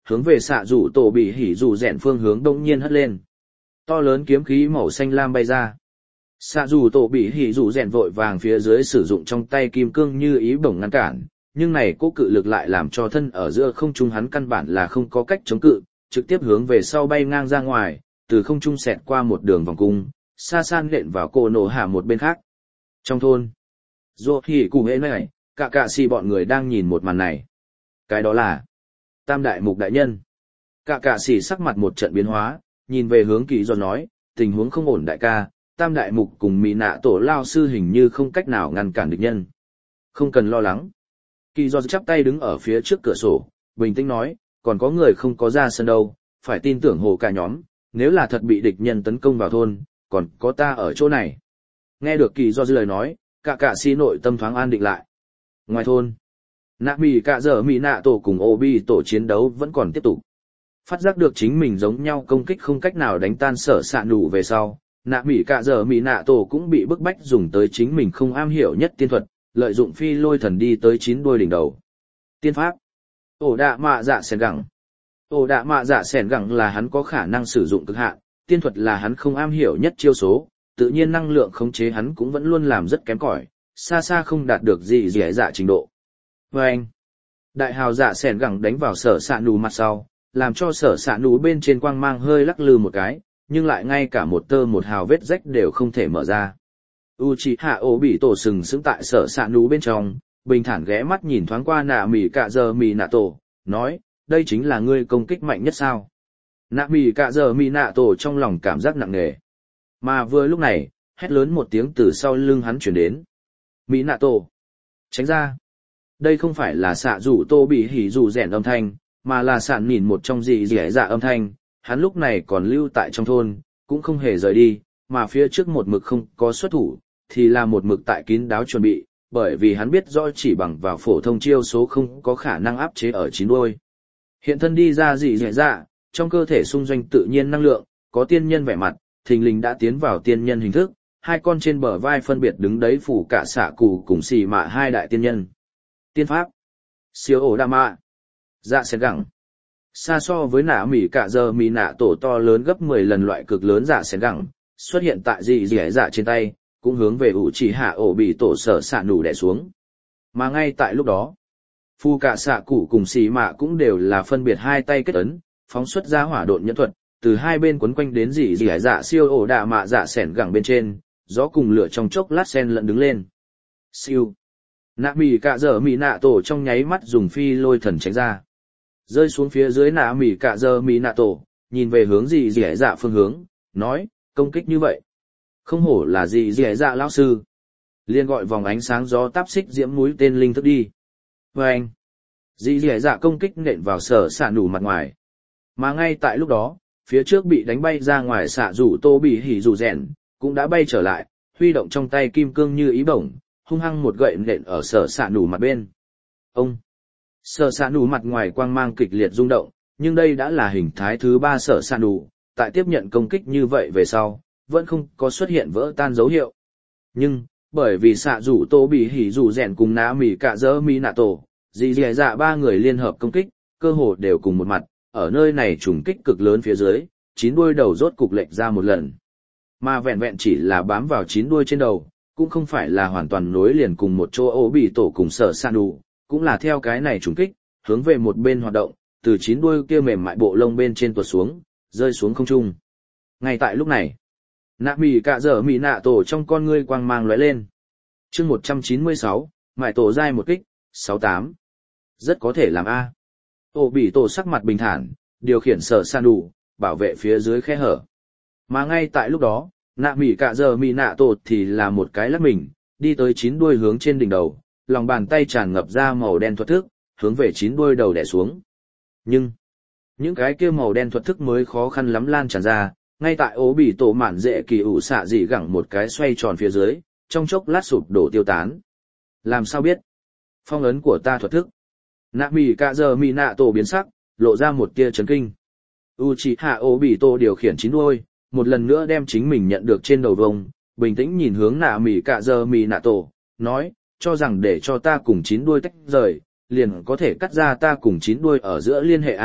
hướng về xạ rủ tổ bị hỉ rủ rèn phương hướng đông nhiên hất lên. To lớn kiếm khí màu xanh lam bay ra. Xạ rủ tổ bị hỉ rủ rèn vội vàng phía dưới sử dụng trong tay kim cương như ý bổng ngăn cản, nhưng này cố cự lực lại làm cho thân ở giữa không trung hắn căn bản là không có cách chống cự, trực tiếp hướng về sau bay ngang ra ngoài, từ không trung xẹt qua một đường vòng cung, xa san nện vào cổ nổ hạ một bên khác. Trong thôn, Dô Hỉ cùng hễ này, cả cả xì bọn người đang nhìn một màn này. Cái đó là Tam Đại Mục Đại Nhân. Cả cả xì sắc mặt một trận biến hóa, nhìn về hướng Kỳ Giòn nói, tình huống không ổn đại ca, Tam Đại Mục cùng Mỹ Nạ Tổ Lao Sư hình như không cách nào ngăn cản địch nhân. Không cần lo lắng. Kỳ Giòn chắp tay đứng ở phía trước cửa sổ, bình tĩnh nói, còn có người không có ra sân đâu, phải tin tưởng hồ cả nhóm, nếu là thật bị địch nhân tấn công vào thôn, còn có ta ở chỗ này. Nghe được Kỳ Giòn lời nói, cả cả xì nội tâm thoáng an định lại. Ngoài thôn, nạ mì cả giờ Mỹ Nạ Tổ cùng ô bi tổ chiến đấu vẫn còn tiếp tục. Phát giác được chính mình giống nhau công kích không cách nào đánh tan sở sạ nụ về sau, nạ mỉ cả giờ Mỹ Nạ Tổ cũng bị bức bách dùng tới chính mình không am hiểu nhất tiên thuật, lợi dụng phi lôi thần đi tới chín đuôi đỉnh đầu. Tiên pháp, ổ đạ mạ dạ sẻn gẳng. Ổ đạ mạ dạ sẻn gẳng là hắn có khả năng sử dụng cực hạn, tiên thuật là hắn không am hiểu nhất chiêu số, tự nhiên năng lượng khống chế hắn cũng vẫn luôn làm rất kém cỏi, xa xa không đạt được gì gì dạ trình độ. Và anh, đại hào dạ sẻn gẳng đánh vào sở sạ nụ mặt sau, làm cho sở sạ nụ bên trên quang mang hơi lắc lư một cái, nhưng lại ngay cả một tơ một hào vết rách đều không thể mở ra. Uchiha Obito sừng sững tại sở sạ nụ bên trong, bình thản ghé mắt nhìn thoáng qua nạ mỉ cả giờ mỉ nạ tổ, nói, đây chính là ngươi công kích mạnh nhất sao. Nạ mỉ cả giờ mỉ nạ tổ trong lòng cảm giác nặng nề. Mà vừa lúc này, hét lớn một tiếng từ sau lưng hắn chuyển đến. Mỉ nạ tổ, tránh ra. Đây không phải là xạ rủ tô bị hỉ rủ rèn âm thanh, mà là sạn nhìn một trong dị dẻ dạ âm thanh, hắn lúc này còn lưu tại trong thôn, cũng không hề rời đi, mà phía trước một mực không có xuất thủ, thì là một mực tại kín đáo chuẩn bị, bởi vì hắn biết rõ chỉ bằng vào phổ thông chiêu số không có khả năng áp chế ở chín đuôi. Hiện thân đi ra dị dẻ dạ, trong cơ thể xung doanh tự nhiên năng lượng, có tiên nhân vẻ mặt, thình lình đã tiến vào tiên nhân hình thức, hai con trên bờ vai phân biệt đứng đấy phủ cả xạ cụ cùng xì mạ hai đại tiên nhân. Tiên pháp, siêu ổ đa mạ, dạ sen gẳng. Xa so với nạ mỉ cả giờ mỉ nạ tổ to lớn gấp mười lần loại cực lớn dạ sen gẳng, xuất hiện tại dị dẻ dạ trên tay, cũng hướng về ủ chỉ hạ ổ bị tổ sở xạ nủ đè xuống. Mà ngay tại lúc đó, phu cả xạ cụ cùng xì mạ cũng đều là phân biệt hai tay kết ấn, phóng xuất ra hỏa độn nhẫn thuật, từ hai bên quấn quanh đến dị dẻ dạ siêu ổ đạ mạ dạ sẻn gẳng bên trên, gió cùng lửa trong chốc lát sen lẫn đứng lên. Siêu. Nạ mỉ cả giờ mỉ nạ tổ trong nháy mắt dùng phi lôi thần tránh ra. Rơi xuống phía dưới nạ mỉ cả giờ mỉ nạ tổ, nhìn về hướng dị dẻ dạ phương hướng, nói, công kích như vậy. Không hổ là dị dẻ dạ lão sư. Liên gọi vòng ánh sáng gió táp xích diễm mũi tên linh thức đi. Và anh, dị dẻ dạ công kích nện vào sở xạ nủ mặt ngoài. Mà ngay tại lúc đó, phía trước bị đánh bay ra ngoài xạ rủ tô bị hỉ rủ rèn, cũng đã bay trở lại, huy động trong tay kim cương như ý bổng, hung hăng một gậy nện ở sở xạ nủ mặt bên. Ông! Sở xạ nủ mặt ngoài quang mang kịch liệt rung động, nhưng đây đã là hình thái thứ ba sở xạ nủ, tại tiếp nhận công kích như vậy về sau, vẫn không có xuất hiện vỡ tan dấu hiệu. Nhưng, bởi vì xạ rủ tô bị hỉ rủ rèn cùng ná mỉ cả dỡ mi nạ tổ, dì dì dạ ba người liên hợp công kích, cơ hồ đều cùng một mặt, ở nơi này trùng kích cực lớn phía dưới, chín đuôi đầu rốt cục lệch ra một lần. Mà vẹn vẹn chỉ là bám vào chín đuôi trên đầu, cũng không phải là hoàn toàn nối liền cùng một chỗ ố bị tổ cùng sở san đủ, cũng là theo cái này trùng kích, hướng về một bên hoạt động, từ chín đuôi kia mềm mại bộ lông bên trên tuột xuống, rơi xuống không trung. Ngay tại lúc này, nạ mỉ cả dở mỉ nạ tổ trong con ngươi quang mang lóe lên. Chương một trăm chín mươi sáu, mại tổ giai một kích, sáu tám. Rất có thể làm A. Ổ bị tổ sắc mặt bình thản, điều khiển sở san đủ, bảo vệ phía dưới khe hở. Mà ngay tại lúc đó, nạ mỉ cả giờ mỉ nạ tổ thì là một cái lắc mình, đi tới chín đuôi hướng trên đỉnh đầu, lòng bàn tay tràn ngập ra màu đen thuật thức, hướng về chín đuôi đầu đè xuống. Nhưng, những cái kia màu đen thuật thức mới khó khăn lắm lan tràn ra, ngay tại ố bị tổ mạn dễ kỳ ủ xạ dị gẳng một cái xoay tròn phía dưới, trong chốc lát sụp đổ tiêu tán. Làm sao biết? Phong ấn của ta thuật thức. Nạ mỉ cả giờ mỉ nạ tổ biến sắc, lộ ra một tia chấn kinh. Uchiha Obito điều khiển chín đuôi, một lần nữa đem chính mình nhận được trên đầu vông, bình tĩnh nhìn hướng nạ mỉ cả giờ mỉ nạ tổ, nói, cho rằng để cho ta cùng chín đuôi tách rời, liền có thể cắt ra ta cùng chín đuôi ở giữa liên hệ à,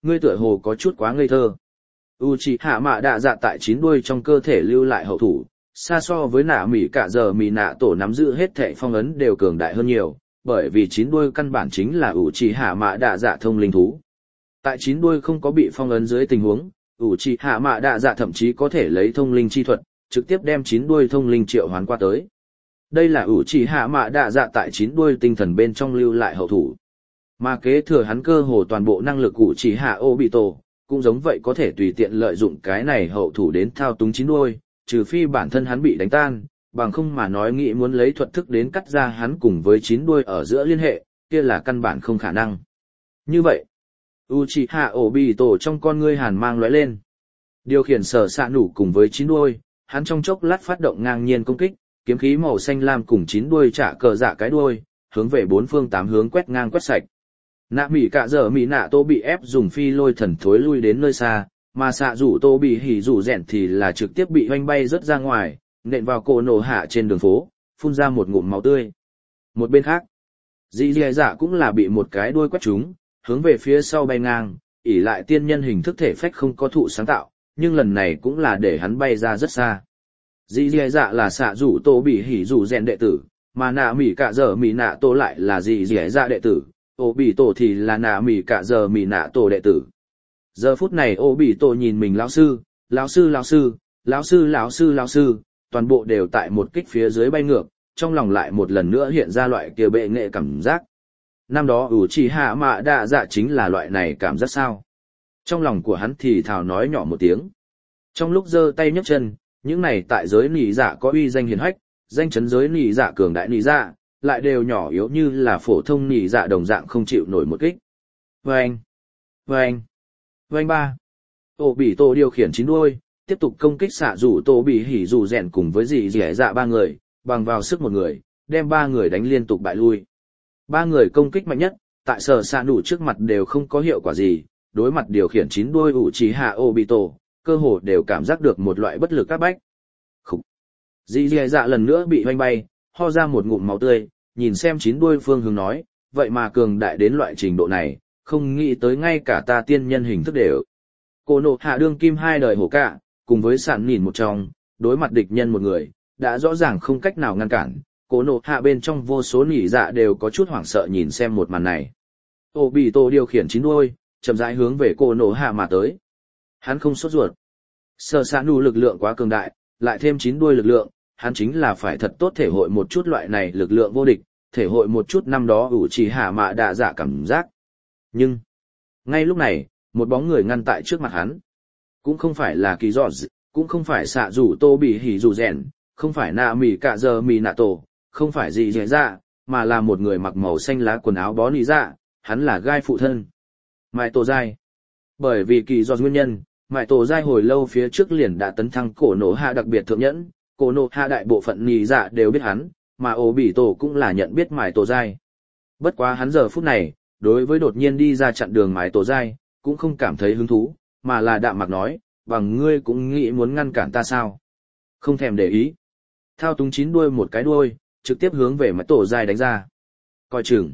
ngươi tựa hồ có chút quá ngây thơ. Uchiha Mạ Đạ Dạ tại chín đuôi trong cơ thể lưu lại hậu thủ, xa so với nạ mỉ cả giờ mỉ nạ tổ nắm giữ hết thệ phong ấn đều cường đại hơn nhiều, bởi vì chín đuôi căn bản chính là Uchiha Mạ Đạ Dạ thông linh thú. Tại chín đuôi không có bị phong ấn dưới tình huống, Uchiha Mạ Đạ Dạ thậm chí có thể lấy thông linh chi thuật, trực tiếp đem chín đuôi thông linh triệu hoán qua tới. Đây là Uchiha Mạ Đạ Dạ tại chín đuôi tinh thần bên trong lưu lại hậu thủ. Mà kế thừa hắn cơ hồ toàn bộ năng lực Uchiha Obito, cũng giống vậy có thể tùy tiện lợi dụng cái này hậu thủ đến thao túng chín đuôi, trừ phi bản thân hắn bị đánh tan, bằng không mà nói nghĩ muốn lấy thuật thức đến cắt ra hắn cùng với chín đuôi ở giữa liên hệ, kia là căn bản không khả năng. Như vậy, Uchiha Obito trong con ngươi hàn mang lóe lên. Điều khiển sở xạ nủ cùng với chín đuôi, hắn trong chốc lát phát động ngang nhiên công kích, kiếm khí màu xanh lam cùng chín đuôi trả cờ dạ cái đuôi, hướng về bốn phương tám hướng quét ngang quét sạch. Nạ mỉ cả giờ mỉ nạ tô bị ép dùng phi lôi thần thối lui đến nơi xa, mà xạ rủ tô bị hỉ rủ rèn thì là trực tiếp bị hoanh bay rớt ra ngoài, nện vào cổ nổ hạ trên đường phố, phun ra một ngụm máu tươi. Một bên khác, dì dì dạ cũng là bị một cái đuôi quét trúng, hướng về phía sau bay ngang, ỉ lại tiên nhân hình thức thể phách không có thụ sáng tạo, nhưng lần này cũng là để hắn bay ra rất xa. Dì dì dạ là xạ rủ tô bị hỉ rủ rèn đệ tử, mà nạ mỉ cả giờ mỉ nạ tô lại là dì dì dạ đệ tử. Ô bỉ tổ thì là nạ mỉ cả giờ mỉ nạ tổ đệ tử. Giờ phút này ô bỉ tổ nhìn mình lão sư, lão sư lão sư, lão sư lão sư lão sư, toàn bộ đều tại một kích phía dưới bay ngược, trong lòng lại một lần nữa hiện ra loại kia bệ nghệ cảm giác. Năm đó Uchiha Mạ Đạ Dạ chính là loại này cảm giác sao? Trong lòng của hắn thì thào nói nhỏ một tiếng. Trong lúc giơ tay nhấc chân, những này tại giới nỉ dạ có uy danh hiển hách, danh chấn giới nỉ dạ cường đại nỉ dạ, lại đều nhỏ yếu như là phổ thông nỉ dạ đồng dạng không chịu nổi một kích. Vâng! Vâng! Vâng ba! Ô bỉ tổ điều khiển chín đuôi, tiếp tục công kích xạ rủ tổ bị hỉ rủ rèn cùng với dì dì dạ ba người, bằng vào sức một người, đem ba người đánh liên tục bại lui. Ba người công kích mạnh nhất, tại sở xạ nủ trước mặt đều không có hiệu quả gì, đối mặt điều khiển chín đuôi Uchiha Obito, cơ hồ đều cảm giác được một loại bất lực các bách. Khúc! Dì dì dạ lần nữa bị hoanh bay, ho ra một ngụm máu tươi, nhìn xem chín đuôi phương hướng nói, vậy mà cường đại đến loại trình độ này, không nghĩ tới ngay cả ta tiên nhân hình thức đều. Cô nộ hạ đương kim hai đời hổ cả, cùng với sản nhìn một trong, đối mặt địch nhân một người, đã rõ ràng không cách nào ngăn cản, cô nộ hạ bên trong vô số nỉ dạ đều có chút hoảng sợ nhìn xem một màn này. Obito điều khiển chín đuôi, chậm rãi hướng về cô nộ hạ mà tới. Hắn không sốt ruột. Sở xạ nụ lực lượng quá cường đại, lại thêm chín đuôi lực lượng, hắn chính là phải thật tốt thể hội một chút loại này lực lượng vô địch, thể hội một chút năm đó Uchiha Mạ Đạ Dạ cảm giác. Nhưng, ngay lúc này, một bóng người ngăn tại trước mặt hắn. Cũng không phải là Kỳ Giọt, cũng không phải xạ rủ tô bị hỉ rủ rèn, không phải nạ mỉ cả giờ mỉ nạ tổ, không phải gì dễ dạ, mà là một người mặc màu xanh lá quần áo bó nỉ dạ, hắn là gai phụ thân. Mai Tổ Giai. Bởi vì Kỳ Giọt nguyên nhân, Mai Tổ Giai hồi lâu phía trước liền đã tấn thăng cổ nổ hạ đặc biệt thượng nhẫn, cổ nổ hạ đại bộ phận nỉ dạ đều biết hắn, mà ổ bỉ tổ cũng là nhận biết Mai Tổ Giai. Bất quá hắn giờ phút này, đối với đột nhiên đi ra chặn đường Mai Tổ Giai, cũng không cảm thấy hứng thú, mà là đạm mạc nói, bằng ngươi cũng nghĩ muốn ngăn cản ta sao? Không thèm để ý. Thao túng chín đuôi một cái đuôi, trực tiếp hướng về Mai Tổ Giai đánh ra. Coi chừng.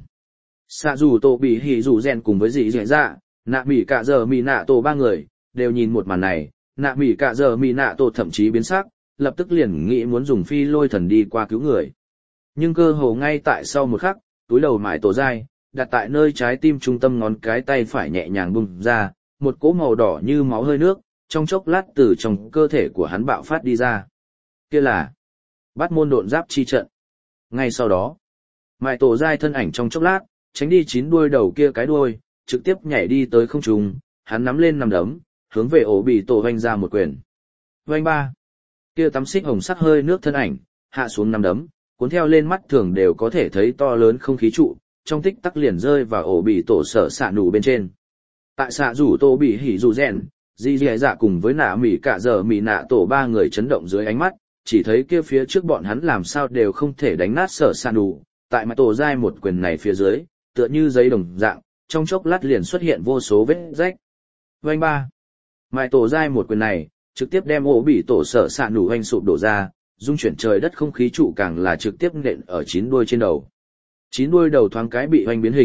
Xạ dù tổ bị hỉ dù rèn cùng với dì dì dạ, nạ mỉ cả giờ mỉ nạ tổ ba người, đều nhìn một màn này, nạ mỉ cả giờ mỉ nạ tổ thậm chí biến sắc, lập tức liền nghĩ muốn dùng phi lôi thần đi qua cứu người. Nhưng cơ hồ ngay tại sau một khắc, túi đầu Mai Tổ Giai, đặt tại nơi trái tim trung tâm ngón cái tay phải nhẹ nhàng bung ra, một cỗ màu đỏ như máu hơi nước, trong chốc lát từ trong cơ thể của hắn bạo phát đi ra. Kia là Bát môn độn giáp chi trận. Ngay sau đó, Mai Tổ Giai thân ảnh trong chốc lát, tránh đi chín đuôi đầu kia cái đuôi, trực tiếp nhảy đi tới không trung, hắn nắm lên nằm đấm, hướng về ổ bị tổ hoành ra một quyền. Hoành ba, kia tắm xích hồng sắc hơi nước thân ảnh, hạ xuống nằm đấm, cuốn theo lên mắt thường đều có thể thấy to lớn không khí trụ, trong tích tắc liền rơi vào ổ bị tổ sở xạ nủ bên trên. Tại xạ rủ tổ bị hỉ rủ rèn, di dì dạ cùng với nạ mỉ cả giờ mỉ nạ tổ ba người chấn động dưới ánh mắt, chỉ thấy kia phía trước bọn hắn làm sao đều không thể đánh nát sở xạ nủ, tại Mai Tổ Giai một quyền này phía dưới, tựa như giấy đồng dạng, trong chốc lát liền xuất hiện vô số vết rách. Vành ba, Mai Tổ Giai một quyền này, trực tiếp đem ổ bị tổ sở xạ nủ hoành sụp đổ ra, dung chuyển trời đất không khí trụ càng là trực tiếp nện ở chín đuôi trên đầu. Chín đuôi đầu thoáng cái bị hoành biến hình,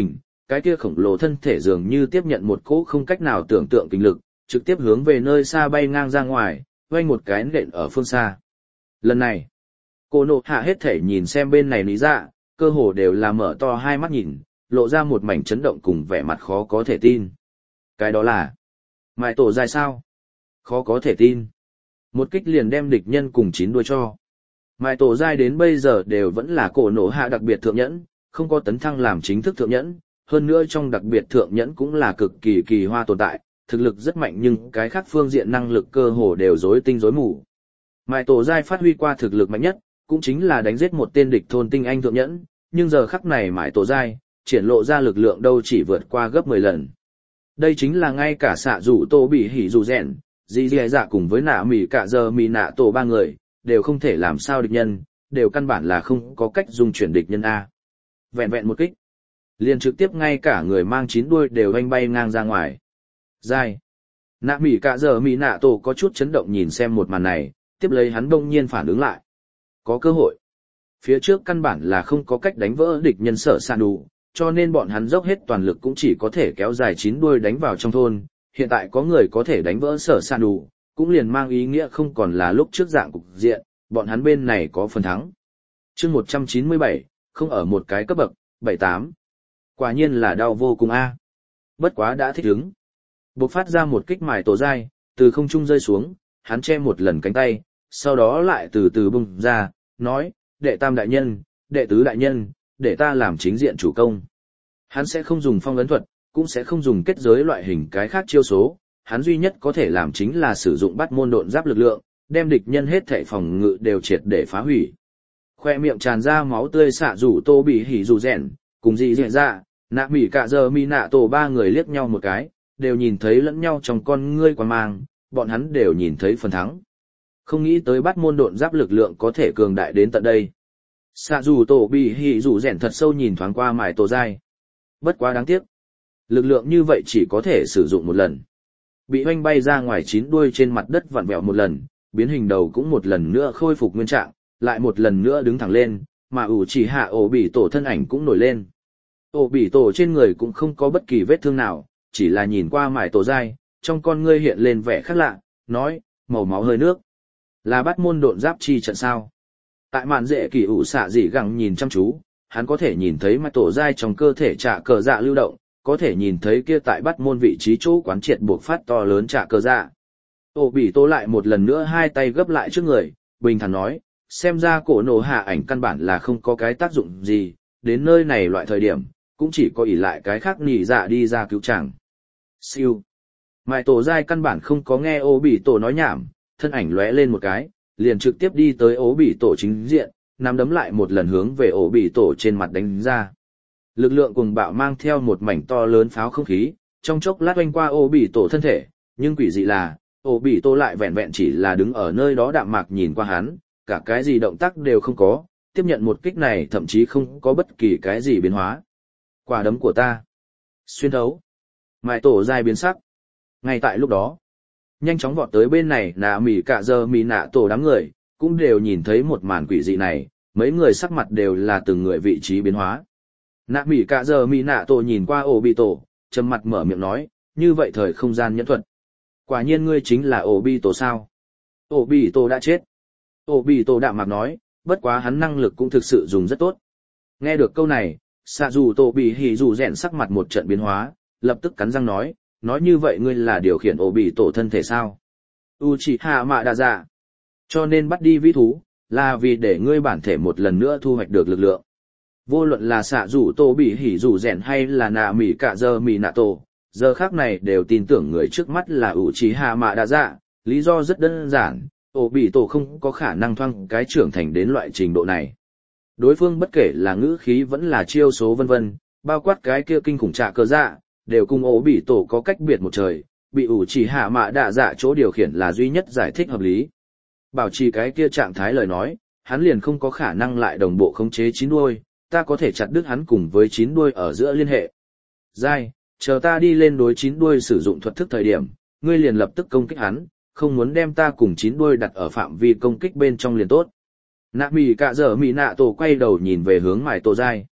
cái kia khổng lồ thân thể dường như tiếp nhận một cỗ không cách nào tưởng tượng kinh lực, trực tiếp hướng về nơi xa bay ngang ra ngoài, vang một cái nện ở phương xa. Lần này, cô nộ hạ hết thể nhìn xem bên này lý dạ, cơ hồ đều là mở to hai mắt nhìn, lộ ra một mảnh chấn động cùng vẻ mặt khó có thể tin. Cái đó là, mài tổ dài sao? Khó có thể tin. Một kích liền đem địch nhân cùng chín đuôi cho. Mài tổ dài đến bây giờ đều vẫn là cổ nổ hạ đặc biệt thượng nhẫn, không có tấn thăng làm chính thức thượng nhẫn, hơn nữa trong đặc biệt thượng nhẫn cũng là cực kỳ kỳ hoa tồn tại, thực lực rất mạnh nhưng cái khác phương diện năng lực cơ hồ đều rối tinh rối mù. Mài tổ dài phát huy qua thực lực mạnh nhất, cũng chính là đánh giết một tên địch thôn tinh anh thượng nhẫn, nhưng giờ khắc này mài tổ dài, triển lộ ra lực lượng đâu chỉ vượt qua gấp mười lần. Đây chính là ngay cả xạ rủ tô bị hỉ rủ rèn, dì dì dạ cùng với nạ mỉ cả giờ mỉ nạ tổ ba người, đều không thể làm sao địch nhân, đều căn bản là không có cách dung chuyển địch nhân A. Vẹn vẹn một kích, liền trực tiếp ngay cả người mang chín đuôi đều anh bay ngang ra ngoài. Dai. Nạ mỉ cả giờ mỉ nạ tổ có chút chấn động nhìn xem một màn này, tiếp lấy hắn đông nhiên phản ứng lại. Có cơ hội. Phía trước căn bản là không có cách đánh vỡ địch nhân sở sàn đủ, cho nên bọn hắn dốc hết toàn lực cũng chỉ có thể kéo dài chín đuôi đánh vào trong thôn. Hiện tại có người có thể đánh vỡ sở sàn đủ, cũng liền mang ý nghĩa không còn là lúc trước dạng cục diện, bọn hắn bên này có phần thắng. chương một trăm chín mươi bảy, không ở một cái cấp bậc, bảy tám. Quả nhiên là đau vô cùng a. Bất quá đã thích ứng. Bộc phát ra một kích mài tổ dai, từ không trung rơi xuống, hắn che một lần cánh tay, sau đó lại từ từ bung ra, nói, đệ tam đại nhân, đệ tứ đại nhân, để ta làm chính diện chủ công. Hắn sẽ không dùng phong ấn thuật, cũng sẽ không dùng kết giới loại hình cái khác chiêu số, hắn duy nhất có thể làm chính là sử dụng bắt môn độn giáp lực lượng, đem địch nhân hết thảy phòng ngự đều triệt để phá hủy. Khoe miệng tràn ra máu tươi xạ rủ tô bị hỉ rủ rèn, cùng dị dẹn ra, nạ mỉ cả giờ mi nạ tổ ba người liếc nhau một cái, đều nhìn thấy lẫn nhau trong con ngươi quan mang, bọn hắn đều nhìn thấy phần thắng. Không nghĩ tới bắt môn độn giáp lực lượng có thể cường đại đến tận đây. Xạ rủ tổ bị hỉ rủ rèn thật sâu nhìn thoáng qua mải tổ dai. Bất quá đáng tiếc. Lực lượng như vậy chỉ có thể sử dụng một lần. Bị hoanh bay ra ngoài chín đuôi trên mặt đất vặn vẹo một lần, biến hình đầu cũng một lần nữa khôi phục nguyên trạng, lại một lần nữa đứng thẳng lên, mà ủ chỉ hạ ổ bỉ tổ thân ảnh cũng nổi lên. Ổ bỉ tổ trên người cũng không có bất kỳ vết thương nào, chỉ là nhìn qua mải tổ dai, trong con ngươi hiện lên vẻ khác lạ, nói, màu máu hơi nước. Là bắt môn độn giáp chi trận sao? Tại màn dễ kỳ ủ xạ dị gẳng nhìn chăm chú, hắn có thể nhìn thấy mải tổ dai trong cơ thể trả cờ dạ lưu động, có thể nhìn thấy kia tại bắt môn vị trí chỗ quán triệt buộc phát to lớn trả cờ dạ. Ổ bỉ tổ lại một lần nữa hai tay gấp lại trước người, bình thản nói, xem ra cổ nổ hạ ảnh căn bản là không có cái tác dụng gì, đến nơi này loại thời điểm, cũng chỉ có ỷ lại cái khác nỉ dạ đi ra cứu chàng. Siêu. Mại tổ dai căn bản không có nghe ổ bỉ tổ nói nhảm, thân ảnh lóe lên một cái, liền trực tiếp đi tới ổ bỉ tổ chính diện, nắm đấm lại một lần hướng về ổ bỉ tổ trên mặt đánh ra. Lực lượng cuồng bạo mang theo một mảnh to lớn pháo không khí, trong chốc lát oanh qua ổ bỉ tổ thân thể, nhưng quỷ dị là, ổ bỉ tổ lại vẹn vẹn chỉ là đứng ở nơi đó đạm mạc nhìn qua hắn, cả cái gì động tác đều không có, tiếp nhận một kích này thậm chí không có bất kỳ cái gì biến hóa. Quả đấm của ta. Xuyên thấu. Mại tổ dai biến sắc. Ngay tại lúc đó, nhanh chóng vọt tới bên này nạ mỉ cả giờ mỉ nạ tổ đám người, cũng đều nhìn thấy một màn quỷ dị này, mấy người sắc mặt đều là từng người vị trí biến hóa. Nạ mỉ cả giờ mỉ nạ tổ nhìn qua ổ bị tổ, trầm mặt mở miệng nói, như vậy thời không gian nhẫn thuật. Quả nhiên ngươi chính là ổ bị tổ sao? Ổ bị tổ đã chết. Ổ bị tổ đạm mạc nói, bất quá hắn năng lực cũng thực sự dùng rất tốt. Nghe được câu này, xạ dù tổ bị hỉ dù rèn sắc mặt một trận biến hóa, lập tức cắn răng nói, nói như vậy ngươi là điều khiển ổ bị tổ thân thể sao? Uchiha Mạ Đa Dạ. Cho nên bắt đi vĩ thú, là vì để ngươi bản thể một lần nữa thu hoạch được lực lượng. Vô luận là xạ dù tổ bị hỉ dù rèn hay là nạ mỉ cả giờ mỉ nạ tổ, giờ khác này đều tin tưởng người trước mắt là Uchiha Mạ Đa Dạ, lý do rất đơn giản, ổ bị tổ không có khả năng thoang cái trưởng thành đến loại trình độ này. Đối phương bất kể là ngữ khí vẫn là chiêu số vân vân, bao quát cái kia kinh khủng trạ cơ dạ, đều cùng ổ bị tổ có cách biệt một trời, bị ủ chỉ hạ mạ đạ dạ chỗ điều khiển là duy nhất giải thích hợp lý. Bảo trì cái kia trạng thái lời nói, hắn liền không có khả năng lại đồng bộ khống chế chín đuôi, ta có thể chặt đứt hắn cùng với chín đuôi ở giữa liên hệ. Giai, chờ ta đi lên đối chín đuôi sử dụng thuật thức thời điểm, ngươi liền lập tức công kích hắn, không muốn đem ta cùng chín đuôi đặt ở phạm vi công kích bên trong liền tốt. Nạ mỉ cả giờ mỉ nạ tổ quay đầu nhìn về hướng mải tổ dai.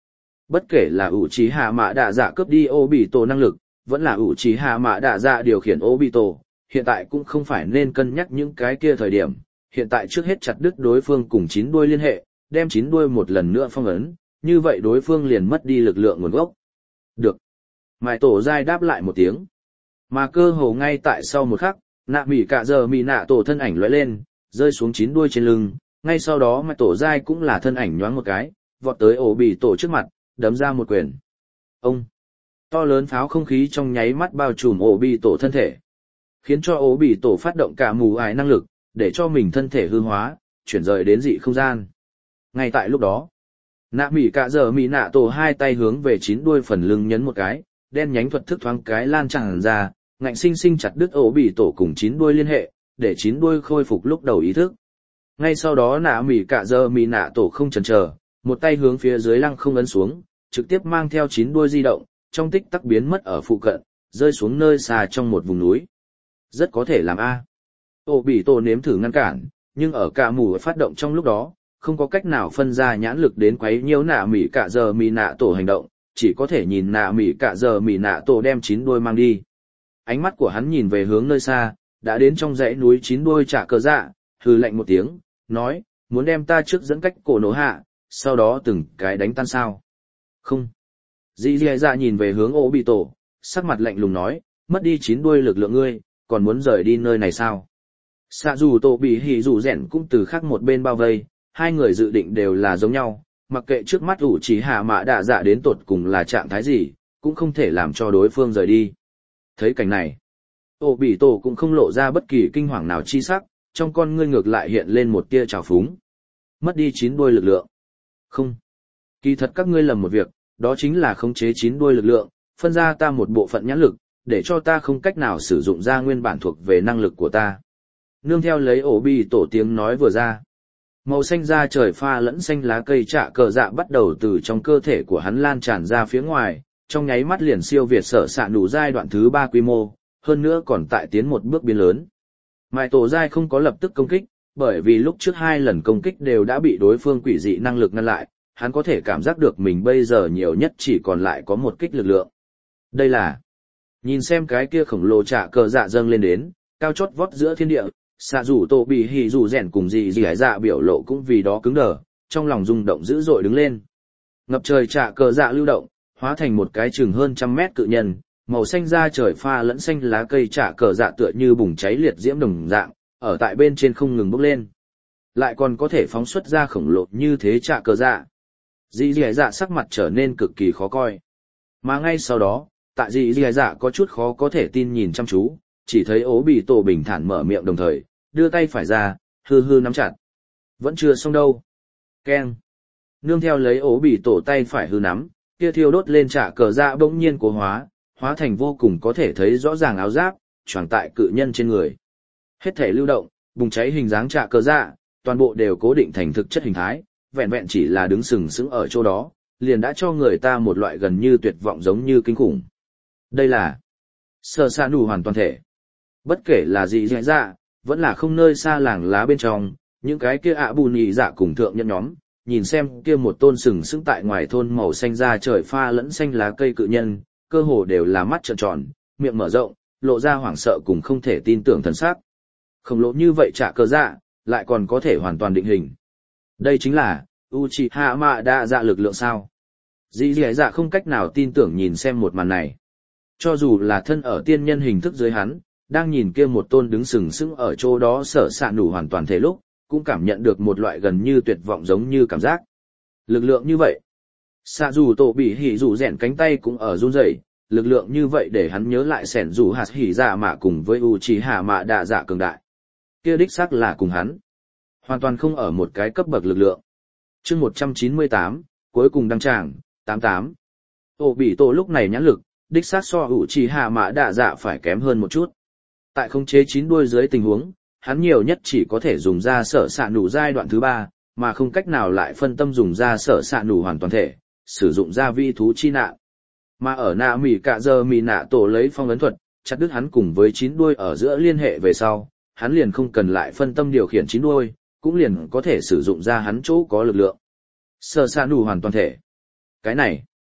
Bất kể là ủ trí hạ mạ đạ dạ cướp đi ô bị tổ năng lực, vẫn là ủ trí hạ mạ đạ dạ điều khiển ô bị tổ, hiện tại cũng không phải nên cân nhắc những cái kia thời điểm, hiện tại trước hết chặt đứt đối phương cùng chín đuôi liên hệ, đem chín đuôi một lần nữa phong ấn, như vậy đối phương liền mất đi lực lượng nguồn gốc. Được. Mài tổ dai đáp lại một tiếng. Mà cơ hồ ngay tại sau một khắc, nạ mỉ cả giờ mỉ nạ tổ thân ảnh lóe lên, rơi xuống chín đuôi trên lưng, ngay sau đó mài tổ dai cũng là thân ảnh nhoáng một cái, vọt tới ổ bị tổ trước mặt, đấm ra một quyền. Ông! To lớn pháo không khí trong nháy mắt bao trùm ổ bị tổ thân thể, khiến cho ổ bị tổ phát động cả mù ải năng lực, để cho mình thân thể hư hóa, chuyển rời đến dị không gian. Ngay tại lúc đó, nạ mỉ cả giờ mỉ nạ tổ hai tay hướng về chín đuôi phần lưng nhấn một cái, đen nhánh thuật thức thoáng cái lan tràn ra, ngạnh sinh sinh chặt đứt ổ bị tổ cùng chín đuôi liên hệ, để chín đuôi khôi phục lúc đầu ý thức. Ngay sau đó nạ mỉ cả giờ mỉ nạ tổ không chần chờ, một tay hướng phía dưới lăng không ấn xuống, trực tiếp mang theo chín đuôi di động, trong tích tắc biến mất ở phụ cận, rơi xuống nơi xa trong một vùng núi. Rất có thể làm A. Ổ bị tổ nếm thử ngăn cản, nhưng ở cả mù phát động trong lúc đó, không có cách nào phân ra nhãn lực đến quấy nhiễu nạ mỉ cả giờ mỉ nạ tổ hành động, chỉ có thể nhìn nạ mỉ cả giờ mỉ nạ tổ đem chín đuôi mang đi. Ánh mắt của hắn nhìn về hướng nơi xa, đã đến trong dãy núi chín đuôi trả cờ dạ, hừ lạnh một tiếng, nói, muốn đem ta trước dẫn cách cổ nổ hạ, sau đó từng cái đánh tan sao. Không. Dì dì dạ nhìn về hướng ổ bị tổ, sắc mặt lạnh lùng nói, mất đi chín đuôi lực lượng ngươi, còn muốn rời đi nơi này sao? Xạ dù tổ bị hỉ dù rèn cũng từ khác một bên bao vây, hai người dự định đều là giống nhau, mặc kệ trước mắt ủ chỉ hạ mạ đạ dạ đến tột cùng là trạng thái gì, cũng không thể làm cho đối phương rời đi. Thấy cảnh này, ổ bị tổ cũng không lộ ra bất kỳ kinh hoàng nào chi sắc, trong con ngươi ngược lại hiện lên một tia trào phúng. Mất đi chín đuôi lực lượng. Không. Kỳ thật các ngươi lầm một việc, đó chính là khống chế chín đuôi lực lượng, phân ra ta một bộ phận nhãn lực, để cho ta không cách nào sử dụng ra nguyên bản thuộc về năng lực của ta. Nương theo lấy ổ bị tổ tiếng nói vừa ra. Màu xanh da trời pha lẫn xanh lá cây trạ cờ dạ bắt đầu từ trong cơ thể của hắn lan tràn ra phía ngoài, trong nháy mắt liền siêu việt sở xạ đủ giai đoạn thứ ba quy mô, hơn nữa còn tại tiến một bước biến lớn. Mài tổ giai không có lập tức công kích, bởi vì lúc trước hai lần công kích đều đã bị đối phương quỷ dị năng lực ngăn lại, hắn có thể cảm giác được mình bây giờ nhiều nhất chỉ còn lại có một kích lực lượng. Đây là, nhìn xem cái kia khổng lồ trạ cờ dạ dâng lên đến, cao chót vót giữa thiên địa, xạ rủ tổ bị hỉ rủ rèn cùng gì gì hải dạ biểu lộ cũng vì đó cứng đờ, trong lòng rung động dữ dội đứng lên. Ngập trời trạ cờ dạ lưu động, hóa thành một cái chừng hơn trăm mét cự nhân, màu xanh da trời pha lẫn xanh lá cây trạ cờ dạ tựa như bùng cháy liệt diễm đồng dạng, ở tại bên trên không ngừng bốc lên. Lại còn có thể phóng xuất ra khổng lồ như thế trạ cờ dạ. Dì dì dạ sắc mặt trở nên cực kỳ khó coi. Mà ngay sau đó, tại dì dì dạ có chút khó có thể tin nhìn chăm chú, chỉ thấy ố bị tổ bình thản mở miệng đồng thời, đưa tay phải ra, hư hư nắm chặt. Vẫn chưa xong đâu. Keng. Nương theo lấy ố bị tổ tay phải hư nắm, kia thiêu đốt lên trả cờ dạ bỗng nhiên cố hóa, hóa thành vô cùng có thể thấy rõ ràng áo giáp, choàng tại cự nhân trên người. Hết thể lưu động, bùng cháy hình dáng trả cờ dạ, toàn bộ đều cố định thành thực chất hình thái, vẹn vẹn chỉ là đứng sừng sững ở chỗ đó, liền đã cho người ta một loại gần như tuyệt vọng giống như kinh khủng. Đây là sơ sa nù hoàn toàn thể. Bất kể là gì dạy dạ, vẫn là không nơi xa làng lá bên trong, những cái kia ạ bù nhì dạ cùng thượng nhân nhóm, nhìn xem kia một tôn sừng sững tại ngoài thôn màu xanh da trời pha lẫn xanh lá cây cự nhân, cơ hồ đều là mắt trợn tròn, miệng mở rộng, lộ ra hoảng sợ cùng không thể tin tưởng thần sắc. Khổng lồ như vậy trả cờ dạ, lại còn có thể hoàn toàn định hình. Đây chính là Uchiha Madara dạ lực lượng sao? Dĩ dĩ dạ không cách nào tin tưởng nhìn xem một màn này. Cho dù là thân ở tiên nhân hình thức dưới hắn, đang nhìn kia một tôn đứng sừng sững ở chỗ đó sở sạ nủ hoàn toàn thể lúc, cũng cảm nhận được một loại gần như tuyệt vọng giống như cảm giác. Lực lượng như vậy. Xạ dù tổ bị hỉ dù rèn cánh tay cũng ở run rẩy, lực lượng như vậy để hắn nhớ lại sẻn dù hạt hỉ dạ mạ cùng với Uchiha Madara dạ cường đại. Kia đích xác là cùng hắn. Hoàn toàn không ở một cái cấp bậc lực lượng. Chương một trăm chín mươi tám, cuối cùng đăng tràng, tám tám. Ô bị tổ lúc này nhãn lực, đích xác so Uchiha Madara dạ phải kém hơn một chút. Tại khống chế chín đuôi dưới tình huống, hắn nhiều nhất chỉ có thể dùng ra sở xạ nủ giai đoạn thứ ba, mà không cách nào lại phân tâm dùng ra sở xạ nủ hoàn toàn thể, sử dụng ra vi thú chi nạ. Mà ở nạ mỉ cả giờ mỉ nạ tổ lấy phong ấn thuật, chặt đứt hắn cùng với chín đuôi ở giữa liên hệ về sau, hắn liền không cần lại phân tâm điều khiển chín đuôi, cũng liền có thể sử dụng ra hắn chỗ có lực lượng. Sở xạ nủ hoàn toàn thể. Cái này,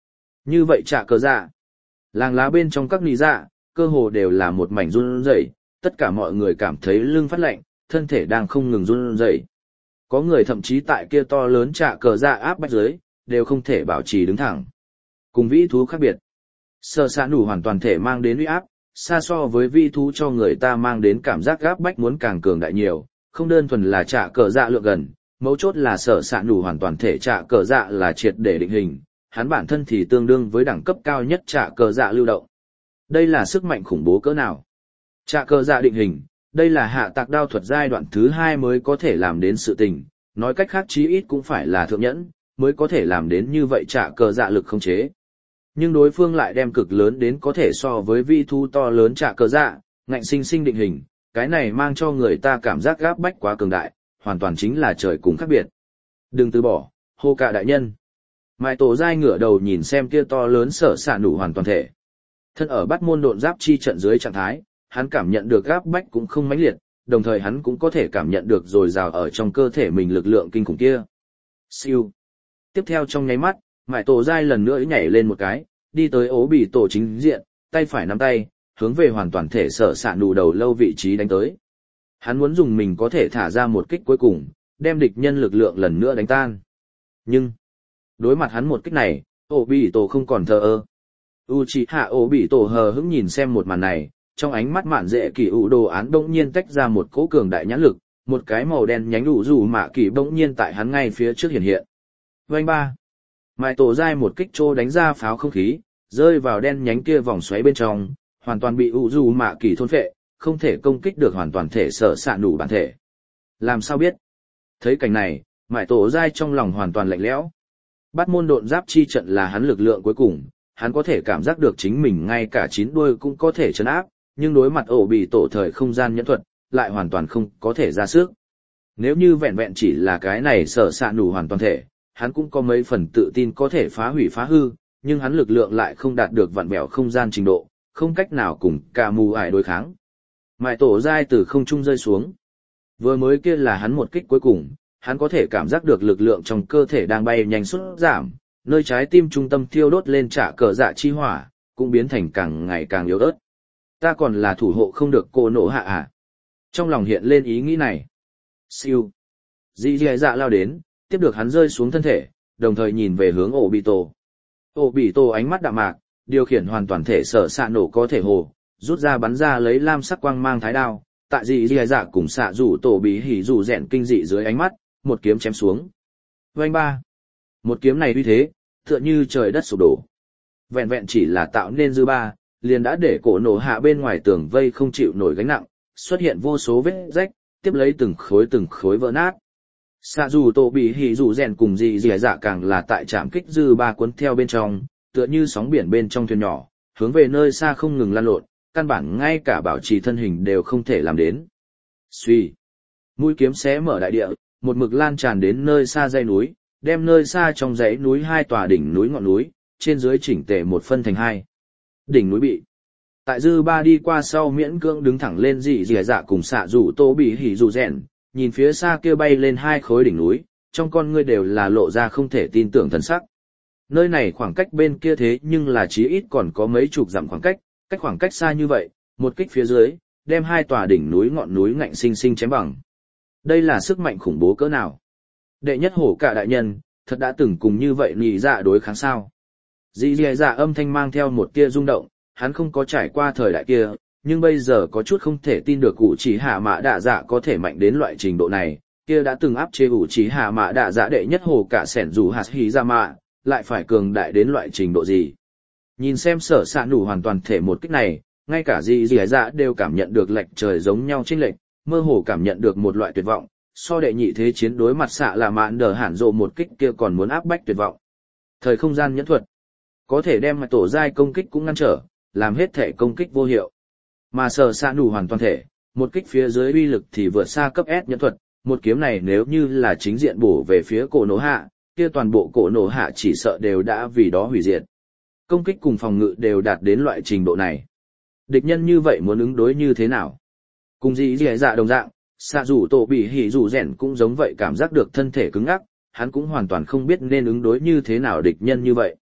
Như vậy trả cờ dạ. Làng lá bên trong các nì dạ, cơ hồ đều là một mảnh run rẩy, tất cả mọi người cảm thấy lưng phát lạnh, thân thể đang không ngừng run rẩy. Có người thậm chí tại kia to lớn trả cờ dạ áp bách dưới, đều không thể bảo trì đứng thẳng. Cùng vĩ thú khác biệt, sở xạ nủ hoàn toàn thể mang đến uy áp, xa so với vĩ thú cho người ta mang đến cảm giác áp bách muốn càng cường đại nhiều, không đơn thuần là trả cờ dạ lượng gần, mấu chốt là sở xạ nủ hoàn toàn thể trả cờ dạ là triệt để định hình, hắn bản thân thì tương đương với đẳng cấp cao nhất trả cờ dạ lưu động. Đây là sức mạnh khủng bố cỡ nào? Trả cờ dạ định hình, đây là hạ tạc đao thuật giai đoạn thứ hai mới có thể làm đến sự tình, nói cách khác chí ít cũng phải là thượng nhẫn, mới có thể làm đến như vậy trả cờ dạ lực không chế. Nhưng đối phương lại đem cực lớn đến có thể so với vi thu to lớn trả cờ dạ, ngạnh sinh sinh định hình, cái này mang cho người ta cảm giác gáp bách quá cường đại, hoàn toàn chính là trời cùng khác biệt. Đừng từ bỏ, hô cả đại nhân. Mai tổ dai ngửa đầu nhìn xem kia to lớn sở xạ nủ hoàn toàn thể. Thân ở bắt môn độn giáp chi trận dưới trạng thái, hắn cảm nhận được gáp bách cũng không mãnh liệt, đồng thời hắn cũng có thể cảm nhận được dồi dào ở trong cơ thể mình lực lượng kinh khủng kia. Siêu. Tiếp theo trong nháy mắt, Mai tổ dai lần nữa nhảy lên một cái, đi tới ố bị tổ chính diện, tay phải nắm tay, hướng về hoàn toàn thể sở xạ nủ đầu lâu vị trí đánh tới. Hắn muốn dùng mình có thể thả ra một kích cuối cùng, đem địch nhân lực lượng lần nữa đánh tan. Nhưng, đối mặt hắn một kích này, ổ bị tổ không còn thờ ơ. Uchiha ổ bị tổ hờ hững nhìn xem một màn này, trong ánh mắt mạn dễ kỳ ủ đồ án bỗng nhiên tách ra một cỗ cường đại nhãn lực, một cái màu đen nhánh ủ dù mạ kỳ bỗng nhiên tại hắn ngay phía trước hiện hiện. Vành ba. Mai tổ dai một kích trô đánh ra pháo không khí, rơi vào đen nhánh kia vòng xoáy bên trong, hoàn toàn bị ủ dù mạ kỳ thôn phệ, không thể công kích được hoàn toàn thể sở xạ nủ bản thể. Làm sao biết? Thấy cảnh này, Mai tổ dai trong lòng hoàn toàn lạnh lẽo. Bắt môn độn giáp chi trận là hắn lực lượng cuối cùng, hắn có thể cảm giác được chính mình ngay cả chín đuôi cũng có thể chấn áp, nhưng đối mặt ổ bị tổ thời không gian nhẫn thuật, lại hoàn toàn không có thể ra sức. Nếu như vẹn vẹn chỉ là cái này sở xạ nủ hoàn toàn thể, hắn cũng có mấy phần tự tin có thể phá hủy phá hư, nhưng hắn lực lượng lại không đạt được vặn vẹo không gian trình độ, không cách nào cùng cả mù ải đối kháng. Mại tổ dai từ không trung rơi xuống. Vừa mới kia là hắn một kích cuối cùng, hắn có thể cảm giác được lực lượng trong cơ thể đang bay nhanh sút giảm, nơi trái tim trung tâm thiêu đốt lên trả cờ dạ chi hỏa, cũng biến thành càng ngày càng yếu ớt. Ta còn là thủ hộ không được cô nổ hạ à? Trong lòng hiện lên ý nghĩ này. Siêu. Dì dì dạ lao đến, tiếp được hắn rơi xuống thân thể, đồng thời nhìn về hướng ổ bị tổ. Ổ bị tổ ánh mắt đạm mạc, điều khiển hoàn toàn thể sở xạ nổ có thể hồ, rút ra bắn ra lấy lam sắc quang mang thái đao, tại dì dì dạ cùng xạ rủ tổ bị hỉ rủ rèn kinh dị dưới ánh mắt, một kiếm chém xuống. Vành ba. Một kiếm này uy thế, tựa như trời đất sụp đổ. Vẹn vẹn chỉ là tạo nên dư ba, liền đã để cổ nổ hạ bên ngoài tường vây không chịu nổi gánh nặng, xuất hiện vô số vết rách, tiếp lấy từng khối từng khối vỡ nát. Xạ dù tổ bị hỉ dù rèn cùng dì dì dạ càng là tại trạm kích dư ba cuốn theo bên trong, tựa như sóng biển bên trong thuyền nhỏ, hướng về nơi xa không ngừng lăn lộn, căn bản ngay cả bảo trì thân hình đều không thể làm đến. Suy. Mũi kiếm xé mở đại địa, một mực lan tràn đến nơi xa dãy núi, đem nơi xa trong dãy núi hai tòa đỉnh núi ngọn núi, trên dưới chỉnh tề một phân thành hai. Đỉnh núi bị. Tại dư ba đi qua sau miễn cưỡng đứng thẳng lên dị dì dạ cùng xạ rủ tô bị hỉ rủ rèn, nhìn phía xa kia bay lên hai khối đỉnh núi, trong con ngươi đều là lộ ra không thể tin tưởng thần sắc. Nơi này khoảng cách bên kia thế nhưng là chí ít còn có mấy chục dặm khoảng cách, cách khoảng cách xa như vậy, một kích phía dưới, đem hai tòa đỉnh núi ngọn núi ngạnh sinh sinh chém bằng. Đây là sức mạnh khủng bố cỡ nào? Đệ nhất hổ cả đại nhân, thật đã từng cùng như vậy nhị dạ đối kháng sao? Dì dì dạ âm thanh mang theo một tia rung động, hắn không có trải qua thời đại kia, nhưng bây giờ có chút không thể tin được cụ chỉ hạ mã đạ dạ có thể mạnh đến loại trình độ này, kia đã từng áp chế cụ chỉ hạ mã đạ dạ đệ nhất hồ cả sẻn dù hạt hí ra mạ, lại phải cường đại đến loại trình độ gì. Nhìn xem sở xạ nủ hoàn toàn thể một kích này, ngay cả dì dì dạ đều cảm nhận được lệch trời giống nhau chênh lệch, mơ hồ cảm nhận được một loại tuyệt vọng, so đệ nhị thế chiến đối mặt xạ là mạn đờ hẳn rộ một kích kia còn muốn áp bách tuyệt vọng. Thời không gian nhẫn thuật, có thể đem mặt tổ giai công kích cũng ngăn trở, làm hết thể công kích vô hiệu. Mà sở xạ nủ hoàn toàn thể, một kích phía dưới uy lực thì vượt xa cấp S nhẫn thuật, một kiếm này nếu như là chính diện bổ về phía cổ nổ hạ, kia toàn bộ cổ nổ hạ chỉ sợ đều đã vì đó hủy diệt. Công kích cùng phòng ngự đều đạt đến loại trình độ này. Địch nhân như vậy muốn ứng đối như thế nào? Cùng dĩ dì dạ đồng dạng, xạ rủ tổ bị hỉ rủ rèn cũng giống vậy cảm giác được thân thể cứng ngắc, hắn cũng hoàn toàn không biết nên ứng đối như thế nào địch nhân như vậy.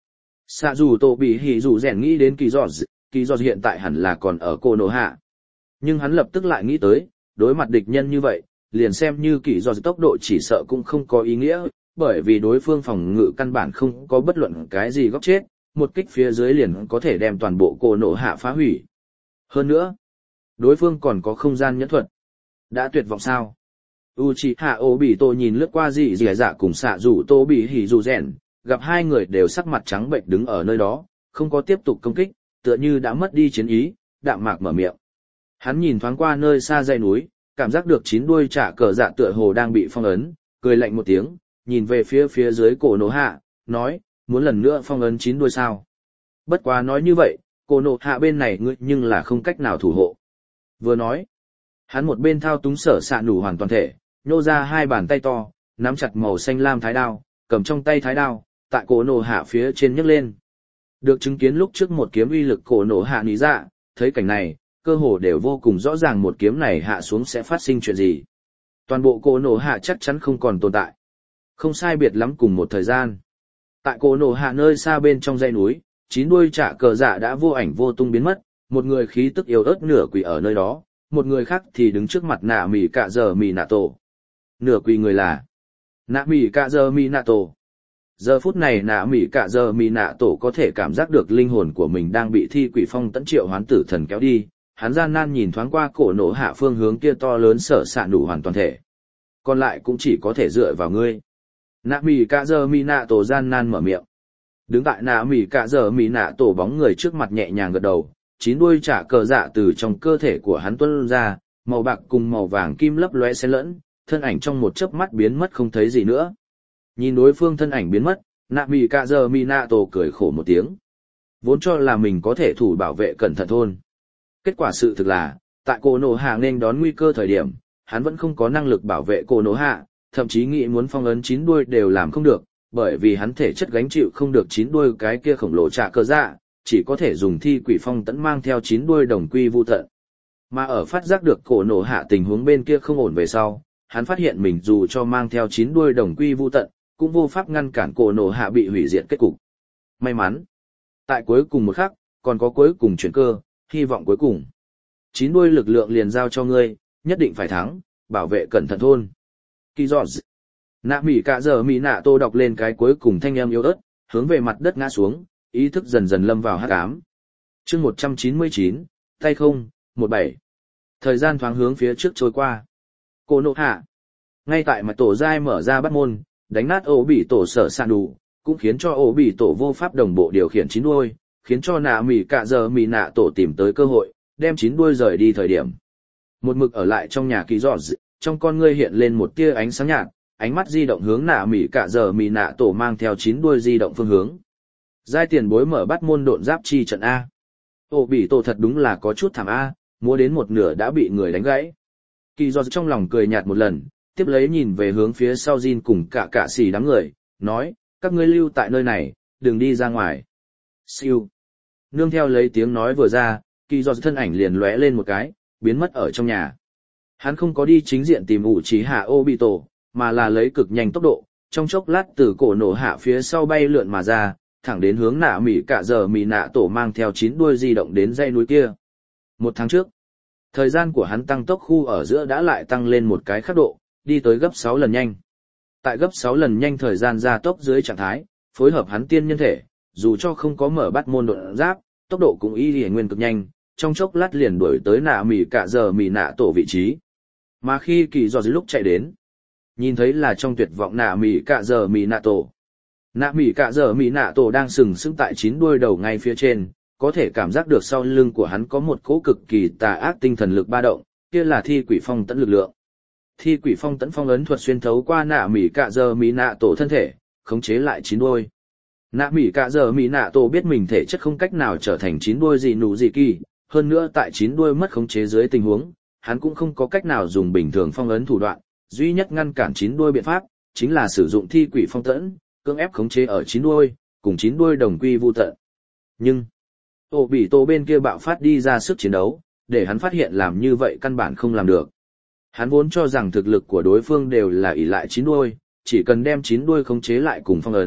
Xạ dù tổ bị hỉ dù rèn nghĩ đến kỳ giọt, kỳ giọt hiện tại hẳn là còn ở cô nổ hạ. Nhưng hắn lập tức lại nghĩ tới, đối mặt địch nhân như vậy, liền xem như kỳ giọt tốc độ chỉ sợ cũng không có ý nghĩa, bởi vì đối phương phòng ngự căn bản không có bất luận cái gì góc chết, một kích phía dưới liền có thể đem toàn bộ cô nổ hạ phá hủy. Hơn nữa, đối phương còn có không gian nhẫn thuật. Đã tuyệt vọng sao? Uchiha Obito nhìn lướt qua dị dị dạ cùng xạ rủ tô bị hỉ dù rèn, gặp hai người đều sắc mặt trắng bệnh đứng ở nơi đó, không có tiếp tục công kích, tựa như đã mất đi chiến ý, đạm mạc mở miệng. Hắn nhìn thoáng qua nơi xa dãy núi, cảm giác được chín đuôi trả cờ dạ tựa hồ đang bị phong ấn, cười lạnh một tiếng, nhìn về phía phía dưới cổ nổ hạ, nói, muốn lần nữa phong ấn chín đuôi sao. Bất quá nói như vậy, cổ nổ hạ bên này ngươi nhưng là không cách nào thủ hộ. Vừa nói, hắn một bên thao túng sở xạ nủ hoàn toàn thể, nhô ra hai bàn tay to, nắm chặt màu xanh lam thái đao, cầm trong tay thái đao, tại cổ nổ hạ phía trên nhấc lên. Được chứng kiến lúc trước một kiếm uy lực cổ nổ hạ ní dạ, thấy cảnh này, cơ hồ đều vô cùng rõ ràng một kiếm này hạ xuống sẽ phát sinh chuyện gì. Toàn bộ cổ nổ hạ chắc chắn không còn tồn tại. Không sai biệt lắm cùng một thời gian. Tại cổ nổ hạ nơi xa bên trong dãy núi, chín đuôi trả cờ dạ đã vô ảnh vô tung biến mất, một người khí tức yếu ớt nửa quỳ ở nơi đó, một người khác thì đứng trước mặt nạ mỉ cạ giờ mỉ nạ tổ. Nửa quỳ người là nạ mỉ cạ giờ mỉ nạ tổ. Giờ phút này nạ mỉ cạ giờ mỉ nạ tổ có thể cảm giác được linh hồn của mình đang bị thi quỷ phong tẫn triệu hoán tử thần kéo đi, hắn gian nan nhìn thoáng qua cổ nổ hạ phương hướng kia to lớn sở xạ nụ hoàn toàn thể. Còn lại cũng chỉ có thể dựa vào ngươi. Nạ mỉ cạ giờ mỉ nạ tổ gian nan mở miệng. Đứng tại nạ mỉ cạ giờ mỉ nạ tổ bóng người trước mặt nhẹ nhàng gật đầu, chín đuôi trả cờ dạ từ trong cơ thể của hắn tuôn ra, màu bạc cùng màu vàng kim lấp lóe xen lẫn, thân ảnh trong một chớp mắt biến mất không thấy gì nữa. Nhìn đối phương thân ảnh biến mất, nạ mỉ cạ giờ mỉ nạ tổ cười khổ một tiếng. Vốn cho là mình có thể thủ bảo vệ cẩn thận thôn. Kết quả sự thực là, tại cổ nổ hạ nên đón nguy cơ thời điểm, hắn vẫn không có năng lực bảo vệ cổ nổ hạ, thậm chí nghĩ muốn phong ấn chín đuôi đều làm không được, bởi vì hắn thể chất gánh chịu không được chín đuôi cái kia khổng lồ trả cờ dạ, chỉ có thể dùng thi quỷ phong tẫn mang theo chín đuôi đồng quy vu tận. Mà ở phát giác được cổ nổ hạ tình huống bên kia không ổn về sau, hắn phát hiện mình dù cho mang theo chín đuôi đồng quy vu tận, cũng vô pháp ngăn cản cổ nổ hạ bị hủy diệt kết cục. May mắn, tại cuối cùng một khắc, còn có cuối cùng chuyển cơ, hy vọng cuối cùng. Chín đuôi lực lượng liền giao cho ngươi, nhất định phải thắng, bảo vệ cẩn thận thôn. Kỳ giọt. Nạ mỉ cạ giờ mỉ nạ tô đọc lên cái cuối cùng thanh âm yếu ớt, hướng về mặt đất ngã xuống, ý thức dần dần lâm vào hắc ám. Chương một trăm chín mươi chín, tay không, một bảy. Thời gian thoáng hướng phía trước trôi qua. Cổ nổ hạ. Ngay tại mặt tổ giai mở ra bắt môn, đánh nát ổ bị tổ sở sạn đủ, cũng khiến cho ổ bị tổ vô pháp đồng bộ điều khiển chín đuôi, khiến cho nạ mỉ cạ giờ mỉ nạ tổ tìm tới cơ hội, đem chín đuôi rời đi thời điểm. Một mực ở lại trong nhà kỳ giọt, trong con ngươi hiện lên một tia ánh sáng nhạt, ánh mắt di động hướng nạ mỉ cạ giờ mỉ nạ tổ mang theo chín đuôi di động phương hướng. Giai tiền bối mở bắt môn độn giáp chi trận A. Ổ bị tổ thật đúng là có chút thảm A, múa đến một nửa đã bị người đánh gãy. Kỳ giọt trong lòng cười nhạt một lần, tiếp lấy nhìn về hướng phía sau Jin cùng cả cả xì đám người, nói, các ngươi lưu tại nơi này, đừng đi ra ngoài. Siêu. Nương theo lấy tiếng nói vừa ra, kỳ giọt thân ảnh liền lóe lên một cái, biến mất ở trong nhà. Hắn không có đi chính diện tìm Uchiha Obito, mà là lấy cực nhanh tốc độ, trong chốc lát từ cổ nổ hạ phía sau bay lượn mà ra, thẳng đến hướng nạ mỉ cạ giờ mỉ nạ tổ mang theo chín đuôi di động đến dãy núi kia. Một tháng trước, thời gian của hắn tăng tốc khu ở giữa đã lại tăng lên một cái khắc độ, đi tới gấp sáu lần nhanh. Tại gấp sáu lần nhanh thời gian gia tốc dưới trạng thái, phối hợp hắn tiên nhân thể, dù cho không có mở bắt môn độn giáp, tốc độ cũng y lìa nguyên cực nhanh, trong chốc lát liền đuổi tới nạ mỉ cạ giờ mỉ nạ tổ vị trí. Mà khi kỳ giọt lúc chạy đến, nhìn thấy là trong tuyệt vọng nạ mỉ cạ giờ mỉ nạ tổ. Nạ mỉ cạ giờ mỉ nạ tổ đang sừng sững tại chín đuôi đầu ngay phía trên, có thể cảm giác được sau lưng của hắn có một cỗ cực kỳ tà ác tinh thần lực ba động, kia là thi quỷ phong tẫn lực lượng. Thi quỷ phong tẫn phong ấn thuật xuyên thấu qua nạ mỉ cạ giờ mỉ nạ tổ thân thể, khống chế lại chín đuôi. Nạ mỉ cạ giờ mỉ nạ tổ biết mình thể chất không cách nào trở thành chín đuôi gì nụ gì kỳ, hơn nữa tại chín đuôi mất khống chế dưới tình huống, hắn cũng không có cách nào dùng bình thường phong ấn thủ đoạn, duy nhất ngăn cản chín đuôi biện pháp, chính là sử dụng thi quỷ phong tẫn, cưỡng ép khống chế ở chín đuôi, cùng chín đuôi đồng quy vu tận. Nhưng, ổ bị tổ bên kia bạo phát đi ra sức chiến đấu, để hắn phát hiện làm như vậy căn bản không làm được. Hắn vốn cho rằng thực lực của đối phương đều là ỷ lại chín đuôi, chỉ cần đem chín đuôi khống chế lại cùng phong ấn,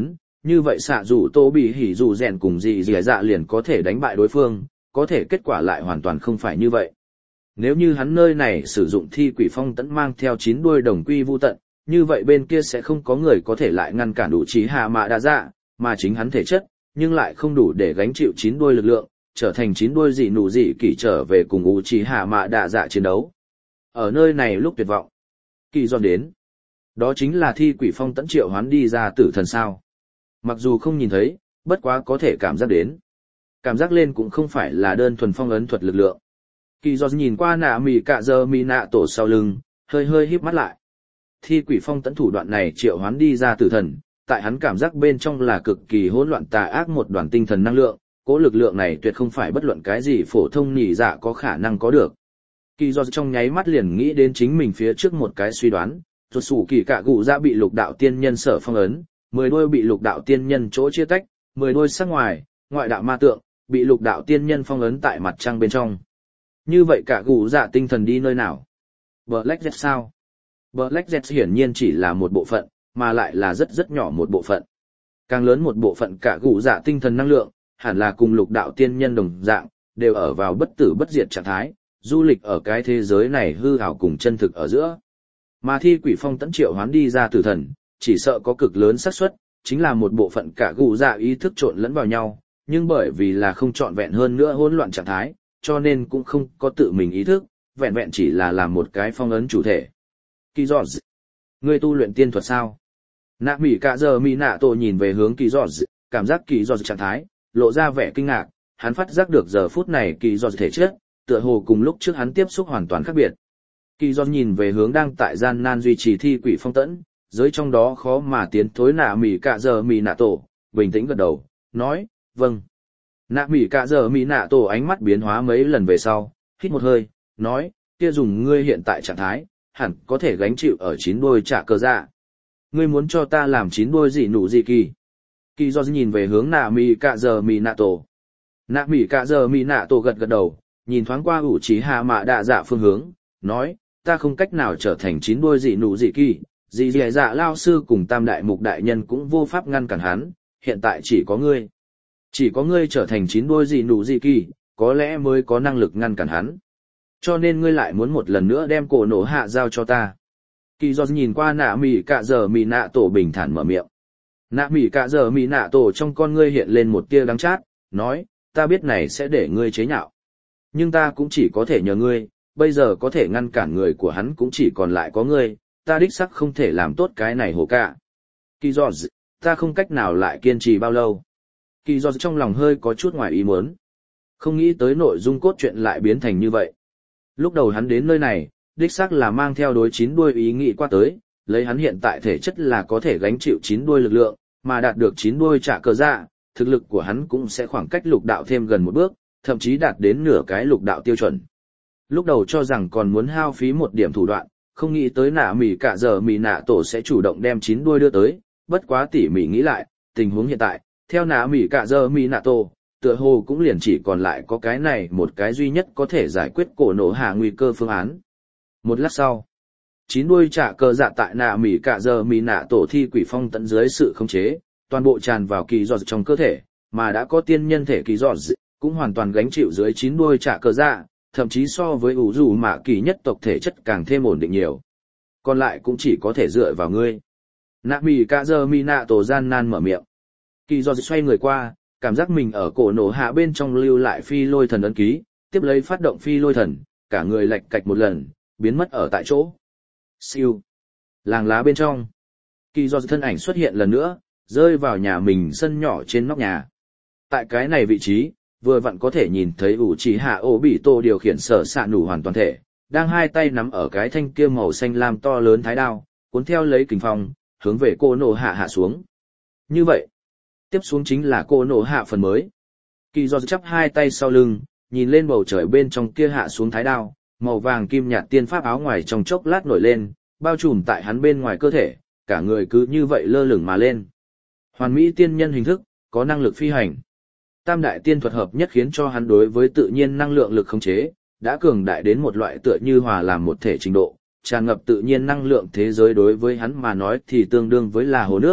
Như vậy xạ dù tô bị hỉ dù rèn cùng dị dị dạ liền có thể đánh bại đối phương, có thể kết quả lại hoàn toàn không phải như vậy. Nếu như hắn nơi này sử dụng thi quỷ phong tẫn mang theo chín đuôi đồng quy vu tận, như vậy bên kia sẽ không có người có thể lại ngăn cản đủ trí hạ mạ đa dạ, mà chính hắn thể chất, nhưng lại không đủ để gánh chịu chín đuôi lực lượng, trở thành chín đuôi dị nụ dị kỳ trở về cùng ủ trí hạ mạ đa dạ chiến đấu. Ở nơi này lúc tuyệt vọng, kỳ giòn đến. Đó chính là thi quỷ phong tẫn triệu hoán đi ra tử thần sao. Mặc dù không nhìn thấy, bất quá có thể cảm giác đến. Cảm giác lên cũng không phải là đơn thuần phong ấn thuật lực lượng. Kỳ giòn nhìn qua nạ mì cạ giờ mì nạ tổ sau lưng, hơi hơi híp mắt lại. Thi quỷ phong tẫn thủ đoạn này triệu hoán đi ra tử thần, tại hắn cảm giác bên trong là cực kỳ hỗn loạn tà ác một đoàn tinh thần năng lượng, cố lực lượng này tuyệt không phải bất luận cái gì phổ thông nhị dạ có khả năng có được. Kỳ do trong nháy mắt liền nghĩ đến chính mình phía trước một cái suy đoán, ruột sủ kỳ cạ gụ dạ bị lục đạo tiên nhân sở phong ấn, mười đôi bị lục đạo tiên nhân chỗ chia tách, mười đôi sắc ngoài, ngoại đạo ma tượng, bị lục đạo tiên nhân phong ấn tại mặt trăng bên trong. Như vậy cạ gụ dạ tinh thần đi nơi nào? Black Jet sao? Black Jet hiển nhiên chỉ là một bộ phận, mà lại là rất rất nhỏ một bộ phận. Càng lớn một bộ phận cạ gụ dạ tinh thần năng lượng, hẳn là cùng lục đạo tiên nhân đồng dạng, đều ở vào bất tử bất diệt trạng thái, du lịch ở cái thế giới này hư ảo cùng chân thực ở giữa. Mà thi quỷ phong tẫn triệu hoán đi ra tử thần, chỉ sợ có cực lớn xác suất, chính là một bộ phận cả gù dạ ý thức trộn lẫn vào nhau, nhưng bởi vì là không trọn vẹn hơn nữa hỗn loạn trạng thái, cho nên cũng không có tự mình ý thức, vẹn vẹn chỉ là làm một cái phong ấn chủ thể. Kỳ giọt, ngươi tu luyện tiên thuật sao? Nạ mỉ cả giờ mỉ nạ tổ nhìn về hướng kỳ giọt, cảm giác kỳ giọt trạng thái, lộ ra vẻ kinh ngạc, hắn phát giác được giờ phút này kỳ giọt thể chất, tựa hồ cùng lúc trước hắn tiếp xúc hoàn toàn khác biệt. Kỳ giọt nhìn về hướng đang tại gian nan duy trì thi quỷ phong tẫn, giới trong đó khó mà tiến thối nạ mỉ cả giờ mỉ nạ tổ, bình tĩnh gật đầu, nói, vâng. Nạ mỉ cả giờ mỉ nạ tổ ánh mắt biến hóa mấy lần về sau, hít một hơi, nói, kia dùng ngươi hiện tại trạng thái, hẳn có thể gánh chịu ở chín đôi trả cờ dạ. Ngươi muốn cho ta làm chín đôi gì nụ gì kỳ? Kỳ giọt nhìn về hướng nạ mỉ cả giờ mỉ nạ tổ. Nạ mỉ cả giờ mỉ nạ tổ gật gật đầu, nhìn thoáng qua ủ trí hạ mạ đạ dạ phương hướng, nói, ta không cách nào trở thành chín đôi dị nụ dị kỳ, dị dị dạ lao sư cùng tam đại mục đại nhân cũng vô pháp ngăn cản hắn, hiện tại chỉ có ngươi. Chỉ có ngươi trở thành chín đôi dị nụ dị kỳ, có lẽ mới có năng lực ngăn cản hắn. Cho nên ngươi lại muốn một lần nữa đem cổ nổ hạ giao cho ta. Kỳ do nhìn qua nạ mỉ cả giờ mỉ nạ tổ bình thản mở miệng. Nạ mỉ cả giờ mỉ nạ tổ trong con ngươi hiện lên một tia đắng chát, nói, ta biết này sẽ để ngươi chế nhạo. Nhưng ta cũng chỉ có thể nhờ ngươi, bây giờ có thể ngăn cản người của hắn cũng chỉ còn lại có ngươi, ta đích sắc không thể làm tốt cái này hồ cả. Kỳ giọt, ta không cách nào lại kiên trì bao lâu. Kỳ giọt trong lòng hơi có chút ngoài ý muốn. Không nghĩ tới nội dung cốt truyện lại biến thành như vậy. Lúc đầu hắn đến nơi này, đích xác là mang theo đối chín đuôi ý nghĩ qua tới, lấy hắn hiện tại thể chất là có thể gánh chịu chín đuôi lực lượng, mà đạt được chín đuôi trả cờ dạ, thực lực của hắn cũng sẽ khoảng cách lục đạo thêm gần một bước, thậm chí đạt đến nửa cái lục đạo tiêu chuẩn. Lúc đầu cho rằng còn muốn hao phí một điểm thủ đoạn, không nghĩ tới nạ mỉ cả giờ mỉ nạ tổ sẽ chủ động đem chín đuôi đưa tới, bất quá tỉ mỉ nghĩ lại, tình huống hiện tại, theo nạ mỉ cả giờ mỉ nạ tổ, tựa hồ cũng liền chỉ còn lại có cái này một cái duy nhất có thể giải quyết cổ nổ hạ nguy cơ phương án. Một lát sau, chín đuôi trả cờ dạ tại nạ mỉ cả giờ mỉ nạ tổ thi quỷ phong tận dưới sự khống chế, toàn bộ tràn vào kỳ giọt trong cơ thể, mà đã có tiên nhân thể kỳ giọt cũng hoàn toàn gánh chịu dưới chín đuôi trả cờ dạ, thậm chí so với ủ rủ mạ kỳ nhất tộc thể chất càng thêm ổn định nhiều. Còn lại cũng chỉ có thể dựa vào ngươi. Nạ mỉ cả giờ mỉ nạ tổ gian nan mở miệng. Kỳ giọt xoay người qua, cảm giác mình ở cổ nổ hạ bên trong lưu lại phi lôi thần ấn ký, tiếp lấy phát động phi lôi thần, cả người lạch cạch một lần, biến mất ở tại chỗ. Siêu. Làng lá bên trong. Kỳ giọt thân ảnh xuất hiện lần nữa, rơi vào nhà mình sân nhỏ trên nóc nhà. Tại cái này vị trí, vừa vặn có thể nhìn thấy ủ trì hạ ổ bị tổ điều khiển sở xạ nủ hoàn toàn thể, đang hai tay nắm ở cái thanh kia màu xanh lam to lớn thái đao, cuốn theo lấy kình phong, hướng về cô nổ hạ hạ xuống. Như vậy, tiếp xuống chính là cô nổ hạ phần mới. Kỳ do chắp hai tay sau lưng, nhìn lên bầu trời bên trong kia hạ xuống thái đao, màu vàng kim nhạt tiên pháp áo ngoài trong chốc lát nổi lên, bao trùm tại hắn bên ngoài cơ thể, cả người cứ như vậy lơ lửng mà lên. Hoàn mỹ tiên nhân hình thức, có năng lực phi hành. Tam đại tiên thuật hợp nhất khiến cho hắn đối với tự nhiên năng lượng lực khống chế, đã cường đại đến một loại tựa như hòa làm một thể trình độ, tràn ngập tự nhiên năng lượng thế giới đối với hắn mà nói thì tương đương với là hồ nước,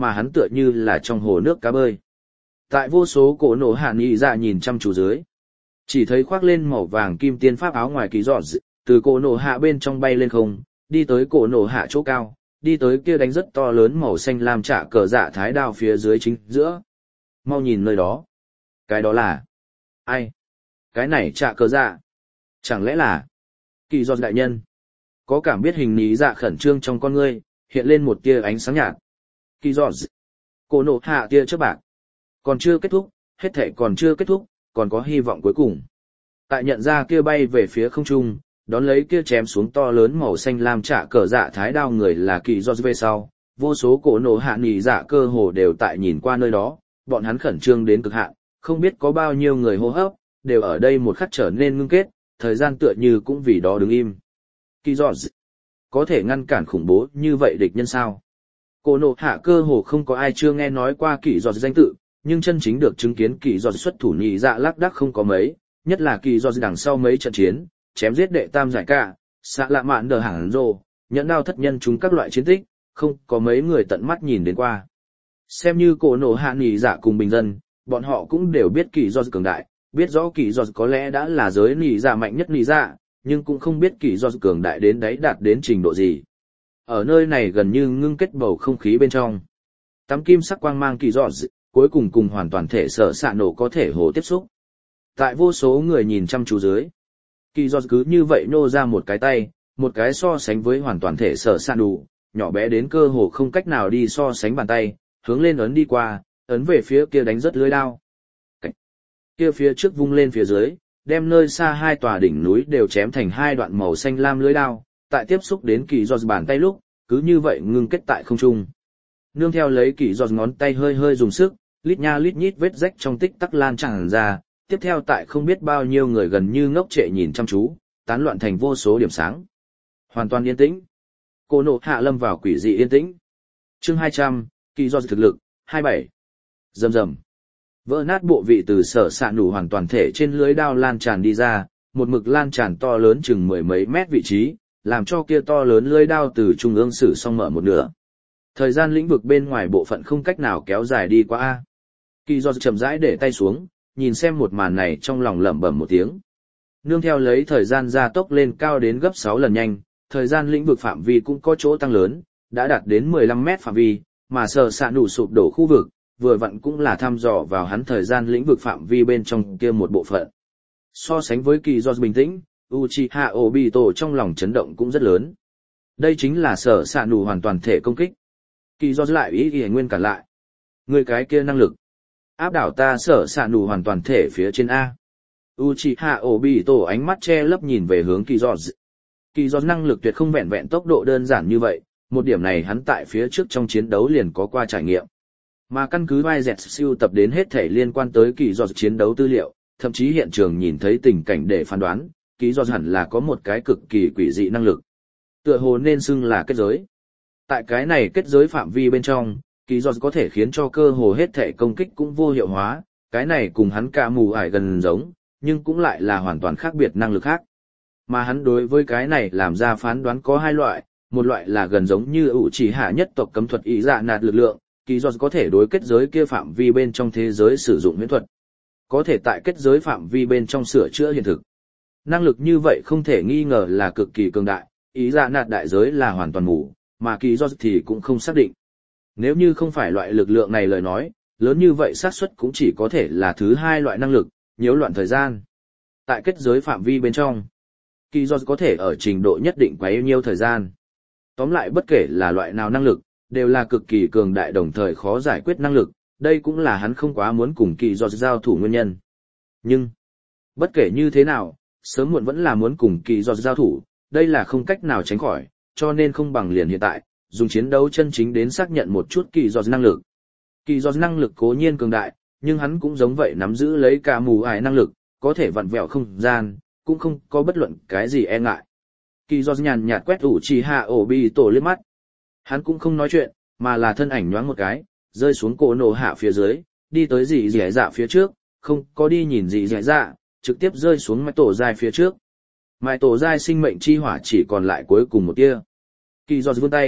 mà hắn tựa như là trong hồ nước cá bơi. Tại vô số cổ nổ hạ nghị dạ nhìn chăm chú dưới, chỉ thấy khoác lên màu vàng kim tiên pháp áo ngoài kỳ giọt, từ cổ nổ hạ bên trong bay lên không, đi tới cổ nổ hạ chỗ cao, đi tới kia đánh rất to lớn màu xanh lam trả cờ dạ thái đao phía dưới chính giữa. Mau nhìn nơi đó. Cái đó là... ai? Cái này trả cờ dạ. Chẳng lẽ là... kỳ giọt đại nhân? Có cảm biết hình ní dạ khẩn trương trong con ngươi, hiện lên một tia ánh sáng nhạt. Kỳ giọt. Cổ nổ hạ tia chớp bạc. Còn chưa kết thúc, hết thể còn chưa kết thúc, còn có hy vọng cuối cùng. Tại nhận ra kia bay về phía không trung, đón lấy kia chém xuống to lớn màu xanh lam trả cờ dạ thái đao người là kỳ do về sau, vô số cổ nổ hạ nỉ dạ cơ hồ đều tại nhìn qua nơi đó, bọn hắn khẩn trương đến cực hạn, không biết có bao nhiêu người hô hấp, đều ở đây một khắc trở nên ngưng kết, thời gian tựa như cũng vì đó đứng im. Kỳ do có thể ngăn cản khủng bố như vậy địch nhân sao? Cổ nổ hạ cơ hồ không có ai chưa nghe nói qua kỳ do danh tự, nhưng chân chính được chứng kiến kỳ do xuất thủ nỉ dạ lác đác không có mấy, nhất là kỳ do đằng sau mấy trận chiến, chém giết đệ tam giải cả, xạ lạ mạn đờ hẳn rồ, nhẫn đao thất nhân chúng các loại chiến tích, không có mấy người tận mắt nhìn đến qua. Xem như cổ nổ hạ nỉ dạ cùng bình dân, bọn họ cũng đều biết kỳ do cường đại, biết rõ kỳ do có lẽ đã là giới nỉ dạ mạnh nhất nỉ dạ, nhưng cũng không biết kỳ do cường đại đến đấy đạt đến trình độ gì. Ở nơi này gần như ngưng kết bầu không khí bên trong. Tắm kim sắc quang mang kỳ do cuối cùng cùng hoàn toàn thể sở xạ nổ có thể hồ tiếp xúc. Tại vô số người nhìn chăm chú dưới, kỳ do cứ như vậy nô ra một cái tay, một cái so sánh với hoàn toàn thể sở xạ nổ, nhỏ bé đến cơ hồ không cách nào đi so sánh bàn tay, hướng lên ấn đi qua, ấn về phía kia đánh rất lưới đao. Cảnh kia phía trước vung lên phía dưới, đem nơi xa hai tòa đỉnh núi đều chém thành hai đoạn màu xanh lam lưới đao, tại tiếp xúc đến kỳ do bàn tay lúc, cứ như vậy ngưng kết tại không trung. Nương theo lấy kỳ do ngón tay hơi hơi dùng sức, lít nha lít nhít vết rách trong tích tắc lan tràn ra, tiếp theo tại không biết bao nhiêu người gần như ngốc trệ nhìn chăm chú, tán loạn thành vô số điểm sáng. Hoàn toàn yên tĩnh. Cổ nổ hạ lâm vào quỷ dị yên tĩnh. Chương hai trăm, kỳ do thực lực, hai mươi bảy. Rầm rầm. Vỡ nát bộ vị từ sở xạ nủ hoàn toàn thể trên lưới đao lan tràn đi ra, một mực lan tràn to lớn chừng mười mấy mét vị trí, làm cho kia to lớn lưới đao từ trung ương sử song mở một nửa. Thời gian lĩnh vực bên ngoài bộ phận không cách nào kéo dài đi qua a. Kỳ do chậm rãi để tay xuống, nhìn xem một màn này trong lòng lẩm bẩm một tiếng. Nương theo lấy thời gian gia tốc lên cao đến gấp sáu lần nhanh, thời gian lĩnh vực phạm vi cũng có chỗ tăng lớn, đã đạt đến mười lăm mét phạm vi, mà sở xạ nủ sụp đổ khu vực, vừa vặn cũng là thăm dò vào hắn thời gian lĩnh vực phạm vi bên trong kia một bộ phận. So sánh với kỳ do bình tĩnh, Uchiha Obito trong lòng chấn động cũng rất lớn. Đây chính là sở xạ nủ hoàn toàn thể công kích. Kỳ do lại ý ý nguyên cản lại. Người cái kia năng lực áp đảo ta sở xạ nủ hoàn toàn thể phía trên A. Uchiha Obito ánh mắt che lấp nhìn về hướng kỳ do. Kỳ do năng lực tuyệt không vẹn vẹn tốc độ đơn giản như vậy, một điểm này hắn tại phía trước trong chiến đấu liền có qua trải nghiệm. Mà căn cứ vai dẹt siêu tập đến hết thể liên quan tới kỳ do chiến đấu tư liệu, thậm chí hiện trường nhìn thấy tình cảnh để phán đoán, kỳ do hẳn là có một cái cực kỳ quỷ dị năng lực. Tựa hồ nên xưng là kết giới. Tại cái này kết giới phạm vi bên trong, kỳ do có thể khiến cho cơ hồ hết thể công kích cũng vô hiệu hóa, cái này cùng hắn cả mù ải gần giống, nhưng cũng lại là hoàn toàn khác biệt năng lực khác. Mà hắn đối với cái này làm ra phán đoán có hai loại, một loại là gần giống như ủ chỉ hạ nhất tộc cấm thuật ý dạ nạt lực lượng, kỳ do có thể đối kết giới kia phạm vi bên trong thế giới sử dụng huyễn thuật. Có thể tại kết giới phạm vi bên trong sửa chữa hiện thực. Năng lực như vậy không thể nghi ngờ là cực kỳ cường đại, ý dạ nạt đại giới là hoàn toàn mù, mà kỳ do thì cũng không xác định. Nếu như không phải loại lực lượng này lời nói, lớn như vậy xác suất cũng chỉ có thể là thứ hai loại năng lực, nhiễu loạn thời gian. Tại kết giới phạm vi bên trong, kỳ do có thể ở trình độ nhất định quấy nhiêu thời gian. Tóm lại bất kể là loại nào năng lực, đều là cực kỳ cường đại đồng thời khó giải quyết năng lực, đây cũng là hắn không quá muốn cùng kỳ do giao thủ nguyên nhân. Nhưng, bất kể như thế nào, sớm muộn vẫn là muốn cùng kỳ do giao thủ, đây là không cách nào tránh khỏi, cho nên không bằng liền hiện tại, dùng chiến đấu chân chính đến xác nhận một chút kỳ do năng lực. Kỳ do năng lực cố nhiên cường đại, nhưng hắn cũng giống vậy nắm giữ lấy cả mù ải năng lực, có thể vặn vẹo không gian, cũng không có bất luận cái gì e ngại. Kỳ do nhàn nhạt quét Uchiha Obito liếc mắt. Hắn cũng không nói chuyện, mà là thân ảnh nhoáng một cái, rơi xuống cổ nổ hạ phía dưới, đi tới dị dẻ dạ phía trước, không có đi nhìn dị dẻ dạ, trực tiếp rơi xuống mái tổ dai phía trước. Mái tổ dai sinh mệnh chi hỏa chỉ còn lại cuối cùng một tia. Kỳ do vươn tay,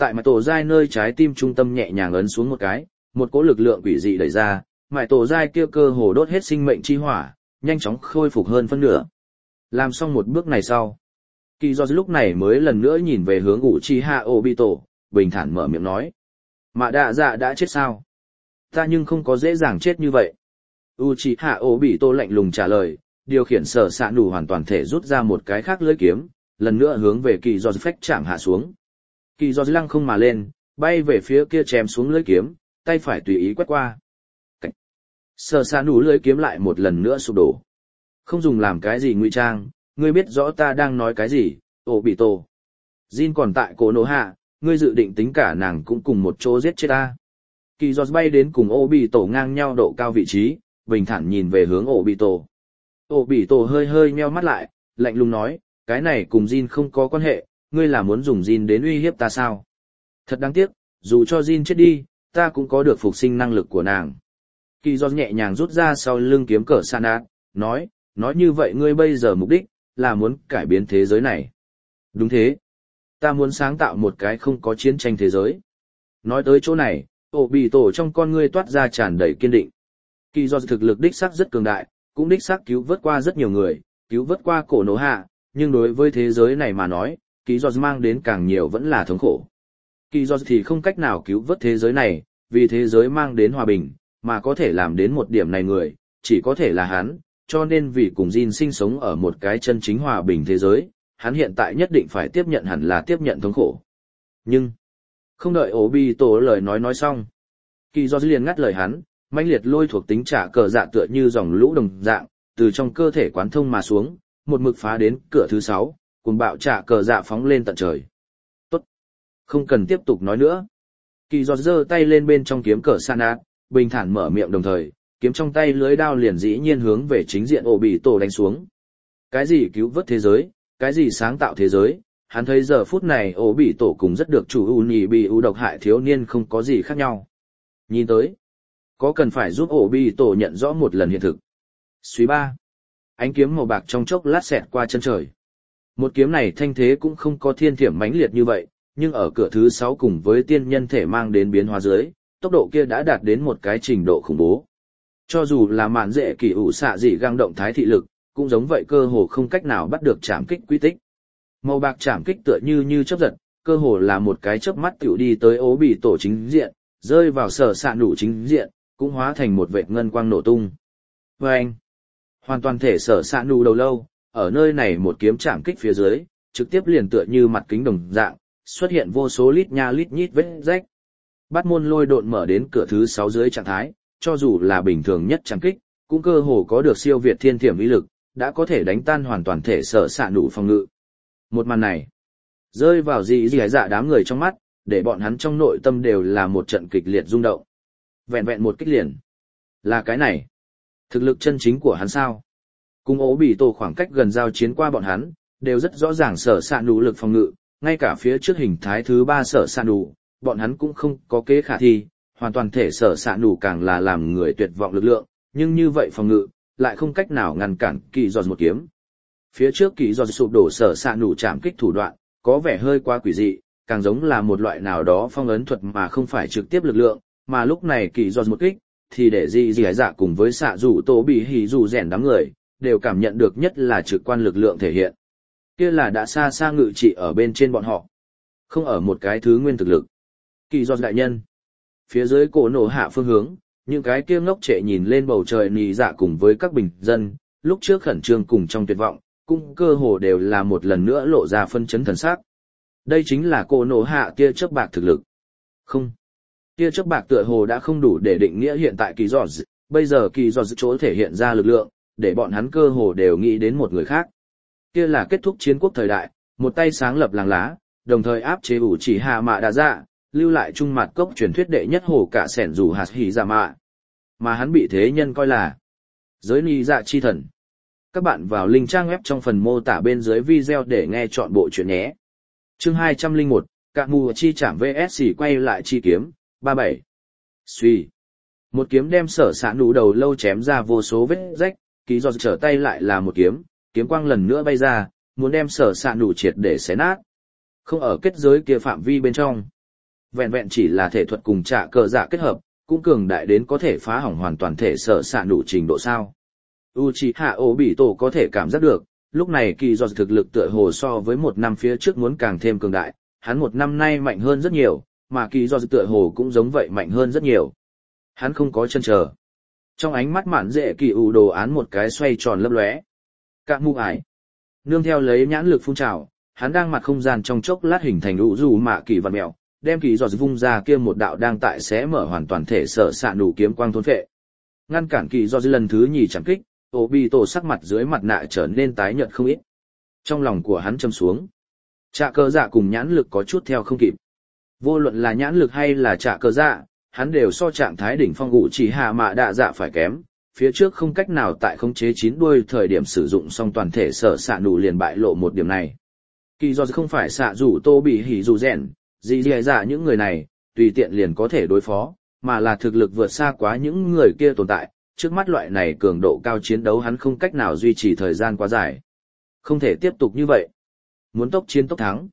Tại mãi tổ dai nơi trái tim trung tâm nhẹ nhàng ấn xuống một cái, một cỗ lực lượng quỷ dị đẩy ra, mãi tổ dai kia cơ hồ đốt hết sinh mệnh chi hỏa, nhanh chóng khôi phục hơn phân nửa. Làm xong một bước này sau, Kỳ Do lúc này mới lần nữa nhìn về hướng Uchiha Obito, bình thản mở miệng nói. Mạ đạ dạ đã chết sao? Ta nhưng không có dễ dàng chết như vậy. Uchiha Obito lạnh lùng trả lời, điều khiển sở sạ nủ hoàn toàn thể rút ra một cái khác lưỡi kiếm, lần nữa hướng về Kỳ Do phách chạm hạ xuống. Kỳ Do lăng không mà lên, bay về phía kia chém xuống lưỡi kiếm, tay phải tùy ý quét qua. Cảnh. Sở sạ nủ lưỡi kiếm lại một lần nữa sụp đổ. Không dùng làm cái gì ngụy trang, ngươi biết rõ ta đang nói cái gì, Obito. Jin còn tại cổ nổ hạ, ngươi dự định tính cả nàng cũng cùng một chỗ giết chết ta. Kỳ Do bay đến cùng Obito ngang nhau độ cao vị trí, bình thản nhìn về hướng Obito. Obito hơi hơi nheo mắt lại, lạnh lùng nói, cái này cùng Jin không có quan hệ, ngươi là muốn dùng Jin đến uy hiếp ta sao? Thật đáng tiếc, dù cho Jin chết đi, ta cũng có được phục sinh năng lực của nàng. Kỳ Do nhẹ nhàng rút ra sau lưng kiếm cờ Sanat, nói, nói như vậy ngươi bây giờ mục đích, là muốn cải biến thế giới này. Đúng thế. Ta muốn sáng tạo một cái không có chiến tranh thế giới. Nói tới chỗ này, Obito trong con ngươi toát ra tràn đầy kiên định. Kỳ Do thực lực đích xác rất cường đại, cũng đích xác cứu vớt qua rất nhiều người, cứu vớt qua cổ nổ hạ, nhưng đối với thế giới này mà nói, Kỳ Do mang đến càng nhiều vẫn là thống khổ. Kỳ Do thì không cách nào cứu vớt thế giới này, vì thế giới mang đến hòa bình, mà có thể làm đến một điểm này người, chỉ có thể là hắn, cho nên vì cùng Jin sinh sống ở một cái chân chính hòa bình thế giới, hắn hiện tại nhất định phải tiếp nhận hẳn là tiếp nhận thống khổ. Nhưng, không đợi Obito lời nói nói xong, Kỳ Do liền ngắt lời hắn, mãnh liệt lôi thuộc tính trả cờ dạ tựa như dòng lũ đồng dạng, từ trong cơ thể quán thông mà xuống, một mực phá đến cửa thứ sáu, cùng bạo trả cờ dạ phóng lên tận trời. Tốt, không cần tiếp tục nói nữa. Kỳ Do giơ tay lên bên trong kiếm cờ Sanat, bình thản mở miệng đồng thời, kiếm trong tay lưới đao liền dĩ nhiên hướng về chính diện Obito đánh xuống. Cái gì cứu vớt thế giới, cái gì sáng tạo thế giới, hắn thấy giờ phút này Obito cùng rất được chủ Uni bị u độc hại thiếu niên không có gì khác nhau. Nhìn tới, có cần phải giúp Obito nhận rõ một lần hiện thực. Suy ba. Ánh kiếm màu bạc trong chốc lát xẹt qua chân trời. Một kiếm này thanh thế cũng không có thiên thiểm mãnh liệt như vậy, nhưng ở cửa thứ sáu cùng với tiên nhân thể mang đến biến hóa dưới, tốc độ kia đã đạt đến một cái trình độ khủng bố. Cho dù là mạn dễ kỳ ủ xạ dị găng động thái thị lực, cũng giống vậy cơ hồ không cách nào bắt được chạm kích quy tích. Màu bạc chạm kích tựa như như chớp giật, cơ hồ là một cái chớp mắt tiểu đi tới Obito chính diện, rơi vào sở sạ nủ chính diện, cũng hóa thành một vệt ngân quang nổ tung. Vâng! Hoàn toàn thể sở sạ nủ đầu lâu, ở nơi này một kiếm chạm kích phía dưới, trực tiếp liền tựa như mặt kính đồng dạng, xuất hiện vô số lít nha lít nhít vết rách. Bát môn lôi độn mở đến cửa thứ sáu dưới trạng thái, cho dù là bình thường nhất chạm kích, cũng cơ hồ có được siêu việt thiên thiểm uy lực, đã có thể đánh tan hoàn toàn thể sở sạ nủ phòng ngự. Một màn này, rơi vào dị dị dạ đám người trong mắt, để bọn hắn trong nội tâm đều là một trận kịch liệt rung động. Vẹn vẹn một kích liền. Là cái này. Thực lực chân chính của hắn sao? Cùng ố bị tổ khoảng cách gần giao chiến qua bọn hắn, đều rất rõ ràng sở sạ nủ lực phòng ngự, ngay cả phía trước hình thái thứ ba sở sạ nủ, bọn hắn cũng không có kế khả thi, hoàn toàn thể sở sạ nủ càng là làm người tuyệt vọng lực lượng, nhưng như vậy phòng ngự, lại không cách nào ngăn cản Kỳ Do một kiếm. Phía trước Kỳ Do sụp đổ sở sạ nủ chạm kích thủ đoạn, có vẻ hơi quá quỷ dị, càng giống là một loại nào đó phong ấn thuật mà không phải trực tiếp lực lượng, mà lúc này Kỳ Do một kích, thì để dị dị dạ cùng với xạ rủ tổ bị hỉ rủ rèn đám người, đều cảm nhận được nhất là trực quan lực lượng thể hiện. Kia là đã xa xa ngự trị ở bên trên bọn họ, không ở một cái thứ nguyên thực lực. Kỳ Do đại nhân. Phía dưới cổ nổ hạ phương hướng, những cái kia ngốc trệ nhìn lên bầu trời nì dạ cùng với các bình dân, lúc trước khẩn trương cùng trong tuyệt vọng, cũng cơ hồ đều là một lần nữa lộ ra phân chấn thần sắc. Đây chính là cổ nổ hạ tia chớp bạc thực lực. Không. Tia chớp bạc tựa hồ đã không đủ để định nghĩa hiện tại Kỳ Do, bây giờ Kỳ Do chỗ thể hiện ra lực lượng, để bọn hắn cơ hồ đều nghĩ đến một người khác. Kia là kết thúc chiến quốc thời đại, một tay sáng lập làng lá, đồng thời áp chế ủ chỉ hạ mạ đa dạ, lưu lại trung mặt cốc truyền thuyết đệ nhất hồ cả sẻn dù hạt hỉ giả mạ. Mà hắn bị thế nhân coi là giới ni dạ chi thần. Các bạn vào link trang web trong phần mô tả bên dưới video để nghe chọn bộ chuyện nhé. Chương hai trăm lẻ một, Cạ mù chi chạm vs xỉ quay lại chi kiếm, ba mươi bảy. Suy. Một kiếm đem sở sạ nủ đầu lâu chém ra vô số vết rách, Kỳ Do trở tay lại là một kiếm, kiếm quang lần nữa bay ra, muốn đem sở sạ nủ triệt để xé nát. Không ở kết giới kia phạm vi bên trong. Vẹn vẹn chỉ là thể thuật cùng trả cờ dạ kết hợp, cũng cường đại đến có thể phá hỏng hoàn toàn thể sở sạ đủ trình độ sao. Uchiha Obito có thể cảm giác được, lúc này kỳ do thực lực tựa hồ so với một năm phía trước muốn càng thêm cường đại, hắn một năm nay mạnh hơn rất nhiều, mà kỳ do tựa hồ cũng giống vậy mạnh hơn rất nhiều. Hắn không có chân chờ. Trong ánh mắt mạn dễ kỳ ủ đồ án một cái xoay tròn lấp lóe. Cả mụ ải. Nương theo lấy nhãn lực phun trào, hắn đang mặt không gian trong chốc lát hình thành ủ dù mạ kỳ vằn mèo, đem kỳ giọt vung ra kia một đạo đang tại xé mở hoàn toàn thể sở sạ đủ kiếm quang thôn phệ. Ngăn cản kỳ giọt lần thứ nhì chẳng kích, Obito sắc mặt dưới mặt nạ trở nên tái nhợt không ít. Trong lòng của hắn châm xuống. Trạ cơ dạ cùng nhãn lực có chút theo không kịp. Vô luận là nhãn lực hay là trạ cơ dạ, hắn đều so trạng thái đỉnh phong ngụ chỉ hạ mạ đạ dạ phải kém, phía trước không cách nào tại khống chế chín đuôi thời điểm sử dụng xong toàn thể sở xạ nụ liền bại lộ một điểm này. Kỳ do không phải xạ rủ tô bị hỉ dù rèn, gì gì dạ những người này, tùy tiện liền có thể đối phó, mà là thực lực vượt xa quá những người kia tồn tại, trước mắt loại này cường độ cao chiến đấu hắn không cách nào duy trì thời gian quá dài. Không thể tiếp tục như vậy. Muốn tốc chiến tốc thắng.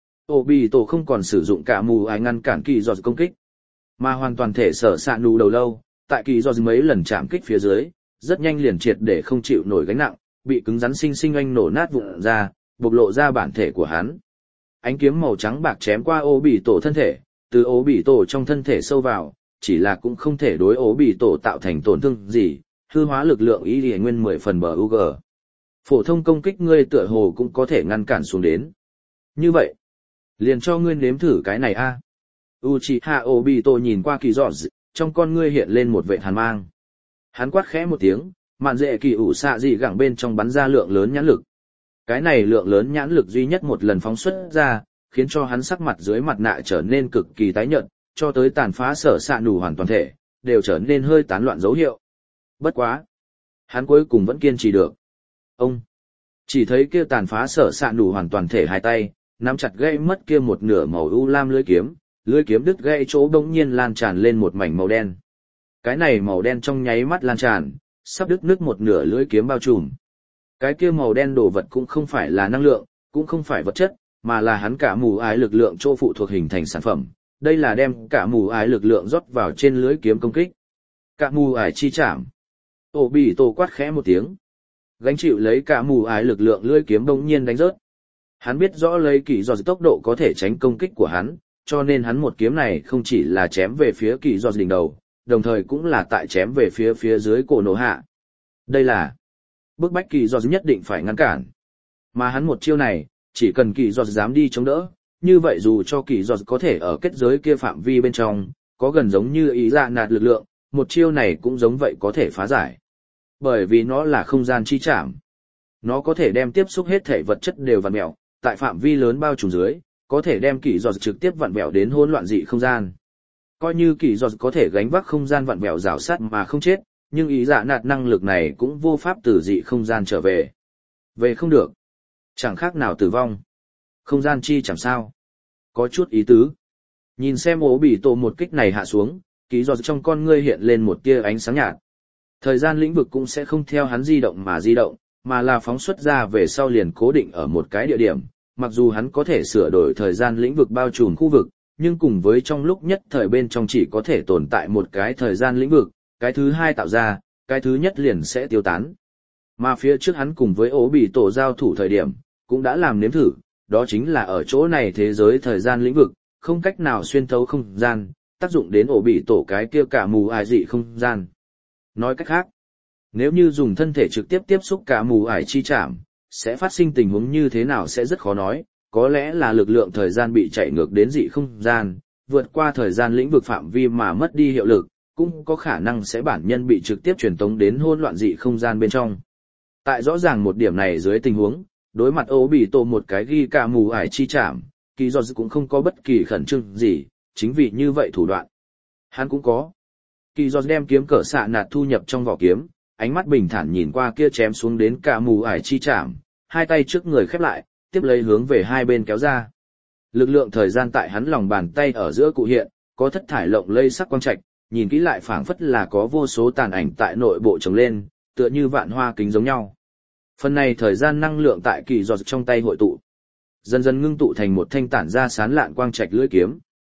Obito không còn sử dụng cả mù ai ngăn cản kỳ do công kích, mà hoàn toàn thể sở sạ nụ đầu lâu, tại kỳ do mấy lần chạm kích phía dưới, rất nhanh liền triệt để không chịu nổi gánh nặng, bị cứng rắn sinh sinh oanh nổ nát vụn ra, bộc lộ ra bản thể của hắn. Ánh kiếm màu trắng bạc chém qua Obito thân thể, từ Obito trong thân thể sâu vào, chỉ là cũng không thể đối Obito tạo thành tổn thương gì, hư hóa lực lượng ý liễu nguyên mười phần bờ u giê. Phổ thông công kích ngươi tựa hồ cũng có thể ngăn cản xuống đến. Như vậy, liền cho ngươi nếm thử cái này a. Uchiha Obito nhìn qua kỳ giọt, trong con ngươi hiện lên một vệt hàn mang. Hắn quát khẽ một tiếng, mạn dễ kỳ ủ xạ dị gẳng bên trong bắn ra lượng lớn nhãn lực. Cái này lượng lớn nhãn lực duy nhất một lần phóng xuất ra, khiến cho hắn sắc mặt dưới mặt nạ trở nên cực kỳ tái nhợt, cho tới tàn phá sở sạ nủ hoàn toàn thể, đều trở nên hơi tán loạn dấu hiệu. Bất quá, hắn cuối cùng vẫn kiên trì được. Ông chỉ thấy kia tàn phá sở sạ nủ hoàn toàn thể hai tay, nắm chặt gãy mất kia một nửa màu u lam lưỡi kiếm, lưỡi kiếm đứt gãy chỗ bỗng nhiên lan tràn lên một mảnh màu đen. Cái này màu đen trong nháy mắt lan tràn, sắp đứt nứt một nửa lưỡi kiếm bao trùm. Cái kia màu đen đồ vật cũng không phải là năng lượng, cũng không phải vật chất, mà là hắn cả mù ái lực lượng chỗ phụ thuộc hình thành sản phẩm. Đây là đem cả mù ái lực lượng rót vào trên lưỡi kiếm công kích. Cả mù ái chi chạm. Obito quát khẽ một tiếng. Gánh chịu lấy cả mù ái lực lượng lưỡi kiếm bỗng nhiên đánh rớt. Hắn biết rõ lấy kỳ do tốc độ có thể tránh công kích của hắn, cho nên hắn một kiếm này không chỉ là chém về phía kỳ do đỉnh đầu, đồng thời cũng là tại chém về phía phía dưới cổ nổ hạ. Đây là bức bách kỳ do nhất định phải ngăn cản. Mà hắn một chiêu này, chỉ cần kỳ do dám đi chống đỡ, như vậy dù cho kỳ do có thể ở kết giới kia phạm vi bên trong, có gần giống như ý dạ nạt lực lượng, một chiêu này cũng giống vậy có thể phá giải. Bởi vì nó là không gian chi trảm. Nó có thể đem tiếp xúc hết thể vật chất đều vặn mẹo, tại phạm vi lớn bao trùm dưới, có thể đem kỳ do trực tiếp vặn mẹo đến hỗn loạn dị không gian. Coi như kỳ do có thể gánh vác không gian vặn mẹo rào sát mà không chết, nhưng ý dạ nạt năng lực này cũng vô pháp từ dị không gian trở về. Về không được. Chẳng khác nào tử vong. Không gian chi chẳng sao. Có chút ý tứ. Nhìn xem ố bị tổ một kích này hạ xuống, kỳ do trong con ngươi hiện lên một tia ánh sáng nhạt. Thời gian lĩnh vực cũng sẽ không theo hắn di động mà di động, mà là phóng xuất ra về sau liền cố định ở một cái địa điểm. Mặc dù hắn có thể sửa đổi thời gian lĩnh vực bao trùm khu vực, nhưng cùng với trong lúc nhất thời bên trong chỉ có thể tồn tại một cái thời gian lĩnh vực, cái thứ hai tạo ra, cái thứ nhất liền sẽ tiêu tán. Mà phía trước hắn cùng với ố bị tổ giao thủ thời điểm, cũng đã làm nếm thử, đó chính là ở chỗ này thế giới thời gian lĩnh vực, không cách nào xuyên thấu không gian, tác dụng đến ổ bị tổ cái kia cả mù ải dị không gian. Nói cách khác, nếu như dùng thân thể trực tiếp tiếp xúc cả mù ải chi chạm, sẽ phát sinh tình huống như thế nào sẽ rất khó nói, có lẽ là lực lượng thời gian bị chạy ngược đến dị không gian, vượt qua thời gian lĩnh vực phạm vi mà mất đi hiệu lực, cũng có khả năng sẽ bản nhân bị trực tiếp truyền tống đến hỗn loạn dị không gian bên trong. Tại rõ ràng một điểm này dưới tình huống, đối mặt ố bị tổ một cái ghi cả mù ải chi chạm, kỳ do cũng không có bất kỳ khẩn trương gì, chính vì như vậy thủ đoạn. Hắn cũng có. Kỳ do đem kiếm cỡ xạ nạt thu nhập trong vỏ kiếm, ánh mắt bình thản nhìn qua kia chém xuống đến cả mù ải chi chạm, hai tay trước người khép lại, tiếp lấy hướng về hai bên kéo ra. Lực lượng thời gian tại hắn lòng bàn tay ở giữa cụ hiện, có thất thải lộng lây sắc quang trạch, nhìn kỹ lại phảng phất là có vô số tàn ảnh tại nội bộ trồng lên, tựa như vạn hoa kính giống nhau. Phần này thời gian năng lượng tại kỳ giọt trong tay hội tụ, dần dần ngưng tụ thành một thanh tản ra sán lạn quang trạch lưỡi kiếm.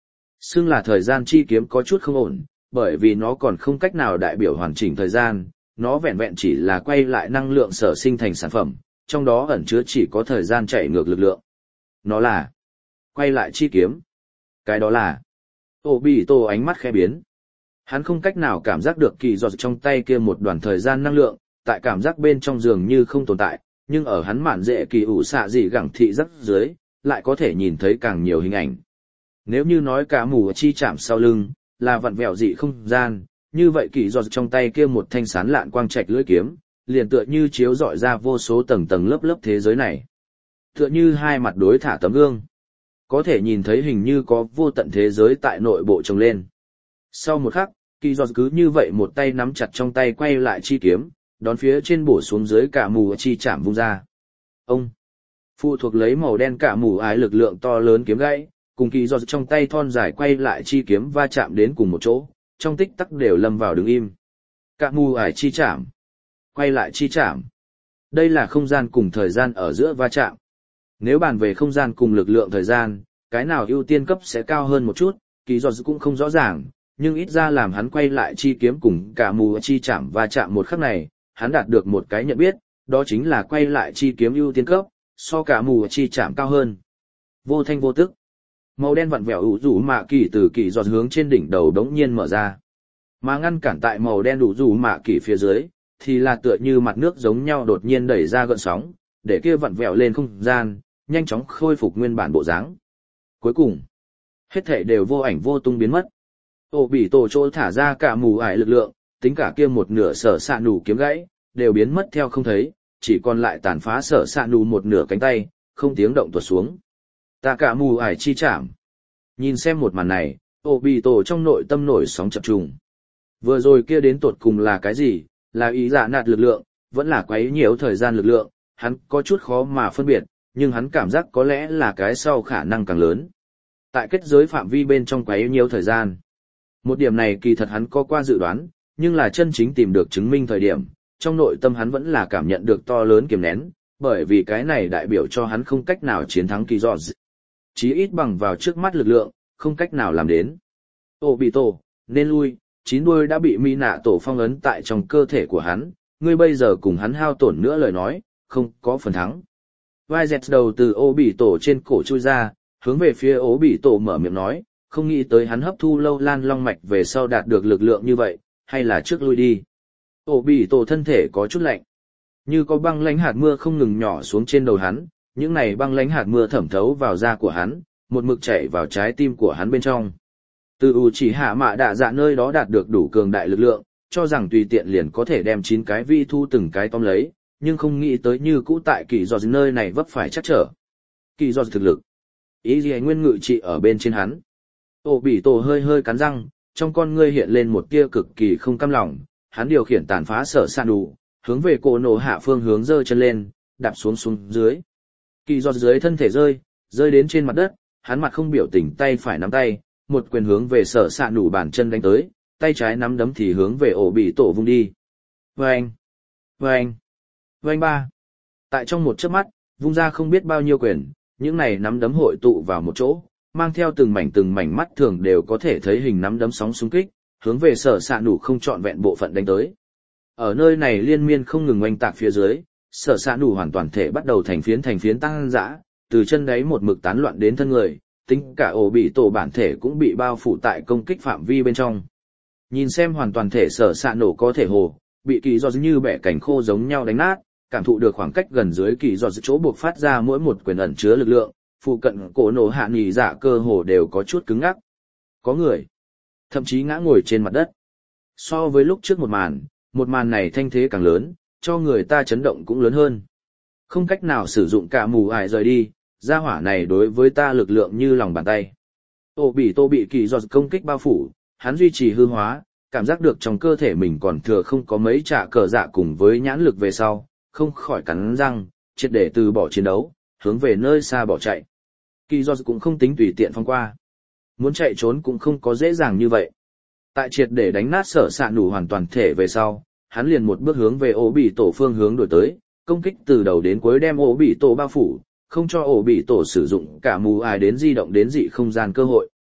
Xưng là thời gian chi kiếm có chút không ổn, bởi vì nó còn không cách nào đại biểu hoàn chỉnh thời gian, nó vẹn vẹn chỉ là quay lại năng lượng sở sinh thành sản phẩm, trong đó ẩn chứa chỉ có thời gian chạy ngược lực lượng. Nó là quay lại chi kiếm. Cái đó là Ô Bị Tổ ánh mắt khẽ biến. Hắn không cách nào cảm giác được kỳ giọt trong tay kia một đoàn thời gian năng lượng, tại cảm giác bên trong dường như không tồn tại, nhưng ở hắn mạn dễ kỳ ủ xạ gì gẳng thị rất dưới, lại có thể nhìn thấy càng nhiều hình ảnh. Nếu như nói cả mù chi chạm sau lưng, là vặn vẹo dị không gian, như vậy kỳ giọt trong tay kia một thanh sán lạn quang trạch lưỡi kiếm, liền tựa như chiếu rọi ra vô số tầng tầng lớp lớp thế giới này. Tựa như hai mặt đối thả tấm gương. Có thể nhìn thấy hình như có vô tận thế giới tại nội bộ trồng lên. Sau một khắc, kỳ giọt cứ như vậy một tay nắm chặt trong tay quay lại chi kiếm, đón phía trên bổ xuống dưới cả mù chi chạm vung ra. Ông phụ thuộc lấy màu đen cả mù ái lực lượng to lớn kiếm gãy, cùng kỳ giọt trong tay thon dài quay lại chi kiếm va chạm đến cùng một chỗ, trong tích tắc đều lâm vào đứng im. Cả mù ái chi chạm, quay lại chi chạm. Đây là không gian cùng thời gian ở giữa va chạm. Nếu bàn về không gian cùng lực lượng thời gian, cái nào ưu tiên cấp sẽ cao hơn một chút, kỳ giọt cũng không rõ ràng, nhưng ít ra làm hắn quay lại chi kiếm cùng cả mù chi chạm va chạm một khắc này, hắn đạt được một cái nhận biết, đó chính là quay lại chi kiếm ưu tiên cấp, so cả mù chi chạm cao hơn. Vô thanh vô tức, màu đen vặn vẹo ủ rủ mạ kỳ từ kỳ giọt hướng trên đỉnh đầu đống nhiên mở ra, mà ngăn cản tại màu đen ủ rủ mạ kỳ phía dưới, thì là tựa như mặt nước giống nhau đột nhiên đẩy ra gợn sóng, để kia vặn vẹo lên không gian, nhanh chóng khôi phục nguyên bản bộ dáng. Cuối cùng, hết thảy đều vô ảnh vô tung biến mất. Ô Bị Tổ chỗ thả ra cả mù ải lực lượng, tính cả kia một nửa sở xạ nủ kiếm gãy, đều biến mất theo không thấy, chỉ còn lại tàn phá sở xạ nủ một nửa cánh tay, không tiếng động tuột xuống. Ta cả mù ải chi chạm. Nhìn xem một màn này, Ô Bị Tổ trong nội tâm nổi sóng chập trùng. Vừa rồi kia đến tột cùng là cái gì, là ý dạ nạt lực lượng, vẫn là quấy nhiễu thời gian lực lượng, hắn có chút khó mà phân biệt, nhưng hắn cảm giác có lẽ là cái sau khả năng càng lớn. Tại kết giới phạm vi bên trong quấy nhiễu thời gian. Một điểm này kỳ thật hắn có qua dự đoán, nhưng là chân chính tìm được chứng minh thời điểm, trong nội tâm hắn vẫn là cảm nhận được to lớn kiềm nén, bởi vì cái này đại biểu cho hắn không cách nào chiến thắng kỳ giọt. Chí ít bằng vào trước mắt lực lượng, không cách nào làm đến. Ô Bị Tổ, nên lui, chín đuôi đã bị mỹ nạ tổ phong ấn tại trong cơ thể của hắn, ngươi bây giờ cùng hắn hao tổn nữa lời nói, không có phần thắng. Vai dẹt đầu từ Ô Bị Tổ trên cổ chui ra, hướng về phía Ô Bị Tổ mở miệng nói, không nghĩ tới hắn hấp thu lâu lan long mạch về sau đạt được lực lượng như vậy, hay là trước lui đi. Ô Bị Tổ thân thể có chút lạnh, như có băng lãnh hạt mưa không ngừng nhỏ xuống trên đầu hắn, những này băng lãnh hạt mưa thẩm thấu vào da của hắn, một mực chảy vào trái tim của hắn bên trong. Từ ủ chỉ hạ mạ đạ dạ nơi đó đạt được đủ cường đại lực lượng, cho rằng tùy tiện liền có thể đem chín cái vi thu từng cái tóm lấy, nhưng không nghĩ tới như cũ tại kỳ giọt nơi này vấp phải chắc trở. Kỳ giọt thực lực, ý gì nguyên ngự trị ở bên trên hắn. Ô Bị Tổ hơi hơi cắn răng, trong con ngươi hiện lên một tia cực kỳ không cam lòng, hắn điều khiển tàn phá sở sạn đủ, hướng về cổ nổ hạ phương hướng giơ chân lên, đạp xuống xuống dưới. Kỳ giọt dưới thân thể rơi, rơi đến trên mặt đất, hắn mặt không biểu tình tay phải nắm tay, một quyền hướng về sở sạn đủ bàn chân đánh tới, tay trái nắm đấm thì hướng về Ô Bị Tổ vung đi. Vâng! Vâng! Vâng ba! Tại trong một chớp mắt, vung ra không biết bao nhiêu quyền, những này nắm đấm hội tụ vào một chỗ, mang theo từng mảnh từng mảnh mắt thường đều có thể thấy hình nắm đấm sóng xung kích, hướng về sở sạn đủ không trọn vẹn bộ phận đánh tới. Ở nơi này liên miên không ngừng oanh tạc phía dưới, sở sạn đủ hoàn toàn thể bắt đầu thành phiến thành phiến tăng dã, từ chân đáy một mực tán loạn đến thân người, tính cả Ô Bị Tổ bản thể cũng bị bao phủ tại công kích phạm vi bên trong. Nhìn xem hoàn toàn thể sở sạn nổ có thể hồ, bị kỳ giọt như bẻ cảnh khô giống nhau đánh nát, cảm thụ được khoảng cách gần dưới kỳ giọt chỗ buộc phát ra mỗi một quyền ẩn chứa lực lượng, phụ cận cổ nổ hạ nghỉ dạ cơ hồ đều có chút cứng ngắc. Có người, thậm chí ngã ngồi trên mặt đất. So với lúc trước một màn, một màn này thanh thế càng lớn, cho người ta chấn động cũng lớn hơn. Không cách nào sử dụng cả mù ải rời đi, gia hỏa này đối với ta lực lượng như lòng bàn tay. Ô Bị Tổ bị kỳ giọt công kích bao phủ, hắn duy trì hư hóa, cảm giác được trong cơ thể mình còn thừa không có mấy trả cờ dạ cùng với nhãn lực về sau, không khỏi cắn răng, triệt để từ bỏ chiến đấu, hướng về nơi xa bỏ chạy. Kỳ giọt cũng không tính tùy tiện phong qua. Muốn chạy trốn cũng không có dễ dàng như vậy. Tại triệt để đánh nát sở sạn đủ hoàn toàn thể về sau, hắn liền một bước hướng về Ô Bị Tổ phương hướng đổi tới, công kích từ đầu đến cuối đem Ô Bị Tổ bao phủ, không cho Ô Bị Tổ sử dụng cả mù ải đến di động đến dị không gian cơ hội.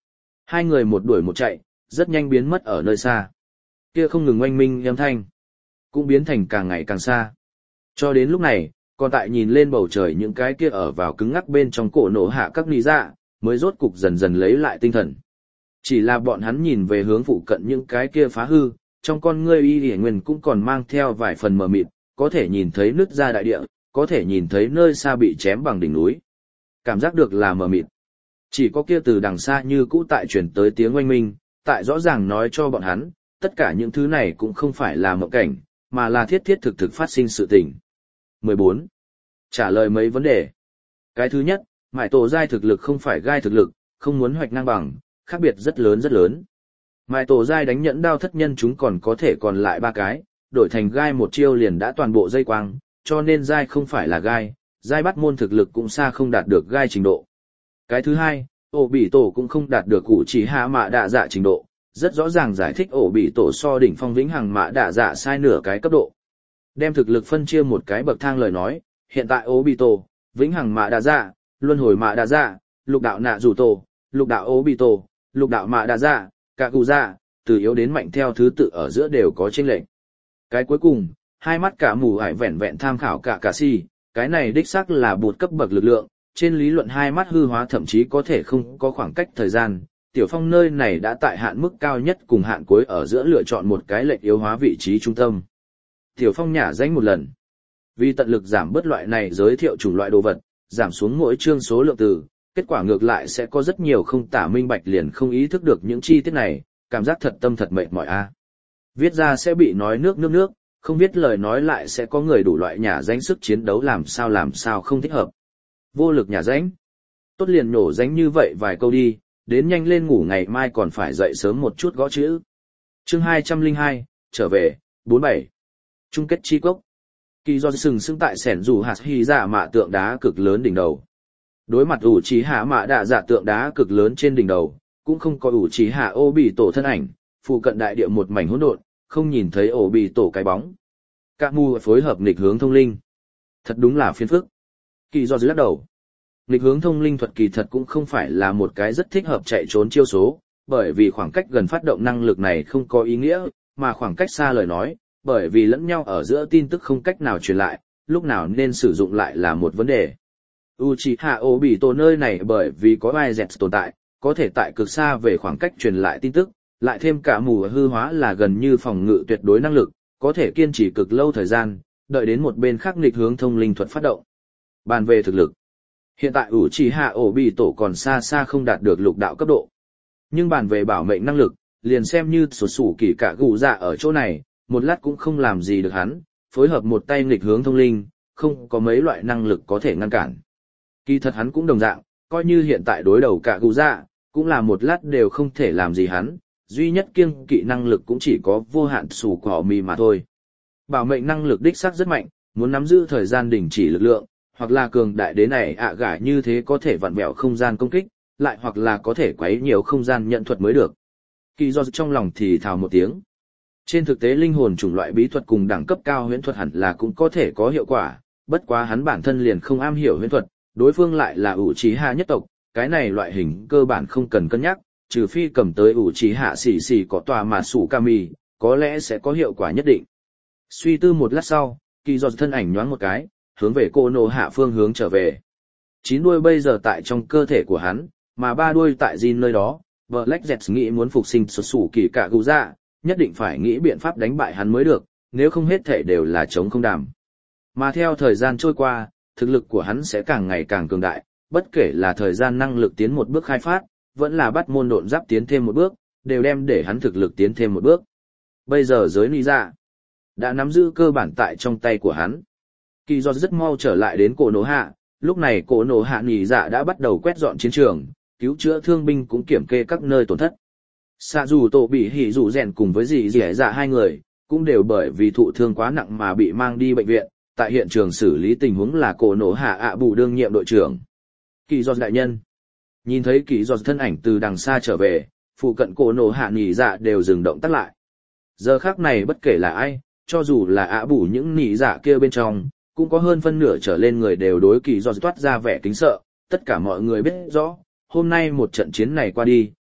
Hai người một đuổi một chạy, rất nhanh biến mất ở nơi xa. Kia không ngừng oanh minh âm thanh, cũng biến thành càng ngày càng xa. Cho đến lúc này, còn tại nhìn lên bầu trời những cái kia ở vào cứng ngắc bên trong cổ nổ hạ các nị dạ, mới rốt cục dần dần lấy lại tinh thần. Chỉ là bọn hắn nhìn về hướng phụ cận những cái kia phá hư, trong con ngươi y hiển nguyên cũng còn mang theo vài phần mờ mịt, có thể nhìn thấy nứt ra đại địa, có thể nhìn thấy nơi xa bị chém bằng đỉnh núi. Cảm giác được là mờ mịt. Chỉ có kia từ đằng xa như cũ tại truyền tới tiếng oanh minh, tại rõ ràng nói cho bọn hắn, tất cả những thứ này cũng không phải là mộng cảnh, mà là thiết thiết thực thực phát sinh sự tình. mười bốn. Trả lời mấy vấn đề. Cái thứ nhất, mải tổ giai thực lực không phải gai thực lực, không muốn hoạch ngang bằng, khác biệt rất lớn rất lớn. Mải tổ giai đánh nhẫn đao thất nhân chúng còn có thể còn lại ba cái, đổi thành gai một chiêu liền đã toàn bộ dây quang, cho nên giai không phải là gai, giai bắt môn thực lực cũng xa không đạt được gai trình độ. Cái thứ hai, ổ bị tổ cũng không đạt được cụ chỉ hạ mạ đạ dạ trình độ, rất rõ ràng giải thích ổ bị tổ so đỉnh phong vĩnh hằng mạ đạ dạ sai nửa cái cấp độ. Đem thực lực phân chia một cái bậc thang lời nói, hiện tại ổ bị tổ, vĩnh hằng mạ đạ dạ, luân hồi mạ đạ dạ, lục đạo nạ rủ tổ, lục đạo ổ bị tổ, lục đạo mạ đạ dạ, cả cụ dạ, từ yếu đến mạnh theo thứ tự ở giữa đều có chênh lệch. Cái cuối cùng, hai mắt cả mù ải vẹn vẹn tham khảo cả cả si, cái này đích xác là bột cấp bậc lực lượng, trên lý luận hai mắt hư hóa thậm chí có thể không có khoảng cách thời gian. Tiểu Phong nơi này đã tại hạn mức cao nhất cùng hạn cuối ở giữa lựa chọn một cái lệnh yếu hóa vị trí trung tâm. Tiểu Phong nhả danh một lần. Vì tận lực giảm bớt loại này giới thiệu chủng loại đồ vật, giảm xuống mỗi chương số lượng từ, kết quả ngược lại sẽ có rất nhiều không tả minh bạch liền không ý thức được những chi tiết này, cảm giác thật tâm thật mệt mỏi a. Viết ra sẽ bị nói nước nước nước, không viết lời nói lại sẽ có người đủ loại nhả danh sức chiến đấu làm sao làm sao không thích hợp. Vô lực nhả danh. Tốt liền nổ danh như vậy vài câu đi, đến nhanh lên ngủ ngày mai còn phải dậy sớm một chút gõ chữ. Chương hai trăm lẻ hai, trở về, bốn mươi bảy. Chung kết chi cốc. Kỳ do sừng sững tại sẻn rủ hạt hy dạ mạ tượng đá cực lớn đỉnh đầu. Đối mặt ủ trí hạ mạ đạ dạ tượng đá cực lớn trên đỉnh đầu, cũng không có ủ trí hạ ô bị tổ thân ảnh, phụ cận đại địa một mảnh hỗn độn, không nhìn thấy ổ bị tổ cái bóng. Các mù phối hợp nghịch hướng thông linh. Thật đúng là phiền phức. Kỳ do dưới lắc đầu. Nghịch hướng thông linh thuật kỳ thật cũng không phải là một cái rất thích hợp chạy trốn chiêu số, bởi vì khoảng cách gần phát động năng lực này không có ý nghĩa, mà khoảng cách xa lời nói, bởi vì lẫn nhau ở giữa tin tức không cách nào truyền lại, lúc nào nên sử dụng lại là một vấn đề. Uchiha Obito nơi này bởi vì có ai dẹt tồn tại, có thể tại cực xa về khoảng cách truyền lại tin tức, lại thêm cả mù hư hóa là gần như phòng ngự tuyệt đối năng lực, có thể kiên trì cực lâu thời gian, đợi đến một bên khác nghịch hướng thông linh thuật phát động. Bàn về thực lực, hiện tại Uchiha Obito còn xa xa không đạt được lục đạo cấp độ. Nhưng bàn về bảo mệnh năng lực, liền xem như sổ sủ kỳ cả gù dạ ở chỗ này, một lát cũng không làm gì được hắn, phối hợp một tay nghịch hướng thông linh, không có mấy loại năng lực có thể ngăn cản. Kỳ thật hắn cũng đồng dạng, coi như hiện tại đối đầu cả gù dạ, cũng là một lát đều không thể làm gì hắn, duy nhất kiêng kỵ năng lực cũng chỉ có vô hạn sủ cỏ mì mà thôi. Bảo mệnh năng lực đích xác rất mạnh, muốn nắm giữ thời gian đình chỉ lực lượng, hoặc là cường đại đến này ạ gải như thế có thể vặn vẹo không gian công kích, lại hoặc là có thể quấy nhiều không gian nhận thuật mới được. Kỳ do trong lòng thì thào một tiếng. Trên thực tế linh hồn chủng loại bí thuật cùng đẳng cấp cao huyễn thuật hẳn là cũng có thể có hiệu quả, bất quá hắn bản thân liền không am hiểu huyễn thuật, đối phương lại là Uchiha nhất tộc, cái này loại hình cơ bản không cần cân nhắc, trừ phi cầm tới Uchiha xỉ xỉ có tòa mà sủ kami, có lẽ sẽ có hiệu quả nhất định. Suy tư một lát sau, Kỳ do thân ảnh nhoáng một cái, hướng về cô nô hạ phương hướng trở về. Chín đuôi bây giờ tại trong cơ thể của hắn, mà ba đuôi tại Jin nơi đó, Black Jet nghĩ muốn phục sinh xuất sủ kỳ cả gù dạ, nhất định phải nghĩ biện pháp đánh bại hắn mới được, nếu không hết thể đều là chống không đàm. Mà theo thời gian trôi qua, thực lực của hắn sẽ càng ngày càng cường đại, bất kể là thời gian năng lực tiến một bước khai phát, vẫn là bắt môn độn giáp tiến thêm một bước, đều đem để hắn thực lực tiến thêm một bước. Bây giờ giới Nị Dạ đã nắm giữ cơ bản tại trong tay của hắn. Kỳ do rất mau trở lại đến cổ nổ hạ, lúc này cổ nổ hạ Nị Dạ đã bắt đầu quét dọn chiến trường, cứu chữa thương binh cũng kiểm kê các nơi tổn thất. Xạ dù tổ bị hỉ dù rèn cùng với dì dì dạ hai người, cũng đều bởi vì thụ thương quá nặng mà bị mang đi bệnh viện, tại hiện trường xử lý tình huống là cổ nổ hạ ạ bù đương nhiệm đội trưởng. Kỳ do đại nhân. Nhìn thấy kỳ do thân ảnh từ đằng xa trở về, phụ cận cổ nổ hạ Nị Dạ đều dừng động tác lại. Giờ khác này bất kể là ai, cho dù là ạ bù những Nị Dạ kia bên trong, cũng có hơn phân nửa trở lên người đều đối kỳ do toát ra vẻ kính sợ, tất cả mọi người biết rõ, hôm nay một trận chiến này qua đi,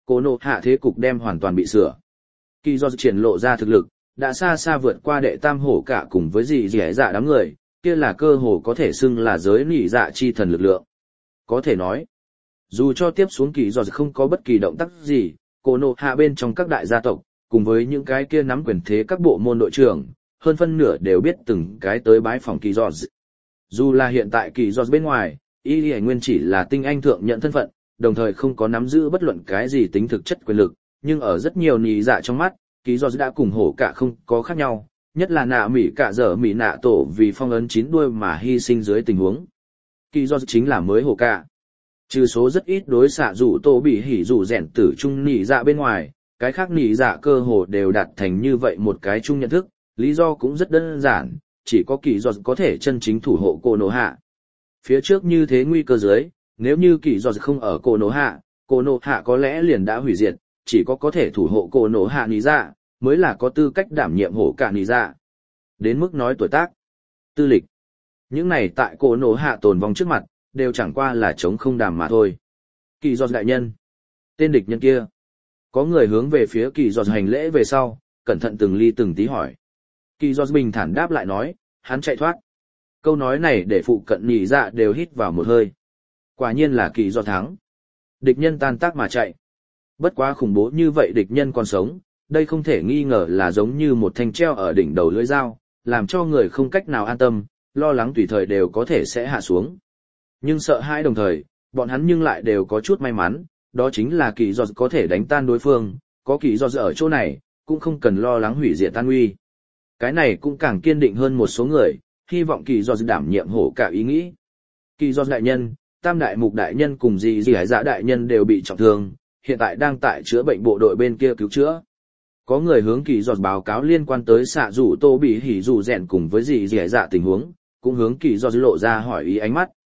Cô nộ hạ thế cục đem hoàn toàn bị sửa. Kỳ do triển lộ ra thực lực, đã xa xa vượt qua đệ tam hổ cả cùng với dị dị dạ đám người, kia là cơ hồ có thể xưng là giới nỉ dạ chi thần lực lượng. Có thể nói, dù cho tiếp xuống kỳ do không có bất kỳ động tác gì, cô nộ hạ bên trong các đại gia tộc, cùng với những cái kia nắm quyền thế các bộ môn đội trưởng, hơn phân nửa đều biết từng cái tới bái phòng kỳ do. Dù là hiện tại kỳ do bên ngoài, y lì nguyên chỉ là tinh anh thượng nhận thân phận, đồng thời không có nắm giữ bất luận cái gì tính thực chất quyền lực, nhưng ở rất nhiều nỉ dạ trong mắt, kỳ do đã cùng hổ cả không có khác nhau, nhất là nạ mỉ cả dở mỉ nạ tổ vì phong ấn chín đuôi mà hy sinh dưới tình huống. Kỳ do chính là mới hổ cả. Trừ số rất ít đối xạ rủ tổ bị hỉ rủ rèn tử trung nỉ dạ bên ngoài, cái khác nỉ dạ cơ hồ đều đạt thành như vậy một cái chung nhận thức, lý do cũng rất đơn giản, chỉ có kỳ do có thể chân chính thủ hộ cô nổ hạ. Phía trước như thế nguy cơ dưới, nếu như kỳ do không ở cô nổ hạ, cô nổ hạ có lẽ liền đã hủy diệt, chỉ có có thể thủ hộ cô nổ hạ nỉ dạ, mới là có tư cách đảm nhiệm hổ cả nỉ dạ. Đến mức nói tuổi tác, tư lịch, những này tại cô nổ hạ tồn vong trước mặt, đều chẳng qua là chống không đàm mà thôi. Kỳ do đại nhân, tên địch nhân kia, có người hướng về phía kỳ do hành lễ về sau, cẩn thận từng ly từng tí hỏi. Kỳ do bình thản đáp lại nói, hắn chạy thoát. Câu nói này để phụ cận nhị dạ đều hít vào một hơi. Quả nhiên là kỳ do thắng. Địch nhân tan tác mà chạy. Bất quá khủng bố như vậy địch nhân còn sống, đây không thể nghi ngờ là giống như một thanh treo ở đỉnh đầu lưỡi dao, làm cho người không cách nào an tâm, lo lắng tùy thời đều có thể sẽ hạ xuống. Nhưng sợ hãi đồng thời, bọn hắn nhưng lại đều có chút may mắn, đó chính là kỳ do có thể đánh tan đối phương, có kỳ do ở chỗ này, cũng không cần lo lắng hủy diệt tan nguy. Cái này cũng càng kiên định hơn một số người, hy vọng kỳ do đảm nhiệm hổ cả ý nghĩ. Kỳ do đại nhân, tam đại mục đại nhân cùng dị dị hải dạ đại nhân đều bị trọng thương, hiện tại đang tại chữa bệnh bộ đội bên kia cứu chữa. Có người hướng kỳ do báo cáo liên quan tới xạ rủ tô bị hỉ rủ rèn cùng với dị dị hải dạ tình huống, cũng hướng kỳ do lộ ra hỏi ý ánh mắt.